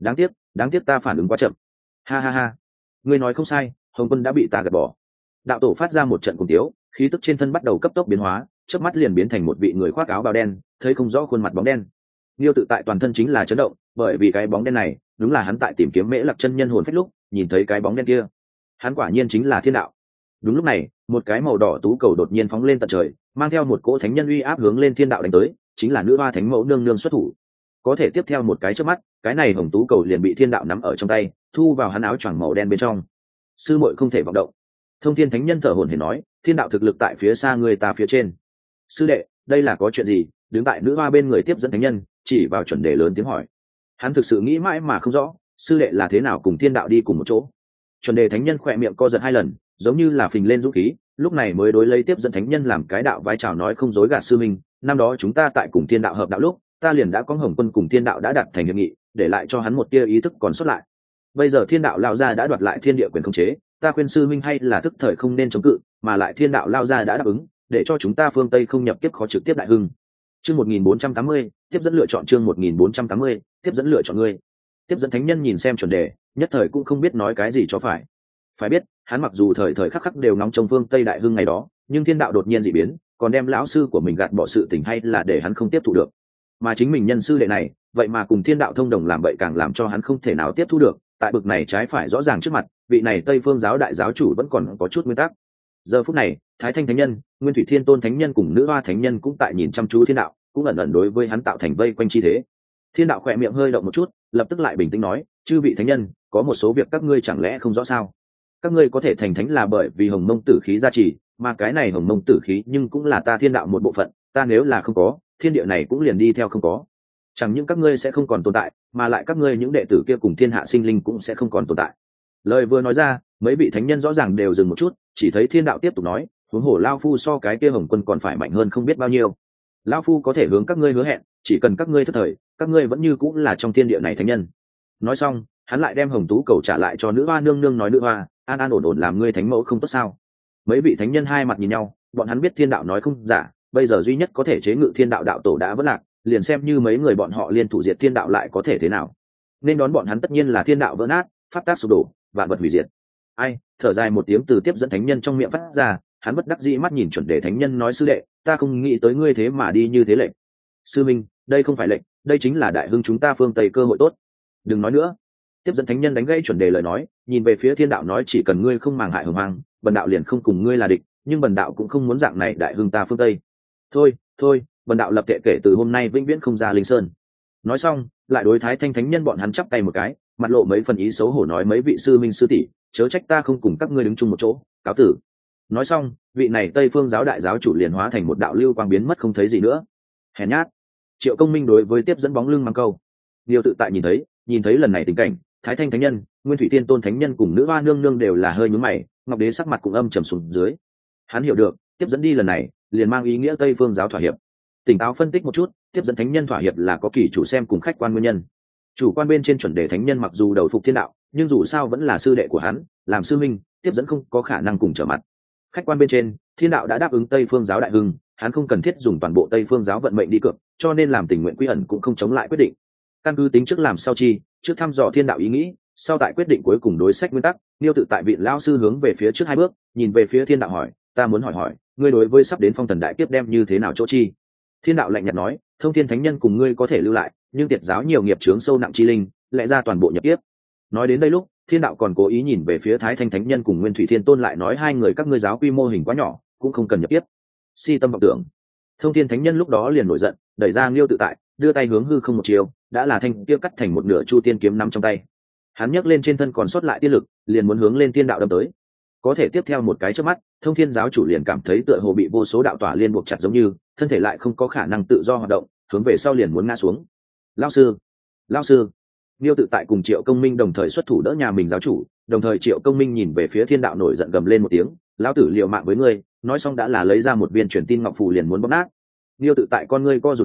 Đáng tiếc ta phản ứng quá chậm. Ha ha ha, ngươi nói không sai, Hồng Quân đã bị ta gạt bỏ. Đạo tổ phát ra một trận cùng tiếu, khí tức trên thân bắt đầu cấp tốc biến hóa, chớp mắt liền biến thành một vị người khoác áo bào đen, thấy không rõ khuôn mặt bóng đen. Liêu tự tại toàn thân chính là chấn động, bởi vì cái bóng đen này đúng là hắn tại tìm kiếm Mễ Lạc chân nhân hồn phách lúc nhìn thấy cái bóng đen kia. Hắn quả nhiên chính là thiên đạo. Đúng lúc này, một cái màu đỏ tú cầu đột nhiên phóng lên tận trời, mang theo một cỗ thánh nhân uy áp hướng lên thiên đạo đánh tới, chính là nữ hoa thánh mẫu nương nương xuất thủ. Có thể tiếp theo một cái chớp mắt, cái này hồng tú cầu liền bị thiên đạo nắm ở trong tay, thu vào hắn áo choàng màu đen bên trong. Sư muội không thể vọng động. Thông Thiên thánh nhân thở hổn hển nói, thiên đạo thực lực tại phía xa người ta phía trên. Sư đệ, đây là có chuyện gì? Đứng tại nữ hoa bên người tiếp dẫn thánh nhân, chỉ vào chuẩn đề lớn tiếng hỏi. Hắn thực sự nghĩ mãi mà không rõ, sư đệ là thế nào cùng thiên đạo đi cùng một chỗ. Chuẩn đề thánh nhân khỏe miệng co giật 2 lần, giống như là phình lên dũng khí, lúc này mới đối lấy tiếp dẫn thánh nhân làm cái đạo vai chào nói không dối gạt sư minh. Năm đó chúng ta tại cùng thiên đạo hợp đạo lúc, ta liền đã có Hồng Quân cùng thiên đạo đã đạt thành hiệp nghị, để lại cho hắn một tia ý thức còn sót lại. Bây giờ thiên đạo lao ra đã đoạt lại thiên địa quyền khống chế, ta khuyên sư minh hay là thức thời không nên chống cự, mà lại thiên đạo lao ra đã đáp ứng, để cho chúng ta phương Tây không nhập kiếp khó trực tiếp đại hưng. Chương 1480, tiếp dẫn lựa chọn chương 1480, tiếp dẫn lựa chọn ngươi. Tiếp dẫn thánh nhân nhìn xem chuẩn đề, nhất thời cũng không biết nói cái gì cho phải. Phải biết, hắn mặc dù thời thời khắc khắc đều ngóng trông phương Tây đại hưng ngày đó, nhưng thiên đạo đột nhiên dị biến, còn đem lão sư của mình gạt bỏ sự tình hay là để hắn không tiếp thu được. Mà chính mình nhân sư đệ này, vậy mà cùng thiên đạo thông đồng làm vậy càng làm cho hắn không thể nào tiếp thu được. Tại bực này trái phải rõ ràng trước mặt, vị này Tây Phương giáo đại giáo chủ vẫn còn có chút nguyên tắc. Giờ phút này, Thái Thanh thánh nhân, Nguyên Thủy Thiên Tôn thánh nhân cùng Nữ Hoa thánh nhân cũng tại nhìn chăm chú thiên đạo, cũng ẩn ẩn đối với hắn tạo thành vây quanh chi thế. Thiên đạo khỏe miệng hơi động một chút, lập tức lại bình tĩnh nói, chư vị thánh nhân, có một số việc các ngươi chẳng lẽ không rõ sao? Các ngươi có thể thành thánh là bởi vì hồng mông tử khí gia trì, mà cái này hồng mông tử khí nhưng cũng là ta thiên đạo một bộ phận, ta nếu là không có, thiên địa này cũng liền đi theo không có. Chẳng những các ngươi sẽ không còn tồn tại, mà lại các ngươi những đệ tử kia cùng thiên hạ sinh linh cũng sẽ không còn tồn tại. Lời vừa nói ra, mấy vị thánh nhân rõ ràng đều dừng một chút, chỉ thấy thiên đạo tiếp tục nói, huống hồ lao phu so cái kia Hồng Quân còn phải mạnh hơn không biết bao nhiêu. Lao phu có thể hướng các ngươi hứa hẹn, chỉ cần các ngươi thất thời, các ngươi vẫn như cũng là trong thiên địa này thánh nhân. Nói xong, hắn lại đem hồng tú cầu trả lại cho Nữ Hoa nương nương, nói Nữ Hoa, an an ổn ổn làm ngươi thánh mẫu không tốt sao? Mấy vị thánh nhân hai mặt nhìn nhau, bọn hắn biết thiên đạo nói không giả, bây giờ duy nhất có thể chế ngự thiên đạo đạo tổ đã vỡ lạc, liền xem như mấy người bọn họ liên thủ diệt thiên đạo lại có thể thế nào? Nên đón bọn hắn tất nhiên là thiên đạo vỡ nát, pháp tác sụp đổ, vạn vật hủy diệt. Ai, thở dài một tiếng từ tiếp dẫn thánh nhân trong miệng phát ra, hắn bất đắc dĩ mắt nhìn chuẩn đề thánh nhân nói, sư đệ, ta không nghĩ tới ngươi thế mà đi như thế lệnh. Sư minh, đây không phải lệnh, đây chính là đại hưng chúng ta phương Tây cơ hội tốt. Đừng nói nữa. Tiếp dẫn thánh nhân đánh gãy chuẩn đề lời nói, nhìn về phía thiên đạo nói, chỉ cần ngươi không màng hại hồng hoang, bần đạo liền không cùng ngươi là địch, nhưng bần đạo cũng không muốn dạng này đại hưng ta phương Tây. Thôi, bần đạo lập tệ kể từ hôm nay vĩnh viễn không ra linh sơn. Nói xong, lại đối Thái Thanh thánh nhân bọn hắn chắp tay một cái, mặt lộ mấy phần ý xấu hổ nói, mấy vị sư minh sư tỷ, chớ trách ta không cùng các ngươi đứng chung một chỗ, cáo tử. Nói xong, vị này Tây Phương giáo đại giáo chủ liền hóa thành một đạo lưu quang biến mất không thấy gì nữa. Hèn nhát. Triệu Công Minh đối với tiếp dẫn bóng lưng mang câu. Liêu tự tại nhìn thấy lần này tình cảnh, Thái Thanh thánh nhân, Nguyên Thủy Thiên Tôn thánh nhân cùng Nữ Hoa nương nương đều là hơi nhướng mày, Ngọc Đế sắc mặt cũng âm trầm xuống dưới. Hắn hiểu được, tiếp dẫn đi lần này, liền mang ý nghĩa Tây Phương giáo thỏa hiệp. Tỉnh táo phân tích một chút, tiếp dẫn thánh nhân thỏa hiệp là có kỳ chủ xem cùng khách quan nguyên nhân. Chủ quan bên trên chuẩn đề thánh nhân mặc dù đầu phục thiên đạo, nhưng dù sao vẫn là sư đệ của hắn, làm sư minh, tiếp dẫn không có khả năng cùng trở mặt. Khách quan bên trên, thiên đạo đã đáp ứng Tây Phương giáo đại hưng, hắn không cần thiết dùng toàn bộ Tây Phương giáo vận mệnh đi cược, cho nên làm tình nguyện quy ẩn cũng không chống lại quyết định. Căn cứ tính trước làm sau chi, trước thăm dò thiên đạo ý nghĩ, sau tại quyết định cuối cùng đối sách nguyên tắc. Niêu tự tại viện lao sư hướng về phía trước 2 bước, nhìn về phía thiên đạo hỏi, ta muốn hỏi, ngươi đối với sắp đến phong thần đại kiếp đem như thế nào chỗ chi? Thiên đạo lạnh nhạt nói, Thông Thiên thánh nhân cùng ngươi có thể lưu lại, nhưng tiệt giáo nhiều nghiệp chướng sâu nặng chi linh, lẽ ra toàn bộ nhập kiếp. Nói đến đây lúc, thiên đạo còn cố ý nhìn về phía Thái Thanh thánh nhân cùng Nguyên Thủy Thiên Tôn, lại nói, hai người các ngươi giáo quy mô hình quá nhỏ, cũng không cần nhập kiếp. Si tâm vọng tưởng. Thông Thiên thánh nhân lúc đó liền nổi giận, đẩy ra Liêu tự tại, đưa tay hướng hư không một chiều, đã là thanh kia cắt thành một nửa chu tiên kiếm nắm trong tay. Hắn nhấc lên trên thân còn sót lại tiên lực, liền muốn hướng lên thiên đạo đâm tới. Có thể tiếp theo một cái chớp mắt, Thông Thiên giáo chủ liền cảm thấy tựa hồ bị vô số đạo tỏa liên buộc chặt, giống như thân thể lại không có khả năng tự do hoạt động, hướng về sau liền muốn ngã xuống. Lão sư. Liêu tự tại cùng Triệu Công Minh đồng thời xuất thủ đỡ nhà mình giáo chủ, đồng thời Triệu Công Minh nhìn về phía thiên đạo nổi giận gầm lên một tiếng, lão tử liều mạng với ngươi. Nói xong đã là lấy ra một viên truyền tin ngọc phù liền muốn bóp nát. Liêu tự tại con ngươi co rụt lại,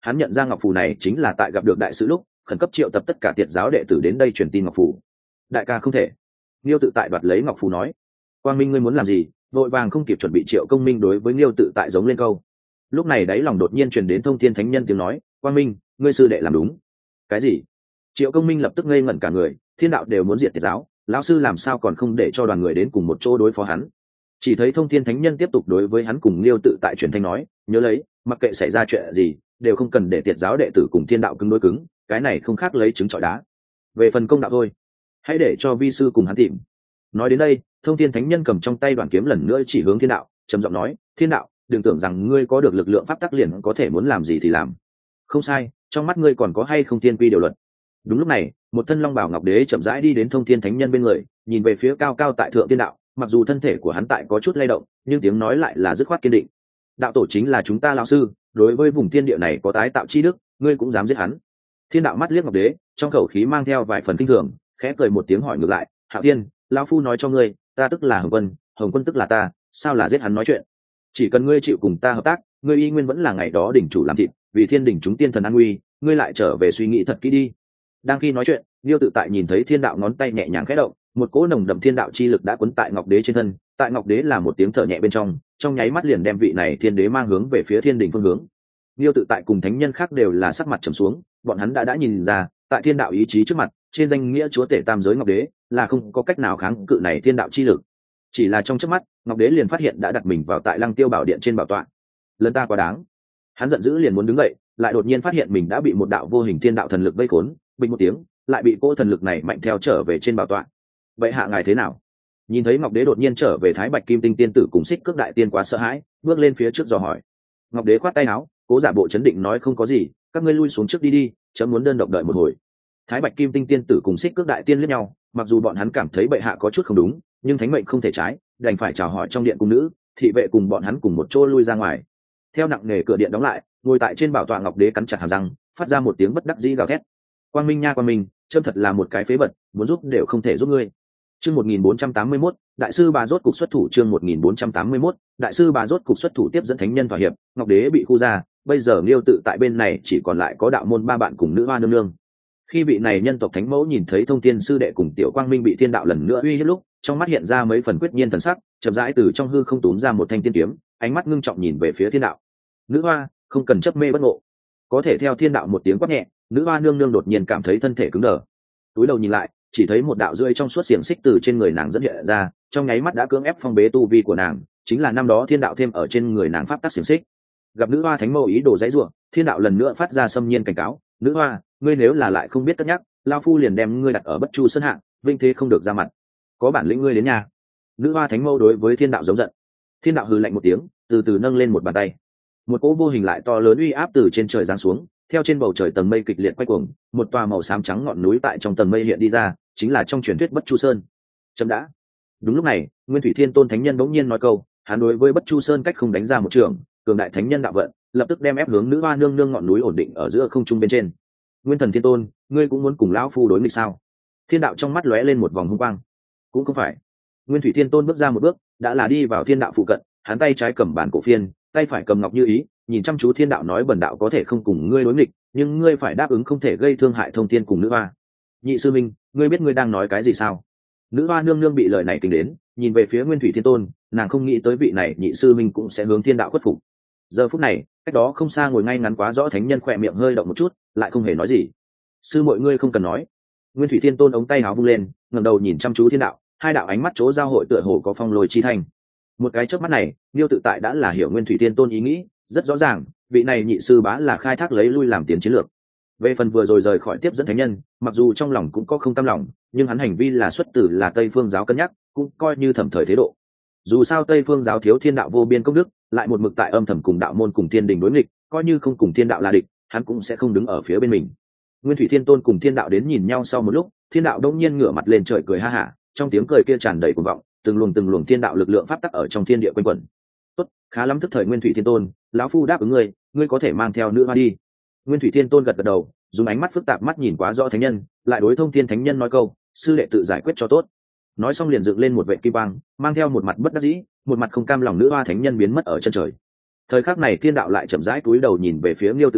hắn nhận ra ngọc phù này chính là tại gặp được đại sứ lúc khẩn cấp triệu tập tất cả tiệt giáo đệ tử đến đây truyền tin ngọc phù. Đại ca không thể. Liêu Tự Tại đoạt lấy ngọc phù nói. Quang Minh ngươi muốn làm gì? Vội vàng không kịp chuẩn bị, Triệu Công Minh đối với Liêu Tự Tại giống lên câu. Lúc này đáy lòng đột nhiên truyền đến Thông Thiên Thánh Nhân tiếng nói, Quang Minh, ngươi sư đệ làm đúng. Cái gì? Triệu Công Minh lập tức ngây ngẩn cả người, thiên đạo đều muốn diệt tiệt giáo, lão sư làm sao còn không để cho đoàn người đến cùng một chỗ đối phó hắn? Chỉ thấy Thông Thiên Thánh Nhân tiếp tục đối với hắn cùng Liêu Tự Tại truyền thanh nói, nhớ lấy, mặc kệ xảy ra chuyện gì, đều không cần để tiệt giáo đệ tử cùng thiên đạo cứng đối cứng, cái này không khác lấy trứng trọi đá. Về phần công đạo thôi, hãy để cho vi sư cùng hắn tìm. Nói đến đây, Thông Thiên Thánh Nhân cầm trong tay đoàn kiếm lần nữa chỉ hướng thiên đạo, trầm giọng nói, thiên đạo, đừng tưởng rằng ngươi có được lực lượng pháp tắc liền có thể muốn làm gì thì làm. Không sai, trong mắt ngươi còn có hay không thiên quy điều luật. Đúng lúc này, một thân long bào ngọc đế chậm rãi đi đến Thông Thiên Thánh Nhân bên người, nhìn về phía cao cao tại thượng thiên đạo, mặc dù thân thể của hắn tại có chút lay động, nhưng tiếng nói lại là dứt khoát kiên định. Đạo tổ chính là chúng ta lão sư, đối với vùng thiên địa này có tái tạo chi đức, ngươi cũng dám giết hắn? Thiên đạo mắt liếc ngọc đế, trong khẩu khí mang theo vài phần kinh thường, khẽ cười một tiếng hỏi ngược lại, Hạo Thiên, lão phu nói cho ngươi, ta tức là Hồng Quân tức là ta, sao là giết hắn nói chuyện? Chỉ cần ngươi chịu cùng ta hợp tác, ngươi y nguyên vẫn là ngày đó đỉnh chủ làm thịt, vì thiên đỉnh chúng tiên thần an nguy, ngươi lại trở về suy nghĩ thật kỹ đi. Đang khi nói chuyện, Liêu Tự Tại nhìn thấy thiên đạo ngón tay nhẹ nhàng khẽ động, một cỗ nồng đậm thiên đạo chi lực đã cuốn tại ngọc đế trên thân, tại ngọc đế là một tiếng thở nhẹ bên trong nháy mắt liền đem vị này thiên đế mang hướng về phía thiên đỉnh phương hướng. Liêu Tự Tại cùng thánh nhân khác đều là sắc mặt trầm xuống, bọn hắn đã nhìn ra, tại thiên đạo ý chí trước mặt, trên danh nghĩa chúa tể tam giới ngọc đế là không có cách nào kháng cự này thiên đạo chi lực. Chỉ là trong chớp mắt, ngọc đế liền phát hiện đã đặt mình vào tại Lăng Tiêu Bảo Điện trên bảo tọa. Lần ta quá đáng. Hắn giận dữ liền muốn đứng dậy, lại đột nhiên phát hiện mình đã bị một đạo vô hình thiên đạo thần lực vây khốn, bình một tiếng, lại bị cỗ thần lực này mạnh theo trở về trên bảo tọa. Vậy hạ ngài thế nào? Nhìn thấy ngọc đế đột nhiên trở về, Thái Bạch Kim Tinh tiên tử cùng Xích Cước đại tiên quá sợ hãi, bước lên phía trước dò hỏi. Ngọc đế khoát tay áo, cố giả bộ chấn định nói, không có gì, các ngươi lui xuống trước đi, chấm muốn đơn độc đợi một hồi. Thái Bạch Kim Tinh tiên tử cùng Xích Cước đại tiên liếc nhau, mặc dù bọn hắn cảm thấy bệ hạ có chút không đúng, nhưng thánh mệnh không thể trái, đành phải chào hỏi trong điện cung nữ, thị vệ cùng bọn hắn cùng một chỗ lui ra ngoài. Theo nặng nề cửa điện đóng lại, ngồi tại trên bảo tọa ngọc đế cắn chặt hàm răng, phát ra một tiếng bất đắc dĩ gào thét. Quang Minh nha Quang Minh, trâm thật là một cái phế vật, muốn giúp đều không thể giúp ngươi. Chương 1481, đại sư bà rốt cục xuất thủ. Chương 1481, đại sư bà rốt cục xuất thủ, tiếp dẫn thánh nhân thỏa hiệp, ngọc đế bị khu ra, bây giờ Liêu Tự Tại bên này chỉ còn lại có đạo môn ba bạn cùng nữ hoa nương nương. Khi vị này nhân tộc thánh mẫu nhìn thấy Thông Thiên sư đệ cùng Tiểu Quang Minh bị thiên đạo lần nữa uy hiếp lúc, trong mắt hiện ra mấy phần quyết nhiên thần sắc, chậm rãi từ trong hư không túm ra một thanh tiên kiếm, ánh mắt ngưng trọng nhìn về phía thiên đạo. Nữ hoa, không cần chấp mê bất ngộ. Có thể theo thiên đạo một tiếng quát nhẹ, nữ hoa nương nương đột nhiên cảm thấy thân thể cứng đờ. Túi đầu nhìn lại, chỉ thấy một đạo rưỡi trong suốt xiềng xích từ trên người nàng dẫn hiện ra, trong nháy mắt đã cưỡng ép phong bế tu vi của nàng, chính là năm đó thiên đạo thêm ở trên người nàng pháp tắc xiềng xích. Gặp nữ hoa thánh mẫu ý đồ giãy giụa, thiên đạo lần nữa phát ra xâm nhiên cảnh cáo, nữ hoa, ngươi nếu là lại không biết cất nhắc, lao phu liền đem ngươi đặt ở bất chu sơn hạng, vinh thế không được ra mặt. Có bản lĩnh ngươi đến nhà. Nữ hoa thánh mẫu đối với thiên đạo giống giận. Thiên đạo hừ lạnh một tiếng, từ từ nâng lên một bàn tay, một cỗ vô hình lại to lớn uy áp từ trên trời giáng xuống, theo trên bầu trời tầng mây kịch liệt quay cuồng, một tòa màu xám trắng ngọn núi tại trong tầng mây hiện đi ra, chính là trong truyền thuyết Bất Chu Sơn. Chấm đã. Đúng lúc này, Nguyên Thủy Thiên Tôn thánh nhân bỗng nhiên nói câu, hắn đối với Bất Chu Sơn cách không đánh ra một trường, cường đại thánh nhân đạo vận, lập tức đem ép hướng nữ hoa nương nương ngọn núi ổn định ở giữa không trung bên trên. Nguyên Thần Thiên Tôn, ngươi cũng muốn cùng lão phu đối nghịch sao? Thiên đạo trong mắt lóe lên một vòng hung quang. Cũng không phải. Nguyên Thủy Thiên Tôn bước ra một bước, đã là đi vào thiên đạo phụ cận, hắn tay trái cầm bản cổ phiên, tay phải cầm ngọc như ý, nhìn chăm chú thiên đạo nói, bần đạo có thể không cùng ngươi đối nghịch, nhưng ngươi phải đáp ứng không thể gây thương hại Thông Thiên cùng nữ hoa. Nhị sư minh, ngươi biết ngươi đang nói cái gì sao? Nữ hoa nương nương bị lời này kinh đến, nhìn về phía Nguyên Thủy Thiên Tôn, nàng không nghĩ tới vị này nhị sư minh cũng sẽ hướng thiên đạo khuất phục. Giờ phút này, cách đó không xa ngồi ngay ngắn quá rõ thánh nhân khỏe miệng hơi động một chút, lại không hề nói gì. Sư mọi ngươi không cần nói. Nguyên Thủy Thiên Tôn ống tay áo vung lên, ngẩng đầu nhìn chăm chú thiên đạo, hai đạo ánh mắt chỗ giao hội tựa hồ có phong lôi chi thành. Một cái chớp mắt này, Liêu Tự Tại đã là hiểu Nguyên Thủy Thiên Tôn ý nghĩ, rất rõ ràng, vị này nhị sư bá là khai thác lấy lui làm tiền chiến lược. Về phần vừa rồi rời khỏi tiếp dẫn thánh nhân, mặc dù trong lòng cũng có không cam lòng, nhưng hắn hành vi là xuất từ là Tây Phương giáo cân nhắc, cũng coi như thẩm thời thế độ. Dù sao Tây Phương giáo thiếu thiên đạo vô biên công đức, lại một mực tại âm thầm cùng đạo môn cùng thiên đình đối nghịch, coi như không cùng thiên đạo là địch, hắn cũng sẽ không đứng ở phía bên mình. Nguyên Thủy Thiên Tôn cùng thiên đạo đến nhìn nhau sau một lúc, thiên đạo đông nhiên ngửa mặt lên trời cười ha hả, trong tiếng cười kia tràn đầy cuồng vọng, từng luồng thiên đạo lực lượng pháp tắc ở trong thiên địa quanh quẩn. Tốt, khá lắm, tức thời Nguyên Thủy Thiên Tôn, lão phu đáp ứng ngươi có thể mang theo nữ hoa đi. Nguyên Thủy Thiên Tôn gật gật đầu, dùng ánh mắt phức tạp mắt nhìn quá rõ thánh nhân, lại đối Thông Thiên thánh nhân nói câu, sư đệ tự giải quyết cho tốt. Nói xong liền dựng lên một vệ kim quang, mang theo một mặt bất đắc dĩ, một mặt không cam lòng nữ hoa thánh nhân biến mất ở chân trời. Thời khắc này thiên đạo lại chậm rãi cúi đầu nhìn về phía Liêu Tự Tại,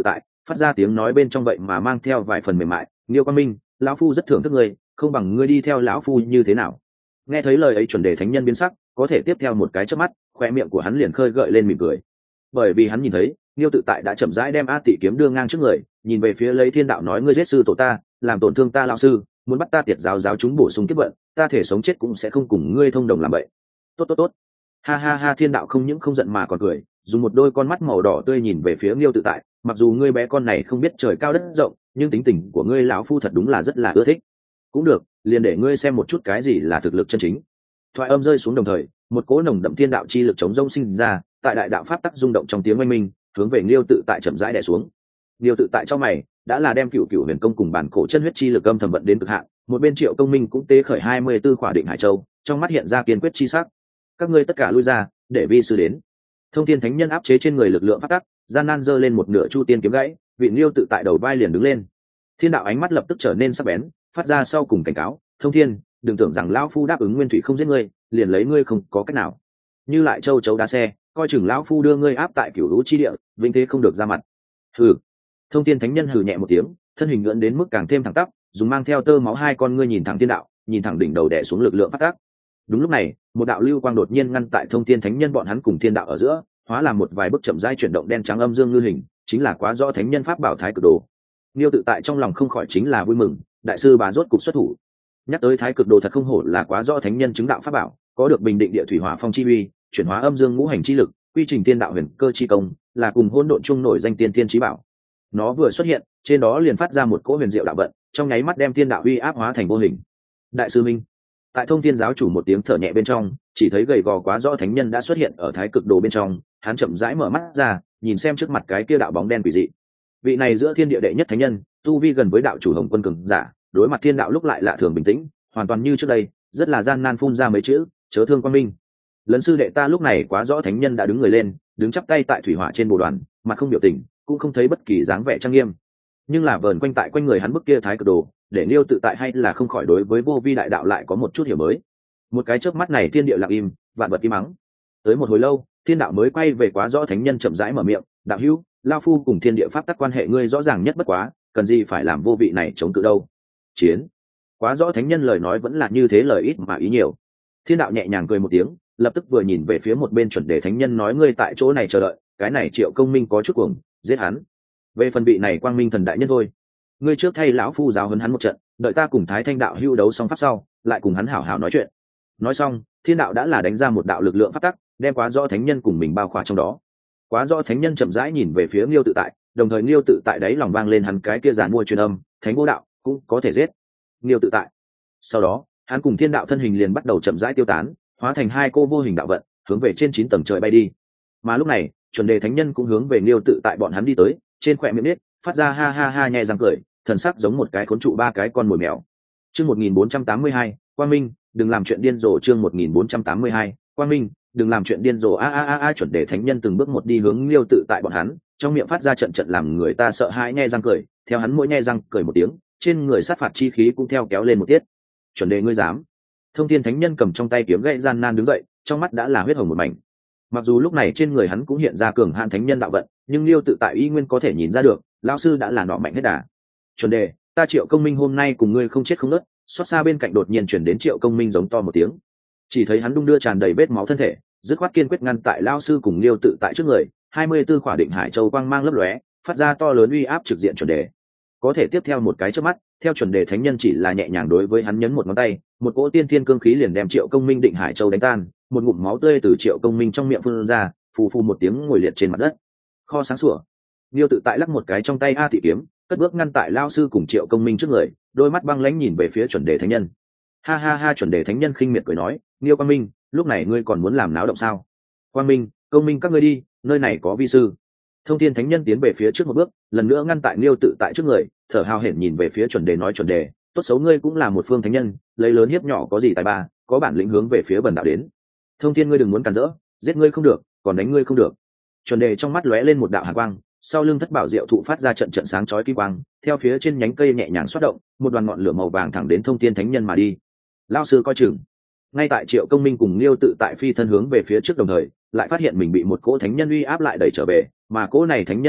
phát ra tiếng nói bên trong vậy mà mang theo vài phần mềm mại. Liêu Quang Minh, lão phu rất thưởng thức ngươi, không bằng ngươi đi theo lão phu như thế nào? Nghe thấy lời ấy, chuẩn đề thánh nhân biến sắc, có thể tiếp theo một cái chớp mắt, khoe miệng của hắn liền khơi gợi lên mỉm cười, bởi vì hắn nhìn thấy Liêu Tự Tại đã chậm rãi đem A Tị kiếm đưa ngang trước người, nhìn về phía lấy Thiên Đạo nói: ngươi giết sư tổ ta, làm tổn thương ta lão sư, muốn bắt ta tiệt giáo giáo chúng bổ sung kiếp vận, ta thể sống chết cũng sẽ không cùng ngươi thông đồng làm vậy. Tốt tốt tốt, ha ha ha. Thiên Đạo không những không giận mà còn cười, dùng một đôi con mắt màu đỏ tươi nhìn về phía Liêu Tự Tại. Mặc dù ngươi bé con này không biết trời cao đất rộng, nhưng tính tình của ngươi lão phu thật đúng là rất là ưa thích. Cũng được, liền để ngươi xem một chút cái gì là thực lực chân chính. Thoại âm rơi xuống đồng thời, một cỗ nồng đậm thiên đạo chi lực chống rông sinh ra, tại đại đạo pháp tắc rung động trong tiếng oanh minh, hướng về Liêu Tự Tại chậm rãi đè xuống. Liêu Tự Tại trong mày đã là đem cựu huyền công cùng bản cổ chân huyết chi lực âm thầm vận đến cực hạn. Một bên Triệu Công Minh cũng tế khởi 24 khỏa định hải châu, trong mắt hiện ra kiên quyết chi sắc. Các ngươi tất cả lui ra, để vi sư đến. Thông Thiên Thánh Nhân áp chế trên người lực lượng pháp tắc, gian nan giơ lên một nửa chu tiên kiếm gãy, vị Liêu Tự Tại đầu vai liền đứng lên. Thiên đạo ánh mắt lập tức trở nên sắc bén, phát ra sau cùng cảnh cáo: Thông Thiên, đừng tưởng rằng lão phu đáp ứng nguyên thủy không giết ngươi, liền lấy ngươi không có cách nào. Như lại châu chấu đá xe, coi chừng lão phu đưa ngươi áp tại cửu lũ chi địa, vĩnh thế không được ra mặt. Hừ. Thông Thiên Thánh Nhân hừ nhẹ một tiếng, thân hình ngưỡng đến mức càng thêm thẳng tắp, dùng mang theo tơ máu hai con ngươi nhìn thẳng thiên đạo, nhìn thẳng đỉnh đầu đè xuống lực lượng phát tác. Đúng lúc này, một đạo lưu quang đột nhiên ngăn tại Thông Thiên Thánh Nhân bọn hắn cùng thiên đạo ở giữa, hóa làm một vài bức chậm rãi chuyển động đen trắng âm dương ngư hình, chính là quá rõ thánh nhân pháp bảo Thái Cực Đồ. Liêu Tự Tại trong lòng không khỏi chính là vui mừng, đại sư bà rốt cục xuất thủ. Nhắc tới Thái Cực Đồ thật không hổ là quá rõ thánh nhân chứng đạo pháp bảo, có được bình định địa thủy hỏa phong chi uy, chuyển hóa âm dương ngũ hành chi lực, quy trình tiên đạo huyền cơ chi công, là cùng hỗn độn chung nổi danh tiên thiên chí bảo. Nó vừa xuất hiện, trên đó liền phát ra một cỗ huyền diệu đạo vận, trong nháy mắt đem tiên đạo uy áp hóa thành vô hình. Đại sư Minh, tại Thông Thiên giáo chủ một tiếng thở nhẹ bên trong, chỉ thấy gầy gò quá rõ thánh nhân đã xuất hiện ở Thái Cực Đồ bên trong, hắn chậm rãi mở mắt ra, nhìn xem trước mặt cái kia đạo bóng đen quỷ dị. Vị này giữa thiên địa đệ nhất thánh nhân, tu vi gần với đạo chủ Hồng Quân cường giả, đối mặt thiên đạo lúc lại lạ thường bình tĩnh, hoàn toàn như trước đây, rất là gian nan phun ra mấy chữ: chớ thương Quang Minh. Lấn sư đệ ta lúc này quá rõ thánh nhân đã đứng người lên, đứng chắp tay tại thủy hỏa trên bồ đoàn, mặt không biểu tình, cũng không thấy bất kỳ dáng vẻ trang nghiêm, nhưng là vờn quanh tại quanh người hắn bức kia Thái Cực Đồ, để Liêu Tự Tại hay là không khỏi đối với vô vi đại đạo lại có một chút hiểu mới. Một cái chớp mắt này thiên địa lặng im, vạn vật im mắng. Tới một hồi lâu, thiên đạo mới quay về quá rõ thánh nhân chậm rãi mở miệng: đạo hữu, lao phu cùng thiên địa pháp tắc quan hệ ngươi rõ ràng nhất bất quá, cần gì phải làm vô vị này chống cự đâu. Chiến. Quá rõ thánh nhân lời nói vẫn là như thế, lời ít mà ý nhiều. Thiên đạo nhẹ nhàng cười một tiếng, lập tức vừa nhìn về phía một bên chuẩn đề thánh nhân nói: ngươi tại chỗ này chờ đợi, cái này Triệu Công Minh có chút cuồng, giết hắn. Về phần vị này Quang Minh thần đại nhân thôi, ngươi trước thay lão phu giáo huấn hắn một trận, đợi ta cùng Thái Thanh đạo hưu đấu xong pháp sau, lại cùng hắn hảo hảo nói chuyện. Nói xong, thiên đạo đã là đánh ra một đạo lực lượng pháp tắc, đem quá rõ thánh nhân cùng mình bao khỏa trong đó. Quá rõ thánh nhân chậm rãi nhìn về phía Liêu Tự Tại, đồng thời Liêu Tự Tại đáy lòng vang lên hắn cái kia giàn mua truyền âm: thánh vô đạo cũng có thể giết Liêu Tự Tại. Sau đó, hắn cùng thiên đạo thân hình liền bắt đầu chậm rãi tiêu tán, hóa thành hai cô vô hình đạo vận, hướng về trên 9 tầng trời bay đi. Mà lúc này, chuẩn đề thánh nhân cũng hướng về Liêu Tự Tại bọn hắn đi tới, trên khóe miệng nít phát ra ha ha ha nhẹ răng cười, thần sắc giống một cái khốn trụ ba cái con mồi mèo. Chương 1482, Quang Minh, đừng làm chuyện điên rồ. Chương 1482, Quang Minh, đừng làm chuyện điên rồ. A chuẩn đề thánh nhân từng bước một đi hướng Liêu Tự Tại bọn hắn, trong miệng phát ra trận trận làm người ta sợ hãi nhẹ răng cười, theo hắn mỗi nhẹ răng cười một tiếng, trên người sát phạt chi khí cũng theo kéo lên một tiết. Chuẩn đề ngươi dám? Thông Thiên thánh nhân cầm trong tay kiếm gãy gian nan đứng dậy, trong mắt đã là huyết hồng một mảnh. Mặc dù lúc này trên người hắn cũng hiện ra cường hạn thánh nhân đạo vận, nhưng Liêu Tự Tại y nguyên có thể nhìn ra được, lão sư đã là nọ mạnh hết đà. Chuẩn đề, ta Triệu Công Minh hôm nay cùng ngươi không chết không nứt. Xót xa bên cạnh đột nhiên chuyển đến Triệu Công Minh giống to một tiếng, chỉ thấy hắn đung đưa tràn đầy vết máu thân thể, dứt khoát kiên quyết ngăn tại lão sư cùng Liêu Tự Tại trước người. 24 khỏa định hải châu quang mang lấp lóe, phát ra to lớn uy áp trực diện chuẩn đề. Có thể tiếp theo một cái chớp mắt, theo chuẩn đề thánh nhân chỉ là nhẹ nhàng đối với hắn nhấn một ngón tay, một cỗ tiên thiên cương khí liền đem Triệu Công Minh định hải châu đánh tan, một ngụm máu tươi từ Triệu Công Minh trong miệng phun ra, phù phù một tiếng ngồi liệt trên mặt đất. Kho sáng sủa. Liêu Tự Tại lắc một cái trong tay A Tị kiếm, cất bước ngăn tại lão sư cùng Triệu Công Minh trước người, đôi mắt băng lãnh nhìn về phía chuẩn đề thánh nhân. Ha ha ha, chuẩn đề thánh nhân khinh miệt cười nói: Liêu Quang Minh, lúc này ngươi còn muốn làm náo động sao? Quang Minh, Công Minh các ngươi đi, nơi này có vi sư. Thông Thiên thánh nhân tiến về phía trước một bước, lần nữa ngăn tại Liêu Tự Tại trước người, thở hào hển nhìn về phía chuẩn đề nói: chuẩn đề, tốt xấu ngươi cũng là một phương thánh nhân, lấy lớn hiếp nhỏ có gì tài ba, có bản lĩnh hướng về phía bần đạo đến. Thông Thiên ngươi đừng muốn cản rỡ, giết ngươi không được, còn đánh ngươi không được. Chuẩn đề trong mắt lóe lên một đạo hàn quang, sau lưng thất bảo diệu thụ phát ra trận trận sáng chói kim quang, theo phía trên nhánh cây nhẹ nhàng xoát động, một đoàn ngọn lửa màu vàng thẳng đến Thông Thiên thánh nhân mà đi. Lão sư coi chừng. Ngay tại Triệu Công Minh cùng Liêu Tự Tại phi thân hướng về phía trước đồng thời, lại phát hiện mình bị một cỗ thánh nhân uy áp lại đẩy trở về, mà cỗ này thánh nhân uy áp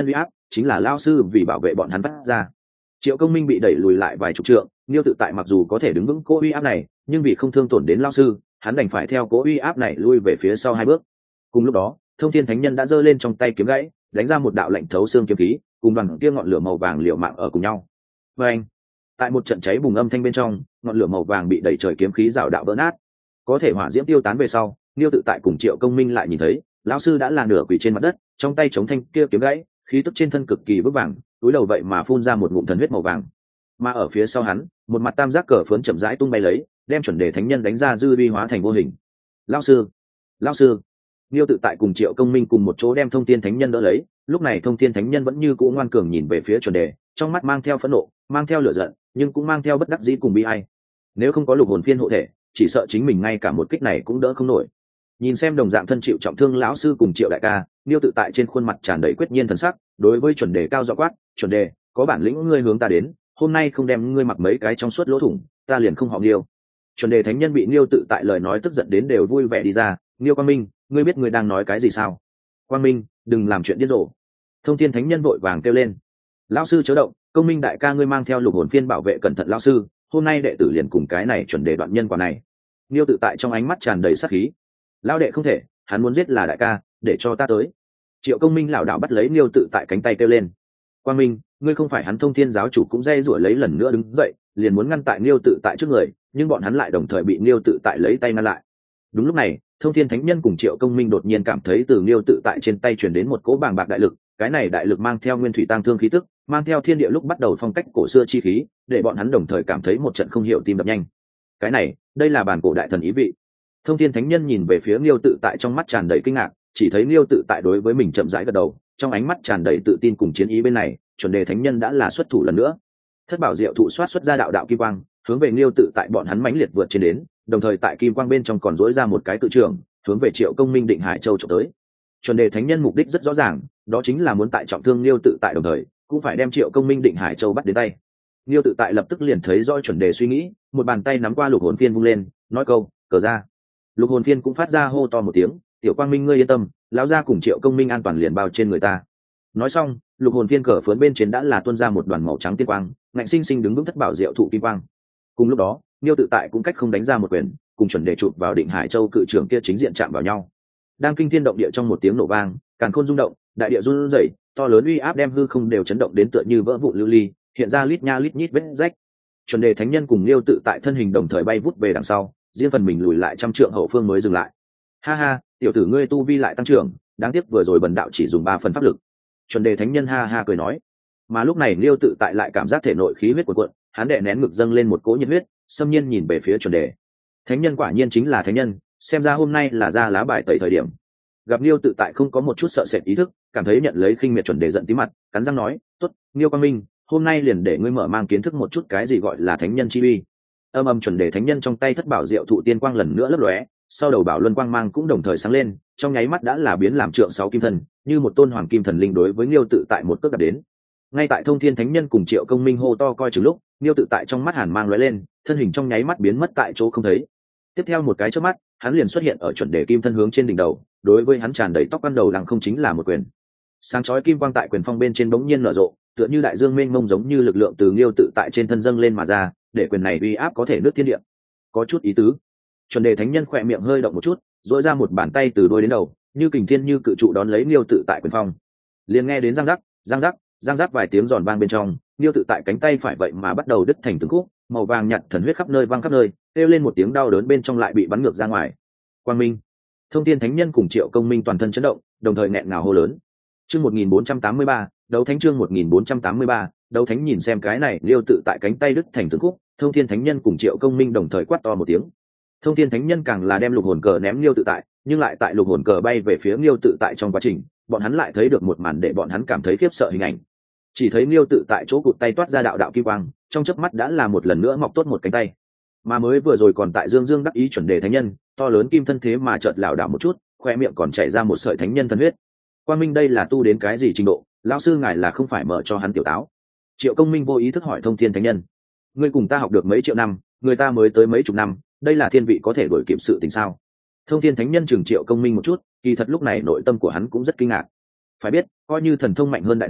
chính là lao sư vì bảo vệ bọn hắn phát ra. Triệu Công Minh bị đẩy lùi lại vài chục trượng, Niêu Tự Tại mặc dù có thể đứng vững cỗ uy áp này, nhưng vì không thương tổn đến lao sư, hắn đành phải theo cỗ uy áp này lui về phía sau 2 bước. Cùng lúc đó, Thông Thiên Thánh Nhân đã giơ lên trong tay kiếm gãy, đánh ra một đạo lạnh thấu xương kiếm khí, cùng đoàn kia ngọn lửa màu vàng liều mạng ở cùng nhau. Và anh, tại một trận cháy bùng âm thanh bên trong, ngọn lửa màu vàng bị đẩy trời kiếm khí rào đạo vỡ nát. Có thể hỏa diễm tiêu tán về sau, Niêu Tự Tại cùng Triệu Công Minh lại nhìn thấy, lão sư đã là nửa quỳ trên mặt đất, trong tay chống thanh kia kiếm gãy, khí tức trên thân cực kỳ vững vàng, túi đầu vậy mà phun ra một ngụm thần huyết màu vàng. Mà ở phía sau hắn, một mặt tam giác cờ phướn chậm rãi tung bay lấy, đem Chuẩn Đề Thánh Nhân đánh ra dư vi hóa thành vô hình. Lão sư, lão sư. Niêu Tự Tại cùng Triệu Công Minh cùng một chỗ đem Thông Thiên Thánh Nhân đỡ lấy, lúc này Thông Thiên Thánh Nhân vẫn như cũ ngoan cường nhìn về phía Chuẩn Đề, trong mắt mang theo phẫn nộ, mang theo lửa giận, nhưng cũng mang theo bất đắc dĩ cùng bi ai. Nếu không có Lục Hồn Phiên hộ thể, chỉ sợ chính mình ngay cả một kích này cũng đỡ không nổi. Nhìn xem đồng dạng thân chịu trọng thương lão sư cùng Triệu đại ca, Niêu Tự Tại trên khuôn mặt tràn đầy quyết nhiên thần sắc, đối với Chuẩn Đề cao giọng quát, "Chuẩn Đề, có bản lĩnh ngươi hướng ta đến, hôm nay không đem ngươi mặc mấy cái trong suốt lỗ thủng, ta liền không họ Niêu." Chuẩn Đề Thánh Nhân bị Niêu Tự Tại lời nói tức giận đến đều vui vẻ đi ra, "Niêu Quang Minh, ngươi biết ngươi đang nói cái gì sao?" "Quang Minh, đừng làm chuyện điên rồ." Thông Thiên Thánh Nhân vội vàng kêu lên, "Lão sư chớ động, Công Minh đại ca ngươi mang theo Lục Hồn Phiên bảo vệ cẩn thận lão sư, hôm nay đệ tử liền cùng cái này Chuẩn Đề đoạn nhân quả này." Niêu Tự Tại trong ánh mắt tràn đầy sát khí, "Lão đệ không thể, hắn muốn giết là đại ca, để cho ta tới." Triệu Công Minh lảo đảo bắt lấy Niêu Tự Tại cánh tay kêu lên, "Quang Minh, ngươi không phải hắn Thông Thiên giáo chủ cũng dây rủa lấy lần nữa đứng dậy, liền muốn ngăn tại Niêu Tự Tại trước người, nhưng bọn hắn lại đồng thời bị Niêu Tự Tại lấy tay ngăn lại." Đúng lúc này, Thông Thiên Thánh Nhân cùng Triệu Công Minh đột nhiên cảm thấy từ Niêu Tự Tại trên tay truyền đến một cỗ bàng bạc đại lực, cái này đại lực mang theo nguyên thủy tăng thương khí tức, mang theo thiên địa lúc bắt đầu phong cách cổ xưa chi khí, để bọn hắn đồng thời cảm thấy một trận không hiểu tim đập nhanh. Cái này, đây là bản cổ đại thần ý vị. Thông Thiên Thánh Nhân nhìn về phía Niêu Tự Tại trong mắt tràn đầy kinh ngạc, chỉ thấy Niêu Tự Tại đối với mình chậm rãi gật đầu, trong ánh mắt tràn đầy tự tin cùng chiến ý bên này, Chuẩn Đề Thánh Nhân đã là xuất thủ lần nữa. Thất bảo diệu thụ xoát xuất ra đạo đạo kim quang, hướng về Niêu Tự Tại bọn hắn mãnh liệt vượt trên đến, đồng thời tại kim quang bên trong còn rỗi ra một cái cự trường, hướng về Triệu Công Minh Định Hải Châu chụp tới. Chuẩn Đề Thánh Nhân mục đích rất rõ ràng, đó chính là muốn tại trọng thương Niêu Tự Tại đồng thời, cũng phải đem Triệu Công Minh Định Hải Châu bắt đến tay. Niêu Tự Tại lập tức liền thấy rõ Chuẩn Đề suy nghĩ, một bàn tay nắm qua Lục Hồn Phiên vung lên, nói câu, "Cờ ra." Lục Hồn Phiên cũng phát ra hô to một tiếng, "Tiểu Quang Minh ngươi yên tâm, lão gia cùng Triệu Công Minh an toàn liền bao trên người ta." Nói xong, Lục Hồn Phiên cờ phướn bên trên đã là tuôn ra một đoàn màu trắng tiên quang, ngạnh sinh sinh đứng vững thất bảo diệu thụ kim quang. Cùng lúc đó, Niêu Tự Tại cũng cách không đánh ra một quyền, cùng Chuẩn Đề chụp vào Định Hải Châu cự trường kia chính diện chạm vào nhau. Đang kinh thiên động địa trong một tiếng nổ vang, càn khôn rung động, đại địa run rẩy, to lớn uy áp đem hư không đều chấn động đến tựa như vỡ vụn lưu ly, hiện ra lít nha lít nhít vết rách. Chuẩn Đề Thánh Nhân cùng Niêu Tự Tại thân hình đồng thời bay vút về đằng sau, riêng phần mình lùi lại trăm trượng hậu phương mới dừng lại. "Ha ha, tiểu tử ngươi tu vi lại tăng trưởng, đáng tiếc vừa rồi bần đạo chỉ dùng 3 phần pháp lực." Chuẩn Đề Thánh Nhân ha ha cười nói. Mà lúc này Niêu Tự Tại lại cảm giác thể nội khí huyết cuộn cuộn, hắn đè nén ngực dâng lên một cỗ nhiệt huyết, xâm nhiên nhìn về phía Chuẩn Đề. Thánh Nhân quả nhiên chính là thánh nhân, xem ra hôm nay là ra lá bài tẩy thời điểm. Gặp Niêu Tự Tại không có một chút sợ sệt ý thức, cảm thấy nhận lấy khinh miệt, Chuẩn Đề giận tí mặt, cắn răng nói, "Tốt, Niêu Quang Minh, hôm nay liền để ngươi mở mang kiến thức một chút cái gì gọi là thánh nhân chi uy." Âm âm Chuẩn Đề Thánh Nhân trong tay thất bảo diệu thụ tiên quang lần nữa lấp lóe, sau đầu bảo luân quang mang cũng đồng thời sáng lên, trong nháy mắt đã là biến làm trượng 6 kim thân, như một tôn hoàng kim thần linh đối với Niêu Tự Tại một cước đạp đến. Ngay tại Thông Thiên Thánh Nhân cùng Triệu Công Minh hô to coi chừng lúc, Niêu Tự Tại trong mắt hàn mang lóe lên, thân hình trong nháy mắt biến mất tại chỗ không thấy. Tiếp theo một cái chớp mắt, hắn liền xuất hiện ở Chuẩn Đề kim thân hướng trên đỉnh đầu, đối với hắn tràn đầy tóc ban đầu lăng không chính là một quyền. Sáng chói kim quang tại quyền phong bên trên bỗng nhiên nở rộ, tựa như đại dương mênh mông giống như lực lượng từ Niêu Tự Tại trên thân dâng lên mà ra, để quyền này uy áp có thể nuốt thiên địa. Có chút ý tứ. Chuẩn Đề Thánh Nhân khẽ miệng hơi động một chút, duỗi ra một bàn tay từ đuôi đến đầu, như kình thiên như cự trụ đón lấy Niêu Tự Tại quyền phong. Liền nghe đến răng rắc, răng rắc, răng rắc vài tiếng giòn vang bên trong, Niêu Tự Tại cánh tay phải vậy mà bắt đầu đứt thành từng khúc, màu vàng nhạt thần huyết khắp nơi văng khắp nơi, kêu lên một tiếng đau đớn bên trong lại bị bắn ngược ra ngoài. Quang Minh, Thông Thiên Thánh Nhân cùng Triệu Công Minh toàn thân chấn động, đồng thời nghẹn ngào hô lớn. Chương 1483, đấu thánh chương 1483, đấu thánh nhìn xem cái này, Niêu Tự Tại cánh tay đứt thành từng khúc, Thông Thiên Thánh Nhân cùng Triệu Công Minh đồng thời quát to một tiếng. Thông Thiên Thánh Nhân càng là đem lục hồn cờ ném Niêu Tự Tại, nhưng lại tại lục hồn cờ bay về phía Niêu Tự Tại trong quá trình, bọn hắn lại thấy được một màn để bọn hắn cảm thấy khiếp sợ hình ảnh. Chỉ thấy Niêu Tự Tại chỗ cụt tay toát ra đạo đạo kim quang, trong chớp mắt đã là một lần nữa mọc tốt một cánh tay. Mà mới vừa rồi còn tại dương dương đắc ý Chuẩn Đề Thánh Nhân, to lớn kim thân thế mà chợt lảo đảo một chút, khoe miệng còn chảy ra một sợi thánh nhân thân huyết. Quang Minh đây là tu đến cái gì trình độ, lão sư ngài là không phải mở cho hắn tiểu táo? Triệu Công Minh vô ý thức hỏi Thông Thiên Thánh Nhân. Ngươi cùng ta học được mấy triệu năm, người ta mới tới mấy chục năm, đây là thiên vị có thể đổi kịp sự tình sao? Thông Thiên Thánh Nhân chừng Triệu Công Minh một chút, kỳ thật lúc này nội tâm của hắn cũng rất kinh ngạc. Phải biết, coi như thần thông mạnh hơn đại năng,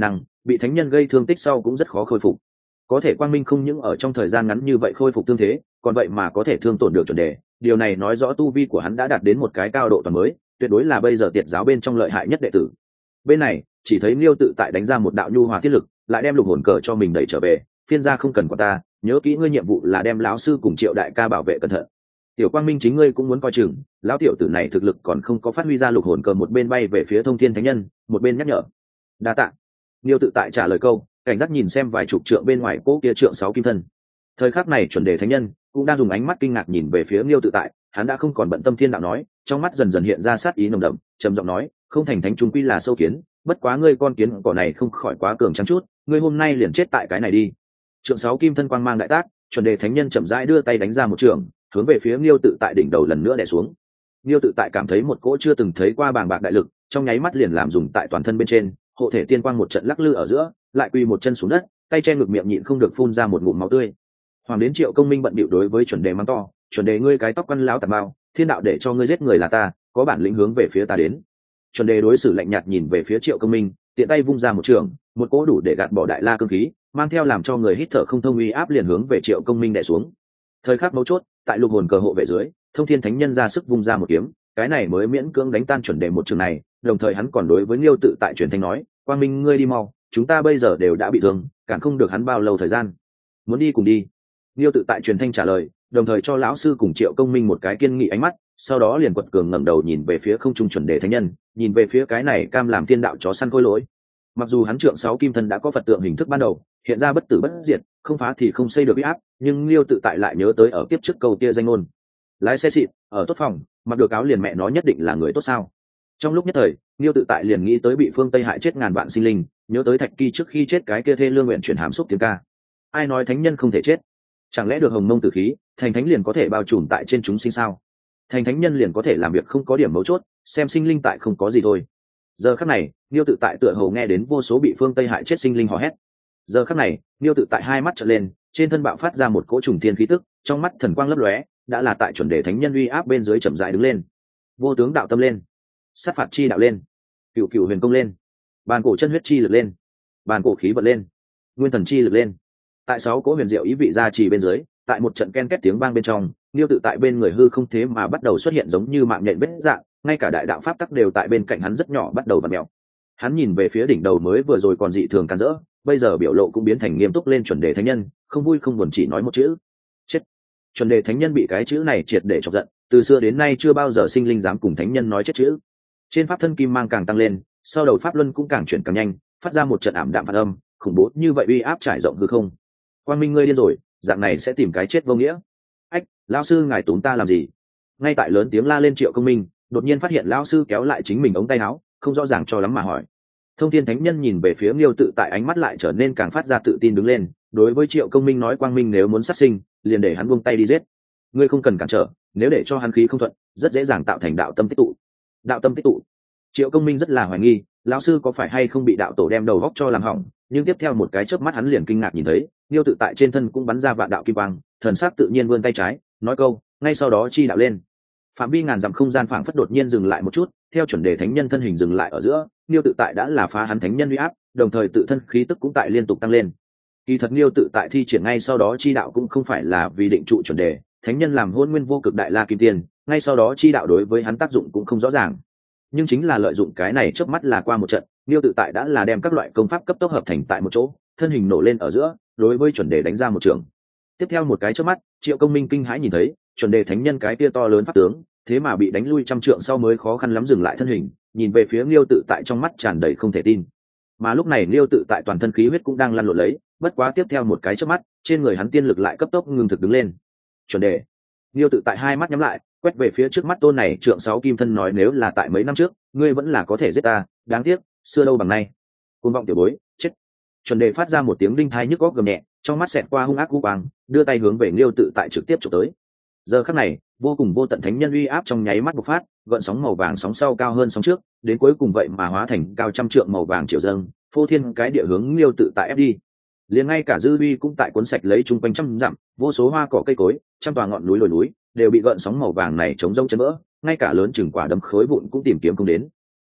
bị thánh nhân gây thương tích sau cũng rất khó khôi phục. Có thể quang minh không những ở trong thời gian ngắn như vậy khôi phục thương thế, còn vậy mà có thể thương tổn được chuẩn đề, điều này nói rõ tu vi của hắn đã đạt đến một cái cao độ toàn mới, tuyệt đối là bây giờ tiệt giáo bên trong lợi hại nhất đệ tử. Bên này chỉ thấy Liêu tự tại đánh ra một đạo nhu hòa thiết lực, lại đem lục hồn cờ cho mình đẩy trở về. Phiên gia không cần của ta, nhớ kỹ ngươi nhiệm vụ là đem lão sư cùng Triệu đại ca bảo vệ cẩn thận. Tiểu quang minh chính ngươi cũng muốn coi chừng, lão tiểu tử này thực lực còn không có phát huy ra. Lục hồn cờ một bên bay về phía thông thiên thánh nhân, một bên nhắc nhở. Đa tạ. Liêu tự tại trả lời câu, cảnh giác nhìn xem vài chục trượng bên ngoài cỗ kia trượng 6 kim thân. Thời khắc này chuẩn đề thánh nhân cũng đang dùng ánh mắt kinh ngạc nhìn về phía Liêu tự tại, hắn đã không còn bận tâm thiên đạo nói, trong mắt dần dần hiện ra sát ý nồng đậm, trầm giọng nói, không thành thánh trung quy là sâu kiến, bất quá ngươi con kiến cỏ này không khỏi quá cường trắng chút, ngươi hôm nay liền chết tại cái này đi. Trượng 6 kim thân quang mang đại tác, chuẩn đề thánh nhân chậm rãi đưa tay đánh ra một trường, hướng về phía Liêu tự tại đỉnh đầu lần nữa đè xuống. Liêu tự tại cảm thấy một cỗ chưa từng thấy qua bàng bạc đại lực, trong nháy mắt liền làm dùng tại toàn thân bên trên, hộ thể tiên quang một trận lắc lư ở giữa, lại quỳ một chân xuống đất, tay che ngực miệng nhịn không được phun ra một ngụm máu tươi. Hoàng đến Triệu Công Minh bận bịu đối với chuẩn đề mắng to, chuẩn đề ngươi cái tóc quăn láo tạp bao, thiên đạo để cho ngươi giết người là ta, có bản lĩnh hướng về phía ta đến. Chuẩn đề đối xử lạnh nhạt nhìn về phía Triệu Công Minh, tiện tay vung ra một trường, một cỗ đủ để gạt bỏ đại la cương khí, mang theo làm cho người hít thở không thông uy áp liền hướng về Triệu Công Minh đè xuống. Thời khắc mấu chốt, tại lục hồn cờ hộ vệ dưới, thông thiên thánh nhân ra sức vung ra một kiếm, cái này mới miễn cưỡng đánh tan chuẩn đề một trường này. Đồng thời hắn còn đối với Liêu tự tại truyền thanh nói, quang minh ngươi đi mau, chúng ta bây giờ đều đã bị thương, cản không được hắn bao lâu thời gian. Muốn đi cùng đi. Liêu tự tại truyền thanh trả lời, đồng thời cho lão sư cùng Triệu Công Minh một cái kiên nghị ánh mắt, sau đó liền quật cường ngẩng đầu nhìn về phía không trung chuẩn đề thánh nhân, nhìn về phía cái này cam làm thiên đạo chó săn khôi lỗi. Mặc dù hắn trượng 6 kim thân đã có Phật tượng hình thức ban đầu, hiện ra bất tử bất diệt, không phá thì không xây được uy áp, nhưng Liêu tự tại lại nhớ tới ở kiếp trước câu kia danh ngôn, lái xe xịn, ở tốt phòng, mặc được áo liền mẹ nó nhất định là người tốt sao. Trong lúc nhất thời, Liêu tự tại liền nghĩ tới bị phương Tây hại chết ngàn vạn sinh linh, nhớ tới Thạch Kỳ trước khi chết cái kia thê lương nguyện chuyển hàm xúc tiếng ca. Ai nói thánh nhân không thể chết? Chẳng lẽ được hồng mông tử khí, thành thánh liền có thể bao trùm tại trên chúng sinh sao? Thành thánh nhân liền có thể làm việc không có điểm mấu chốt, xem sinh linh tại không có gì thôi. Giờ khắc này, Liêu tự tại tựa hồ nghe đến vô số bị phương Tây hại chết sinh linh hò hét. Giờ khắc này, Liêu tự tại hai mắt trợn lên, trên thân bạo phát ra một cỗ trùng thiên khí tức, trong mắt thần quang lấp lóe, đã là tại chuẩn đề thánh nhân uy áp bên dưới chậm rãi đứng lên. Vô tướng đạo tâm lên, sát phạt chi đạo lên, cửu cửu huyền công lên, bàn cổ chân huyết chi lực lên, bàn cổ khí vận lên, nguyên thần chi lực lên. Tại 6 cỗ huyền diệu ý vị gia trì bên dưới, tại một trận ken két tiếng vang bên trong, Liêu tự tại bên người hư không thế mà bắt đầu xuất hiện giống như mạng nhện vết dạng, ngay cả đại đạo pháp tắc đều tại bên cạnh hắn rất nhỏ bắt đầu vặn mèo. Hắn nhìn về phía đỉnh đầu mới vừa rồi còn dị thường càn rỡ, bây giờ biểu lộ cũng biến thành nghiêm túc lên. Chuẩn đề thánh nhân không vui không buồn chỉ nói một chữ: chết. Chuẩn đề thánh nhân bị cái chữ này triệt để chọc giận, từ xưa đến nay chưa bao giờ sinh linh dám cùng thánh nhân nói chết chữ. Trên pháp thân kim mang càng tăng lên, sau đầu pháp luân cũng càng chuyển càng nhanh, phát ra một trận ảm đạm phản âm khủng bố như vậy uy áp trải rộng hư không. Quang minh ngươi điên rồi, dạng này sẽ tìm cái chết vô nghĩa. Ách, lão sư ngài túm ta làm gì? Ngay tại lớn tiếng la lên Triệu Công Minh đột nhiên phát hiện lão sư kéo lại chính mình ống tay áo, không rõ ràng cho lắm mà hỏi. Thông thiên thánh nhân nhìn về phía Liêu tự tại, ánh mắt lại trở nên càng phát ra tự tin đứng lên, đối với Triệu Công Minh nói, quang minh nếu muốn sát sinh, liền để hắn buông tay đi giết. Ngươi không cần cản trở, nếu để cho hắn khí không thuận, rất dễ dàng tạo thành đạo tâm tích tụ. Đạo tâm tích tụ? Triệu Công Minh rất là hoài nghi, lão sư có phải hay không bị đạo tổ đem đầu góc cho làm hỏng, nhưng tiếp theo một cái chớp mắt hắn liền kinh ngạc nhìn thấy, Liêu tự tại trên thân cũng bắn ra vạn đạo kim quang, thần sắc tự nhiên vươn tay trái, nói câu, ngay sau đó chi đạo lên. Phạm vi ngàn dặm không gian phảng phất đột nhiên dừng lại một chút, theo chuẩn đề thánh nhân thân hình dừng lại ở giữa, Liêu tự tại đã là phá hắn thánh nhân uy áp, đồng thời tự thân khí tức cũng tại liên tục tăng lên. Kỳ thật Liêu tự tại thi triển ngay sau đó chi đạo cũng không phải là vì định trụ chuẩn đề, thánh nhân làm hôn nguyên vô cực đại la kim tiên, ngay sau đó chi đạo đối với hắn tác dụng cũng không rõ ràng. Nhưng chính là lợi dụng cái này chớp mắt là qua một trận, Liêu tự tại đã là đem các loại công pháp cấp tốc hợp thành tại một chỗ, thân hình nổ lên ở giữa, đối với chuẩn đề đánh ra một trường. Tiếp theo một cái chớp mắt, Triệu Công Minh kinh hãi nhìn thấy, chuẩn đề thánh nhân cái kia to lớn pháp tướng, thế mà bị đánh lui trăm trượng sau mới khó khăn lắm dừng lại thân hình, nhìn về phía Liêu tự tại trong mắt tràn đầy không thể tin. Mà lúc này Liêu tự tại toàn thân khí huyết cũng đang lăn lộn lấy, bất quá tiếp theo một cái chớp mắt, trên người hắn tiên lực lại cấp tốc ngưng thực đứng lên. Chuẩn đề. Liêu tự tại hai mắt nhắm lại, quét về phía trước mắt tôn này trượng 6 kim thân, nói, nếu là tại mấy năm trước, ngươi vẫn là có thể giết ta, đáng tiếc, xưa đâu bằng nay. Côn vọng tiểu bối, chết. Chuẩn đề phát ra một tiếng đinh thai nhức óc gầm nhẹ, trong mắt xẹt qua hung ác u quang, đưa tay hướng về Liêu tự tại trực tiếp chụp tới. Giờ khắc này, vô cùng vô tận thánh nhân uy áp trong nháy mắt bộc phát, gợn sóng màu vàng sóng sau cao hơn sóng trước, đến cuối cùng vậy mà hóa thành cao trăm trượng màu vàng triều dâng, phô thiên cái địa hướng Liêu tự tại ép đi. Liền ngay cả dư uy cũng tại cuốn sạch lấy chung quanh trăm dặm, vô số hoa cỏ cây cối, trăm tòa ngọn núi lồi núi đều bị gợn sóng màu vàng này chống rông chấn vỡ, ngay cả lớn chừng quả đấm khối vụn cũng tìm kiếm không đến.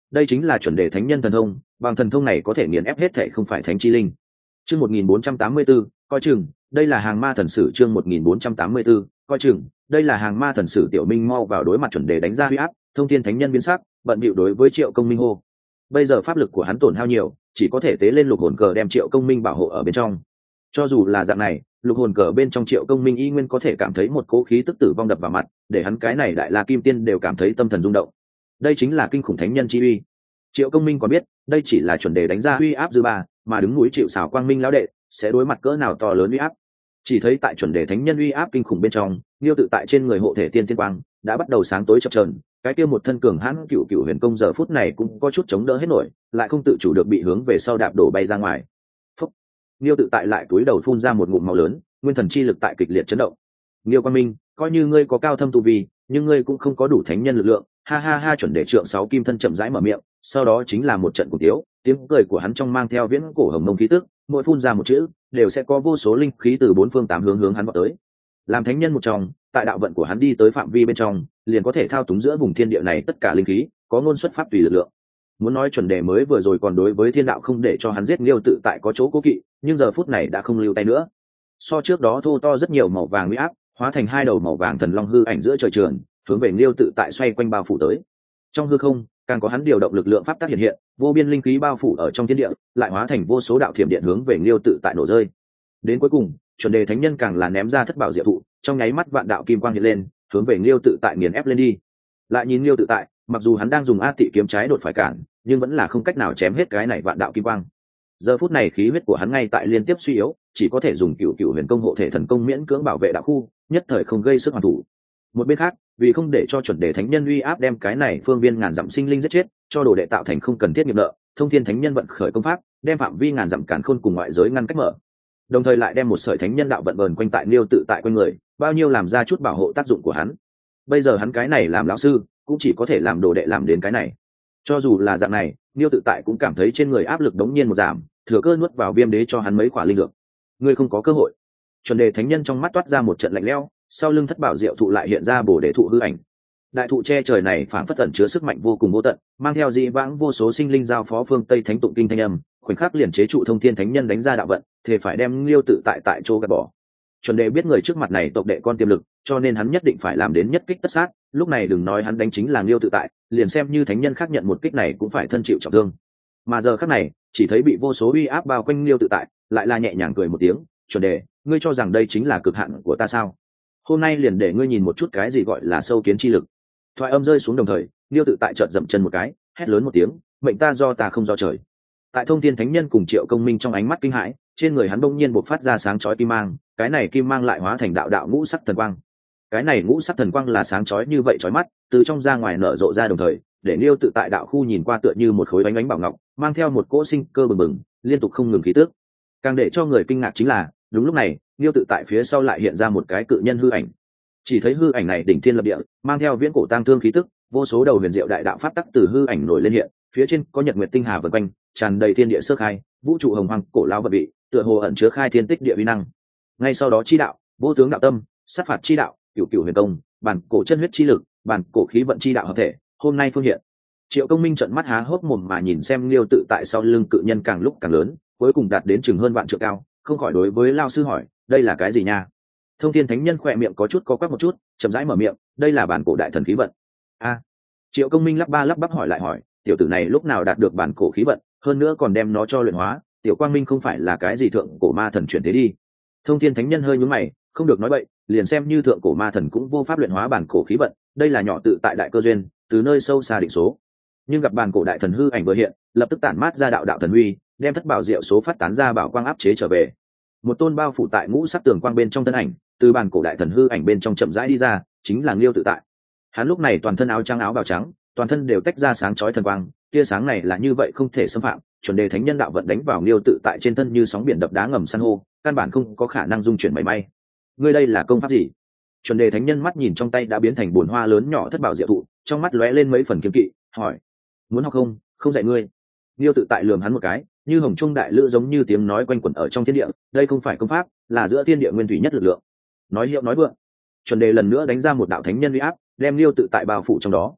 đây chính là chuẩn đề thánh nhân thần thông, bằng thần thông này có thể nghiền ép hết thệ không phải thánh chi linh. Chương 1484, coi chừng, đây là hàng ma thần sử. Chương 1484, coi chừng, đây là hàng ma thần sử. Tiểu Minh mau vào đối mặt chuẩn đề đánh ra huy áp, thông thiên thánh nhân biến sắc, bận bịu đối với Triệu Công Minh hô. Bây giờ pháp lực của hắn tổn hao nhiều, chỉ có thể tế lên lục hồn cờ đem Triệu Công Minh bảo hộ ở bên trong. Cho dù là dạng này, lục hồn cờ bên trong Triệu Công Minh y nguyên có thể cảm thấy một cố khí tức tử vong đập vào mặt, để hắn cái này đại la kim tiên đều cảm thấy tâm thần rung động. Đây chính là kinh khủng thánh nhân chi uy. Triệu Công Minh còn biết, đây chỉ là chuẩn đề đánh ra uy áp dư ba, mà đứng núi chịu sào quang minh lão đệ sẽ đối mặt cỡ nào to lớn uy áp. Chỉ thấy tại chuẩn đề thánh nhân uy áp kinh khủng bên trong, Liêu tự tại trên người hộ thể tiên tiên quang đã bắt đầu sáng tối chập chờn, cái kia một thân cường hãn cựu cựu huyền công giờ phút này cũng có chút chống đỡ hết nổi, lại không tự chủ được bị hướng về sau đạp đổ bay ra ngoài. Phúc! Liêu tự tại lại túi đầu phun ra một ngụm máu lớn, nguyên thần chi lực tại kịch liệt chấn động. Liêu Quang Minh, coi như ngươi có cao thâm tu vi, nhưng ngươi cũng không có đủ thánh nhân lực lượng. Ha ha ha! Chuẩn đề trượng 6 kim thân chậm rãi mở miệng, sau đó chính là một trận cùng tiếu, tiếng cười của hắn trong mang theo viễn cổ hồng mông khí tức, mỗi phun ra một chữ đều sẽ có vô số linh khí từ bốn phương tám hướng hắn vọt tới. Làm thánh nhân một trong, tại đạo vận của hắn đi tới phạm vi bên trong, liền có thể thao túng giữa vùng thiên địa này tất cả linh khí, có ngôn xuất pháp tùy lực lượng. Muốn nói chuẩn đề mới vừa rồi còn đối với thiên đạo không để cho hắn giết Liêu tự tại có chỗ cố kỵ, nhưng giờ phút này đã không lưu tay nữa. So trước đó thô to rất nhiều, màu vàng uy áp hóa thành hai đầu màu vàng thần long hư ảnh giữa trời trường, hướng về Liêu tự tại xoay quanh bao phủ tới. Trong hư không, càng có hắn điều động lực lượng pháp tắc hiện hiện, vô biên linh khí bao phủ ở trong thiên địa, lại hóa thành vô số đạo thiểm điện hướng về Liêu tự tại nổ rơi. Đến cuối cùng, chuẩn đề thánh nhân càng là ném ra thất bảo diệu thụ, trong nháy mắt vạn đạo kim quang hiện lên, hướng về Liêu tự tại nghiền ép lên đi. Lại nhìn Liêu tự tại, mặc dù hắn đang dùng A Tị kiếm trái đột phải cản, nhưng vẫn là không cách nào chém hết cái này vạn đạo kim quang. Giờ phút này khí huyết của hắn ngay tại liên tiếp suy yếu, chỉ có thể dùng cựu cựu huyền công hộ thể thần công miễn cưỡng bảo vệ đạo khu, nhất thời không gây sức hoàn thủ. Một bên khác, vì không để cho chuẩn đề thánh nhân uy áp đem cái này phương viên ngàn dặm sinh linh giết chết, cho đồ đệ tạo thành không cần thiết nghiệp nợ, thông thiên thánh nhân vận khởi công pháp, đem phạm vi ngàn dặm cản khôn cùng ngoại giới ngăn cách mở, đồng thời lại đem một sợi thánh nhân đạo vận vờn quanh tại Liêu tự tại quanh người, bao nhiêu làm ra chút bảo hộ tác dụng của hắn. Bây giờ hắn cái này làm lão sư, cũng chỉ có thể làm đồ đệ làm đến cái này. Cho dù là dạng này, Liêu tự tại cũng cảm thấy trên người áp lực đống nhiên một giảm, thừa cơ nuốt vào viêm đế cho hắn mấy quả linh dược. Ngươi không có cơ hội. Chuẩn đề thánh nhân trong mắt toát ra một trận lạnh lẽo, sau lưng thất bảo diệu thụ lại hiện ra bổ đế thụ hư ảnh. Đại thụ che trời này phảng phất ẩn chứa sức mạnh vô cùng vô tận, mang theo dị vãng vô số sinh linh giao phó phương Tây thánh tụng kinh thanh âm, khoảnh khắc liền chế trụ thông thiên thánh nhân đánh ra đạo vận, thì phải đem Liêu tự tại tại chỗ gạt bỏ. Chuẩn đề biết người trước mặt này tộc đệ con tiềm lực, cho nên hắn nhất định phải làm đến nhất kích tất sát. Lúc này đừng nói hắn đánh chính là Liêu tự tại, liền xem như thánh nhân khác nhận một kích này cũng phải thân chịu trọng thương. Mà giờ khắc này, chỉ thấy bị vô số uy áp bao quanh Liêu tự tại, lại là nhẹ nhàng cười một tiếng, "Chuẩn đề, ngươi cho rằng đây chính là cực hạn của ta sao? Hôm nay liền để ngươi nhìn một chút cái gì gọi là sâu kiến chi lực." Thoại âm rơi xuống đồng thời, Liêu tự tại chợt dậm chân một cái, hét lớn một tiếng, "Mệnh ta do ta không do trời." Tại thông thiên thánh nhân cùng Triệu Công Minh trong ánh mắt kinh hãi, trên người hắn bỗng nhiên bộc phát ra sáng chói kim mang, cái này kim mang lại hóa thành đạo đạo ngũ sắc thần quang. Cái này ngũ sắc thần quang là sáng chói như vậy chói mắt, từ trong ra ngoài nở rộ ra đồng thời, để Liêu tự tại đạo khu nhìn qua tựa như một khối bánh bánh bảo ngọc, mang theo một cỗ sinh cơ bừng bừng, liên tục không ngừng khí tức. Càng để cho người kinh ngạc chính là, đúng lúc này, Liêu tự tại phía sau lại hiện ra một cái cự nhân hư ảnh. Chỉ thấy hư ảnh này đỉnh thiên lập địa, mang theo viễn cổ tang thương khí tức, vô số đầu huyền diệu đại đạo pháp tắc từ hư ảnh nổi lên hiện, phía trên có nhật nguyệt tinh hà vần quanh, tràn đầy thiên địa sơ khai, vũ trụ hồng hoang cổ lao vật vị, tựa hồ ẩn chứa khai thiên tích địa uy năng. Ngay sau đó chi đạo, vô tướng đạo tâm, sát phạt chi đạo, cửu cửu huyền công, bản cổ chân huyết chi lực, bản cổ khí vận chi đạo hợp thể, hôm nay phương hiện. Triệu Công Minh trợn mắt há hốc mồm mà nhìn xem Liêu tự tại sau lưng cự nhân càng lúc càng lớn, cuối cùng đạt đến chừng hơn vạn trượng cao, không khỏi đối với lao sư hỏi, đây là cái gì nha? Thông thiên thánh nhân khỏe miệng có chút co quắp một chút, chậm rãi mở miệng, đây là bản cổ đại thần khí vận. A. Triệu Công Minh lắp ba lắp bắp hỏi lại hỏi, tiểu tử này lúc nào đạt được bản cổ khí vận, hơn nữa còn đem nó cho luyện hóa, tiểu Quang Minh không phải là cái gì thượng cổ ma thần chuyển thế đi? Thông thiên thánh nhân hơi nhướng mày, không được nói bậy, liền xem như thượng cổ ma thần cũng vô pháp luyện hóa bản cổ khí vận, đây là nhỏ tự tại đại cơ duyên, từ nơi sâu xa định số. Nhưng gặp bản cổ đại thần hư ảnh vừa hiện, lập tức tản mát ra đạo đạo thần huy, đem thất bảo diệu số phát tán ra bảo quang áp chế trở về. Một tôn bao phủ tại ngũ sắc tường quang bên trong thân ảnh, từ bản cổ đại thần hư ảnh bên trong chậm rãi đi ra, chính là Liêu tự tại. Hắn lúc này toàn thân áo trắng áo bào trắng, toàn thân đều tách ra sáng chói thần quang, tia sáng này là như vậy không thể xâm phạm, chuẩn đề thánh nhân đạo vận đánh vào Liêu tự tại trên thân như sóng biển đập đá ngầm san hô, căn bản không có khả năng dung chuyển mảy may. Ngươi đây là công pháp gì? Chuẩn đề thánh nhân mắt nhìn trong tay đã biến thành bồn hoa lớn nhỏ thất bảo diệu thụ, trong mắt lóe lên mấy phần kiêng kỵ, hỏi: "Muốn học không? Không dạy ngươi." Liêu tự tại lườm hắn một cái, như hồng trung đại lữ giống như tiếng nói quanh quẩn ở trong thiên địa, đây không phải công pháp, là giữa thiên địa nguyên thủy nhất lực lượng. Nói hiệu nói vượng. Chuẩn đề lần nữa đánh ra một đạo thánh nhân uy áp, đem Liêu tự tại bao phủ trong đó.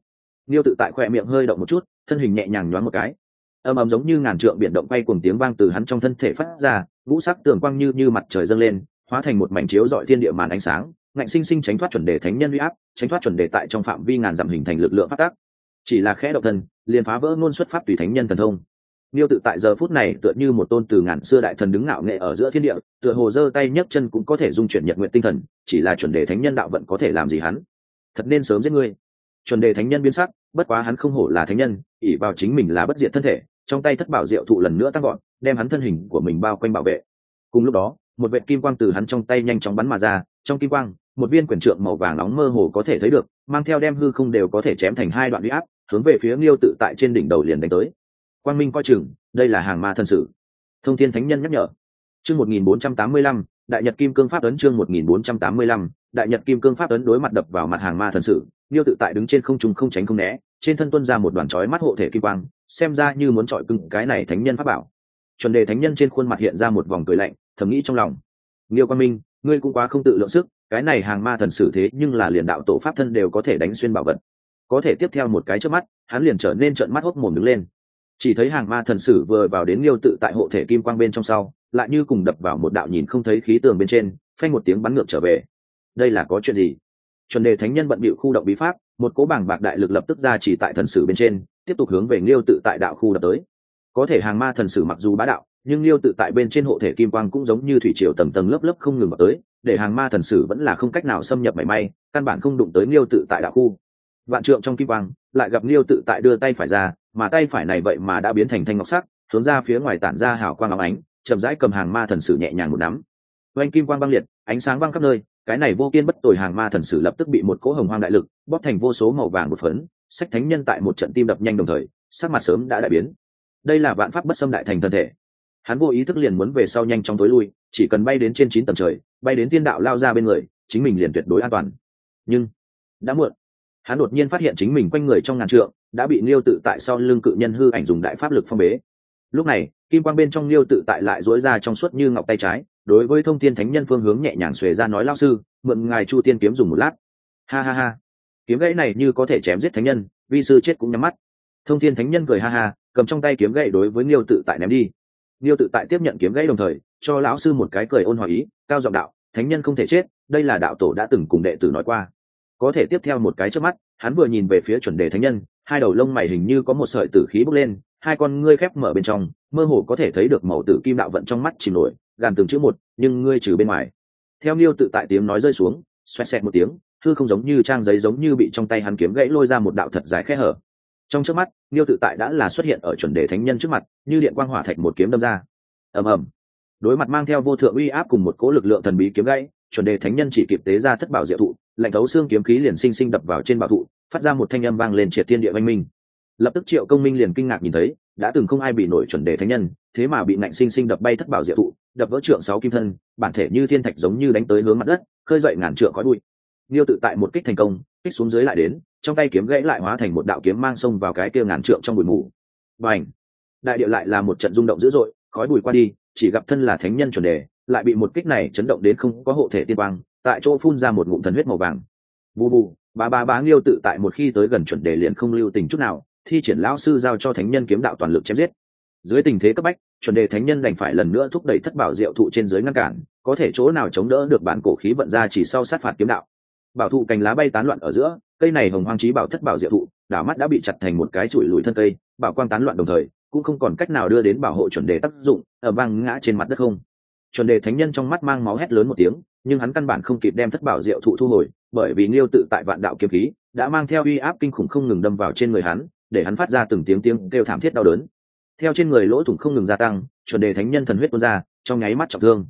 Liêu tự tại khỏe miệng hơi động một chút, thân hình nhẹ nhàng nhoáng một cái, ầm ầm giống như ngàn trượng biển động quay cuồng tiếng vang từ hắn trong thân thể phát ra, ngũ sắc tường quang như mặt trời dâng lên, hóa thành một mảnh chiếu rọi thiên địa màn ánh sáng, ngạnh sinh sinh tránh thoát chuẩn đề thánh nhân uy áp, tránh thoát chuẩn đề tại trong phạm vi ngàn dặm hình thành lực lượng phát tác. Chỉ là khẽ động thân, liền phá vỡ ngôn xuất pháp tùy thánh nhân thần thông. Liêu tự tại giờ phút này tựa như một tôn từ ngàn xưa đại thần đứng ngạo nghệ ở giữa thiên địa, tựa hồ giơ tay nhấc chân cũng có thể dung chuyển nhật nguyện tinh thần, chỉ là chuẩn đề thánh nhân đạo vận có thể làm gì hắn? Thật nên sớm giết ngươi. Chuẩn đề thánh nhân biến sắc, bất quá hắn không hổ là thánh nhân, ỷ vào chính mình là bất diệt thân thể, trong tay thất bảo diệu thụ lần nữa tăng gọn, đem hắn thân hình của mình bao quanh bảo vệ. Cùng lúc đó, một vệt kim quang từ hắn trong tay nhanh chóng bắn mà ra, trong kim quang, một viên quyền trượng màu vàng nóng mơ hồ có thể thấy được, mang theo đem hư không đều có thể chém thành hai đoạn uy áp, hướng về phía Liêu tự tại trên đỉnh đầu liền đánh tới. Quang Minh coi chừng, đây là hàng ma thần sử. Thông Thiên Thánh Nhân nhắc nhở. Chương 1485, Đại Nhật Kim Cương Pháp ấn chương 1485, Đại Nhật Kim Cương Pháp ấn đối mặt đập vào mặt hàng ma thần sử, Liêu tự tại đứng trên không trung không tránh không né, trên thân tuôn ra một đoàn chói mắt hộ thể kim quang, xem ra như muốn chọi cứng cái này thánh nhân pháp bảo. Chuẩn đề thánh nhân trên khuôn mặt hiện ra một vòng cười lạnh, thầm nghĩ trong lòng: Liêu Quang Minh, ngươi cũng quá không tự lượng sức, cái này hàng ma thần sử thế nhưng là liền đạo tổ pháp thân đều có thể đánh xuyên bảo vật. Có thể tiếp theo một cái chớp mắt, hắn liền trở nên trợn mắt hốc mồm đứng lên. Chỉ thấy hàng ma thần sử vừa vào đến Liêu tự tại hộ thể kim quang bên trong sau, lại như cùng đập vào một đạo nhìn không thấy khí tường bên trên, phanh một tiếng bắn ngược trở về. Đây là có chuyện gì? Chuẩn đề thánh nhân bận bịu khu động bí pháp, một cỗ bảng bạc đại lực lập tức ra chỉ tại thần sử bên trên, tiếp tục hướng về Liêu tự tại đạo khu đập tới. Có thể hàng ma thần sử mặc dù bá đạo, nhưng Liêu tự tại bên trên hộ thể kim quang cũng giống như thủy triều tầng tầng lớp lớp không ngừng vào tới, để hàng ma thần sử vẫn là không cách nào xâm nhập mảy may, căn bản không đụng tới Liêu tự tại đạo khu. Vạn trượng trong kim quang, lại gặp Liêu tự tại đưa tay phải ra, mà tay phải này vậy mà đã biến thành thanh ngọc sắc, hướng ra phía ngoài tản ra hào quang óng ánh, chậm rãi cầm hàng ma thần sử nhẹ nhàng một nắm. Oanh kim quang băng liệt, ánh sáng văng khắp nơi, cái này vô kiên bất tồi hàng ma thần sử lập tức bị một cỗ hồng hoang đại lực bóp thành vô số màu vàng một phấn, sách thánh nhân tại một trận tim đập nhanh đồng thời, sắc mặt sớm đã đại biến. Đây là vạn pháp bất xâm đại thành thân thể. Hắn vô ý thức liền muốn về sau nhanh chóng tối lui, chỉ cần bay đến trên 9 tầng trời, bay đến tiên đạo lao ra bên người, chính mình liền tuyệt đối an toàn. Nhưng đã muộn. Hắn đột nhiên phát hiện chính mình quanh người trong ngàn trượng đã bị Liêu tự tại sau lưng cự nhân hư ảnh dùng đại pháp lực phong bế. Lúc này, kim quang bên trong Liêu tự tại lại duỗi ra trong suốt như ngọc tay trái, đối với Thông Thiên Thánh Nhân phương hướng nhẹ nhàng xuề ra nói: Lão sư, mượn ngài Chu Tiên kiếm dùng một lát. Ha ha ha, kiếm gãy này như có thể chém giết thánh nhân, vi sư chết cũng nhắm mắt. Thông Thiên Thánh Nhân cười ha ha, cầm trong tay kiếm gãy đối với Liêu tự tại ném đi. Liêu tự tại tiếp nhận kiếm gãy đồng thời cho lão sư một cái cười ôn hòa ý, cao giọng đạo: thánh nhân không thể chết, đây là đạo tổ đã từng cùng đệ tử nói qua. Có thể tiếp theo một cái trước mắt, hắn vừa nhìn về phía chuẩn đề thánh nhân, hai đầu lông mày hình như có một sợi tử khí bốc lên, hai con ngươi khép mở bên trong, mơ hồ có thể thấy được màu tử kim đạo vận trong mắt chìm nổi, gàn từng chữ một, nhưng ngươi trừ bên ngoài. Theo Liêu tự tại tiếng nói rơi xuống, xoẹt xẹt một tiếng, hư không giống như trang giấy giống như bị trong tay hắn kiếm gãy lôi ra một đạo thật dài khe hở. Trong chớp mắt, Liêu tự tại đã là xuất hiện ở chuẩn đề thánh nhân trước mặt, như điện quang hỏa thạch một kiếm đâm ra. Ầm ầm. Đối mặt mang theo vô thượng uy áp cùng một cỗ lực lượng thần bí kiếm gãy, chuẩn đề thánh nhân chỉ kịp tế ra thất bảo diệu thụ, lạnh thấu xương kiếm khí liền sinh sinh đập vào trên bảo thụ, phát ra một thanh âm vang lên triệt thiên địa oanh minh. Lập tức Triệu Công Minh liền kinh ngạc nhìn thấy, đã từng không ai bị nổi chuẩn đề thánh nhân, thế mà bị nạnh sinh sinh đập bay thất bảo diệu thụ, đập vỡ trượng 6 kim thân, bản thể như thiên thạch giống như đánh tới hướng mặt đất, khơi dậy ngàn trượng khói bụi. Liêu tự tại một kích thành công, kích xuống dưới lại đến, trong tay kiếm gãy lại hóa thành một đạo kiếm mang xông vào cái kia ngàn trượng trong bụi mù. Bành! Đại địa lại là một trận rung động dữ dội, khói bụi qua đi, chỉ gặp thân là thánh nhân chuẩn đề, lại bị một kích này chấn động đến không có hộ thể tiên quang, tại chỗ phun ra một ngụm thần huyết màu vàng. Bù bù, bá Liêu tự tại một khi tới gần chuẩn đề liền không lưu tình chút nào, thi triển lão sư giao cho thánh nhân kiếm đạo toàn lực chém giết. Dưới tình thế cấp bách, chuẩn đề thánh nhân đành phải lần nữa thúc đẩy thất bảo diệu thụ trên dưới ngăn cản, có thể chỗ nào chống đỡ được bản cổ khí vận ra chỉ sau sát phạt kiếm đạo. Bảo thụ cành lá bay tán loạn ở giữa, cây này hồng hoang chí bảo thất bảo diệu thụ, đảo mắt đã bị chặt thành một cái chuỗi lùi thân cây, bảo quang tán loạn đồng thời, cũng không còn cách nào đưa đến bảo hộ chuẩn đề tác dụng, ở vang ngã trên mặt đất không. Chuẩn đề thánh nhân trong mắt mang máu hét lớn một tiếng, nhưng hắn căn bản không kịp đem thất bảo diệu thụ thu hồi, bởi vì Liêu tự tại vạn đạo kiếm khí đã mang theo uy áp kinh khủng không ngừng đâm vào trên người hắn, để hắn phát ra từng tiếng kêu thảm thiết đau đớn. Theo trên người lỗ thủng không ngừng gia tăng, chuẩn đề thánh nhân thần huyết tuôn ra, trong nháy mắt trọng thương.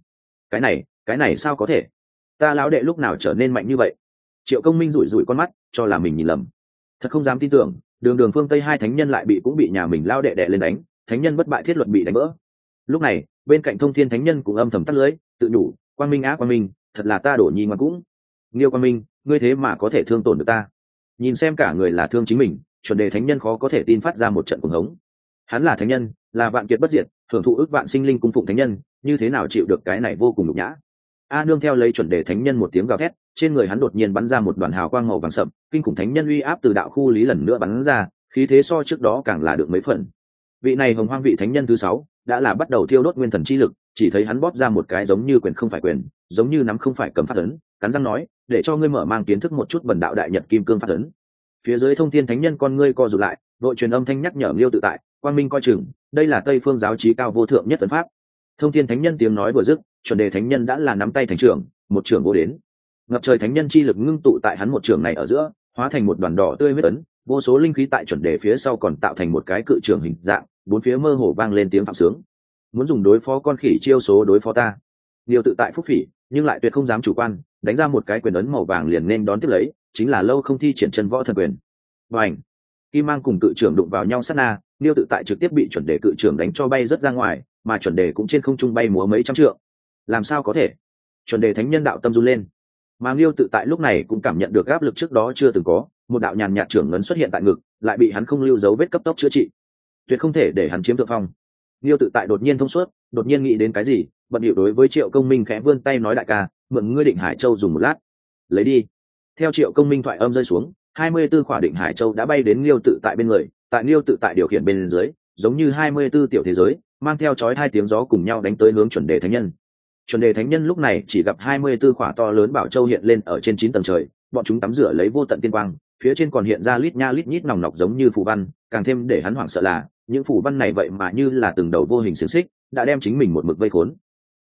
Cái này sao có thể? Ta lão đệ lúc nào trở nên mạnh như vậy? Triệu Công Minh rủi rủi con mắt, cho là mình nhìn lầm. Thật không dám tin tưởng, đường phương Tây hai thánh nhân lại cũng bị nhà mình lão đệ đè lên đánh, thánh nhân bất bại thiết luật bị đánh vỡ. Lúc này, bên cạnh Thông Thiên thánh nhân cũng âm thầm tắt lưới, tự nhủ: Quang Minh á Quang Minh, thật là ta đổ nhi ngoan cũng. Liêu Quang Minh, ngươi thế mà có thể thương tổn được ta. Nhìn xem cả người là thương chính mình, chuẩn đề thánh nhân khó có thể tin phát ra một trận cuồng hống. Hắn là thánh nhân, là vạn kiệt bất diệt, thưởng thụ ước vạn sinh linh cung phụng thánh nhân, như thế nào chịu được cái này vô cùng nhục nhã. A nương theo lấy chuẩn đề thánh nhân một tiếng gào thét, trên người hắn đột nhiên bắn ra một đoàn hào quang màu vàng sậm, kinh khủng thánh nhân uy áp từ đạo khu lý lần nữa bắn ra, khí thế so trước đó càng là được mấy phần. Vị này hồng hoang vị thánh nhân thứ 6, đã là bắt đầu thiêu đốt nguyên thần chi lực, chỉ thấy hắn bóp ra một cái giống như quyền không phải quyền, giống như nắm không phải cầm phát ấn, cắn răng nói, để cho ngươi mở mang kiến thức một chút bần đạo đại nhật kim cương phát ấn. Phía dưới thông thiên thánh nhân con ngươi co rụt lại, đội truyền âm thanh nhắc nhở Liêu tự tại, quang minh coi chừng, đây là Tây phương giáo chí cao vô thượng nhất ấn pháp. Thông thiên thánh nhân tiếng nói vừa dứt, chuẩn đề thánh nhân đã là nắm tay thành trưởng, một trưởng vô đến. Ngập trời thánh nhân chi lực ngưng tụ tại hắn một trưởng này ở giữa, hóa thành một đoàn đỏ tươi huyết ấn, vô số linh khí tại chuẩn đề phía sau còn tạo thành một cái cự trưởng hình dạng, bốn phía mơ hồ vang lên tiếng phạm sướng. Muốn dùng đối phó con khỉ chiêu số đối phó ta. Liêu tự tại phúc phỉ, nhưng lại tuyệt không dám chủ quan, đánh ra một cái quyền ấn màu vàng liền nên đón tiếp lấy, chính là lâu không thi triển chân võ thần quyền. Bành! Kim mang cùng cự trưởng đụng vào nhau sát na, Liêu tự tại trực tiếp bị chuẩn đề cự trưởng đánh cho bay rất ra ngoài, mà chuẩn đề cũng trên không trung bay múa mấy trăm trượng. Làm sao có thể? Chuẩn đề thánh nhân đạo tâm run lên. Mà Liêu tự tại lúc này cũng cảm nhận được áp lực trước đó chưa từng có, một đạo nhàn nhạt trưởng ấn xuất hiện tại ngực, lại bị hắn không lưu dấu vết cấp tốc chữa trị. Tuyệt không thể để hắn chiếm thượng phong. Liêu tự tại đột nhiên thông suốt, đột nhiên nghĩ đến cái gì, bận điệu đối với Triệu Công Minh khẽ vươn tay nói đại ca, mượn ngươi Định Hải Châu dùng một lát. Lấy đi. Theo Triệu Công Minh thoại âm rơi xuống, 24 khỏa Định Hải Châu đã bay đến Liêu tự tại bên người, tại Liêu tự tại điều khiển bên dưới, giống như 24 tiểu thế giới, mang theo chói hai tiếng gió cùng nhau đánh tới hướng chuẩn đề thánh nhân. Chuẩn đề thánh nhân lúc này chỉ gặp 24 khỏa to lớn bảo châu hiện lên ở trên 9 tầng trời, bọn chúng tắm rửa lấy vô tận tiên quang, phía trên còn hiện ra lít nha lít nhít nòng nọc giống như phù văn, càng thêm để hắn hoảng sợ là những phù văn này vậy mà như là từng đầu vô hình xiềng xích, đã đem chính mình một mực vây khốn.